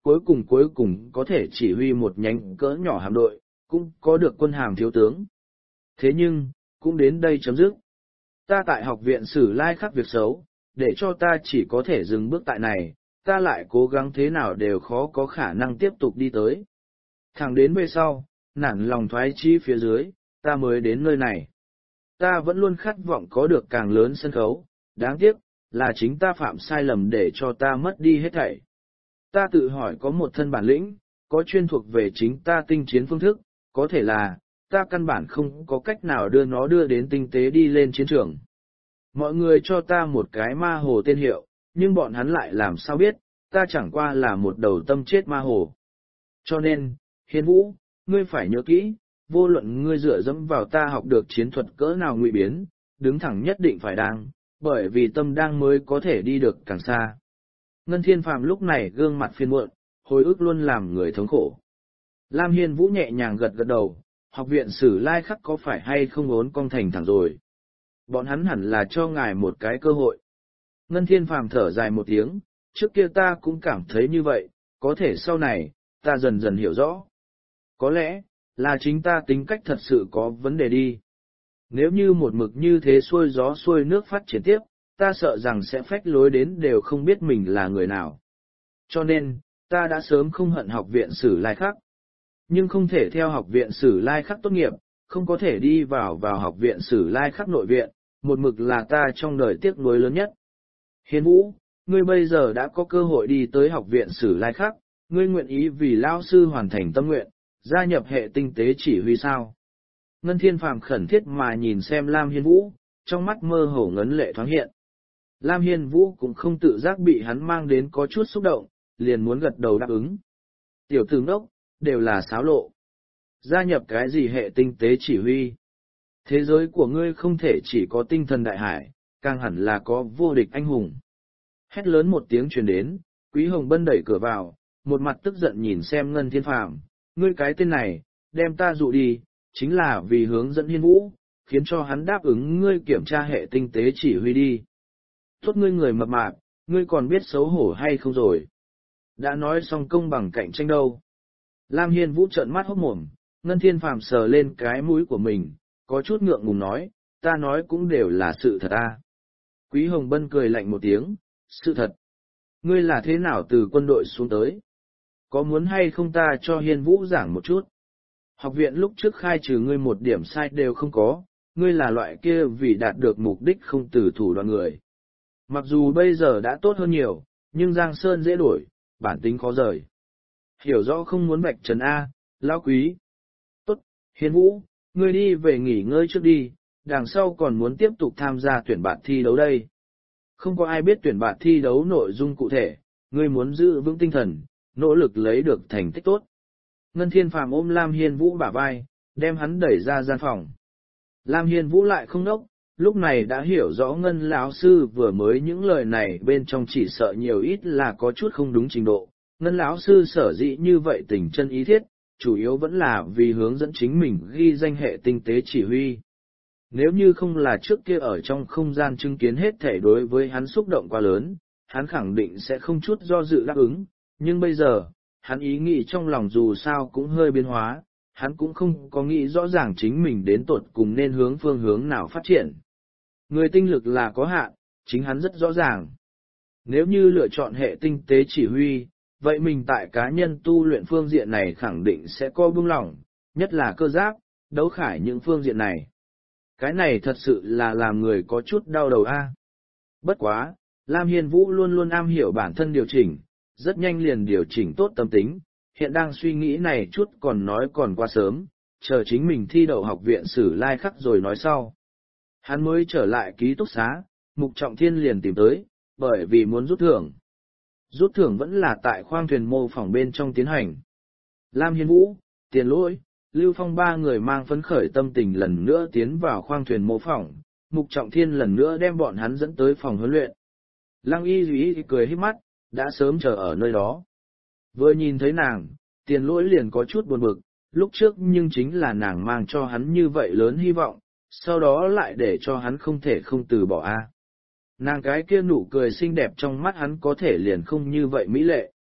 cuối cùng có thể chỉ huy một nhánh cỡ nhỏ hạm đội, cũng có được quân hàm thiếu tướng. Thế nhưng, cũng đến đây chấm dứt. Ta tại học viện Sử Lai khắc việc xấu, để cho ta chỉ có thể dừng bước tại này, ta lại cố gắng thế nào đều khó có khả năng tiếp tục đi tới. Thẳng đến về sau, nản lòng thoái chí phía dưới, ta mới đến nơi này. Ta vẫn luôn khát vọng có được càng lớn sân khấu, đáng tiếc, là chính ta phạm sai lầm để cho ta mất đi hết thảy. Ta tự hỏi có một thân bản lĩnh, có chuyên thuộc về chính ta tinh chiến phương thức, có thể là, ta căn bản không có cách nào đưa nó đưa đến tinh tế đi lên chiến trường. Mọi người cho ta một cái ma hồ tên hiệu, nhưng bọn hắn lại làm sao biết, ta chẳng qua là một đầu tâm chết ma hồ. Cho nên, Hiên Vũ, ngươi phải nhớ kỹ, vô luận ngươi dựa dẫm vào ta học được chiến thuật cỡ nào ngụy biến, đứng thẳng nhất định phải đang, bởi vì tâm đang mới có thể đi được càng xa. Ngân Thiên Phàm lúc này gương mặt phiền muộn, hồi ức luôn làm người thống khổ. Lam Hiên Vũ nhẹ nhàng gật gật đầu, học viện Sử Lai khắc có phải hay không ốn cong thành thẳng rồi. Bọn hắn hẳn là cho ngài một cái cơ hội. Ngân Thiên Phàm thở dài một tiếng, trước kia ta cũng cảm thấy như vậy, có thể sau này, ta dần dần hiểu rõ. Có lẽ, là chính ta tính cách thật sự có vấn đề đi. Nếu như một mực như thế xuôi gió xuôi nước phát triển tiếp, ta sợ rằng sẽ phách lối đến đều không biết mình là người nào. Cho nên, ta đã sớm không hận học viện Sử Lai khắc. Nhưng không thể theo học viện Sử Lai khắc tốt nghiệp, không có thể đi vào học viện Sử Lai khắc nội viện, một mực là ta trong đời tiếc nuối lớn nhất. Hiên Vũ, ngươi bây giờ đã có cơ hội đi tới học viện Sử Lai khắc, ngươi nguyện ý vì Lão sư hoàn thành tâm nguyện, gia nhập hệ tinh tế chỉ huy sao? Ngân Thiên Phàm khẩn thiết mà nhìn xem Lam Hiên Vũ, trong mắt mơ hồ ngấn lệ thoáng hiện. Lam Hiên Vũ cũng không tự giác bị hắn mang đến có chút xúc động, liền muốn gật đầu đáp ứng. Tiểu tử ngốc, đều là xáo lộ. Gia nhập cái gì hệ tinh tế chỉ huy? Thế giới của ngươi không thể chỉ có tinh thần đại hải, càng hẳn là có vô địch anh hùng. Hét lớn một tiếng truyền đến, Quý Hồng Bân đẩy cửa vào, một mặt tức giận nhìn xem Ngân Thiên Phàm, ngươi cái tên này, đem ta dụ đi, chính là vì hướng dẫn Hiên Vũ, khiến cho hắn đáp ứng ngươi kiểm tra hệ tinh tế chỉ huy đi. Tốt ngươi người mập mạp, ngươi còn biết xấu hổ hay không rồi? Đã nói xong công bằng cạnh tranh đâu? Lam Hiên Vũ trợn mắt hốc mồm, Ngân Thiên Phàm sờ lên cái mũi của mình, có chút ngượng ngùng nói, ta nói cũng đều là sự thật à. Quý Hồng Bân cười lạnh một tiếng, sự thật. Ngươi là thế nào từ quân đội xuống tới? Có muốn hay không ta cho Hiên Vũ giảng một chút? Học viện lúc trước khai trừ ngươi một điểm sai đều không có, ngươi là loại kia vì đạt được mục đích không từ thủ đoạn người. Mặc dù bây giờ đã tốt hơn nhiều, nhưng Giang Sơn dễ đổi, bản tính khó rời. Hiểu rõ không muốn vạch trần A, lão quý. Tốt, Hiên Vũ, ngươi đi về nghỉ ngơi trước đi, đằng sau còn muốn tiếp tục tham gia tuyển bạn thi đấu đây. Không có ai biết tuyển bạn thi đấu nội dung cụ thể, ngươi muốn giữ vững tinh thần, nỗ lực lấy được thành tích tốt. Ngân Thiên Phàm ôm Lam Hiên Vũ bả vai, đem hắn đẩy ra gian phòng. Lam Hiên Vũ lại không nốc, lúc này đã hiểu rõ Ngân lão sư vừa mới những lời này bên trong chỉ sợ nhiều ít là có chút không đúng trình độ. Ngân lão sư sở dĩ như vậy tình chân ý thiết, chủ yếu vẫn là vì hướng dẫn chính mình ghi danh hệ tinh tế chỉ huy. Nếu như không là trước kia ở trong không gian chứng kiến hết thể đối với hắn xúc động quá lớn, hắn khẳng định sẽ không chút do dự đáp ứng, nhưng bây giờ, hắn ý nghĩ trong lòng dù sao cũng hơi biến hóa, hắn cũng không có nghĩ rõ ràng chính mình đến tột cùng nên hướng phương hướng nào phát triển. Người tinh lực là có hạn, chính hắn rất rõ ràng. Nếu như lựa chọn hệ tinh tế chỉ huy, vậy mình tại cá nhân tu luyện phương diện này khẳng định sẽ có buông lỏng, nhất là cơ giáp, đấu khải những phương diện này. Cái này thật sự là làm người có chút đau đầu a. Bất quá, Lam Hiên Vũ luôn luôn am hiểu bản thân điều chỉnh, rất nhanh liền điều chỉnh tốt tâm tính, hiện đang suy nghĩ này chút còn nói còn quá sớm, chờ chính mình thi đậu học viện Sử Lai khắc rồi nói sau. Hắn mới trở lại ký túc xá, Mục Trọng Thiên liền tìm tới, bởi vì muốn rút thưởng. Rút thưởng vẫn là tại khoang thuyền mô phỏng bên trong tiến hành. Lam Hiên Vũ, Tiền Lỗi, Lưu Phong ba người mang phấn khởi tâm tình lần nữa tiến vào khoang thuyền mô phỏng, Mục Trọng Thiên lần nữa đem bọn hắn dẫn tới phòng huấn luyện. Lăng Y Duy cười híp mắt, đã sớm chờ ở nơi đó. Vừa nhìn thấy nàng, Tiền Lỗi liền có chút buồn bực, lúc trước nhưng chính là nàng mang cho hắn như vậy lớn hy vọng, sau đó lại để cho hắn không thể không từ bỏ a. Nàng cái kia nụ cười xinh đẹp trong mắt hắn có thể liền không như vậy mỹ lệ.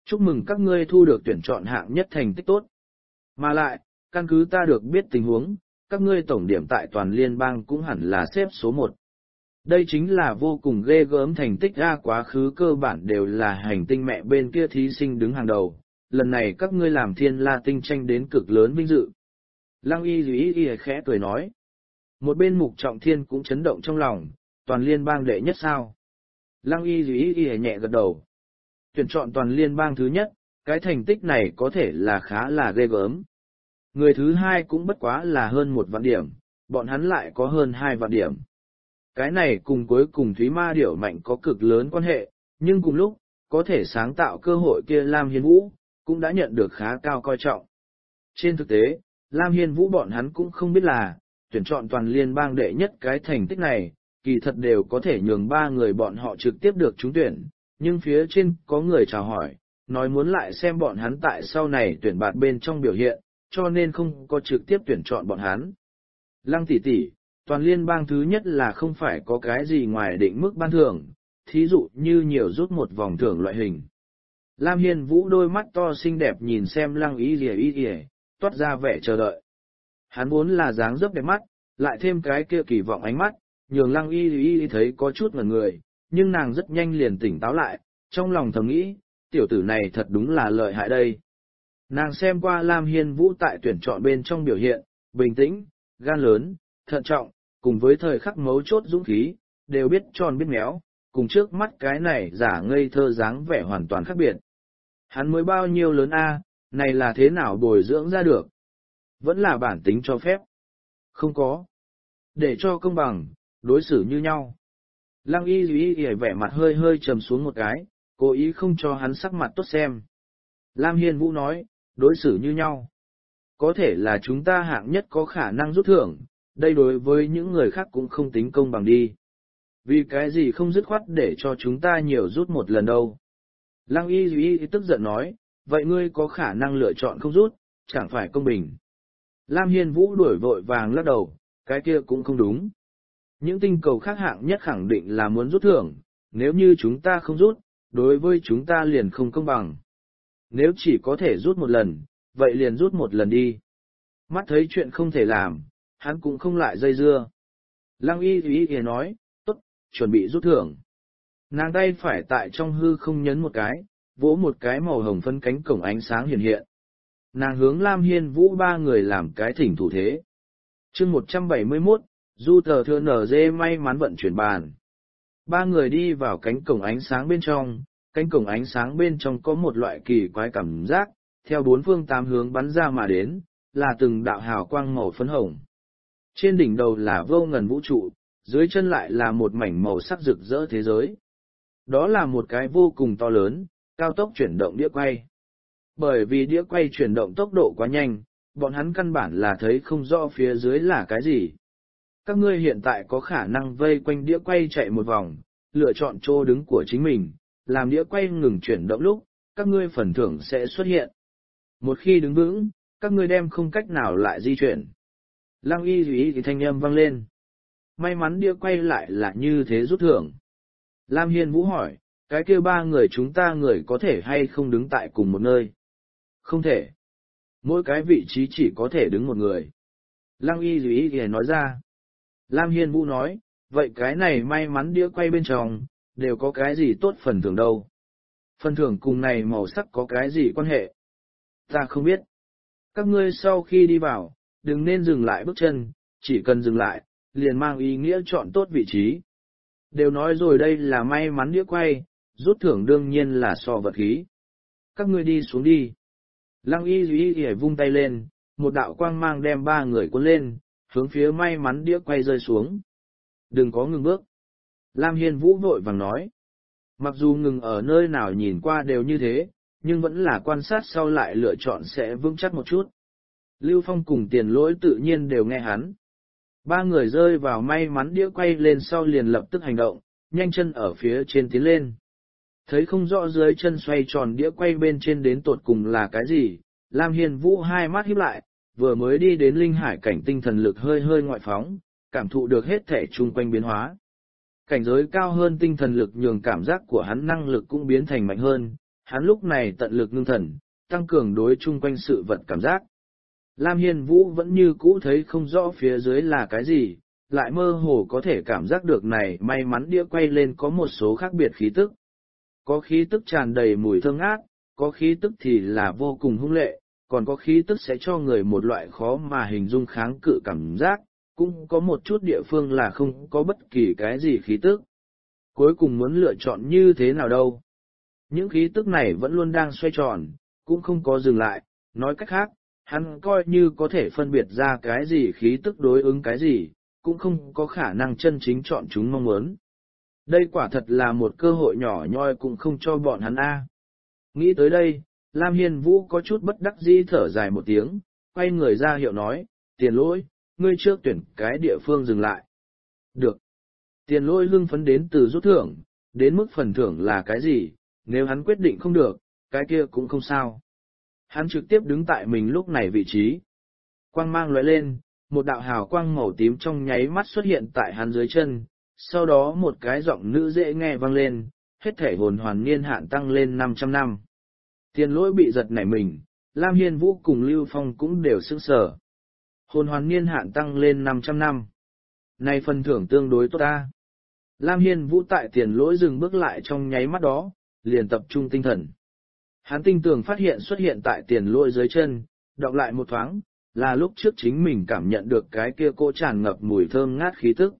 Chúc mừng các ngươi thu được tuyển chọn hạng nhất thành tích tốt. Mà lại, căn cứ ta được biết tình huống, các ngươi tổng điểm tại toàn liên bang cũng hẳn là xếp số 1. Đây chính là vô cùng ghê gớm thành tích ra, quá khứ cơ bản đều là hành tinh mẹ bên kia thí sinh đứng hàng đầu. Lần này các ngươi làm thiên la tinh tranh đến cực lớn vinh dự. Lăng y dù khẽ cười nói. Một bên Mục Trọng Thiên cũng chấn động trong lòng, toàn liên bang đệ nhất sao. Lăng y dù nhẹ gật đầu. Tuyển chọn toàn liên bang thứ nhất, cái thành tích này có thể là khá là ghê gớm. Người thứ hai cũng bất quá là hơn 1 vạn điểm, bọn hắn lại có hơn 2 vạn điểm. Cái này cùng cuối cùng Thúy Ma Điểu Mạnh có cực lớn quan hệ, nhưng cùng lúc, có thể sáng tạo cơ hội kia Lam Hiên Vũ, cũng đã nhận được khá cao coi trọng. Trên thực tế, Lam Hiên Vũ bọn hắn cũng không biết là, tuyển chọn toàn liên bang đệ nhất cái thành tích này, kỳ thật đều có thể nhường 3 người bọn họ trực tiếp được trúng tuyển, nhưng phía trên có người chào hỏi, nói muốn lại xem bọn hắn tại sau này tuyển bạt bên trong biểu hiện, cho nên không có trực tiếp tuyển chọn bọn hắn. Lăng tỷ tỷ, toàn liên bang thứ nhất là không phải có cái gì ngoài định mức ban thưởng, thí dụ như nhiều rút một vòng thưởng loại hình. Lam Hiên Vũ đôi mắt to xinh đẹp nhìn xem Lăng y ỉa, toát ra vẻ chờ đợi. Hắn vốn là dáng dấp đẹp mắt, lại thêm cái kia kỳ vọng ánh mắt, nhường Lăng y thấy có chút ngẩn người, nhưng nàng rất nhanh liền tỉnh táo lại, trong lòng thầm nghĩ, tiểu tử này thật đúng là lợi hại đây. Nàng xem qua Lam Hiên Vũ tại tuyển chọn bên trong biểu hiện, bình tĩnh, gan lớn, thận trọng, cùng với thời khắc mấu chốt dũng khí, đều biết tròn biết méo, cùng trước mắt cái này giả ngây thơ dáng vẻ hoàn toàn khác biệt. Hắn mới bao nhiêu lớn a, này là thế nào bồi dưỡng ra được? Vẫn là bản tính cho phép. Không có. Để cho công bằng, đối xử như nhau. Lăng y duy vẻ mặt hơi hơi trầm xuống một cái, cố ý không cho hắn sắc mặt tốt xem. Lam Hiên Vũ nói, đối xử như nhau. Có thể là chúng ta hạng nhất có khả năng rút thưởng, đây đối với những người khác cũng không tính công bằng đi. Vì cái gì không dứt khoát để cho chúng ta nhiều rút một lần đâu. Lăng y duy tức giận nói, vậy ngươi có khả năng lựa chọn không rút, chẳng phải công bình. Lam Hiên Vũ đuổi vội vàng lắc đầu, cái kia cũng không đúng. Những tinh cầu khác hạng nhất khẳng định là muốn rút thưởng, nếu như chúng ta không rút, đối với chúng ta liền không công bằng. Nếu chỉ có thể rút một lần, vậy liền rút một lần đi. Mắt thấy chuyện không thể làm, hắn cũng không lại dây dưa. Lăng y thì nói, tốt, chuẩn bị rút thưởng. Nàng tay phải tại trong hư không nhấn một cái, vỗ một cái màu hồng phân cánh cổng ánh sáng hiện hiện. Nàng hướng Lam Hiên Vũ 3 người làm cái thỉnh thủ thế. Chương 171, du tờ thưa nở dê may mắn vận chuyển bàn. 3 người đi vào cánh cổng ánh sáng bên trong, cánh cổng ánh sáng bên trong có một loại kỳ quái cảm giác, theo 4 phương 8 hướng bắn ra mà đến, là từng đạo hào quang màu phấn hồng. Trên đỉnh đầu là vô ngần vũ trụ, dưới chân lại là một mảnh màu sắc rực rỡ thế giới. Đó là một cái vô cùng to lớn, cao tốc chuyển động đĩa quay. Bởi vì đĩa quay chuyển động tốc độ quá nhanh, bọn hắn căn bản là thấy không rõ phía dưới là cái gì. Các ngươi hiện tại có khả năng vây quanh đĩa quay chạy một vòng, lựa chọn chỗ đứng của chính mình, làm đĩa quay ngừng chuyển động lúc, các ngươi phần thưởng sẽ xuất hiện. Một khi đứng vững, các ngươi đem không cách nào lại di chuyển. Lăng y thì thanh âm vang lên. May mắn đĩa quay lại là như thế rút thưởng. Lam Hiên Vũ hỏi, cái kia 3 người chúng ta người có thể hay không đứng tại cùng một nơi? Không thể. Mỗi cái vị trí chỉ có thể đứng một người. Lăng y thì nói ra. Lam Hiên Vũ nói, vậy cái này may mắn đĩa quay bên trong, đều có cái gì tốt phần thưởng đâu? Phần thưởng cùng này màu sắc có cái gì quan hệ? Ta không biết. Các ngươi sau khi đi vào, đừng nên dừng lại bước chân, chỉ cần dừng lại, liền mang ý nghĩa chọn tốt vị trí. Đều nói rồi đây là may mắn đĩa quay, rút thưởng đương nhiên là so vật khí. Các ngươi đi xuống đi. Lăng y duy vung tay lên, một đạo quang mang đem 3 người cuốn lên, hướng phía may mắn đĩa quay rơi xuống. Đừng có ngừng bước. Lam Hiên Vũ vội vàng nói. Mặc dù ngừng ở nơi nào nhìn qua đều như thế, nhưng vẫn là quan sát sau lại lựa chọn sẽ vững chắc một chút. Lưu Phong cùng Tiền Lỗi tự nhiên đều nghe hắn. 3 người rơi vào may mắn đĩa quay lên sau liền lập tức hành động, nhanh chân ở phía trên tiến lên. Thấy không rõ dưới chân xoay tròn đĩa quay bên trên đến tột cùng là cái gì, Lam Hiên Vũ hai mắt híp lại, vừa mới đi đến linh hải cảnh tinh thần lực hơi hơi ngoại phóng, cảm thụ được hết thể chung quanh biến hóa. Cảnh giới cao hơn tinh thần lực nhường cảm giác của hắn năng lực cũng biến thành mạnh hơn, hắn lúc này tận lực ngưng thần, tăng cường đối chung quanh sự vật cảm giác. Lam Hiên Vũ vẫn như cũ thấy không rõ phía dưới là cái gì, lại mơ hồ có thể cảm giác được này may mắn đĩa quay lên có một số khác biệt khí tức. Có khí tức tràn đầy mùi thơm ngát, có khí tức thì là vô cùng hung lệ, còn có khí tức sẽ cho người một loại khó mà hình dung kháng cự cảm giác, cũng có một chút địa phương là không có bất kỳ cái gì khí tức. Cuối cùng muốn lựa chọn như thế nào đâu? Những khí tức này vẫn luôn đang xoay tròn, cũng không có dừng lại, nói cách khác, hắn coi như có thể phân biệt ra cái gì khí tức đối ứng cái gì, cũng không có khả năng chân chính chọn chúng mong muốn. Đây quả thật là một cơ hội nhỏ nhoi cũng không cho bọn hắn a. Nghĩ tới đây, Lam Hiên Vũ có chút bất đắc dĩ thở dài một tiếng, quay người ra hiệu nói, Tiền Lỗi, ngươi trước tuyển cái địa phương dừng lại. Được. Tiền Lỗi hưng phấn đến từ rút thưởng, đến mức phần thưởng là cái gì, nếu hắn quyết định không được, cái kia cũng không sao. Hắn trực tiếp đứng tại mình lúc này vị trí. Quang mang lóe lên, một đạo hào quang màu tím trong nháy mắt xuất hiện tại hắn dưới chân, sau đó một cái giọng nữ dễ nghe vang lên, hết thể hồn hoàn niên hạn tăng lên 500 năm. Tiền Lỗi bị giật nảy mình, Lam Hiên Vũ cùng Lưu Phong cũng đều sững sờ. Hồn hoàn niên hạn tăng lên 500 năm. Này phần thưởng tương đối tốt ta. Lam Hiên Vũ tại Tiền Lỗi dừng bước lại trong nháy mắt đó, liền tập trung tinh thần. Hắn tinh tường phát hiện xuất hiện tại Tiền Lỗi dưới chân, đọc lại một thoáng, là lúc trước chính mình cảm nhận được cái kia cỗ tràn ngập mùi thơm ngát khí tức.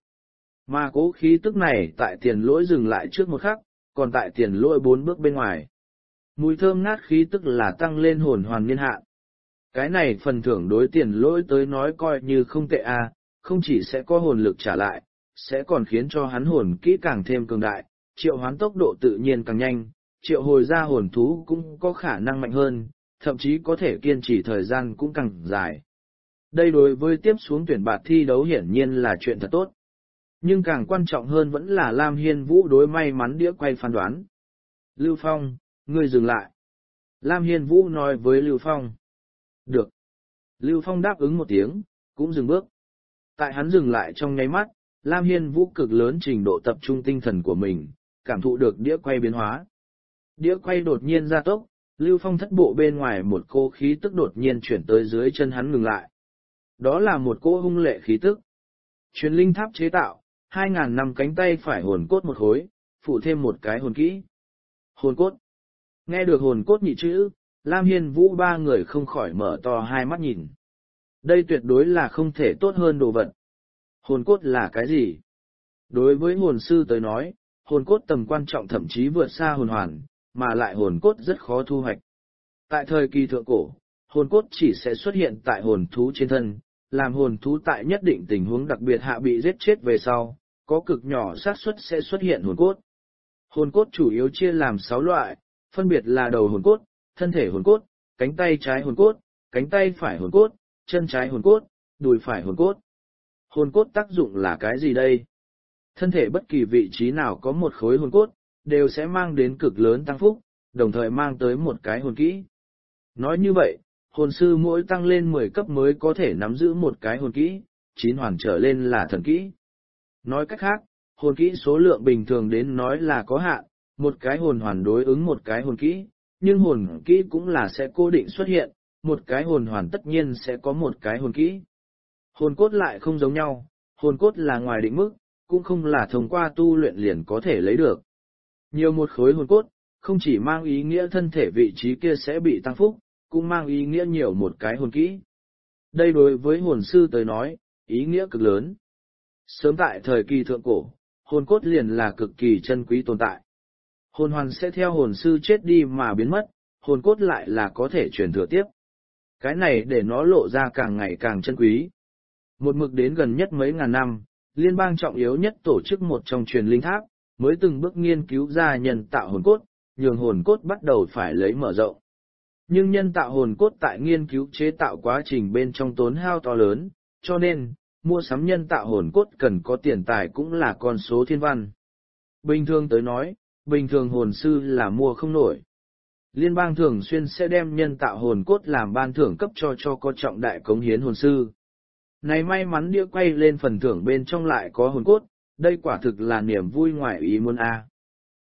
Mà cỗ khí tức này tại Tiền Lỗi dừng lại trước một khắc, còn tại Tiền Lỗi 4 bước bên ngoài. Mùi thơm ngát khí tức là tăng lên hồn hoàn niên hạn. Cái này phần thưởng đối Tiền Lỗi tới nói coi như không tệ à, không chỉ sẽ có hồn lực trả lại, sẽ còn khiến cho hắn hồn kỹ càng thêm cường đại, triệu hoán tốc độ tự nhiên càng nhanh, triệu hồi ra hồn thú cũng có khả năng mạnh hơn, thậm chí có thể kiên trì thời gian cũng càng dài. Đây đối với tiếp xuống tuyển bạt thi đấu hiển nhiên là chuyện thật tốt. Nhưng càng quan trọng hơn vẫn là Lam Hiên Vũ đối may mắn đĩa quay phán đoán. Lưu Phong, ngươi dừng lại. Lam Hiên Vũ nói với Lưu Phong. Được. Lưu Phong đáp ứng một tiếng, cũng dừng bước. Tại hắn dừng lại trong nháy mắt, Lam Hiên Vũ cực lớn trình độ tập trung tinh thần của mình, cảm thụ được đĩa quay biến hóa. Đĩa quay đột nhiên gia tốc, Lưu Phong thất bộ bên ngoài một cô khí tức đột nhiên chuyển tới dưới chân hắn ngừng lại. Đó là một cô hung lệ khí tức. Truyền linh tháp chế tạo, 2.000 năm cánh tay phải hồn cốt một khối, phụ thêm một cái hồn kỹ. Hồn cốt. Nghe được hồn cốt nhị chữ, Lam Hiên Vũ ba người không khỏi mở to hai mắt nhìn. Đây tuyệt đối là không thể tốt hơn đồ vật. Hồn cốt là cái gì? Đối với hồn sư tới nói, hồn cốt tầm quan trọng thậm chí vượt xa hồn hoàn, mà lại hồn cốt rất khó thu hoạch. Tại thời kỳ thượng cổ, hồn cốt chỉ sẽ xuất hiện tại hồn thú trên thân, làm hồn thú tại nhất định tình huống đặc biệt hạ bị giết chết về sau, có cực nhỏ xác suất sẽ xuất hiện hồn cốt. Hồn cốt chủ yếu chia làm 6 loại, phân biệt là đầu hồn cốt, thân thể hồn cốt, cánh tay trái hồn cốt, cánh tay phải hồn cốt, chân trái hồn cốt, đùi phải hồn cốt. Hồn cốt tác dụng là cái gì đây? Thân thể bất kỳ vị trí nào có một khối hồn cốt, đều sẽ mang đến cực lớn tăng phúc, đồng thời mang tới một cái hồn kỹ. Nói như vậy, hồn sư mỗi tăng lên 10 cấp mới có thể nắm giữ một cái hồn kỹ, 9 hoàn trở lên là thần kỹ. Nói cách khác, hồn kỹ số lượng bình thường đến nói là có hạn, một cái hồn hoàn đối ứng một cái hồn kỹ, nhưng hồn kỹ cũng là sẽ cố định xuất hiện, một cái hồn hoàn tất nhiên sẽ có một cái hồn kỹ. Hồn cốt lại không giống nhau, hồn cốt là ngoài định mức, cũng không là thông qua tu luyện liền có thể lấy được. Nhiều một khối hồn cốt, không chỉ mang ý nghĩa thân thể vị trí kia sẽ bị tăng phúc, cũng mang ý nghĩa nhiều một cái hồn kỹ. Đây đối với hồn sư tới nói, ý nghĩa cực lớn. Sớm tại thời kỳ thượng cổ, hồn cốt liền là cực kỳ chân quý tồn tại. Hồn hoàn sẽ theo hồn sư chết đi mà biến mất, hồn cốt lại là có thể truyền thừa tiếp. Cái này để nó lộ ra càng ngày càng chân quý. Một mực đến gần nhất mấy ngàn năm, liên bang trọng yếu nhất tổ chức một trong truyền linh tháp, mới từng bước nghiên cứu ra nhân tạo hồn cốt, nhường hồn cốt bắt đầu phải lấy mở rộng. Nhưng nhân tạo hồn cốt tại nghiên cứu chế tạo quá trình bên trong tốn hao to lớn, cho nên, mua sắm nhân tạo hồn cốt cần có tiền tài cũng là con số thiên văn. Bình thường tới nói, bình thường hồn sư là mua không nổi. Liên bang thường xuyên sẽ đem nhân tạo hồn cốt làm ban thưởng cấp cho có trọng đại cống hiến hồn sư. Này may mắn đĩa quay lên phần thưởng bên trong lại có hồn cốt, đây quả thực là niềm vui ngoài ý muốn a.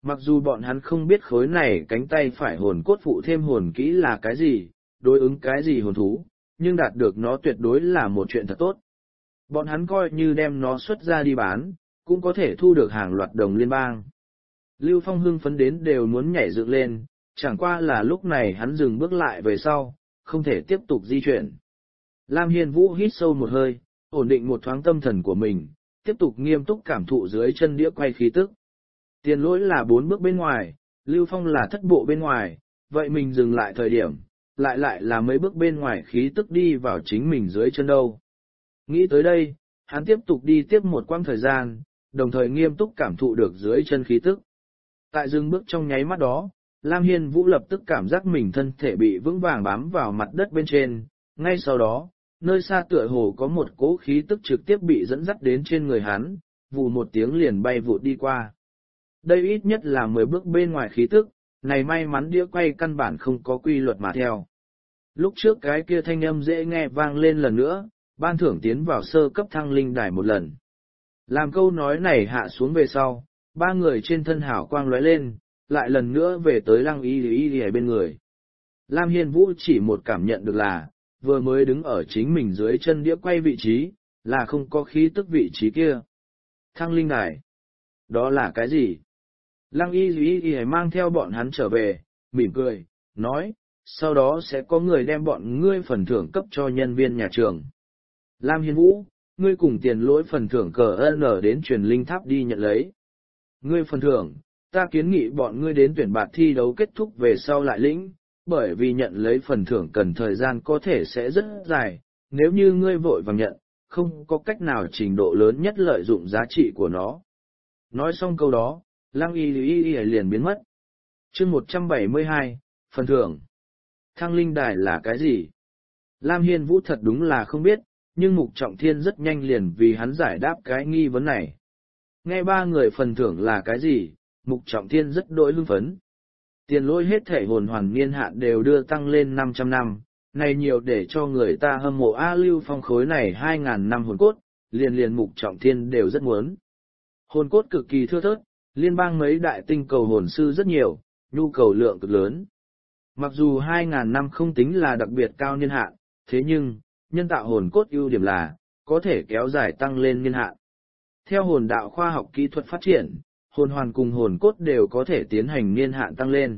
Mặc dù bọn hắn không biết khối này cánh tay phải hồn cốt phụ thêm hồn kỹ là cái gì, đối ứng cái gì hồn thú, nhưng đạt được nó tuyệt đối là một chuyện thật tốt. Bọn hắn coi như đem nó xuất ra đi bán, cũng có thể thu được hàng loạt đồng liên bang. Lưu Phong hưng phấn đến đều muốn nhảy dựng lên, chẳng qua là lúc này hắn dừng bước lại về sau, không thể tiếp tục di chuyển. Lam Hiên Vũ hít sâu một hơi, ổn định một thoáng tâm thần của mình, tiếp tục nghiêm túc cảm thụ dưới chân đĩa quay khí tức. Tiền lỗi là 4 bước bên ngoài, Lưu Phong là thất bộ bên ngoài, vậy mình dừng lại thời điểm, lại là mấy bước bên ngoài khí tức đi vào chính mình dưới chân đâu. Nghĩ tới đây, hắn tiếp tục đi tiếp một quãng thời gian, đồng thời nghiêm túc cảm thụ được dưới chân khí tức. Tại dừng bước trong nháy mắt đó, Lam Hiên Vũ lập tức cảm giác mình thân thể bị vững vàng bám vào mặt đất bên trên, ngay sau đó, nơi xa tựa hồ có một cỗ khí tức trực tiếp bị dẫn dắt đến trên người hắn, vù một tiếng liền bay vụt đi qua. Đây ít nhất là 10 bước bên ngoài khí tức, này may mắn đĩa quay căn bản không có quy luật mà theo. Lúc trước cái kia thanh âm dễ nghe vang lên lần nữa, ban thưởng tiến vào sơ cấp thăng linh đài một lần. Làm câu nói này hạ xuống về sau, ba người trên thân hảo quang lóe lên, lại lần nữa về tới Lăng Y ở bên người. Lam Hiên Vũ chỉ một cảm nhận được là, vừa mới đứng ở chính mình dưới chân đĩa quay vị trí, là không có khí tức vị trí kia. Thăng linh đài. Đó là cái gì? Lăng Y mang theo bọn hắn trở về, mỉm cười, nói, sau đó sẽ có người đem bọn ngươi phần thưởng cấp cho nhân viên nhà trường. Lam Hiên Vũ, ngươi cùng tiền lỗi phần thưởng cờ N đến truyền linh tháp đi nhận lấy. Ngươi phần thưởng, ta kiến nghị bọn ngươi đến tuyển bạt thi đấu kết thúc về sau lại lĩnh, bởi vì nhận lấy phần thưởng cần thời gian có thể sẽ rất dài, nếu như ngươi vội vàng nhận, không có cách nào trình độ lớn nhất lợi dụng giá trị của nó. Nói xong câu đó, Lăng Y liền biến mất. Chương 172, phần thưởng. Thăng linh đài là cái gì? Lam Hiên Vũ thật đúng là không biết, nhưng Mục Trọng Thiên rất nhanh liền vì hắn giải đáp cái nghi vấn này. Nghe ba người phần thưởng là cái gì, Mục Trọng Thiên rất đỗi hưng phấn. Tiền lỗi hết thể hồn hoàn niên hạn đều đưa tăng lên 500 năm, này nhiều để cho người ta hâm mộ A Lưu Phong khối này 2.000 năm hồn cốt, liền Mục Trọng Thiên đều rất muốn. Hồn cốt cực kỳ thưa thớt, liên bang mấy đại tinh cầu hồn sư rất nhiều, nhu cầu lượng cực lớn. Mặc dù 2.000 năm không tính là đặc biệt cao niên hạn, thế nhưng, nhân tạo hồn cốt ưu điểm là, có thể kéo dài tăng lên niên hạn. Theo hồn đạo khoa học kỹ thuật phát triển, hồn hoàn cùng hồn cốt đều có thể tiến hành niên hạn tăng lên.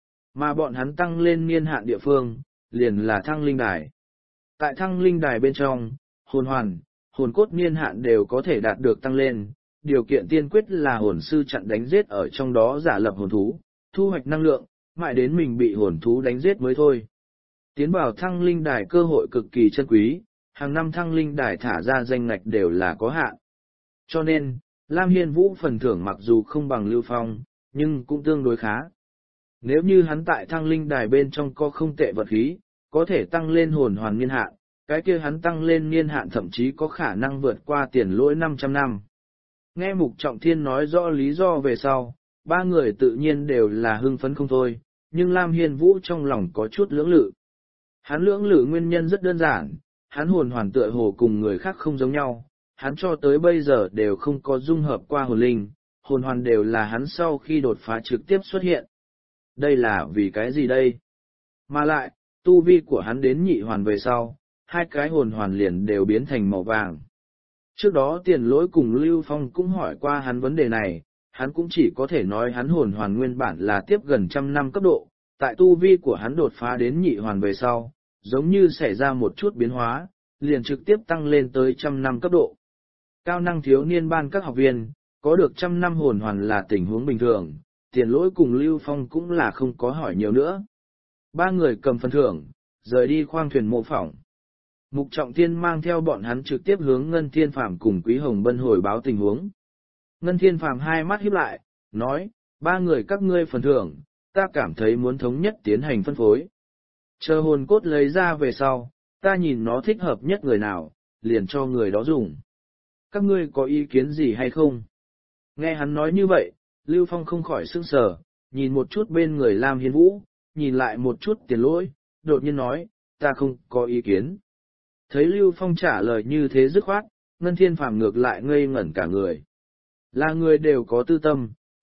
Mà bọn hắn tăng lên niên hạn địa phương, liền là thăng linh đài. Tại thăng linh đài bên trong, hồn hoàn, hồn cốt niên hạn đều có thể đạt được tăng lên, điều kiện tiên quyết là hồn sư chặn đánh giết ở trong đó giả lập hồn thú, thu hoạch năng lượng, mãi đến mình bị hồn thú đánh giết mới thôi. Tiến vào thăng linh đài cơ hội cực kỳ chân quý, hàng năm thăng linh đài thả ra danh ngạch đều là có hạn. Cho nên, Lam Hiên Vũ phần thưởng mặc dù không bằng Lưu Phong, nhưng cũng tương đối khá. Nếu như hắn tại thăng linh đài bên trong có không tệ vật khí, có thể tăng lên hồn hoàn niên hạn, cái kia hắn tăng lên niên hạn thậm chí có khả năng vượt qua tiền lỗi 500 năm. Nghe Mục Trọng Thiên nói rõ lý do về sau, ba người tự nhiên đều là hưng phấn không thôi, nhưng Lam Hiên Vũ trong lòng có chút lưỡng lự. Hắn lưỡng lự nguyên nhân rất đơn giản, hắn hồn hoàn tựa hồ cùng người khác không giống nhau, hắn cho tới bây giờ đều không có dung hợp qua hồn linh, hồn hoàn đều là hắn sau khi đột phá trực tiếp xuất hiện. Đây là vì cái gì đây? Mà lại, tu vi của hắn đến nhị hoàn về sau, hai cái hồn hoàn liền đều biến thành màu vàng. Trước đó tiền lỗi cùng Lưu Phong cũng hỏi qua hắn vấn đề này, hắn cũng chỉ có thể nói hắn hồn hoàn nguyên bản là tiếp gần 100 năm cấp độ, tại tu vi của hắn đột phá đến nhị hoàn về sau, giống như xảy ra một chút biến hóa, liền trực tiếp tăng lên tới 100 năm cấp độ. Cao năng thiếu niên ban các học viên, có được 100 năm hồn hoàn là tình huống bình thường, tiền lỗi cùng Lưu Phong cũng là không có hỏi nhiều nữa. Ba người cầm phần thưởng, rời đi khoang thuyền mô phỏng. Mục Trọng Thiên mang theo bọn hắn trực tiếp hướng Ngân Thiên Phàm cùng Quý Hồng Bân hồi báo tình huống. Ngân Thiên Phàm hai mắt híp lại, nói, ba người các ngươi phần thưởng, ta cảm thấy muốn thống nhất tiến hành phân phối. Chờ hồn cốt lấy ra về sau, ta nhìn nó thích hợp nhất người nào, liền cho người đó dùng. Các ngươi có ý kiến gì hay không? Nghe hắn nói như vậy, Lưu Phong không khỏi sững sờ, nhìn một chút bên người Lam Hiên Vũ, nhìn lại một chút tiền lỗi, đột nhiên nói, ta không có ý kiến. Thấy Lưu Phong trả lời như thế dứt khoát, Ngân Thiên Phàm ngược lại ngây ngẩn cả người. Là người đều có tư tâm,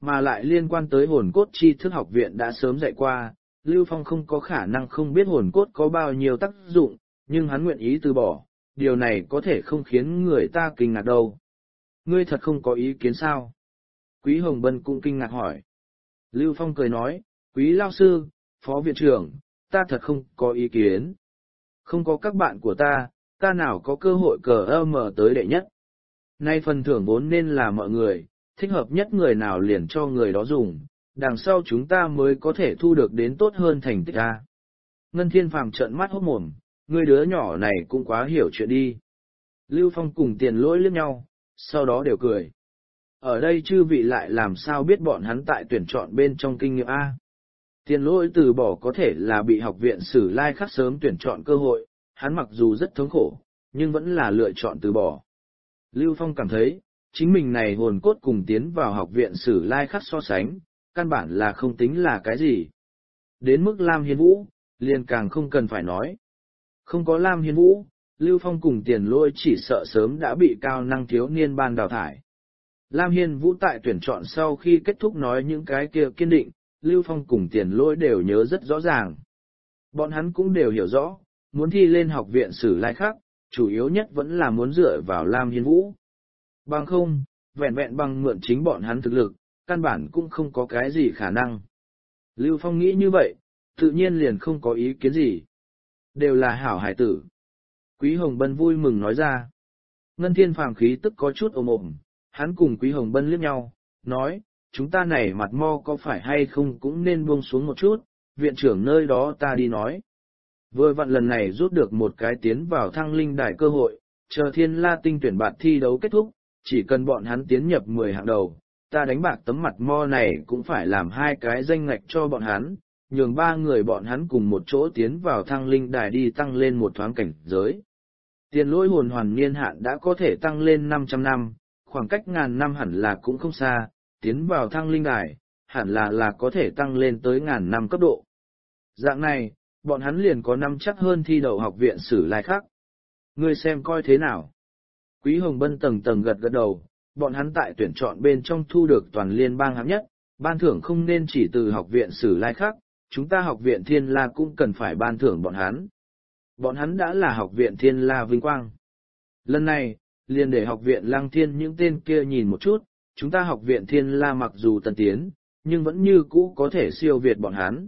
Mà lại liên quan tới hồn cốt tri thức học viện đã sớm dạy qua, Lưu Phong không có khả năng không biết hồn cốt có bao nhiêu tác dụng, nhưng hắn nguyện ý từ bỏ, điều này có thể không khiến người ta kinh ngạc đâu. Ngươi thật không có ý kiến sao? Quý Hồng Bân cũng kinh ngạc hỏi. Lưu Phong cười nói, Quý Lao Sư, Phó Viện trưởng, ta thật không có ý kiến. Không có các bạn của ta nào có cơ hội cờ mở tới đệ nhất. Nay phần thưởng vốn nên là mọi người, thích hợp nhất người nào liền cho người đó dùng, đằng sau chúng ta mới có thể thu được đến tốt hơn thành tích ta. Ngân Thiên Phàm trợn mắt hốt mồm, ngươi đứa nhỏ này cũng quá hiểu chuyện đi. Lưu Phong cùng Tiền Lỗi liếc nhau, sau đó đều cười. Ở đây chư vị lại làm sao biết bọn hắn tại tuyển chọn bên trong kinh nghiệm A. Tiền Lỗi từ bỏ có thể là bị học viện Sử Lai Khắc sớm tuyển chọn cơ hội, hắn mặc dù rất thống khổ, nhưng vẫn là lựa chọn từ bỏ. Lưu Phong cảm thấy, chính mình này hồn cốt cùng tiến vào học viện Sử Lai Khắc so sánh, căn bản là không tính là cái gì. Đến mức Lam Hiên Vũ, liền càng không cần phải nói. Không có Lam Hiên Vũ, Lưu Phong cùng Tiền Lỗi chỉ sợ sớm đã bị cao năng thiếu niên ban đào thải. Lam Hiên Vũ tại tuyển chọn sau khi kết thúc nói những cái kia kiên định, Lưu Phong cùng Tiền Lỗi đều nhớ rất rõ ràng. Bọn hắn cũng đều hiểu rõ, muốn thi lên học viện Sử Lai Khắc, chủ yếu nhất vẫn là muốn dựa vào Lam Hiên Vũ. Bằng không, vẹn vẹn bằng mượn chính bọn hắn thực lực, căn bản cũng không có cái gì khả năng. Lưu Phong nghĩ như vậy, tự nhiên liền không có ý kiến gì. Đều là hảo hải tử. Quý Hồng Bân vui mừng nói ra. Ngân Thiên Phàm khí tức có chút ồm ồm, hắn cùng Quý Hồng Bân liếc nhau, nói, chúng ta này mặt mo có phải hay không cũng nên buông xuống một chút, viện trưởng nơi đó ta đi nói. Vừa vặn lần này rút được một cái tiến vào thăng linh đài cơ hội, chờ Thiên La tinh tuyển bạt thi đấu kết thúc, chỉ cần bọn hắn tiến nhập 10 hạng đầu, ta đánh bạc tấm mặt mo này cũng phải làm 2 cái danh ngạch cho bọn hắn, nhường 3 người bọn hắn cùng một chỗ tiến vào thăng linh đài đi tăng lên một thoáng cảnh giới. Tiền Lỗi hồn hoàn niên hạn đã có thể tăng lên 500 năm, khoảng cách ngàn năm hẳn là cũng không xa, tiến vào thăng linh đài, hẳn là có thể tăng lên tới ngàn năm cấp độ. Dạng này, bọn hắn liền có năm chắc hơn thi đậu học viện Sử Lai Khắc. Ngươi xem coi thế nào. Quý Hồng Bân tầng tầng gật gật đầu, bọn hắn tại tuyển chọn bên trong thu được toàn liên bang hạng nhất, ban thưởng không nên chỉ từ học viện Sử Lai Khắc, chúng ta học viện Thiên La cũng cần phải ban thưởng bọn hắn. Bọn hắn đã là học viện Thiên La vinh quang. Lần này, liền để học viện Lăng Thiên những tên kia nhìn một chút, chúng ta học viện Thiên La mặc dù tân tiến, nhưng vẫn như cũ có thể siêu việt bọn hắn.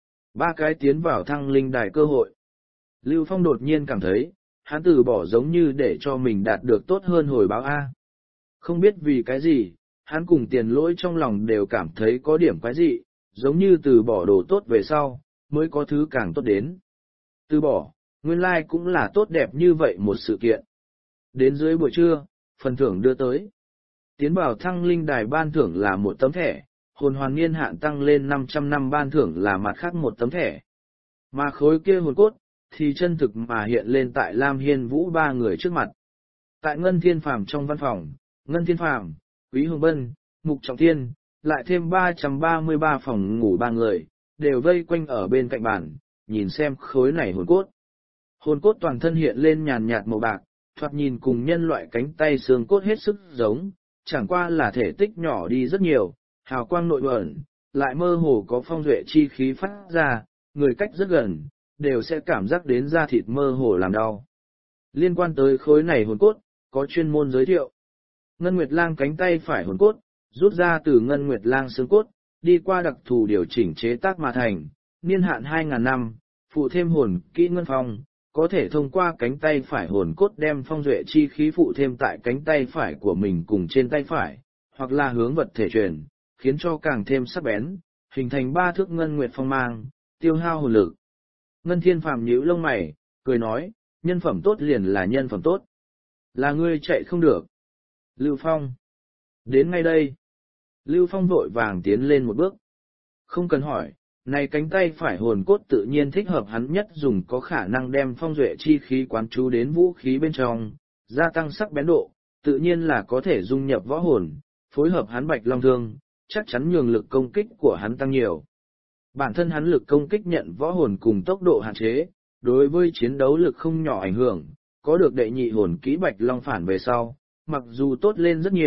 3 cái tiến vào thăng linh đài cơ hội. Lưu Phong đột nhiên cảm thấy, hắn từ bỏ giống như để cho mình đạt được tốt hơn hồi báo A. Không biết vì cái gì, hắn cùng Tiền Lỗi trong lòng đều cảm thấy có điểm quái dị, giống như từ bỏ đồ tốt về sau, mới có thứ càng tốt đến. Từ bỏ, nguyên lai cũng là tốt đẹp như vậy một sự kiện. Đến dưới buổi trưa, phần thưởng đưa tới. Tiến vào thăng linh đài ban thưởng là một tấm thẻ, hồn hoàn niên hạn tăng lên 500 năm ban thưởng là mặt khác một tấm thẻ. Mà khối kia hồn cốt, thì chân thực mà hiện lên tại Lam Hiên Vũ 3 người trước mặt. Tại Ngân Thiên Phàm trong văn phòng, Ngân Thiên Phàm, Quý Hồng Bân, Mục Trọng Thiên, lại thêm 333 phòng ngủ 3 người, đều vây quanh ở bên cạnh bàn, nhìn xem khối này hồn cốt. Hồn cốt toàn thân hiện lên nhàn nhạt màu bạc, thoạt nhìn cùng nhân loại cánh tay xương cốt hết sức giống, chẳng qua là thể tích nhỏ đi rất nhiều, hào quang nội ẩn, lại mơ hồ có phong duệ chi khí phát ra, người cách rất gần, đều sẽ cảm giác đến da thịt mơ hồ làm đau. Liên quan tới khối này hồn cốt, có chuyên môn giới thiệu. Ngân Nguyệt Lang cánh tay phải hồn cốt, rút ra từ Ngân Nguyệt Lang xương cốt, đi qua đặc thù điều chỉnh chế tác mà thành, niên hạn 2.000 năm, phụ thêm hồn kỹ ngân phong, có thể thông qua cánh tay phải hồn cốt đem phong duệ chi khí phụ thêm tại cánh tay phải của mình cùng trên tay phải, hoặc là hướng vật thể truyền, khiến cho càng thêm sắc bén, hình thành 3 thước ngân nguyệt phong mang, tiêu hao hồn lực. Ngân Thiên Phàm nhíu lông mày, cười nói, nhân phẩm tốt liền là nhân phẩm tốt. Là ngươi chạy không được. Lưu Phong. Đến ngay đây. Lưu Phong vội vàng tiến lên một bước. Không cần hỏi, này cánh tay phải hồn cốt tự nhiên thích hợp hắn nhất dùng có khả năng đem phong duệ chi khí quán chú đến vũ khí bên trong, gia tăng sắc bén độ, tự nhiên là có thể dung nhập võ hồn, phối hợp hắn bạch long thương, chắc chắn nhường lực công kích của hắn tăng nhiều. Bản thân hắn lực công kích nhận võ hồn cùng tốc độ hạn chế, đối với chiến đấu lực không nhỏ ảnh hưởng, có được đệ nhị hồn kỹ bạch long phản về sau, mặc dù tốt lên rất nhiều,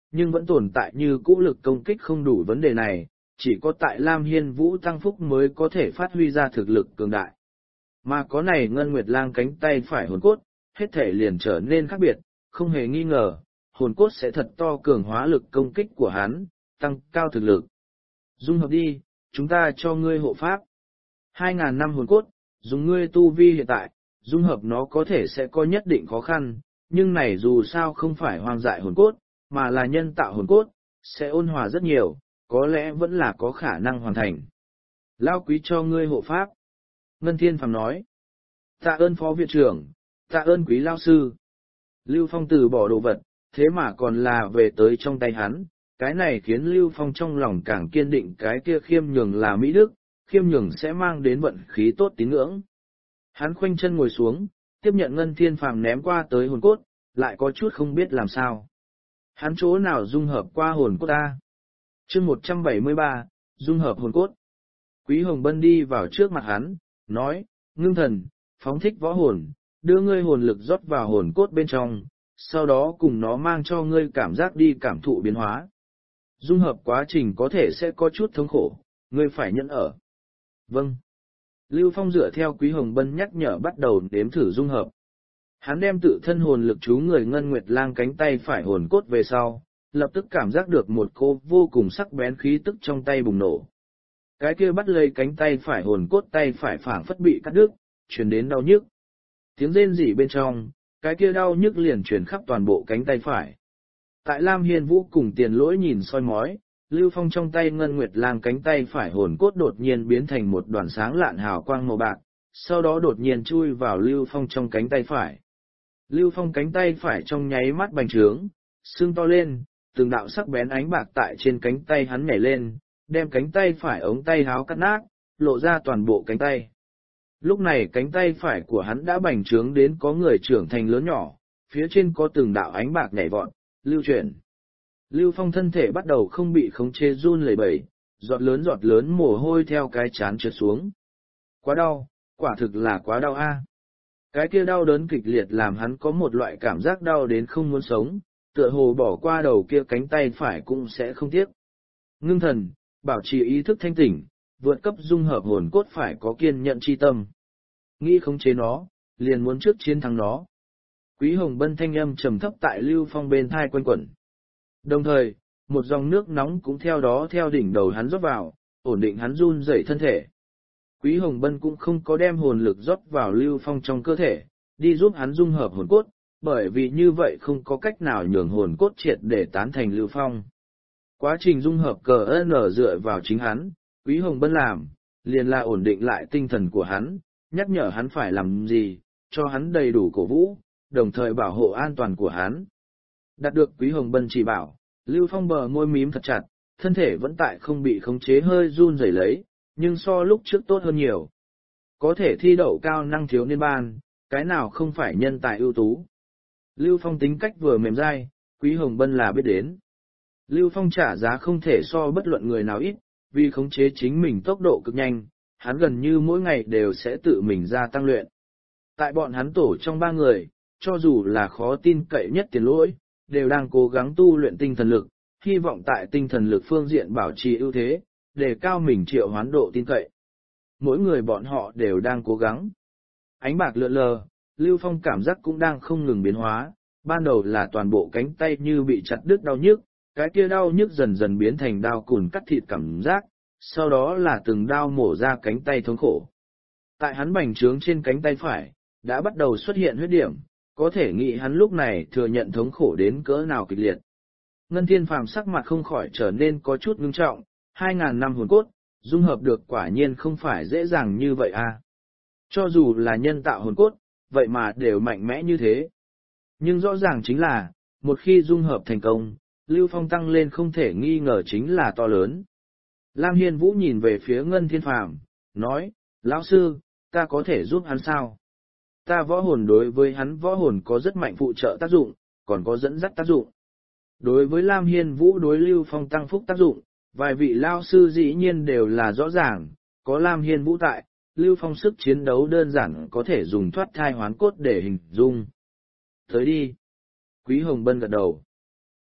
nhưng vẫn tồn tại như cũ lực công kích không đủ vấn đề này, chỉ có tại Lam Hiên Vũ tăng phúc mới có thể phát huy ra thực lực cường đại. Mà có này Ngân Nguyệt Lang cánh tay phải hồn cốt, hết thể liền trở nên khác biệt, không hề nghi ngờ, hồn cốt sẽ thật to cường hóa lực công kích của hắn, tăng cao thực lực. Dung hợp đi, chúng ta cho ngươi hộ pháp. 2.000 năm hồn cốt, dùng ngươi tu vi hiện tại, dung hợp nó có thể sẽ có nhất định khó khăn, nhưng này dù sao không phải hoang dại hồn cốt, mà là nhân tạo hồn cốt, sẽ ôn hòa rất nhiều, có lẽ vẫn là có khả năng hoàn thành. Lao quý cho ngươi hộ pháp. Ngân Thiên Phàm nói. Tạ ơn phó viện trưởng, tạ ơn quý lao sư. Lưu Phong từ bỏ đồ vật, thế mà còn là về tới trong tay hắn, cái này khiến Lưu Phong trong lòng càng kiên định cái kia khiêm nhường là Mỹ Đức, khiêm nhường sẽ mang đến vận khí tốt tín ngưỡng. Hắn khoanh chân ngồi xuống, tiếp nhận Ngân Thiên Phàm ném qua tới hồn cốt, lại có chút không biết làm sao. Hắn chỗ nào dung hợp qua hồn cốt ta? Chương 173, dung hợp hồn cốt. Quý Hồng Bân đi vào trước mặt hắn, nói, ngưng thần, phóng thích võ hồn, đưa ngươi hồn lực rót vào hồn cốt bên trong, sau đó cùng nó mang cho ngươi cảm giác đi cảm thụ biến hóa. Dung hợp quá trình có thể sẽ có chút thống khổ, ngươi phải nhẫn ở. Vâng. Lưu Phong dựa theo Quý Hồng Bân nhắc nhở bắt đầu đếm thử dung hợp. Hắn đem tự thân hồn lực chú người Ngân Nguyệt Lang cánh tay phải hồn cốt về sau, lập tức cảm giác được một cô vô cùng sắc bén khí tức trong tay bùng nổ. Cái kia bắt lấy cánh tay phải hồn cốt tay phải phảng phất bị cắt đứt, truyền đến đau nhức. Tiếng rên rỉ bên trong, cái kia đau nhức liền truyền khắp toàn bộ cánh tay phải. Tại Lam Hiên Vũ cùng Tiền Lỗi nhìn soi mói, Lưu Phong trong tay Ngân Nguyệt Lang cánh tay phải hồn cốt đột nhiên biến thành một đoàn sáng lạn hào quang màu bạc, sau đó đột nhiên chui vào Lưu Phong trong cánh tay phải. Lưu Phong cánh tay phải trong nháy mắt bành trướng, xương to lên, từng đạo sắc bén ánh bạc tại trên cánh tay hắn nhảy lên, đem cánh tay phải ống tay háo cắt nát, lộ ra toàn bộ cánh tay. Lúc này cánh tay phải của hắn đã bành trướng đến có người trưởng thành lớn nhỏ, phía trên có từng đạo ánh bạc nhảy vọt, lưu chuyển. Lưu Phong thân thể bắt đầu không bị khống chế run lẩy bẩy, giọt lớn mồ hôi theo cái chán trượt xuống. Quá đau, quả thực là quá đau a. Cái kia đau đớn kịch liệt làm hắn có một loại cảm giác đau đến không muốn sống, tựa hồ bỏ qua đầu kia cánh tay phải cũng sẽ không tiếc. Ngưng thần, bảo trì ý thức thanh tỉnh, vượt cấp dung hợp hồn cốt phải có kiên nhẫn chi tâm. Nghĩ khống chế nó, liền muốn trước chiến thắng nó. Quý Hồng Bân thanh âm trầm thấp tại Lưu Phong bên thai quanh quẩn. Đồng thời, một dòng nước nóng cũng theo đó theo đỉnh đầu hắn rót vào, ổn định hắn run rẩy thân thể. Quý Hồng Bân cũng không có đem hồn lực rót vào Lưu Phong trong cơ thể, đi giúp hắn dung hợp hồn cốt, bởi vì như vậy không có cách nào nhường hồn cốt triệt để tán thành Lưu Phong. Quá trình dung hợp cờ N dựa vào chính hắn, Quý Hồng Bân làm, liền là ổn định lại tinh thần của hắn, nhắc nhở hắn phải làm gì, cho hắn đầy đủ cổ vũ, đồng thời bảo hộ an toàn của hắn. Đạt được Quý Hồng Bân chỉ bảo, Lưu Phong bờ môi mím thật chặt, thân thể vẫn tại không bị khống chế hơi run rẩy lấy, nhưng so lúc trước tốt hơn nhiều. Có thể thi đậu cao năng thiếu niên ban, cái nào không phải nhân tài ưu tú. Lưu Phong tính cách vừa mềm dai, Quý Hồng Bân là biết đến. Lưu Phong trả giá không thể so bất luận người nào ít, vì khống chế chính mình tốc độ cực nhanh, hắn gần như mỗi ngày đều sẽ tự mình ra tăng luyện. Tại bọn hắn tổ trong 3 người, cho dù là khó tin cậy nhất Tiền Lỗi, đều đang cố gắng tu luyện tinh thần lực, hy vọng tại tinh thần lực phương diện bảo trì ưu thế, để cao mình triệu hoán độ tin cậy. Mỗi người bọn họ đều đang cố gắng. Ánh bạc lượn lờ, Lưu Phong cảm giác cũng đang không ngừng biến hóa, ban đầu là toàn bộ cánh tay như bị chặt đứt đau nhức, cái kia đau nhức dần dần biến thành đau cùn cắt thịt cảm giác, sau đó là từng đau mổ ra cánh tay thống khổ. Tại hắn bành trướng trên cánh tay phải, đã bắt đầu xuất hiện huyết điểm, có thể nghĩ hắn lúc này thừa nhận thống khổ đến cỡ nào kịch liệt. Ngân Thiên Phàm sắc mặt không khỏi trở nên có chút ngưng trọng, 2.000 năm hồn cốt, dung hợp được quả nhiên không phải dễ dàng như vậy à. Cho dù là nhân tạo hồn cốt, vậy mà đều mạnh mẽ như thế. Nhưng rõ ràng chính là, một khi dung hợp thành công, Lưu Phong tăng lên không thể nghi ngờ chính là to lớn. Lam Hiên Vũ nhìn về phía Ngân Thiên Phàm, nói, lão sư, ta có thể giúp hắn sao? Ta võ hồn đối với hắn võ hồn có rất mạnh phụ trợ tác dụng, còn có dẫn dắt tác dụng. Đối với Lam Hiên Vũ đối Lưu Phong tăng phúc tác dụng, vài vị lao sư dĩ nhiên đều là rõ ràng, có Lam Hiên Vũ tại, Lưu Phong sức chiến đấu đơn giản có thể dùng thoát thai hoán cốt để hình dung. Tới đi. Quý Hồng Bân gật đầu.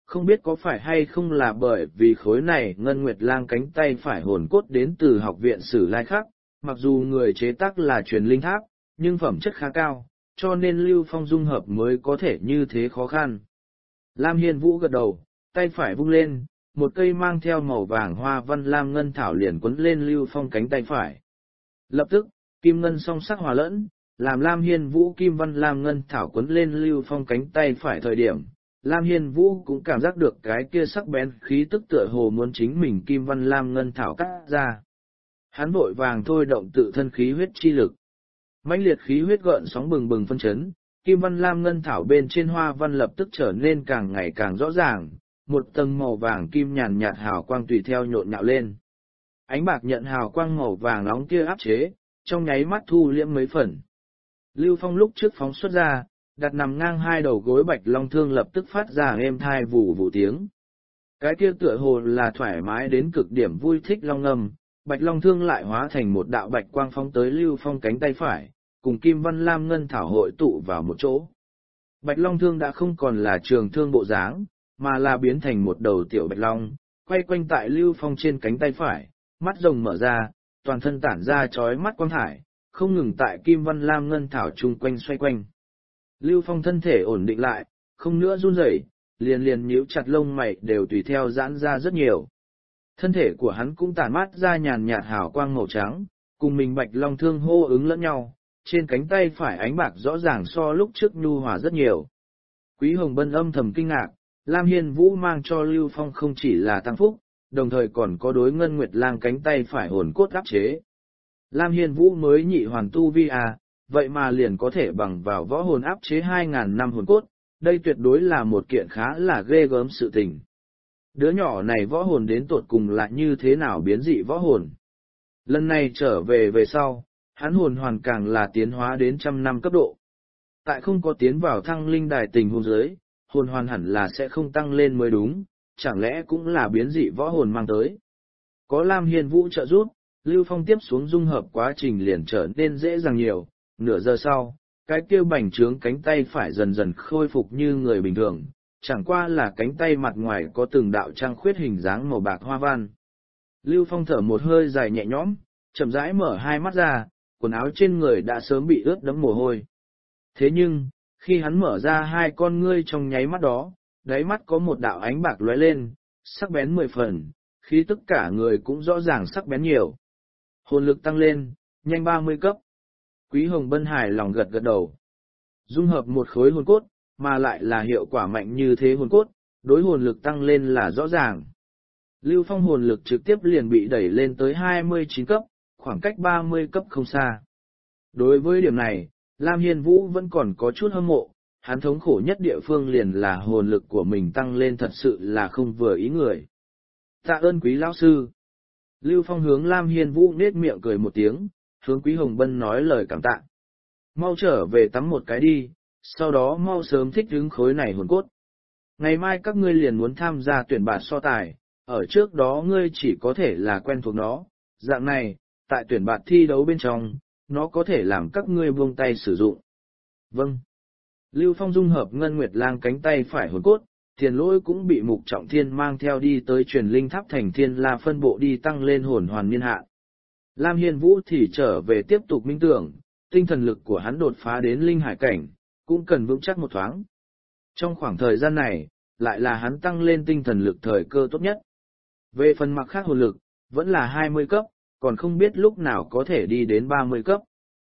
Không biết có phải hay không là bởi vì khối này Ngân Nguyệt Lang cánh tay phải hồn cốt đến từ học viện Sử Lai Khắc, mặc dù người chế tác là truyền linh tháp, nhưng phẩm chất khá cao, cho nên Lưu Phong dung hợp mới có thể như thế khó khăn. Lam Hiên Vũ gật đầu, tay phải vung lên, một cây mang theo màu vàng hoa văn lam ngân thảo liền quấn lên Lưu Phong cánh tay phải. Lập tức, kim ngân song sắc hòa lẫn, làm Lam Hiên Vũ kim văn lam ngân thảo quấn lên Lưu Phong cánh tay phải thời điểm. Lam Hiên Vũ cũng cảm giác được cái kia sắc bén khí tức tựa hồ muốn chính mình kim văn lam ngân thảo cắt ra. Hắn vội vàng thôi động tự thân khí huyết chi lực. Mãnh liệt khí huyết gợn sóng bừng bừng phân chấn, kim văn lam ngân thảo bên trên hoa văn lập tức trở nên càng ngày càng rõ ràng, một tầng màu vàng kim nhàn nhạt hào quang tùy theo nhộn nhạo lên. Ánh bạc nhận hào quang màu vàng nóng kia áp chế, trong nháy mắt thu liễm mấy phần. Lưu Phong lúc trước phóng xuất ra, đặt nằm ngang hai đầu gối bạch long thương lập tức phát ra êm thai vù vù tiếng. Cái kia tựa hồ là thoải mái đến cực điểm vui thích long ngâm, bạch long thương lại hóa thành một đạo bạch quang phóng tới Lưu Phong cánh tay phải, cùng kim văn lam ngân thảo hội tụ vào một chỗ. Bạch long thương đã không còn là trường thương bộ dáng, mà là biến thành một đầu tiểu bạch long, quay quanh tại Lưu Phong trên cánh tay phải, mắt rồng mở ra, toàn thân tản ra chói mắt quang thải, không ngừng tại kim văn lam ngân thảo chung quanh xoay quanh. Lưu Phong thân thể ổn định lại, không nữa run rẩy, liền liền nhíu chặt lông mày đều tùy theo giãn ra rất nhiều. Thân thể của hắn cũng tản mát ra nhàn nhạt hào quang màu trắng, cùng mình bạch long thương hô ứng lẫn nhau, trên cánh tay phải ánh bạc rõ ràng so lúc trước nhu hòa rất nhiều. Quý Hồng Bân âm thầm kinh ngạc, Lam Hiên Vũ mang cho Lưu Phong không chỉ là tăng phúc, đồng thời còn có đối Ngân Nguyệt Lang cánh tay phải hồn cốt áp chế. Lam Hiên Vũ mới nhị hoàn tu vi à, vậy mà liền có thể bằng vào võ hồn áp chế 2.000 năm hồn cốt, đây tuyệt đối là một kiện khá là ghê gớm sự tình. Đứa nhỏ này võ hồn đến tột cùng là như thế nào biến dị võ hồn. Lần này trở về sau, hắn hồn hoàn càng là tiến hóa đến 100 năm cấp độ. Tại không có tiến vào thăng linh đài tình hồn giới, hồn hoàn hẳn là sẽ không tăng lên mới đúng, chẳng lẽ cũng là biến dị võ hồn mang tới. Có Lam Hiên Vũ trợ giúp, Lưu Phong tiếp xuống dung hợp quá trình liền trở nên dễ dàng nhiều, nửa giờ sau, cái kia bành trướng cánh tay phải dần dần khôi phục như người bình thường, chẳng qua là cánh tay mặt ngoài có từng đạo trang khuyết hình dáng màu bạc hoa văn. Lưu Phong thở một hơi dài nhẹ nhõm, chậm rãi mở hai mắt ra, quần áo trên người đã sớm bị ướt đẫm mồ hôi. Thế nhưng, khi hắn mở ra hai con ngươi trong nháy mắt đó, đáy mắt có một đạo ánh bạc lóe lên, sắc bén 10 phần, khí tức cả người cũng rõ ràng sắc bén nhiều. Hồn lực tăng lên, nhanh 30 cấp. Quý Hồng Bân hài lòng gật gật đầu. Dung hợp một khối hồn cốt, mà lại là hiệu quả mạnh như thế hồn cốt, đối hồn lực tăng lên là rõ ràng. Lưu Phong hồn lực trực tiếp liền bị đẩy lên tới 29 cấp, khoảng cách 30 cấp không xa. Đối với điểm này, Lam Hiên Vũ vẫn còn có chút hâm mộ, hắn thống khổ nhất địa phương liền là hồn lực của mình tăng lên thật sự là không vừa ý người. Tạ ơn quý lão sư. Lưu Phong hướng Lam Hiên Vũ nết miệng cười một tiếng, hướng Quý Hồng Bân nói lời cảm tạ. Mau trở về tắm một cái đi, sau đó mau sớm thích ứng khối này hồn cốt. Ngày mai các ngươi liền muốn tham gia tuyển bạt so tài, ở trước đó ngươi chỉ có thể là quen thuộc nó, dạng này, tại tuyển bạt thi đấu bên trong, nó có thể làm các ngươi buông tay sử dụng. Vâng. Lưu Phong dung hợp Ngân Nguyệt Lang cánh tay phải hồn cốt, Thiền Lỗi cũng bị Mục Trọng Thiên mang theo đi tới truyền linh tháp thành Thiên La phân bộ đi tăng lên hồn hoàn niên hạn. Lam Hiên Vũ thì trở về tiếp tục minh tưởng, tinh thần lực của hắn đột phá đến linh hải cảnh, cũng cần vững chắc một thoáng. Trong khoảng thời gian này, lại là hắn tăng lên tinh thần lực thời cơ tốt nhất. Về phần mặt khác hồn lực, vẫn là 20 cấp, còn không biết lúc nào có thể đi đến 30 cấp.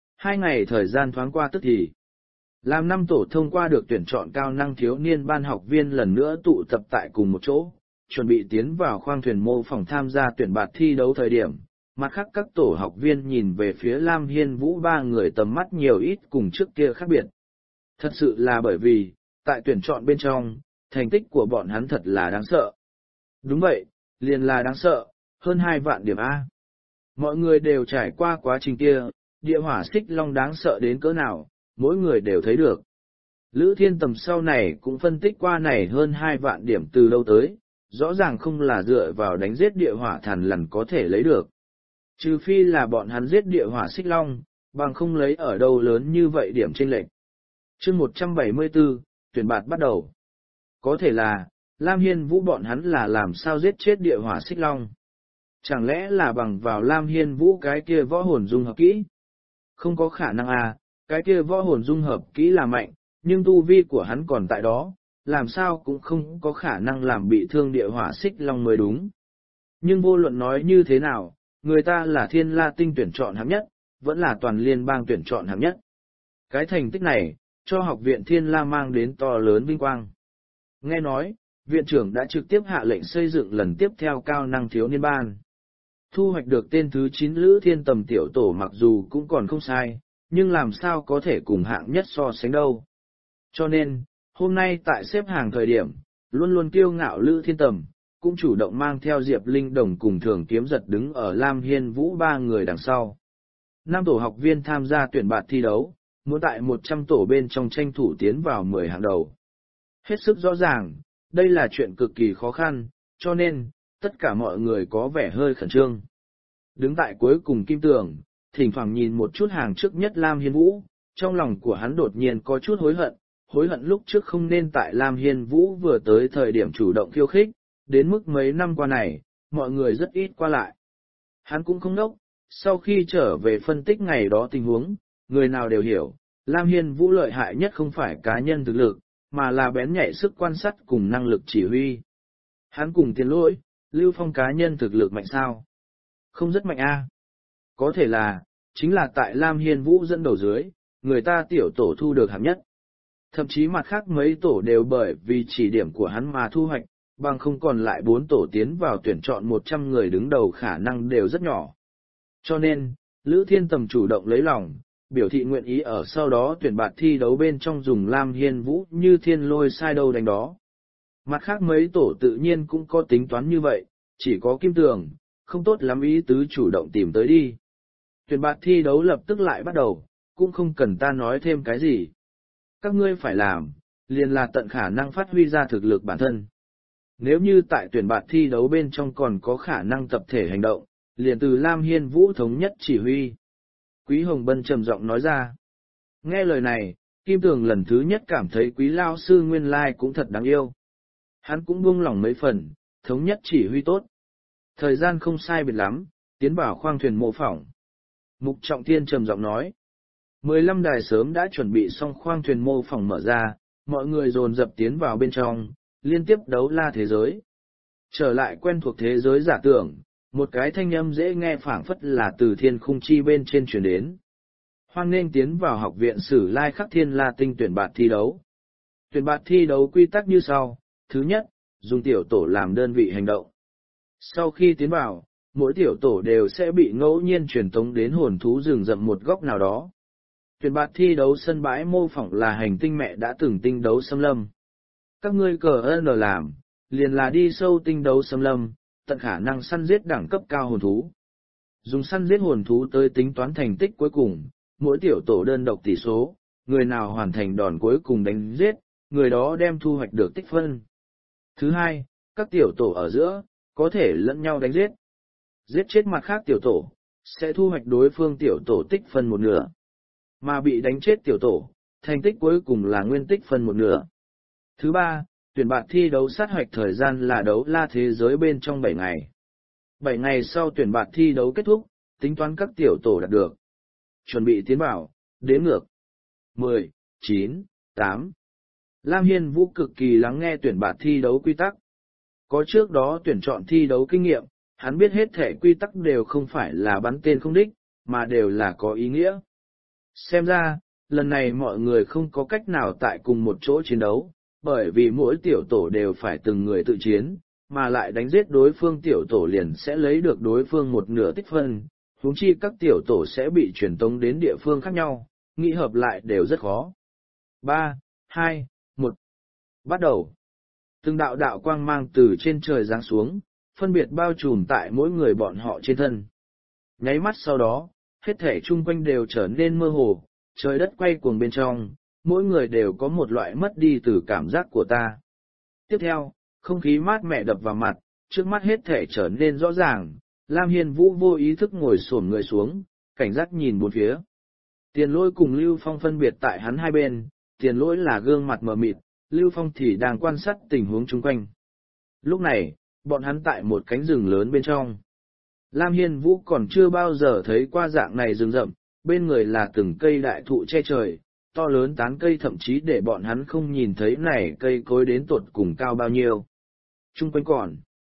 2 ngày thời gian thoáng qua tức thì. Làm năm tổ thông qua được tuyển chọn cao năng thiếu niên ban học viên lần nữa tụ tập tại cùng một chỗ, chuẩn bị tiến vào khoang thuyền mô phỏng tham gia tuyển bạt thi đấu thời điểm. Mặt khác các tổ học viên nhìn về phía Lam Hiên Vũ ba người tầm mắt nhiều ít cùng trước kia khác biệt. Thật sự là bởi vì, tại tuyển chọn bên trong, thành tích của bọn hắn thật là đáng sợ. Đúng vậy, liền là đáng sợ, hơn 2 vạn điểm A. Mọi người đều trải qua quá trình kia, địa hỏa xích long đáng sợ đến cỡ nào, mỗi người đều thấy được. Lữ Thiên Tầm sau này cũng phân tích qua này hơn 2 vạn điểm từ đâu tới, rõ ràng không là dựa vào đánh giết địa hỏa thằn lằn có thể lấy được. Trừ phi là bọn hắn giết địa hỏa xích long, bằng không lấy ở đâu lớn như vậy điểm chênh lệch. Chương 174, tuyển bạt bắt đầu. Có thể là, Lam Hiên Vũ bọn hắn là làm sao giết chết địa hỏa xích long. Chẳng lẽ là bằng vào Lam Hiên Vũ cái kia võ hồn dung hợp kỹ? Không có khả năng à, cái kia võ hồn dung hợp kỹ là mạnh, nhưng tu vi của hắn còn tại đó, làm sao cũng không có khả năng làm bị thương địa hỏa xích long mới đúng. Nhưng vô luận nói như thế nào, người ta là Thiên La Tinh tuyển chọn hạng nhất, vẫn là toàn liên bang tuyển chọn hạng nhất. Cái thành tích này, cho học viện Thiên La mang đến to lớn vinh quang. Nghe nói, viện trưởng đã trực tiếp hạ lệnh xây dựng lần tiếp theo cao năng thiếu niên ban. Thu hoạch được tên thứ 9 Lữ Thiên Tầm tiểu tổ mặc dù cũng còn không sai, nhưng làm sao có thể cùng hạng nhất so sánh đâu. Cho nên, hôm nay tại xếp hàng thời điểm, luôn luôn kiêu ngạo Lữ Thiên Tầm, cũng chủ động mang theo Diệp Linh Đồng cùng Thường Kiếm Giật đứng ở Lam Hiên Vũ ba người đằng sau. 5 tổ học viên tham gia tuyển bạt thi đấu, muốn tại 100 tổ bên trong tranh thủ tiến vào 10 hạng đầu. Hết sức rõ ràng, đây là chuyện cực kỳ khó khăn, cho nên, tất cả mọi người có vẻ hơi khẩn trương. Đứng tại cuối cùng Kim Tường, thỉnh thoảng nhìn một chút hàng trước nhất Lam Hiên Vũ, trong lòng của hắn đột nhiên có chút hối hận lúc trước không nên tại Lam Hiên Vũ vừa tới thời điểm chủ động khiêu khích, đến mức mấy năm qua này, mọi người rất ít qua lại. Hắn cũng không đốc, sau khi trở về phân tích ngày đó tình huống, người nào đều hiểu, Lam Hiên Vũ lợi hại nhất không phải cá nhân thực lực, mà là bén nhạy sức quan sát cùng năng lực chỉ huy. Hắn cùng Tiền Lỗi, Lưu Phong cá nhân thực lực mạnh sao? Không rất mạnh a. Có thể là, chính là tại Lam Hiên Vũ dẫn đầu dưới, người ta tiểu tổ thu được hạng nhất. Thậm chí mặt khác mấy tổ đều bởi vì chỉ điểm của hắn mà thu hoạch, bằng không còn lại 4 tổ tiến vào tuyển chọn 100 người đứng đầu khả năng đều rất nhỏ. Cho nên, Lữ Thiên Tầm chủ động lấy lòng, biểu thị nguyện ý ở sau đó tuyển bạt thi đấu bên trong dùng Lam Hiên Vũ như thiên lôi sai đâu đánh đó. Mặt khác mấy tổ tự nhiên cũng có tính toán như vậy, chỉ có Kim Tường, không tốt lắm ý tứ chủ động tìm tới đi. Tuyển bạt thi đấu lập tức lại bắt đầu, cũng không cần ta nói thêm cái gì. Các ngươi phải làm, liền là tận khả năng phát huy ra thực lực bản thân. Nếu như tại tuyển bạt thi đấu bên trong còn có khả năng tập thể hành động, liền từ Lam Hiên Vũ thống nhất chỉ huy. Quý Hồng Bân trầm giọng nói ra. Nghe lời này, Kim Tường lần thứ nhất cảm thấy Quý Lao Sư nguyên lai cũng thật đáng yêu. Hắn cũng buông lỏng mấy phần, thống nhất chỉ huy tốt. Thời gian không sai biệt lắm, tiến vào khoang thuyền mô phỏng. Mục Trọng Thiên trầm giọng nói. 15 đài sớm đã chuẩn bị xong khoang thuyền mô phỏng mở ra, mọi người dồn dập tiến vào bên trong, liên tiếp đấu la thế giới. Trở lại quen thuộc thế giới giả tưởng, một cái thanh âm dễ nghe phảng phất là từ thiên khung chi bên trên truyền đến. Hoan nghênh tiến vào học viện Sử Lai Khắc Thiên La Tinh tuyển bạt thi đấu. Tuyển bạt thi đấu quy tắc như sau: thứ nhất, dùng tiểu tổ làm đơn vị hành động. Sau khi tiến vào, mỗi tiểu tổ đều sẽ bị ngẫu nhiên truyền tống đến hồn thú rừng rậm một góc nào đó. Tuyển bạt thi đấu sân bãi mô phỏng là hành tinh mẹ đã từng tinh đấu xâm lâm. Các ngươi cờ ơn làm, liền là đi sâu tinh đấu xâm lâm, tận khả năng săn giết đẳng cấp cao hồn thú. Dùng săn giết hồn thú tới tính toán thành tích cuối cùng, mỗi tiểu tổ đơn độc tỷ số, người nào hoàn thành đòn cuối cùng đánh giết, người đó đem thu hoạch được tích phân. Thứ hai, các tiểu tổ ở giữa, có thể lẫn nhau đánh giết. Giết chết mặt khác tiểu tổ, sẽ thu hoạch đối phương tiểu tổ tích phân một nửa. Mà bị đánh chết tiểu tổ, thành tích cuối cùng là nguyên tích phân một nửa. Thứ ba, tuyển bạt thi đấu sát hoạch thời gian là đấu la thế giới bên trong 7 ngày. 7 ngày sau tuyển bạt thi đấu kết thúc, tính toán các tiểu tổ đạt được. Chuẩn bị tiến vào, đếm ngược. 10, 9, 8. Lam Hiên Vũ cực kỳ lắng nghe tuyển bạt thi đấu quy tắc. Có trước đó tuyển chọn thi đấu kinh nghiệm, hắn biết hết thể quy tắc đều không phải là bắn tên không đích, mà đều là có ý nghĩa. Xem ra, lần này mọi người không có cách nào tại cùng một chỗ chiến đấu, bởi vì mỗi tiểu tổ đều phải từng người tự chiến, mà lại đánh giết đối phương tiểu tổ liền sẽ lấy được đối phương một nửa tích phân, huống chi các tiểu tổ sẽ bị truyền tống đến địa phương khác nhau, nghĩ hợp lại đều rất khó. 3, 2, 1. Bắt đầu. Từng đạo đạo quang mang từ trên trời giáng xuống, phân biệt bao trùm tại mỗi người bọn họ trên thân. Nháy mắt sau đó, hết thể chung quanh đều trở nên mơ hồ, trời đất quay cuồng bên trong, mỗi người đều có một loại mất đi từ cảm giác của ta. Tiếp theo, không khí mát mẻ đập vào mặt, trước mắt hết thể trở nên rõ ràng, Lam Hiên Vũ vô ý thức ngồi xổm người xuống, cảnh giác nhìn bốn phía. Tiền Lỗi cùng Lưu Phong phân biệt tại hắn hai bên, Tiền Lỗi là gương mặt mờ mịt, Lưu Phong thì đang quan sát tình huống chung quanh. Lúc này, bọn hắn tại một cánh rừng lớn bên trong. Lam Hiên Vũ còn chưa bao giờ thấy qua dạng này rừng rậm, bên người là từng cây đại thụ che trời, to lớn tán cây thậm chí để bọn hắn không nhìn thấy này cây cối đến tột cùng cao bao nhiêu. Trung quanh còn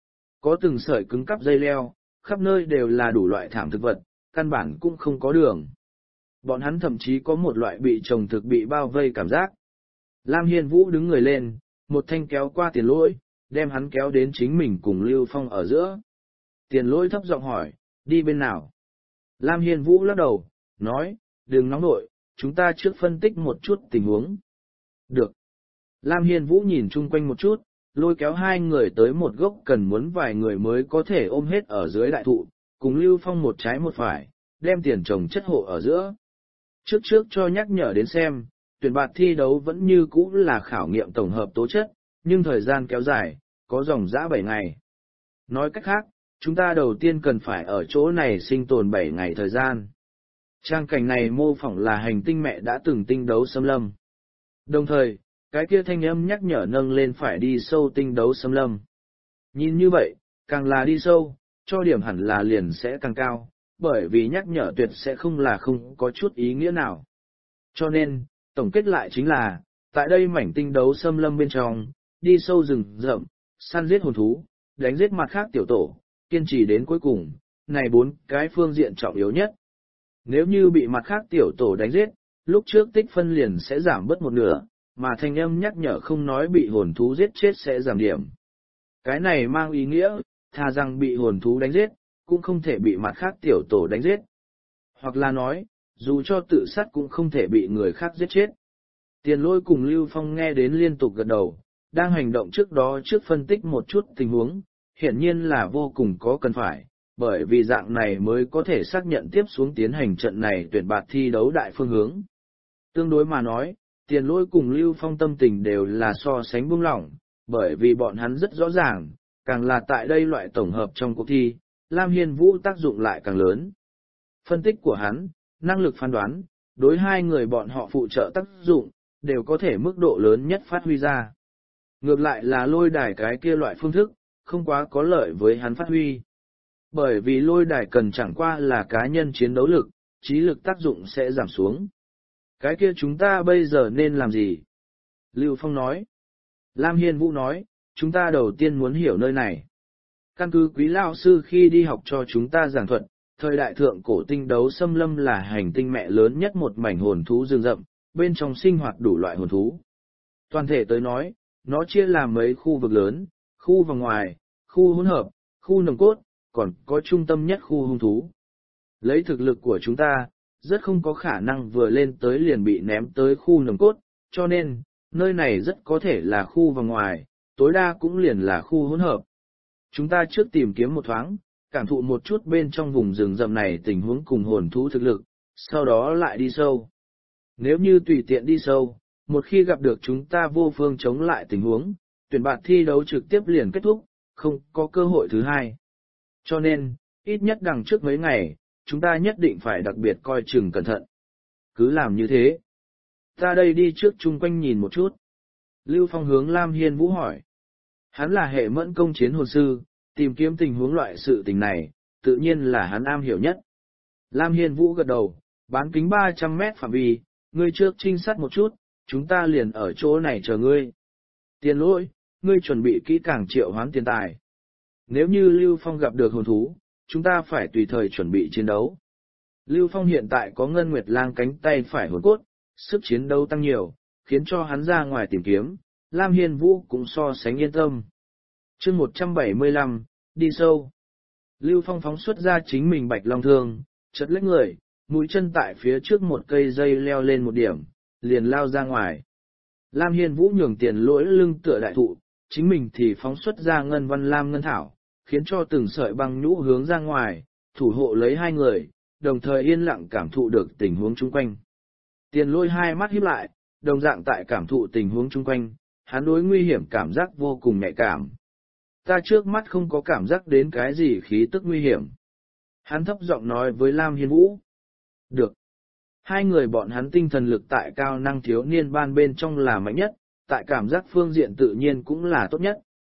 có từng sợi cứng cắp dây leo, khắp nơi đều là đủ loại thảm thực vật, căn bản cũng không có đường. Bọn hắn thậm chí có một loại bị trồng thực bị bao vây cảm giác. Lam Hiên Vũ đứng người lên, một thanh kéo qua Tiền Lỗi, đem hắn kéo đến chính mình cùng Lưu Phong ở giữa. Tiền Lỗi thấp giọng hỏi, đi bên nào? Lam Hiên Vũ lắc đầu, nói, đừng nóng nội, chúng ta trước phân tích một chút tình huống. Được. Lam Hiên Vũ nhìn chung quanh một chút, lôi kéo hai người tới một gốc cần muốn vài người mới có thể ôm hết ở dưới đại thụ, cùng Lưu Phong một trái một phải, đem tiền trồng chất hộ ở giữa. Trước cho nhắc nhở đến xem, tuyển bạt thi đấu vẫn như cũ là khảo nghiệm tổng hợp tố chất, nhưng thời gian kéo dài, có dòng dã 7 ngày. Nói cách khác, chúng ta đầu tiên cần phải ở chỗ này sinh tồn 7 ngày thời gian. Trang cảnh này mô phỏng là hành tinh mẹ đã từng tinh đấu xâm lâm. Đồng thời, cái kia thanh âm nhắc nhở nâng lên phải đi sâu tinh đấu xâm lâm. Nhìn như vậy, càng là đi sâu, cho điểm hẳn là liền sẽ càng cao, bởi vì nhắc nhở tuyệt sẽ không là không có chút ý nghĩa nào. Cho nên, tổng kết lại chính là, tại đây mảnh tinh đấu xâm lâm bên trong, đi sâu rừng rậm, săn giết hồn thú, đánh giết mặt khác tiểu tổ, kiên trì đến cuối cùng, này 4 cái phương diện trọng yếu nhất. Nếu như bị mặt khác tiểu tổ đánh giết, lúc trước tích phân liền sẽ giảm bớt một nửa, mà thanh âm nhắc nhở không nói bị hồn thú giết chết sẽ giảm điểm. Cái này mang ý nghĩa, thà rằng bị hồn thú đánh giết, cũng không thể bị mặt khác tiểu tổ đánh giết. Hoặc là nói, dù cho tự sát cũng không thể bị người khác giết chết. Tiền Lôi cùng Lưu Phong nghe đến liên tục gật đầu, đang hành động trước đó trước phân tích một chút tình huống, hiển nhiên là vô cùng có cần phải, bởi vì dạng này mới có thể xác nhận tiếp xuống tiến hành trận này tuyển bạt thi đấu đại phương hướng. Tương đối mà nói, Tiền Lôi cùng Lưu Phong tâm tình đều là so sánh buông lỏng, bởi vì bọn hắn rất rõ ràng, càng là tại đây loại tổng hợp trong cuộc thi, Lam Hiên Vũ tác dụng lại càng lớn. Phân tích của hắn, năng lực phán đoán, đối hai người bọn họ phụ trợ tác dụng, đều có thể mức độ lớn nhất phát huy ra. Ngược lại là lôi đài cái kia loại phương thức, không quá có lợi với hắn phát huy. Bởi vì lôi đài cần chẳng qua là cá nhân chiến đấu lực, trí lực tác dụng sẽ giảm xuống. Cái kia chúng ta bây giờ nên làm gì? Lưu Phong nói. Lam Hiên Vũ nói, chúng ta đầu tiên muốn hiểu nơi này. Căn cứ quý lao sư khi đi học cho chúng ta giảng thuật, thời đại thượng cổ tinh đấu xâm lâm là hành tinh mẹ lớn nhất một mảnh hồn thú rừng rậm, bên trong sinh hoạt đủ loại hồn thú. Toàn thể tới nói, nó chia làm mấy khu vực lớn, khu vòng ngoài, khu hỗn hợp, khu nồng cốt, còn có trung tâm nhất khu hung thú. Lấy thực lực của chúng ta, rất không có khả năng vừa lên tới liền bị ném tới khu nồng cốt, cho nên, nơi này rất có thể là khu vòng ngoài, tối đa cũng liền là khu hỗn hợp. Chúng ta trước tìm kiếm một thoáng, cảm thụ một chút bên trong vùng rừng rậm này tình huống cùng hồn thú thực lực, sau đó lại đi sâu. Nếu như tùy tiện đi sâu, một khi gặp được chúng ta vô phương chống lại tình huống, tuyển bạt thi đấu trực tiếp liền kết thúc, không có cơ hội thứ hai. Cho nên, ít nhất đằng trước mấy ngày, chúng ta nhất định phải đặc biệt coi chừng cẩn thận. Cứ làm như thế. Ta đây đi trước chung quanh nhìn một chút. Lưu Phong hướng Lam Hiên Vũ hỏi. Hắn là hệ mẫn công chiến hồn sư, tìm kiếm tình huống loại sự tình này, tự nhiên là hắn am hiểu nhất. Lam Hiên Vũ gật đầu, bán kính 300 mét phạm vi, ngươi trước trinh sát một chút, chúng ta liền ở chỗ này chờ ngươi. Tiền Lỗi, ngươi chuẩn bị kỹ càng triệu hoán tiền tài. Nếu như Lưu Phong gặp được hồn thú, chúng ta phải tùy thời chuẩn bị chiến đấu. Lưu Phong hiện tại có Ngân Nguyệt Lang cánh tay phải hồn cốt, sức chiến đấu tăng nhiều, khiến cho hắn ra ngoài tìm kiếm, Lam Hiên Vũ cũng so sánh yên tâm. Chương 175, đi sâu. Lưu Phong phóng xuất ra chính mình bạch long thương, chật lách người, mũi chân tại phía trước một cây dây leo lên một điểm, liền lao ra ngoài. Lam Hiên Vũ nhường Tiền Lỗi lưng tựa đại thụ, chính mình thì phóng xuất ra ngân văn lam ngân thảo, khiến cho từng sợi băng nhũ hướng ra ngoài, thủ hộ lấy hai người, đồng thời yên lặng cảm thụ được tình huống chung quanh. Tiền Lỗi hai mắt híp lại, đồng dạng tại cảm thụ tình huống chung quanh, hắn đối nguy hiểm cảm giác vô cùng nhạy cảm. Ta trước mắt không có cảm giác đến cái gì khí tức nguy hiểm. Hắn thấp giọng nói với Lam Hiên Vũ. Được. Hai người bọn hắn tinh thần lực tại cao năng thiếu niên ban bên trong là mạnh nhất, tại cảm giác phương diện tự nhiên cũng là tốt nhất.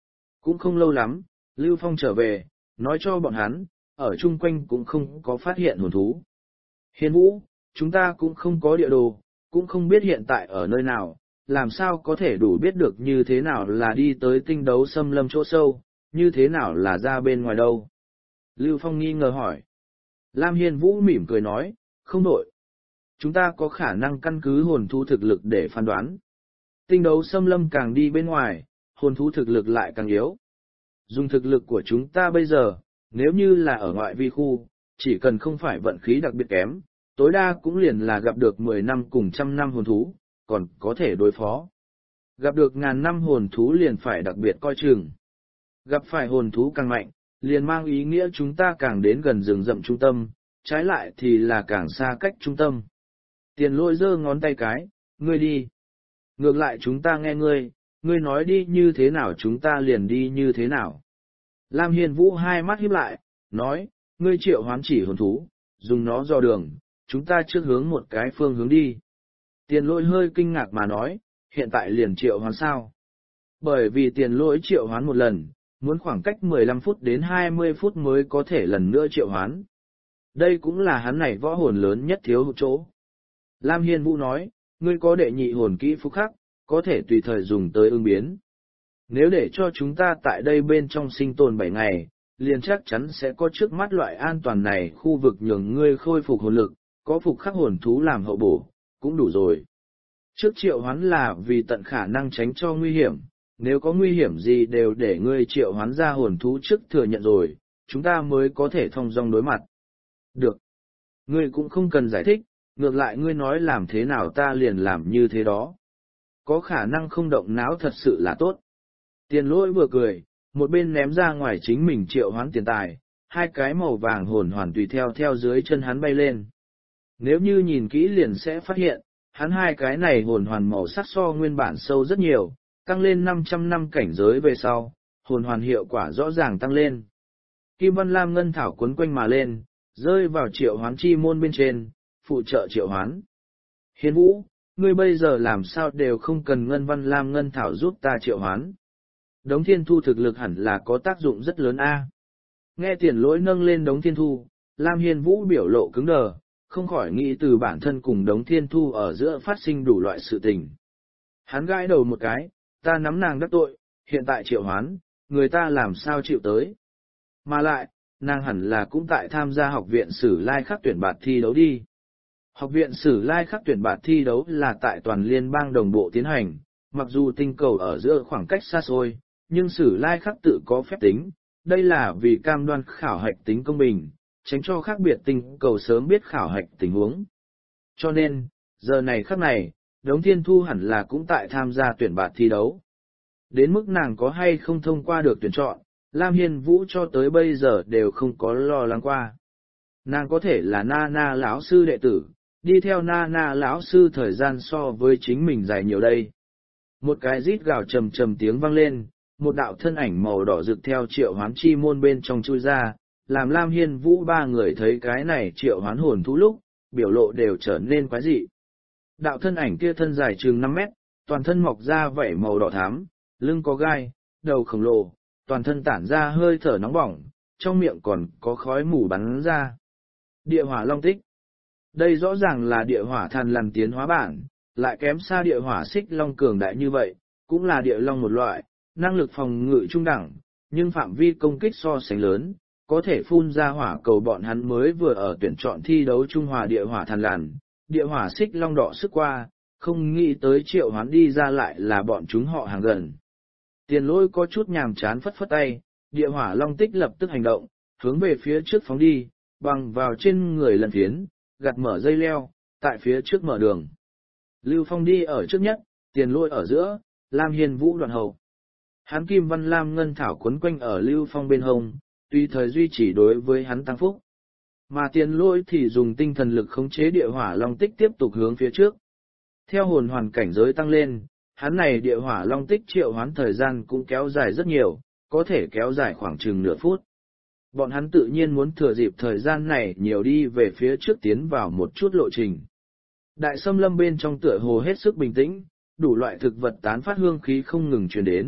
Cũng không lâu lắm, Lưu Phong trở về, nói cho bọn hắn, ở chung quanh cũng không có phát hiện hồn thú. Hiền Vũ, chúng ta cũng không có địa đồ, cũng không biết hiện tại ở nơi nào, làm sao có thể đủ biết được như thế nào là đi tới tinh đấu xâm lâm chỗ sâu, như thế nào là ra bên ngoài đâu. Lưu Phong nghi ngờ hỏi. Lam Hiên Vũ mỉm cười nói, không đổi. Chúng ta có khả năng căn cứ hồn thú thực lực để phán đoán. Tinh đấu xâm lâm càng đi bên ngoài, hồn thú thực lực lại càng yếu. Dùng thực lực của chúng ta bây giờ, nếu như là ở ngoại vi khu, chỉ cần không phải vận khí đặc biệt kém, tối đa cũng liền là gặp được 10 năm cùng 100 năm hồn thú, còn có thể đối phó. Gặp được ngàn năm hồn thú liền phải đặc biệt coi chừng. Gặp phải hồn thú càng mạnh, liền mang ý nghĩa chúng ta càng đến gần rừng rậm trung tâm, trái lại thì là càng xa cách trung tâm. Tiền Lỗi giơ ngón tay cái, ngươi đi. Ngược lại chúng ta nghe ngươi nói đi như thế nào chúng ta liền đi như thế nào. Lam Hiên Vũ hai mắt híp lại, nói, ngươi triệu hoán chỉ hồn thú, dùng nó dò đường, chúng ta trước hướng một cái phương hướng đi. Tiền Lỗi hơi kinh ngạc mà nói, hiện tại liền triệu hoán sao? Bởi vì Tiền Lỗi triệu hoán một lần, muốn khoảng cách 15 phút đến 20 phút mới có thể lần nữa triệu hoán. Đây cũng là hắn này võ hồn lớn nhất thiếu hụt chỗ. Lam Hiên Vũ nói, ngươi có đệ nhị hồn kỹ phúc khắc, có thể tùy thời dùng tới ứng biến. Nếu để cho chúng ta tại đây bên trong sinh tồn 7 ngày, liền chắc chắn sẽ có trước mắt loại an toàn này khu vực nhường ngươi khôi phục hồn lực, có phục khắc hồn thú làm hậu bổ, cũng đủ rồi. Trước triệu hoán là vì tận khả năng tránh cho nguy hiểm, nếu có nguy hiểm gì đều để ngươi triệu hoán ra hồn thú trước thừa nhận rồi, chúng ta mới có thể thông dong đối mặt. Được. Ngươi cũng không cần giải thích, ngược lại ngươi nói làm thế nào ta liền làm như thế đó. Có khả năng không động não thật sự là tốt. Tiền Lỗi vừa cười, một bên ném ra ngoài chính mình triệu hoán tiền tài, hai cái màu vàng hồn hoàn tùy theo dưới chân hắn bay lên. Nếu như nhìn kỹ liền sẽ phát hiện, hắn hai cái này hồn hoàn màu sắc so nguyên bản sâu rất nhiều, tăng lên 500 năm cảnh giới về sau, hồn hoàn hiệu quả rõ ràng tăng lên. Kim Văn Lam Ngân Thảo quấn quanh mà lên, rơi vào triệu hoán chi môn bên trên, phụ trợ triệu hoán. Hiền Vũ, ngươi bây giờ làm sao đều không cần Ngân Văn Lam Ngân Thảo giúp ta triệu hoán. Đống Thiên Thu thực lực hẳn là có tác dụng rất lớn a. Nghe Tiền Lỗi nâng lên Đống Thiên Thu, Lam Hiên Vũ biểu lộ cứng đờ, không khỏi nghĩ từ bản thân cùng Đống Thiên Thu ở giữa phát sinh đủ loại sự tình. Hắn gãi đầu một cái, ta nắm nàng đắc tội, hiện tại triệu hoán, người ta làm sao chịu tới. Mà lại, nàng hẳn là cũng tại tham gia học viện Sử Lai Khắc tuyển bạt thi đấu đi. Học viện Sử Lai Khắc tuyển bạt thi đấu là tại toàn liên bang đồng bộ tiến hành, mặc dù tinh cầu ở giữa khoảng cách xa xôi, nhưng Sử Lai Khắc tự có phép tính, đây là vì cam đoan khảo hạch tính công bình, tránh cho khác biệt tinh cầu sớm biết khảo hạch tình huống. Cho nên, giờ này khắc này, Đống Thiên Thu hẳn là cũng tại tham gia tuyển bạt thi đấu. Đến mức nàng có hay không thông qua được tuyển chọn, Lam Hiên Vũ cho tới bây giờ đều không có lo lắng qua. Nàng có thể là Na lão sư đệ tử, đi theo Na lão sư thời gian so với chính mình dài nhiều đây. Một cái rít gào trầm trầm tiếng vang lên, một đạo thân ảnh màu đỏ rực theo triệu hoán chi môn bên trong chui ra, làm Lam Hiên Vũ ba người thấy cái này triệu hoán hồn thú lúc, biểu lộ đều trở nên quái dị. Đạo thân ảnh kia thân dài chừng 5 mét, toàn thân mọc ra vảy màu đỏ thắm, lưng có gai, đầu khổng lồ, toàn thân tản ra hơi thở nóng bỏng, trong miệng còn có khói mù bắn ra. Địa hỏa long tích. Đây rõ ràng là địa hỏa thần lằn tiến hóa bản, lại kém xa địa hỏa xích long cường đại như vậy, cũng là địa long một loại, năng lực phòng ngự trung đẳng, nhưng phạm vi công kích so sánh lớn, có thể phun ra hỏa cầu. Bọn hắn mới vừa ở tuyển chọn thi đấu Trung Hòa địa hỏa thần lằn, địa hỏa xích long đỏ sức qua, không nghĩ tới triệu hoán đi ra lại là bọn chúng họ hàng gần. Tiền Lỗi có chút nhàm chán phất phất tay, địa hỏa long tích lập tức hành động, hướng về phía trước phóng đi, bằng vào trên người lần phiến, gạt mở dây leo, tại phía trước mở đường. Lưu Phong đi ở trước nhất, Tiền Lỗi ở giữa, Lam Hiên Vũ đoạn hậu. Hắn Kim Văn Lam Ngân Thảo quấn quanh ở Lưu Phong bên hông, tùy thời duy trì đối với hắn tăng phúc. Mà Tiền Lỗi thì dùng tinh thần lực khống chế địa hỏa long tích tiếp tục hướng phía trước. Theo hồn hoàn cảnh giới tăng lên, hắn này địa hỏa long tích triệu hoán thời gian cũng kéo dài rất nhiều, có thể kéo dài khoảng chừng nửa phút. Bọn hắn tự nhiên muốn thừa dịp thời gian này nhiều đi về phía trước tiến vào một chút lộ trình. Đại xâm lâm bên trong tựa hồ hết sức bình tĩnh, đủ loại thực vật tán phát hương khí không ngừng truyền đến,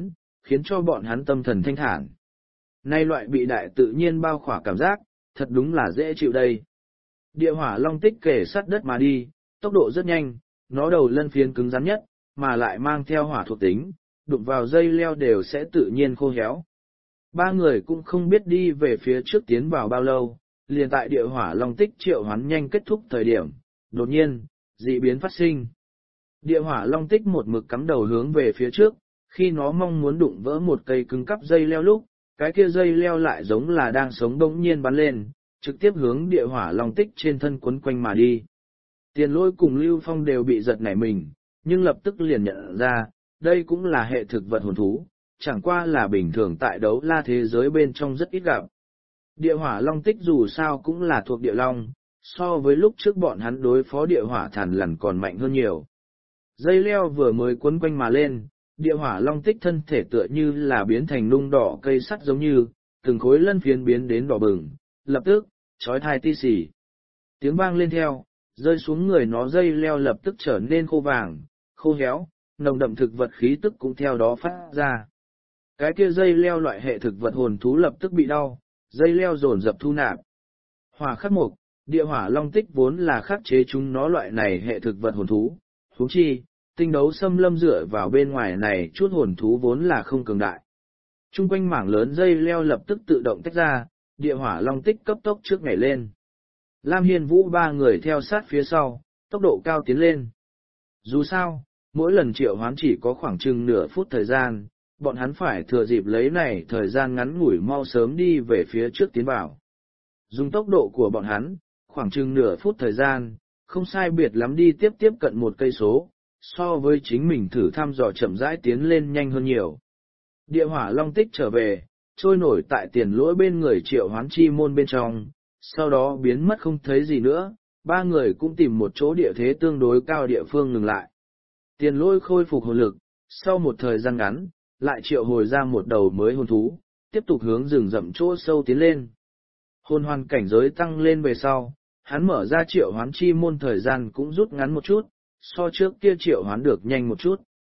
khiến cho bọn hắn tâm thần thanh thản. Nay loại bị đại tự nhiên bao khỏa cảm giác, thật đúng là dễ chịu đây. Địa hỏa long tích kề sát đất mà đi, tốc độ rất nhanh, nó đầu lân phiến cứng rắn nhất, mà lại mang theo hỏa thuộc tính, đụng vào dây leo đều sẽ tự nhiên khô héo. Ba người cũng không biết đi về phía trước tiến vào bao lâu, liền tại địa hỏa long tích triệu hoán nhanh kết thúc thời điểm, đột nhiên, dị biến phát sinh. Địa hỏa long tích một mực cắm đầu hướng về phía trước, khi nó mong muốn đụng vỡ một cây cứng cắp dây leo lúc, cái kia dây leo lại giống là đang sống bỗng nhiên bắn lên, trực tiếp hướng địa hỏa long tích trên thân quấn quanh mà đi. Tiền Lỗi cùng Lưu Phong đều bị giật nảy mình, nhưng lập tức liền nhận ra, đây cũng là hệ thực vật hồn thú, chẳng qua là bình thường tại đấu la thế giới bên trong rất ít gặp. Địa hỏa long tích dù sao cũng là thuộc địa long, so với lúc trước bọn hắn đối phó địa hỏa thằn lằn còn mạnh hơn nhiều. Dây leo vừa mới quấn quanh mà lên, địa hỏa long tích thân thể tựa như là biến thành nung đỏ cây sắt giống như, từng khối lân phiến biến đến đỏ bừng, lập tức, chói tai ti xỉ. Tiếng vang lên theo, rơi xuống người nó dây leo lập tức trở nên khô vàng, khô héo, nồng đậm thực vật khí tức cũng theo đó phát ra. Cái kia dây leo loại hệ thực vật hồn thú lập tức bị đau, dây leo dồn dập thu nạp. Hỏa khắc mộc, địa hỏa long tích vốn là khắc chế chúng nó loại này hệ thực vật hồn thú, huống chi, tinh đấu xâm lâm dựa vào bên ngoài này chút hồn thú vốn là không cường đại. Trung quanh mảng lớn dây leo lập tức tự động tách ra, địa hỏa long tích cấp tốc trước nhảy lên. Lam Hiên Vũ ba người theo sát phía sau, tốc độ cao tiến lên. Dù sao, mỗi lần triệu hoán chỉ có khoảng chừng nửa phút thời gian, bọn hắn phải thừa dịp lấy này thời gian ngắn ngủi mau sớm đi về phía trước tiến vào. Dùng tốc độ của bọn hắn, khoảng chừng nửa phút thời gian, không sai biệt lắm đi tiếp cận một cây số, so với chính mình thử thăm dò chậm rãi tiến lên nhanh hơn nhiều. Địa hỏa long tích trở về, trôi nổi tại Tiền Lỗi bên người triệu hoán chi môn bên trong, sau đó biến mất không thấy gì nữa, ba người cũng tìm một chỗ địa thế tương đối cao địa phương ngừng lại. Tiền Lỗi khôi phục hồn lực, sau một thời gian ngắn, lại triệu hồi ra một đầu mới hồn thú, tiếp tục hướng rừng rậm chỗ sâu tiến lên. Hồn hoàn cảnh giới tăng lên về sau, hắn mở ra triệu hoán chi môn thời gian cũng rút ngắn một chút, so trước kia triệu hoán được nhanh một chút.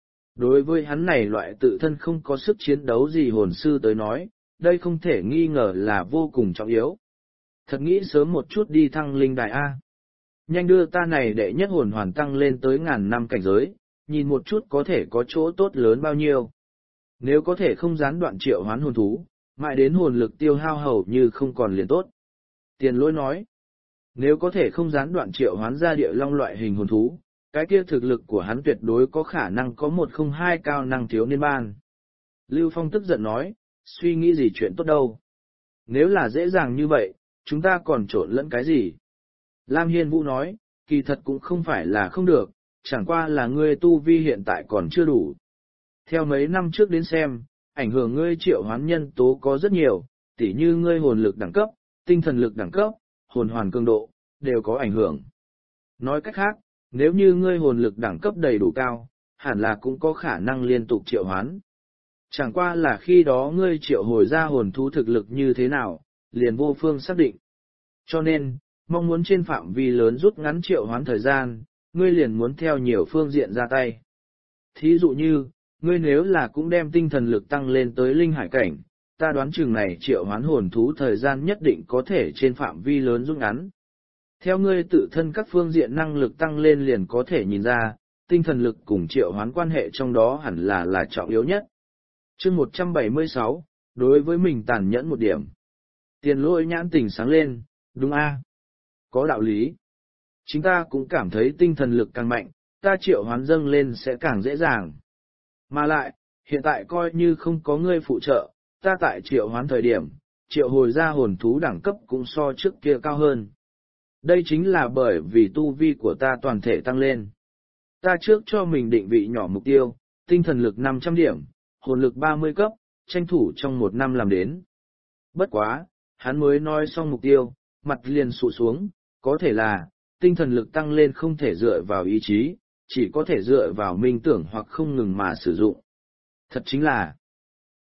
Đối với hắn này loại tự thân không có sức chiến đấu gì hồn sư tới nói, đây không thể nghi ngờ là vô cùng trọng yếu. Thật nghĩ sớm một chút đi thăng linh đài A. Nhanh đưa ta này đệ nhất hồn hoàn tăng lên tới 1000 năm cảnh giới, nhìn một chút có thể có chỗ tốt lớn bao nhiêu. Nếu có thể không gián đoạn triệu hoán hồn thú, mãi đến hồn lực tiêu hao hầu như không còn liền tốt. Tiền Lỗi nói, nếu có thể không gián đoạn triệu hoán ra địa long loại hình hồn thú, cái kia thực lực của hắn tuyệt đối có khả năng có 102 cao năng thiếu niên ban. Lưu Phong tức giận nói, suy nghĩ gì chuyện tốt đâu. Nếu là dễ dàng như vậy, chúng ta còn trộn lẫn cái gì? Lam Hiên Vũ nói, kỳ thật cũng không phải là không được, chẳng qua là ngươi tu vi hiện tại còn chưa đủ. Theo mấy năm trước đến xem, ảnh hưởng ngươi triệu hoán nhân tố có rất nhiều, tỉ như ngươi hồn lực đẳng cấp, tinh thần lực đẳng cấp, hồn hoàn cường độ, đều có ảnh hưởng. Nói cách khác, nếu như ngươi hồn lực đẳng cấp đầy đủ cao, hẳn là cũng có khả năng liên tục triệu hoán. Chẳng qua là khi đó ngươi triệu hồi ra hồn thú thực lực như thế nào, liền vô phương xác định. Cho nên, mong muốn trên phạm vi lớn rút ngắn triệu hoán thời gian, ngươi liền muốn theo nhiều phương diện ra tay. Thí dụ như, ngươi nếu là cũng đem tinh thần lực tăng lên tới linh hải cảnh, ta đoán chừng này triệu hoán hồn thú thời gian nhất định có thể trên phạm vi lớn rút ngắn. Theo ngươi tự thân các phương diện năng lực tăng lên liền có thể nhìn ra, tinh thần lực cùng triệu hoán quan hệ trong đó hẳn là trọng yếu nhất. Chương 176, đối với mình tàn nhẫn một điểm. Tiền Lỗi nhãn tỉnh sáng lên, đúng a, có đạo lý. Chính ta cũng cảm thấy tinh thần lực càng mạnh, ta triệu hoán dâng lên sẽ càng dễ dàng. Mà lại, hiện tại coi như không có ngươi phụ trợ, ta tại triệu hoán thời điểm, triệu hồi ra hồn thú đẳng cấp cũng so trước kia cao hơn. Đây chính là bởi vì tu vi của ta toàn thể tăng lên. Ta trước cho mình định vị nhỏ mục tiêu, tinh thần lực 500 điểm, hồn lực 30 cấp, tranh thủ trong 1 năm làm đến. Bất quá, hắn mới nói xong mục tiêu, mặt liền sụ xuống, có thể là, tinh thần lực tăng lên không thể dựa vào ý chí, chỉ có thể dựa vào minh tưởng hoặc không ngừng mà sử dụng. Thật chính là,